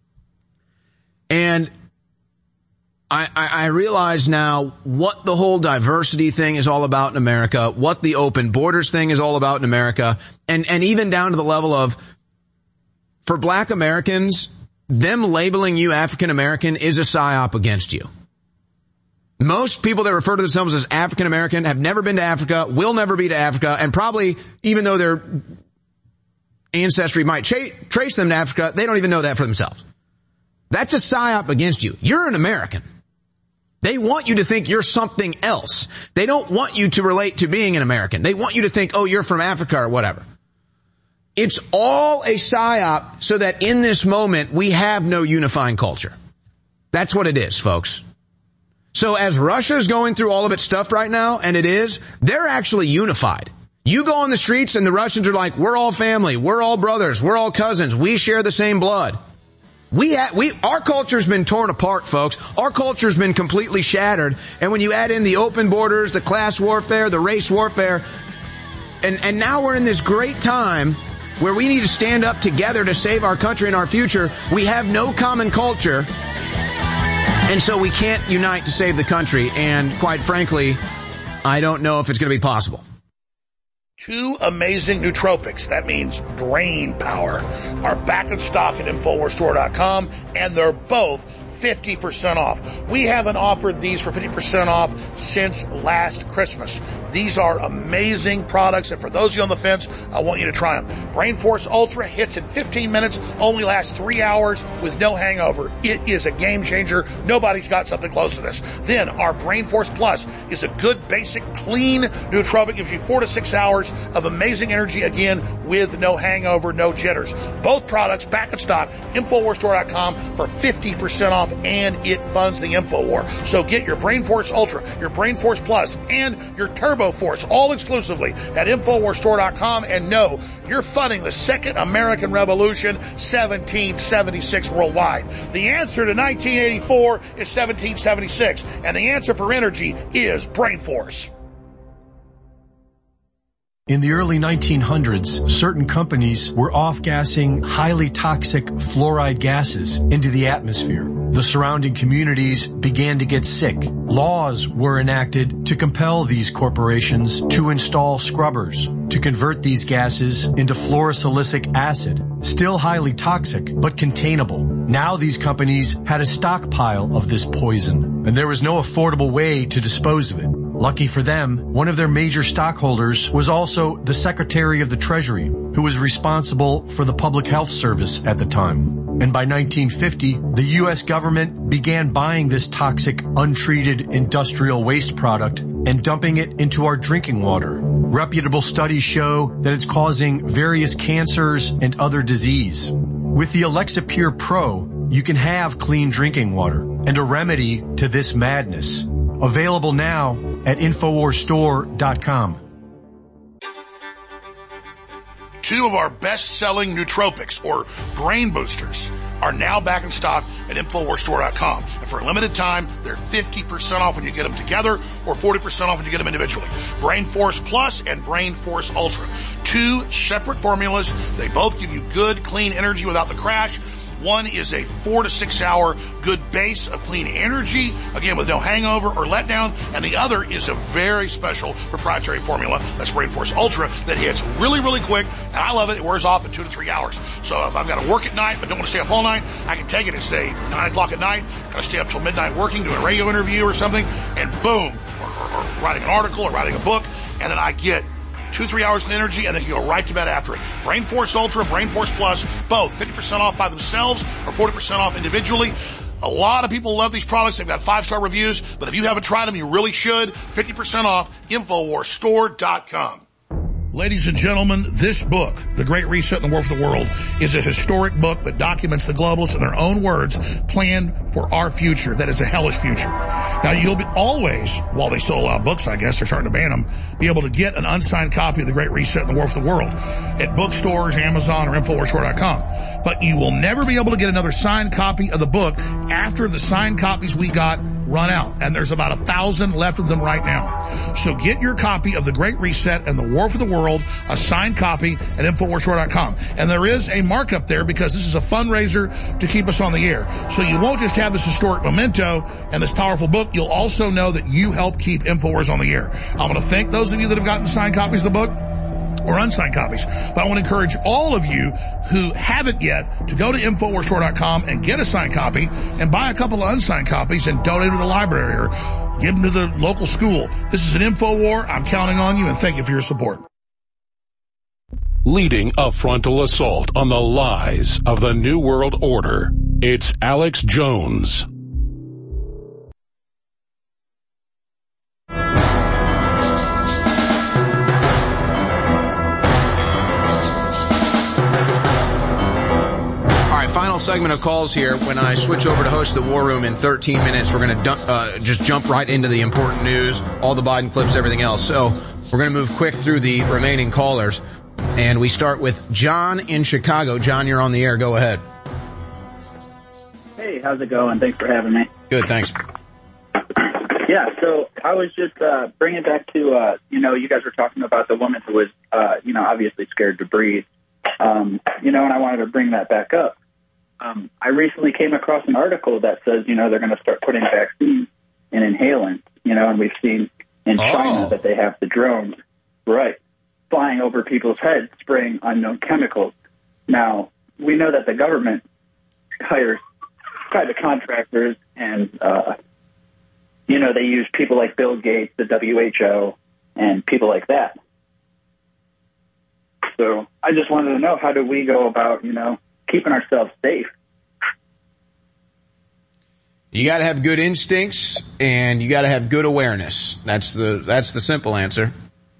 And I, I, I realize now what the whole diversity thing is all about in America, what the open borders thing is all about in America, and, and even down to the level of, for black Americans, them labeling you African American is a psyop against you. Most people that refer to themselves as African American have never been to Africa, will never be to Africa, and probably, even though their ancestry might tra- trace them to Africa, they don't even know that for themselves. That's a psyop against you. You're an American. They want you to think you're something else. They don't want you to relate to being an American. They want you to think, oh, you're from Africa or whatever. It's all a psyop so that in this moment we have no unifying culture. That's what it is, folks. So as Russia's going through all of its stuff right now, and it is, they're actually unified. You go on the streets and the Russians are like, we're all family, we're all brothers, we're all cousins, we share the same blood. We, ha- we, our culture's been torn apart, folks. Our culture's been completely shattered. And when you add in the open borders, the class warfare, the race warfare, and, and now we're in this great time where we need to stand up together to save our country and our future. We have no common culture, and so we can't unite to save the country. And quite frankly, I don't know if it's going to be possible. Two amazing nootropics, that means brain power, are back in stock at Infowars Store dot com, and they're both fifty percent off. We haven't offered these for fifty percent off since last Christmas. These are amazing products, and for those of you on the fence, I want you to try them. Brain Force Ultra hits in fifteen minutes, only lasts three hours with no hangover. It is a game changer. Nobody's got something close to this. Then our Brain Force Plus is a good, basic, clean nootropic. Gives you four to six hours of amazing energy, again, with no hangover, no jitters. Both products back in stock, Infowars Store dot com for fifty percent off, and it funds the InfoWar. So get your Brain Force Ultra, your Brain Force Plus, and your Turbo Force all exclusively at Infowars Store dot com, and know you're funding the second American Revolution, seventeen seventy-six worldwide. The answer to nineteen eighty-four is seventeen seventy-six, and the answer for energy is Brain Force. In the early nineteen hundreds, certain companies were off-gassing highly toxic fluoride gases into the atmosphere. The surrounding communities began to get sick. Laws were enacted to compel these corporations to install scrubbers to convert these gases into fluorosilicic acid, still highly toxic, but containable. Now these companies had a stockpile of this poison, and there was no affordable way to dispose of it. Lucky for them, one of their major stockholders was also the Secretary of the Treasury, who was responsible for the Public Health Service at the time. And by nineteen fifty, the U S government began buying this toxic, untreated industrial waste product and dumping it into our drinking water. Reputable studies show that it's causing various cancers and other disease. With the Alexa Pure Pro, you can have clean drinking water and a remedy to this madness. Available now at Infowars Store dot com. Two of our best-selling nootropics, or brain boosters, are now back in stock at Infowars Store dot com. And for a limited time, they're fifty percent off when you get them together, or forty percent off when you get them individually. Brain Force Plus and Brain Force Ultra. Two separate formulas. They both give you good, clean energy without the crash. One is a four to six hour good base of clean energy, again with no hangover or letdown, and the other is a very special proprietary formula, that's Brain Force Ultra, that hits really, really quick, and I love it. It wears off in two to three hours. So if I've got to work at night but don't want to stay up all night, I can take it at, say, nine o'clock at night, got to stay up till midnight working, doing a radio interview or something, and boom, or, or, or writing an article or writing a book, and then I get Two, three hours of energy, and then you go right to bed after it. Brain Force Ultra, Brain Force Plus, both fifty percent off by themselves or forty percent off individually. A lot of people love these products. They've got five-star reviews, but if you haven't tried them, you really should. fifty percent off, Infowars Store dot com. Ladies and gentlemen, this book, The Great Reset and the War for the World, is a historic book that documents the globalists in their own words plan for our future. That is a hellish future. Now, you'll be always, while they still allow books, I guess, they're starting to ban them, be able to get an unsigned copy of The Great Reset and the War for the World at bookstores, Amazon, or Infowars Store dot com. But you will never be able to get another signed copy of the book after the signed copies we got run out. And there's about a thousand left of them right now. So get your copy of The Great Reset and the War for the World, a signed copy at Infowars Store dot com. And there is a markup there because this is a fundraiser to keep us on the air. So you won't just have this historic memento and this powerful book, you'll also know that you help keep Infowars on the air. I want to thank those of you that have gotten signed copies of the book or unsigned copies. But I want to encourage all of you who haven't yet to go to Infowars Store dot com and get a signed copy and buy a couple of unsigned copies and donate them to the library or give them to the local school. This is an InfoWar. I'm counting on you, and thank you for your support. Leading a frontal assault on the lies of the New World Order, it's Alex Jones. Final segment of calls here. When I switch over to host the War Room in thirteen minutes, we're going to dump, uh, just jump right into the important news, all the Biden clips, everything else. So we're going to move quick through the remaining callers. And we start with John in Chicago. John, you're on the air. Go ahead. Hey, how's it going? Thanks for having me. Good, thanks. Yeah, so I was just uh, bringing back to, uh, you know, you guys were talking about the woman who was, uh, you know, obviously scared to breathe. Um, you know, and I wanted to bring that back up. Um, I recently came across an article that says, you know, they're going to start putting vaccines in inhalants, you know, and we've seen in oh. China that they have the drones, right, flying over people's heads, spraying unknown chemicals. Now, we know that the government hires private contractors and, uh, you know, they use people like Bill Gates, the W H O, and people like that. So I just wanted to know, how do we go about, you know, keeping ourselves safe? You got to have good instincts, and you got to have good awareness. That's the that's the simple answer.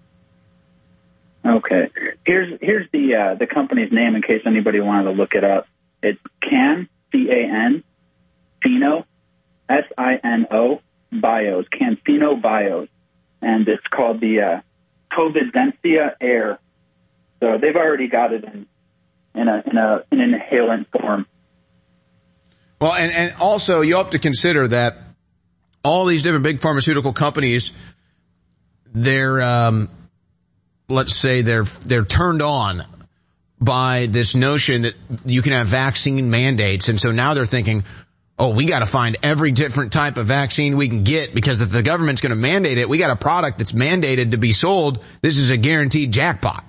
Okay. Here's here's the uh, the company's name in case anybody wanted to look it up. It's Can, C A N, Sino, S I N O, Bios, CanSino Bios, and it's called the uh, Covidencia Air. So they've already got it in in a in a in an inhalant form. Well, and, and also you have to consider that all these different big pharmaceutical companies, they're, um, let's say they're, they're turned on by this notion that you can have vaccine mandates. And so now they're thinking, oh, we got to find every different type of vaccine we can get, because if the government's going to mandate it, we got a product that's mandated to be sold. This is a guaranteed jackpot.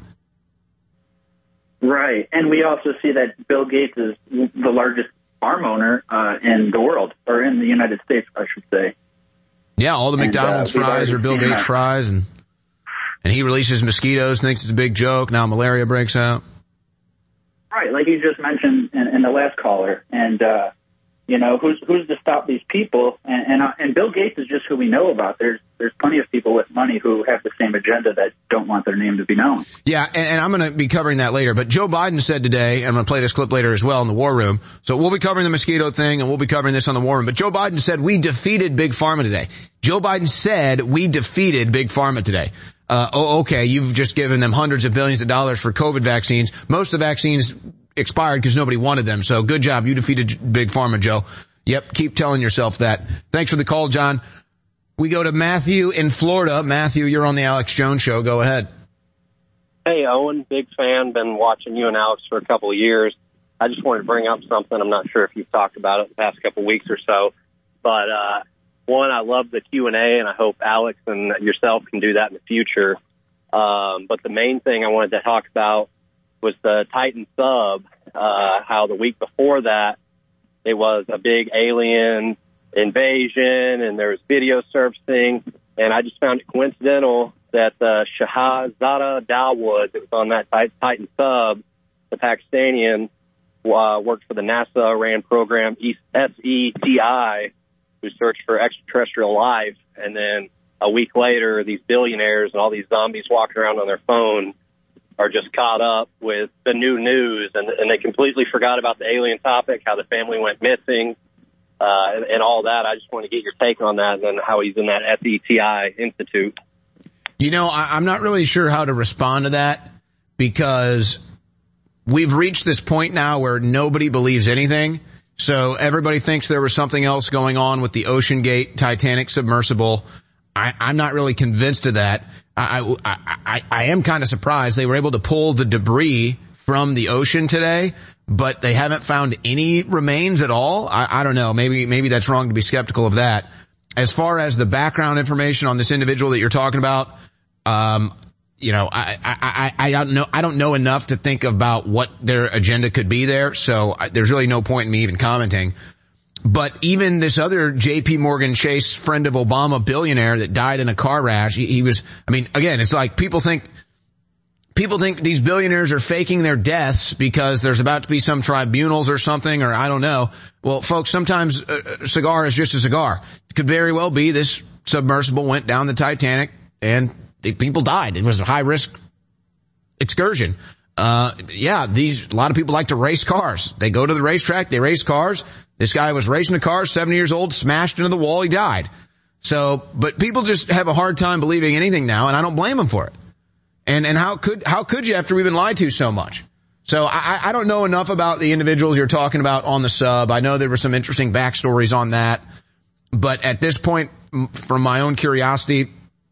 Right. And we also see that Bill Gates is the largest farm owner uh, in the world, or in the United States, I should say. Yeah, all the And, McDonald's uh, we've fries already are Bill seen Gates that. fries, and and he releases mosquitoes, thinks it's a big joke. Now malaria breaks out. Right, like you just mentioned in, in the last caller. And, uh, you know, who's who's to stop these people? And and, uh, and Bill Gates is just who we know about. There's there's plenty of people with money who have the same agenda that don't want their name to be known. Yeah, and, and I'm going to be covering that later. But Joe Biden said today, and I'm going to play this clip later as well in the War Room. So we'll be covering the mosquito thing, and we'll be covering this on the War Room. But Joe Biden said we defeated Big Pharma today. Joe Biden said we defeated Big Pharma today. Uh, oh, okay, you've just given them hundreds of billions of dollars for COVID vaccines. Most of the vaccines expired because nobody wanted them. So good job. You defeated Big Pharma, Joe. Yep, keep telling yourself that. Thanks for the call, John. We go to Matthew in Florida. Matthew, you're on the Alex Jones Show. Go ahead. Hey, Owen, big fan. Been watching you and Alex for a couple of years. I just wanted to bring up something. I'm not sure if you've talked about it the past couple of weeks or so. But, uh, one, I love the Q and A, and I hope Alex and yourself can do that in the future. Um, but the main thing I wanted to talk about was the Titan sub, uh, how the week before that, there was a big alien invasion, and there was video surfacing, and I just found it coincidental that uh, Shahzada Dawood, that was on that Titan sub, the Pakistani, uh, worked for the NASA-ran program S E T I, who searched for extraterrestrial life, and then a week later, these billionaires and all these zombies walking around on their phone are just caught up with the new news, and, and they completely forgot about the alien topic, how the family went missing, uh, and, and all that. I just want to get your take on that, and then how he's in that S E T I Institute. You know, I, I'm not really sure how to respond to that, because we've reached this point now where nobody believes anything. So everybody thinks there was something else going on with the Ocean Gate Titanic submersible. I, I'm not really convinced of that. I, I, I, I am kind of surprised they were able to pull the debris from the ocean today, but they haven't found any remains at all. I, I don't know. Maybe, maybe that's wrong to be skeptical of that. As far as the background information on this individual that you're talking about, um, you know, I, I, I, I don't know, I don't know enough to think about what their agenda could be there. So I, there's really no point in me even commenting. But even this other J P Morgan Chase friend of Obama billionaire that died in a car crash, he, he was, I mean, again, it's like people think, people think these billionaires are faking their deaths because there's about to be some tribunals or something, or I don't know. Well, folks, sometimes a cigar is just a cigar. It could very well be this submersible went down the Titanic and the people died. It was a high risk excursion. Uh, yeah, these, a lot of people like to race cars. They go to the racetrack, they race cars. This guy was racing a car, seventy years old, smashed into the wall, he died. So, but people just have a hard time believing anything now, and I don't blame them for it. And, and how could, how could you after we've been lied to so much? So I, I don't know enough about the individuals you're talking about on the sub. I know there were some interesting backstories on that. But at this point, from my own curiosity,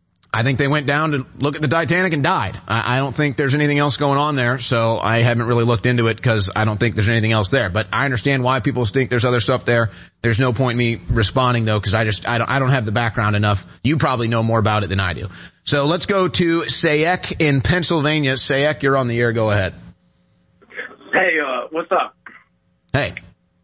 I think they went down to look at the Titanic and died. I, I don't think there's anything else going on there, so I haven't really looked into it because I don't think there's anything else there. But I understand why people think there's other stuff there. There's no point in me responding though, because I just I don't I don't have the background enough. You probably know more about it than I do. So let's go to Sayek in Pennsylvania. Sayek, you're on the air. Go ahead. Hey, uh, what's up? Hey.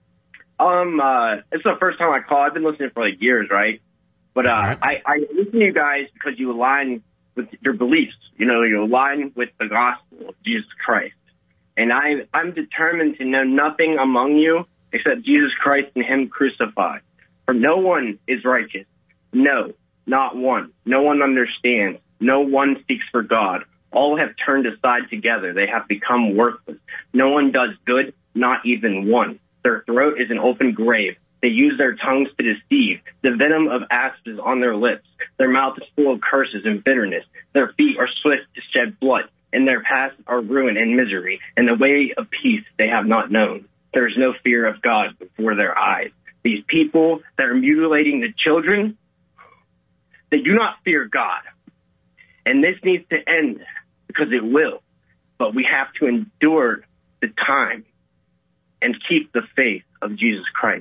Um, uh, it's the first time I call. I've been listening for like years, right? But uh, right. I, I listen to you guys because you align with your beliefs. You know, you align with the gospel of Jesus Christ. And I, I'm determined to know nothing among you except Jesus Christ and him crucified. For no one is righteous. No, not one. No one understands. No one seeks for God. All have turned aside together. They have become worthless. No one does good, not even one. Their throat is an open grave. They use their tongues to deceive. The venom of asps is on their lips. Their mouth is full of curses and bitterness. Their feet are swift to shed blood. And their paths are ruin and misery. And the way of peace they have not known. There is no fear of God before their eyes. These people that are mutilating the children, they do not fear God. And this needs to end, because it will. But we have to endure the time and keep the faith of Jesus Christ.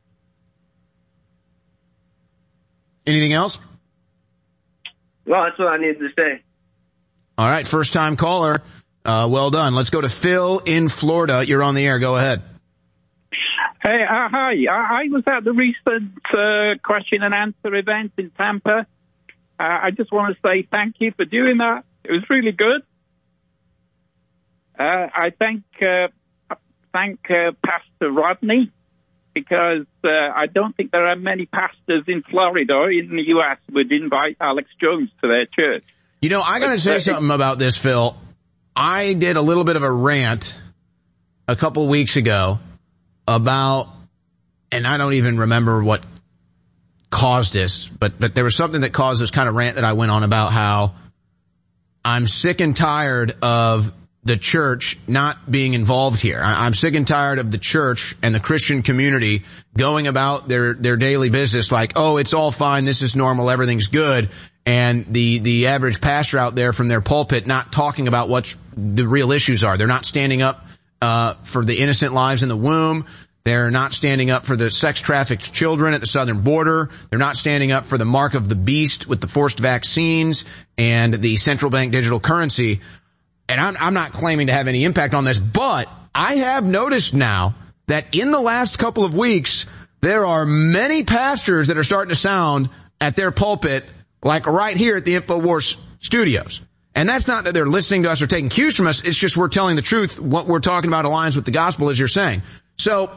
Anything else? Well, that's what I needed to say. All right, first time caller. Uh, well done. Let's go to Phil in Florida. You're on the air. Go ahead. Hey, uh, hi. I, I was at the recent uh, question and answer event in Tampa. Uh, I just want to say thank you for doing that. It was really good. Uh, I thank uh, thank uh, Pastor Rodney, because uh, I don't think there are many pastors in Florida or in the U S would invite Alex Jones to their church. You know, I got to say something about this, Phil. I did a little bit of a rant a couple weeks ago about, and I don't even remember what caused this, but, but there was something that caused this kind of rant that I went on about how I'm sick and tired of the church not being involved here. I'm sick and tired of the church and the Christian community going about their, their daily business like, oh, it's all fine, this is normal, everything's good. And the, the average pastor out there from their pulpit not talking about what the real issues are. They're not standing up, uh, for the innocent lives in the womb. They're not standing up for the sex-trafficked children at the southern border. They're not standing up for the mark of the beast with the forced vaccines and the central bank digital currency. And I'm, I'm not claiming to have any impact on this, but I have noticed now that in the last couple of weeks, there are many pastors that are starting to sound at their pulpit like right here at the InfoWars studios. And that's not that they're listening to us or taking cues from us. It's just we're telling the truth. What we're talking about aligns with the gospel, as you're saying. So,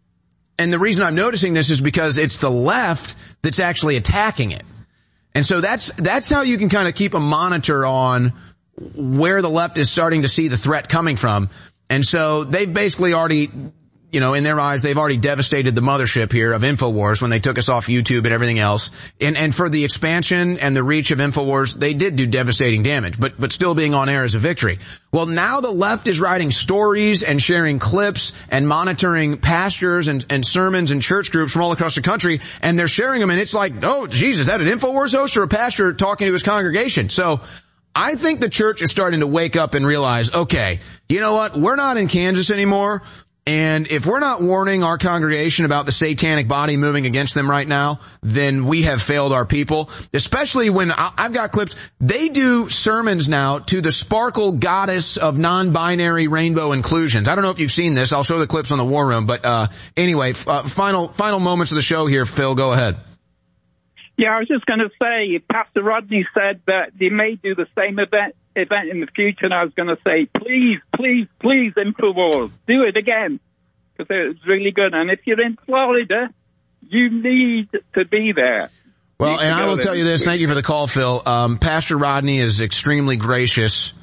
and the reason I'm noticing this is because it's the left that's actually attacking it. And so that's, that's how you can kind of keep a monitor on where the left is starting to see the threat coming from. And so they've basically already, you know, in their eyes, they've already devastated the mothership here of InfoWars when they took us off YouTube and everything else. And, and for the expansion and the reach of InfoWars, they did do devastating damage, but, but still being on air is a victory. Well, now the left is writing stories and sharing clips and monitoring pastors and, and sermons and church groups from all across the country, and they're sharing them, and it's like, oh, Jesus, is that an InfoWars host or a pastor talking to his congregation? So I think the church is starting to wake up and realize, okay, you know what? We're not in Kansas anymore. And if we're not warning our congregation about the satanic body moving against them right now, then we have failed our people. Especially when I've got clips. They do sermons now to the sparkle goddess of non-binary rainbow inclusions. I don't know if you've seen this. I'll show the clips on the War Room. But uh anyway, uh, final final moments of the show here. Phil, go ahead. Yeah, I was just going to say, Pastor Rodney said that they may do the same event event in the future, and I was going to say, please, please, please, InfoWars, do it again, because it's really good. And if you're in Florida, you need to be there. Well, and I will tell you this. Thank you for the call, Phil. Um, Pastor Rodney is extremely gracious,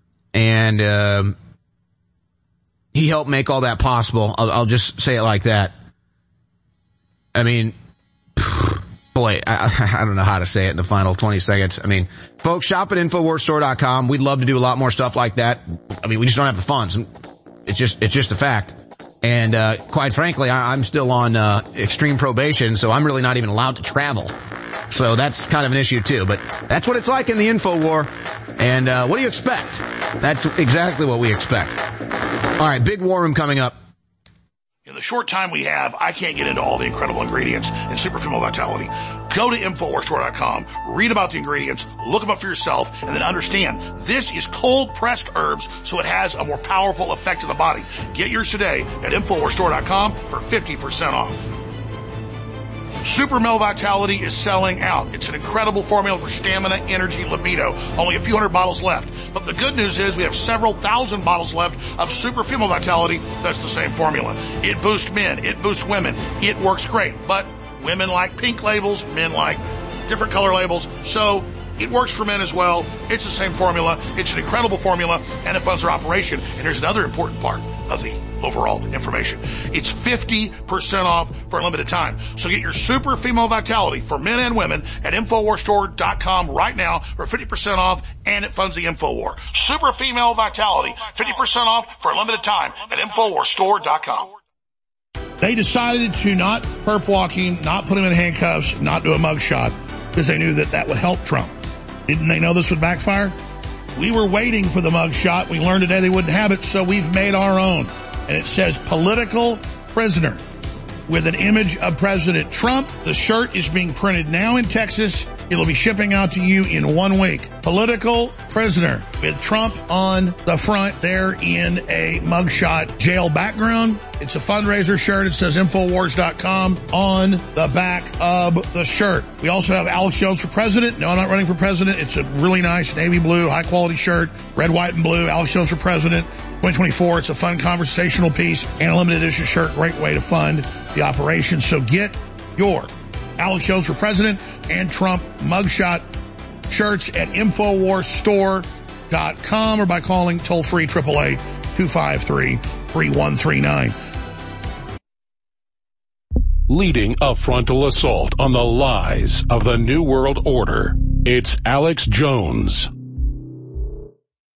and um, he helped make all that possible. I'll, I'll just say it like that. I mean, boy, I, I don't know how to say it in the final twenty seconds. I mean, folks, shop at InfoWars Store dot com. We'd love to do a lot more stuff like that. I mean, we just don't have the funds. It's just, it's just a fact. And, uh, quite frankly, I, I'm still on, uh, extreme probation, so I'm really not even allowed to travel. So that's kind of an issue too. But that's what it's like in the info war. And, uh, what do you expect? That's exactly what we expect. All right, big war room coming up. In the short time we have, I can't get into all the incredible ingredients in Super Female Vitality. Go to InfoWars Store dot com, read about the ingredients, look them up for yourself, and then understand this is cold-pressed herbs, so it has a more powerful effect to the body. Get yours today at InfoWars Store dot com for fifty percent off. Super Male Vitality is selling out. It's an incredible formula for stamina, energy, libido. Only a few hundred bottles left. But the good news is we have several thousand bottles left of Super Female Vitality. That's the same formula. It boosts men. It boosts women. It works great. But women like pink labels. Men like different color labels. So it works for men as well. It's the same formula. It's an incredible formula, and it funds their operation. And here's another important part of the overall information. It's fifty percent off for a limited time. So get your Super Female Vitality for men and women at Infowars Store dot com right now for fifty percent off, and it funds the InfoWar. Super Female Vitality, fifty percent off for a limited time at Infowars Store dot com. They decided to not perp walk him, not put him in handcuffs, not do a mugshot, because they knew that that would help Trump. Didn't they know this would backfire? We were waiting for the mugshot. We learned today they wouldn't have it, so we've made our own. And it says political prisoner with an image of President Trump. The shirt is being printed now in Texas. It'll be shipping out to you in one week. Political prisoner with Trump on the front there in a mugshot jail background. It's a fundraiser shirt. It says Infowars dot com on the back of the shirt. We also have Alex Jones for president. No, I'm not running for president. It's a really nice navy blue, high quality shirt. Red, white, and blue. Alex Jones for president. twenty twenty-four. It's a fun conversational piece and a limited edition shirt. Great way to fund the operation. So get your Alex Jones for president and Trump mugshot shirts at Infowars Store dot com or by calling toll free eight eight eight, two five three, three one three nine. Leading a frontal assault on the lies of the New World Order. It's Alex Jones.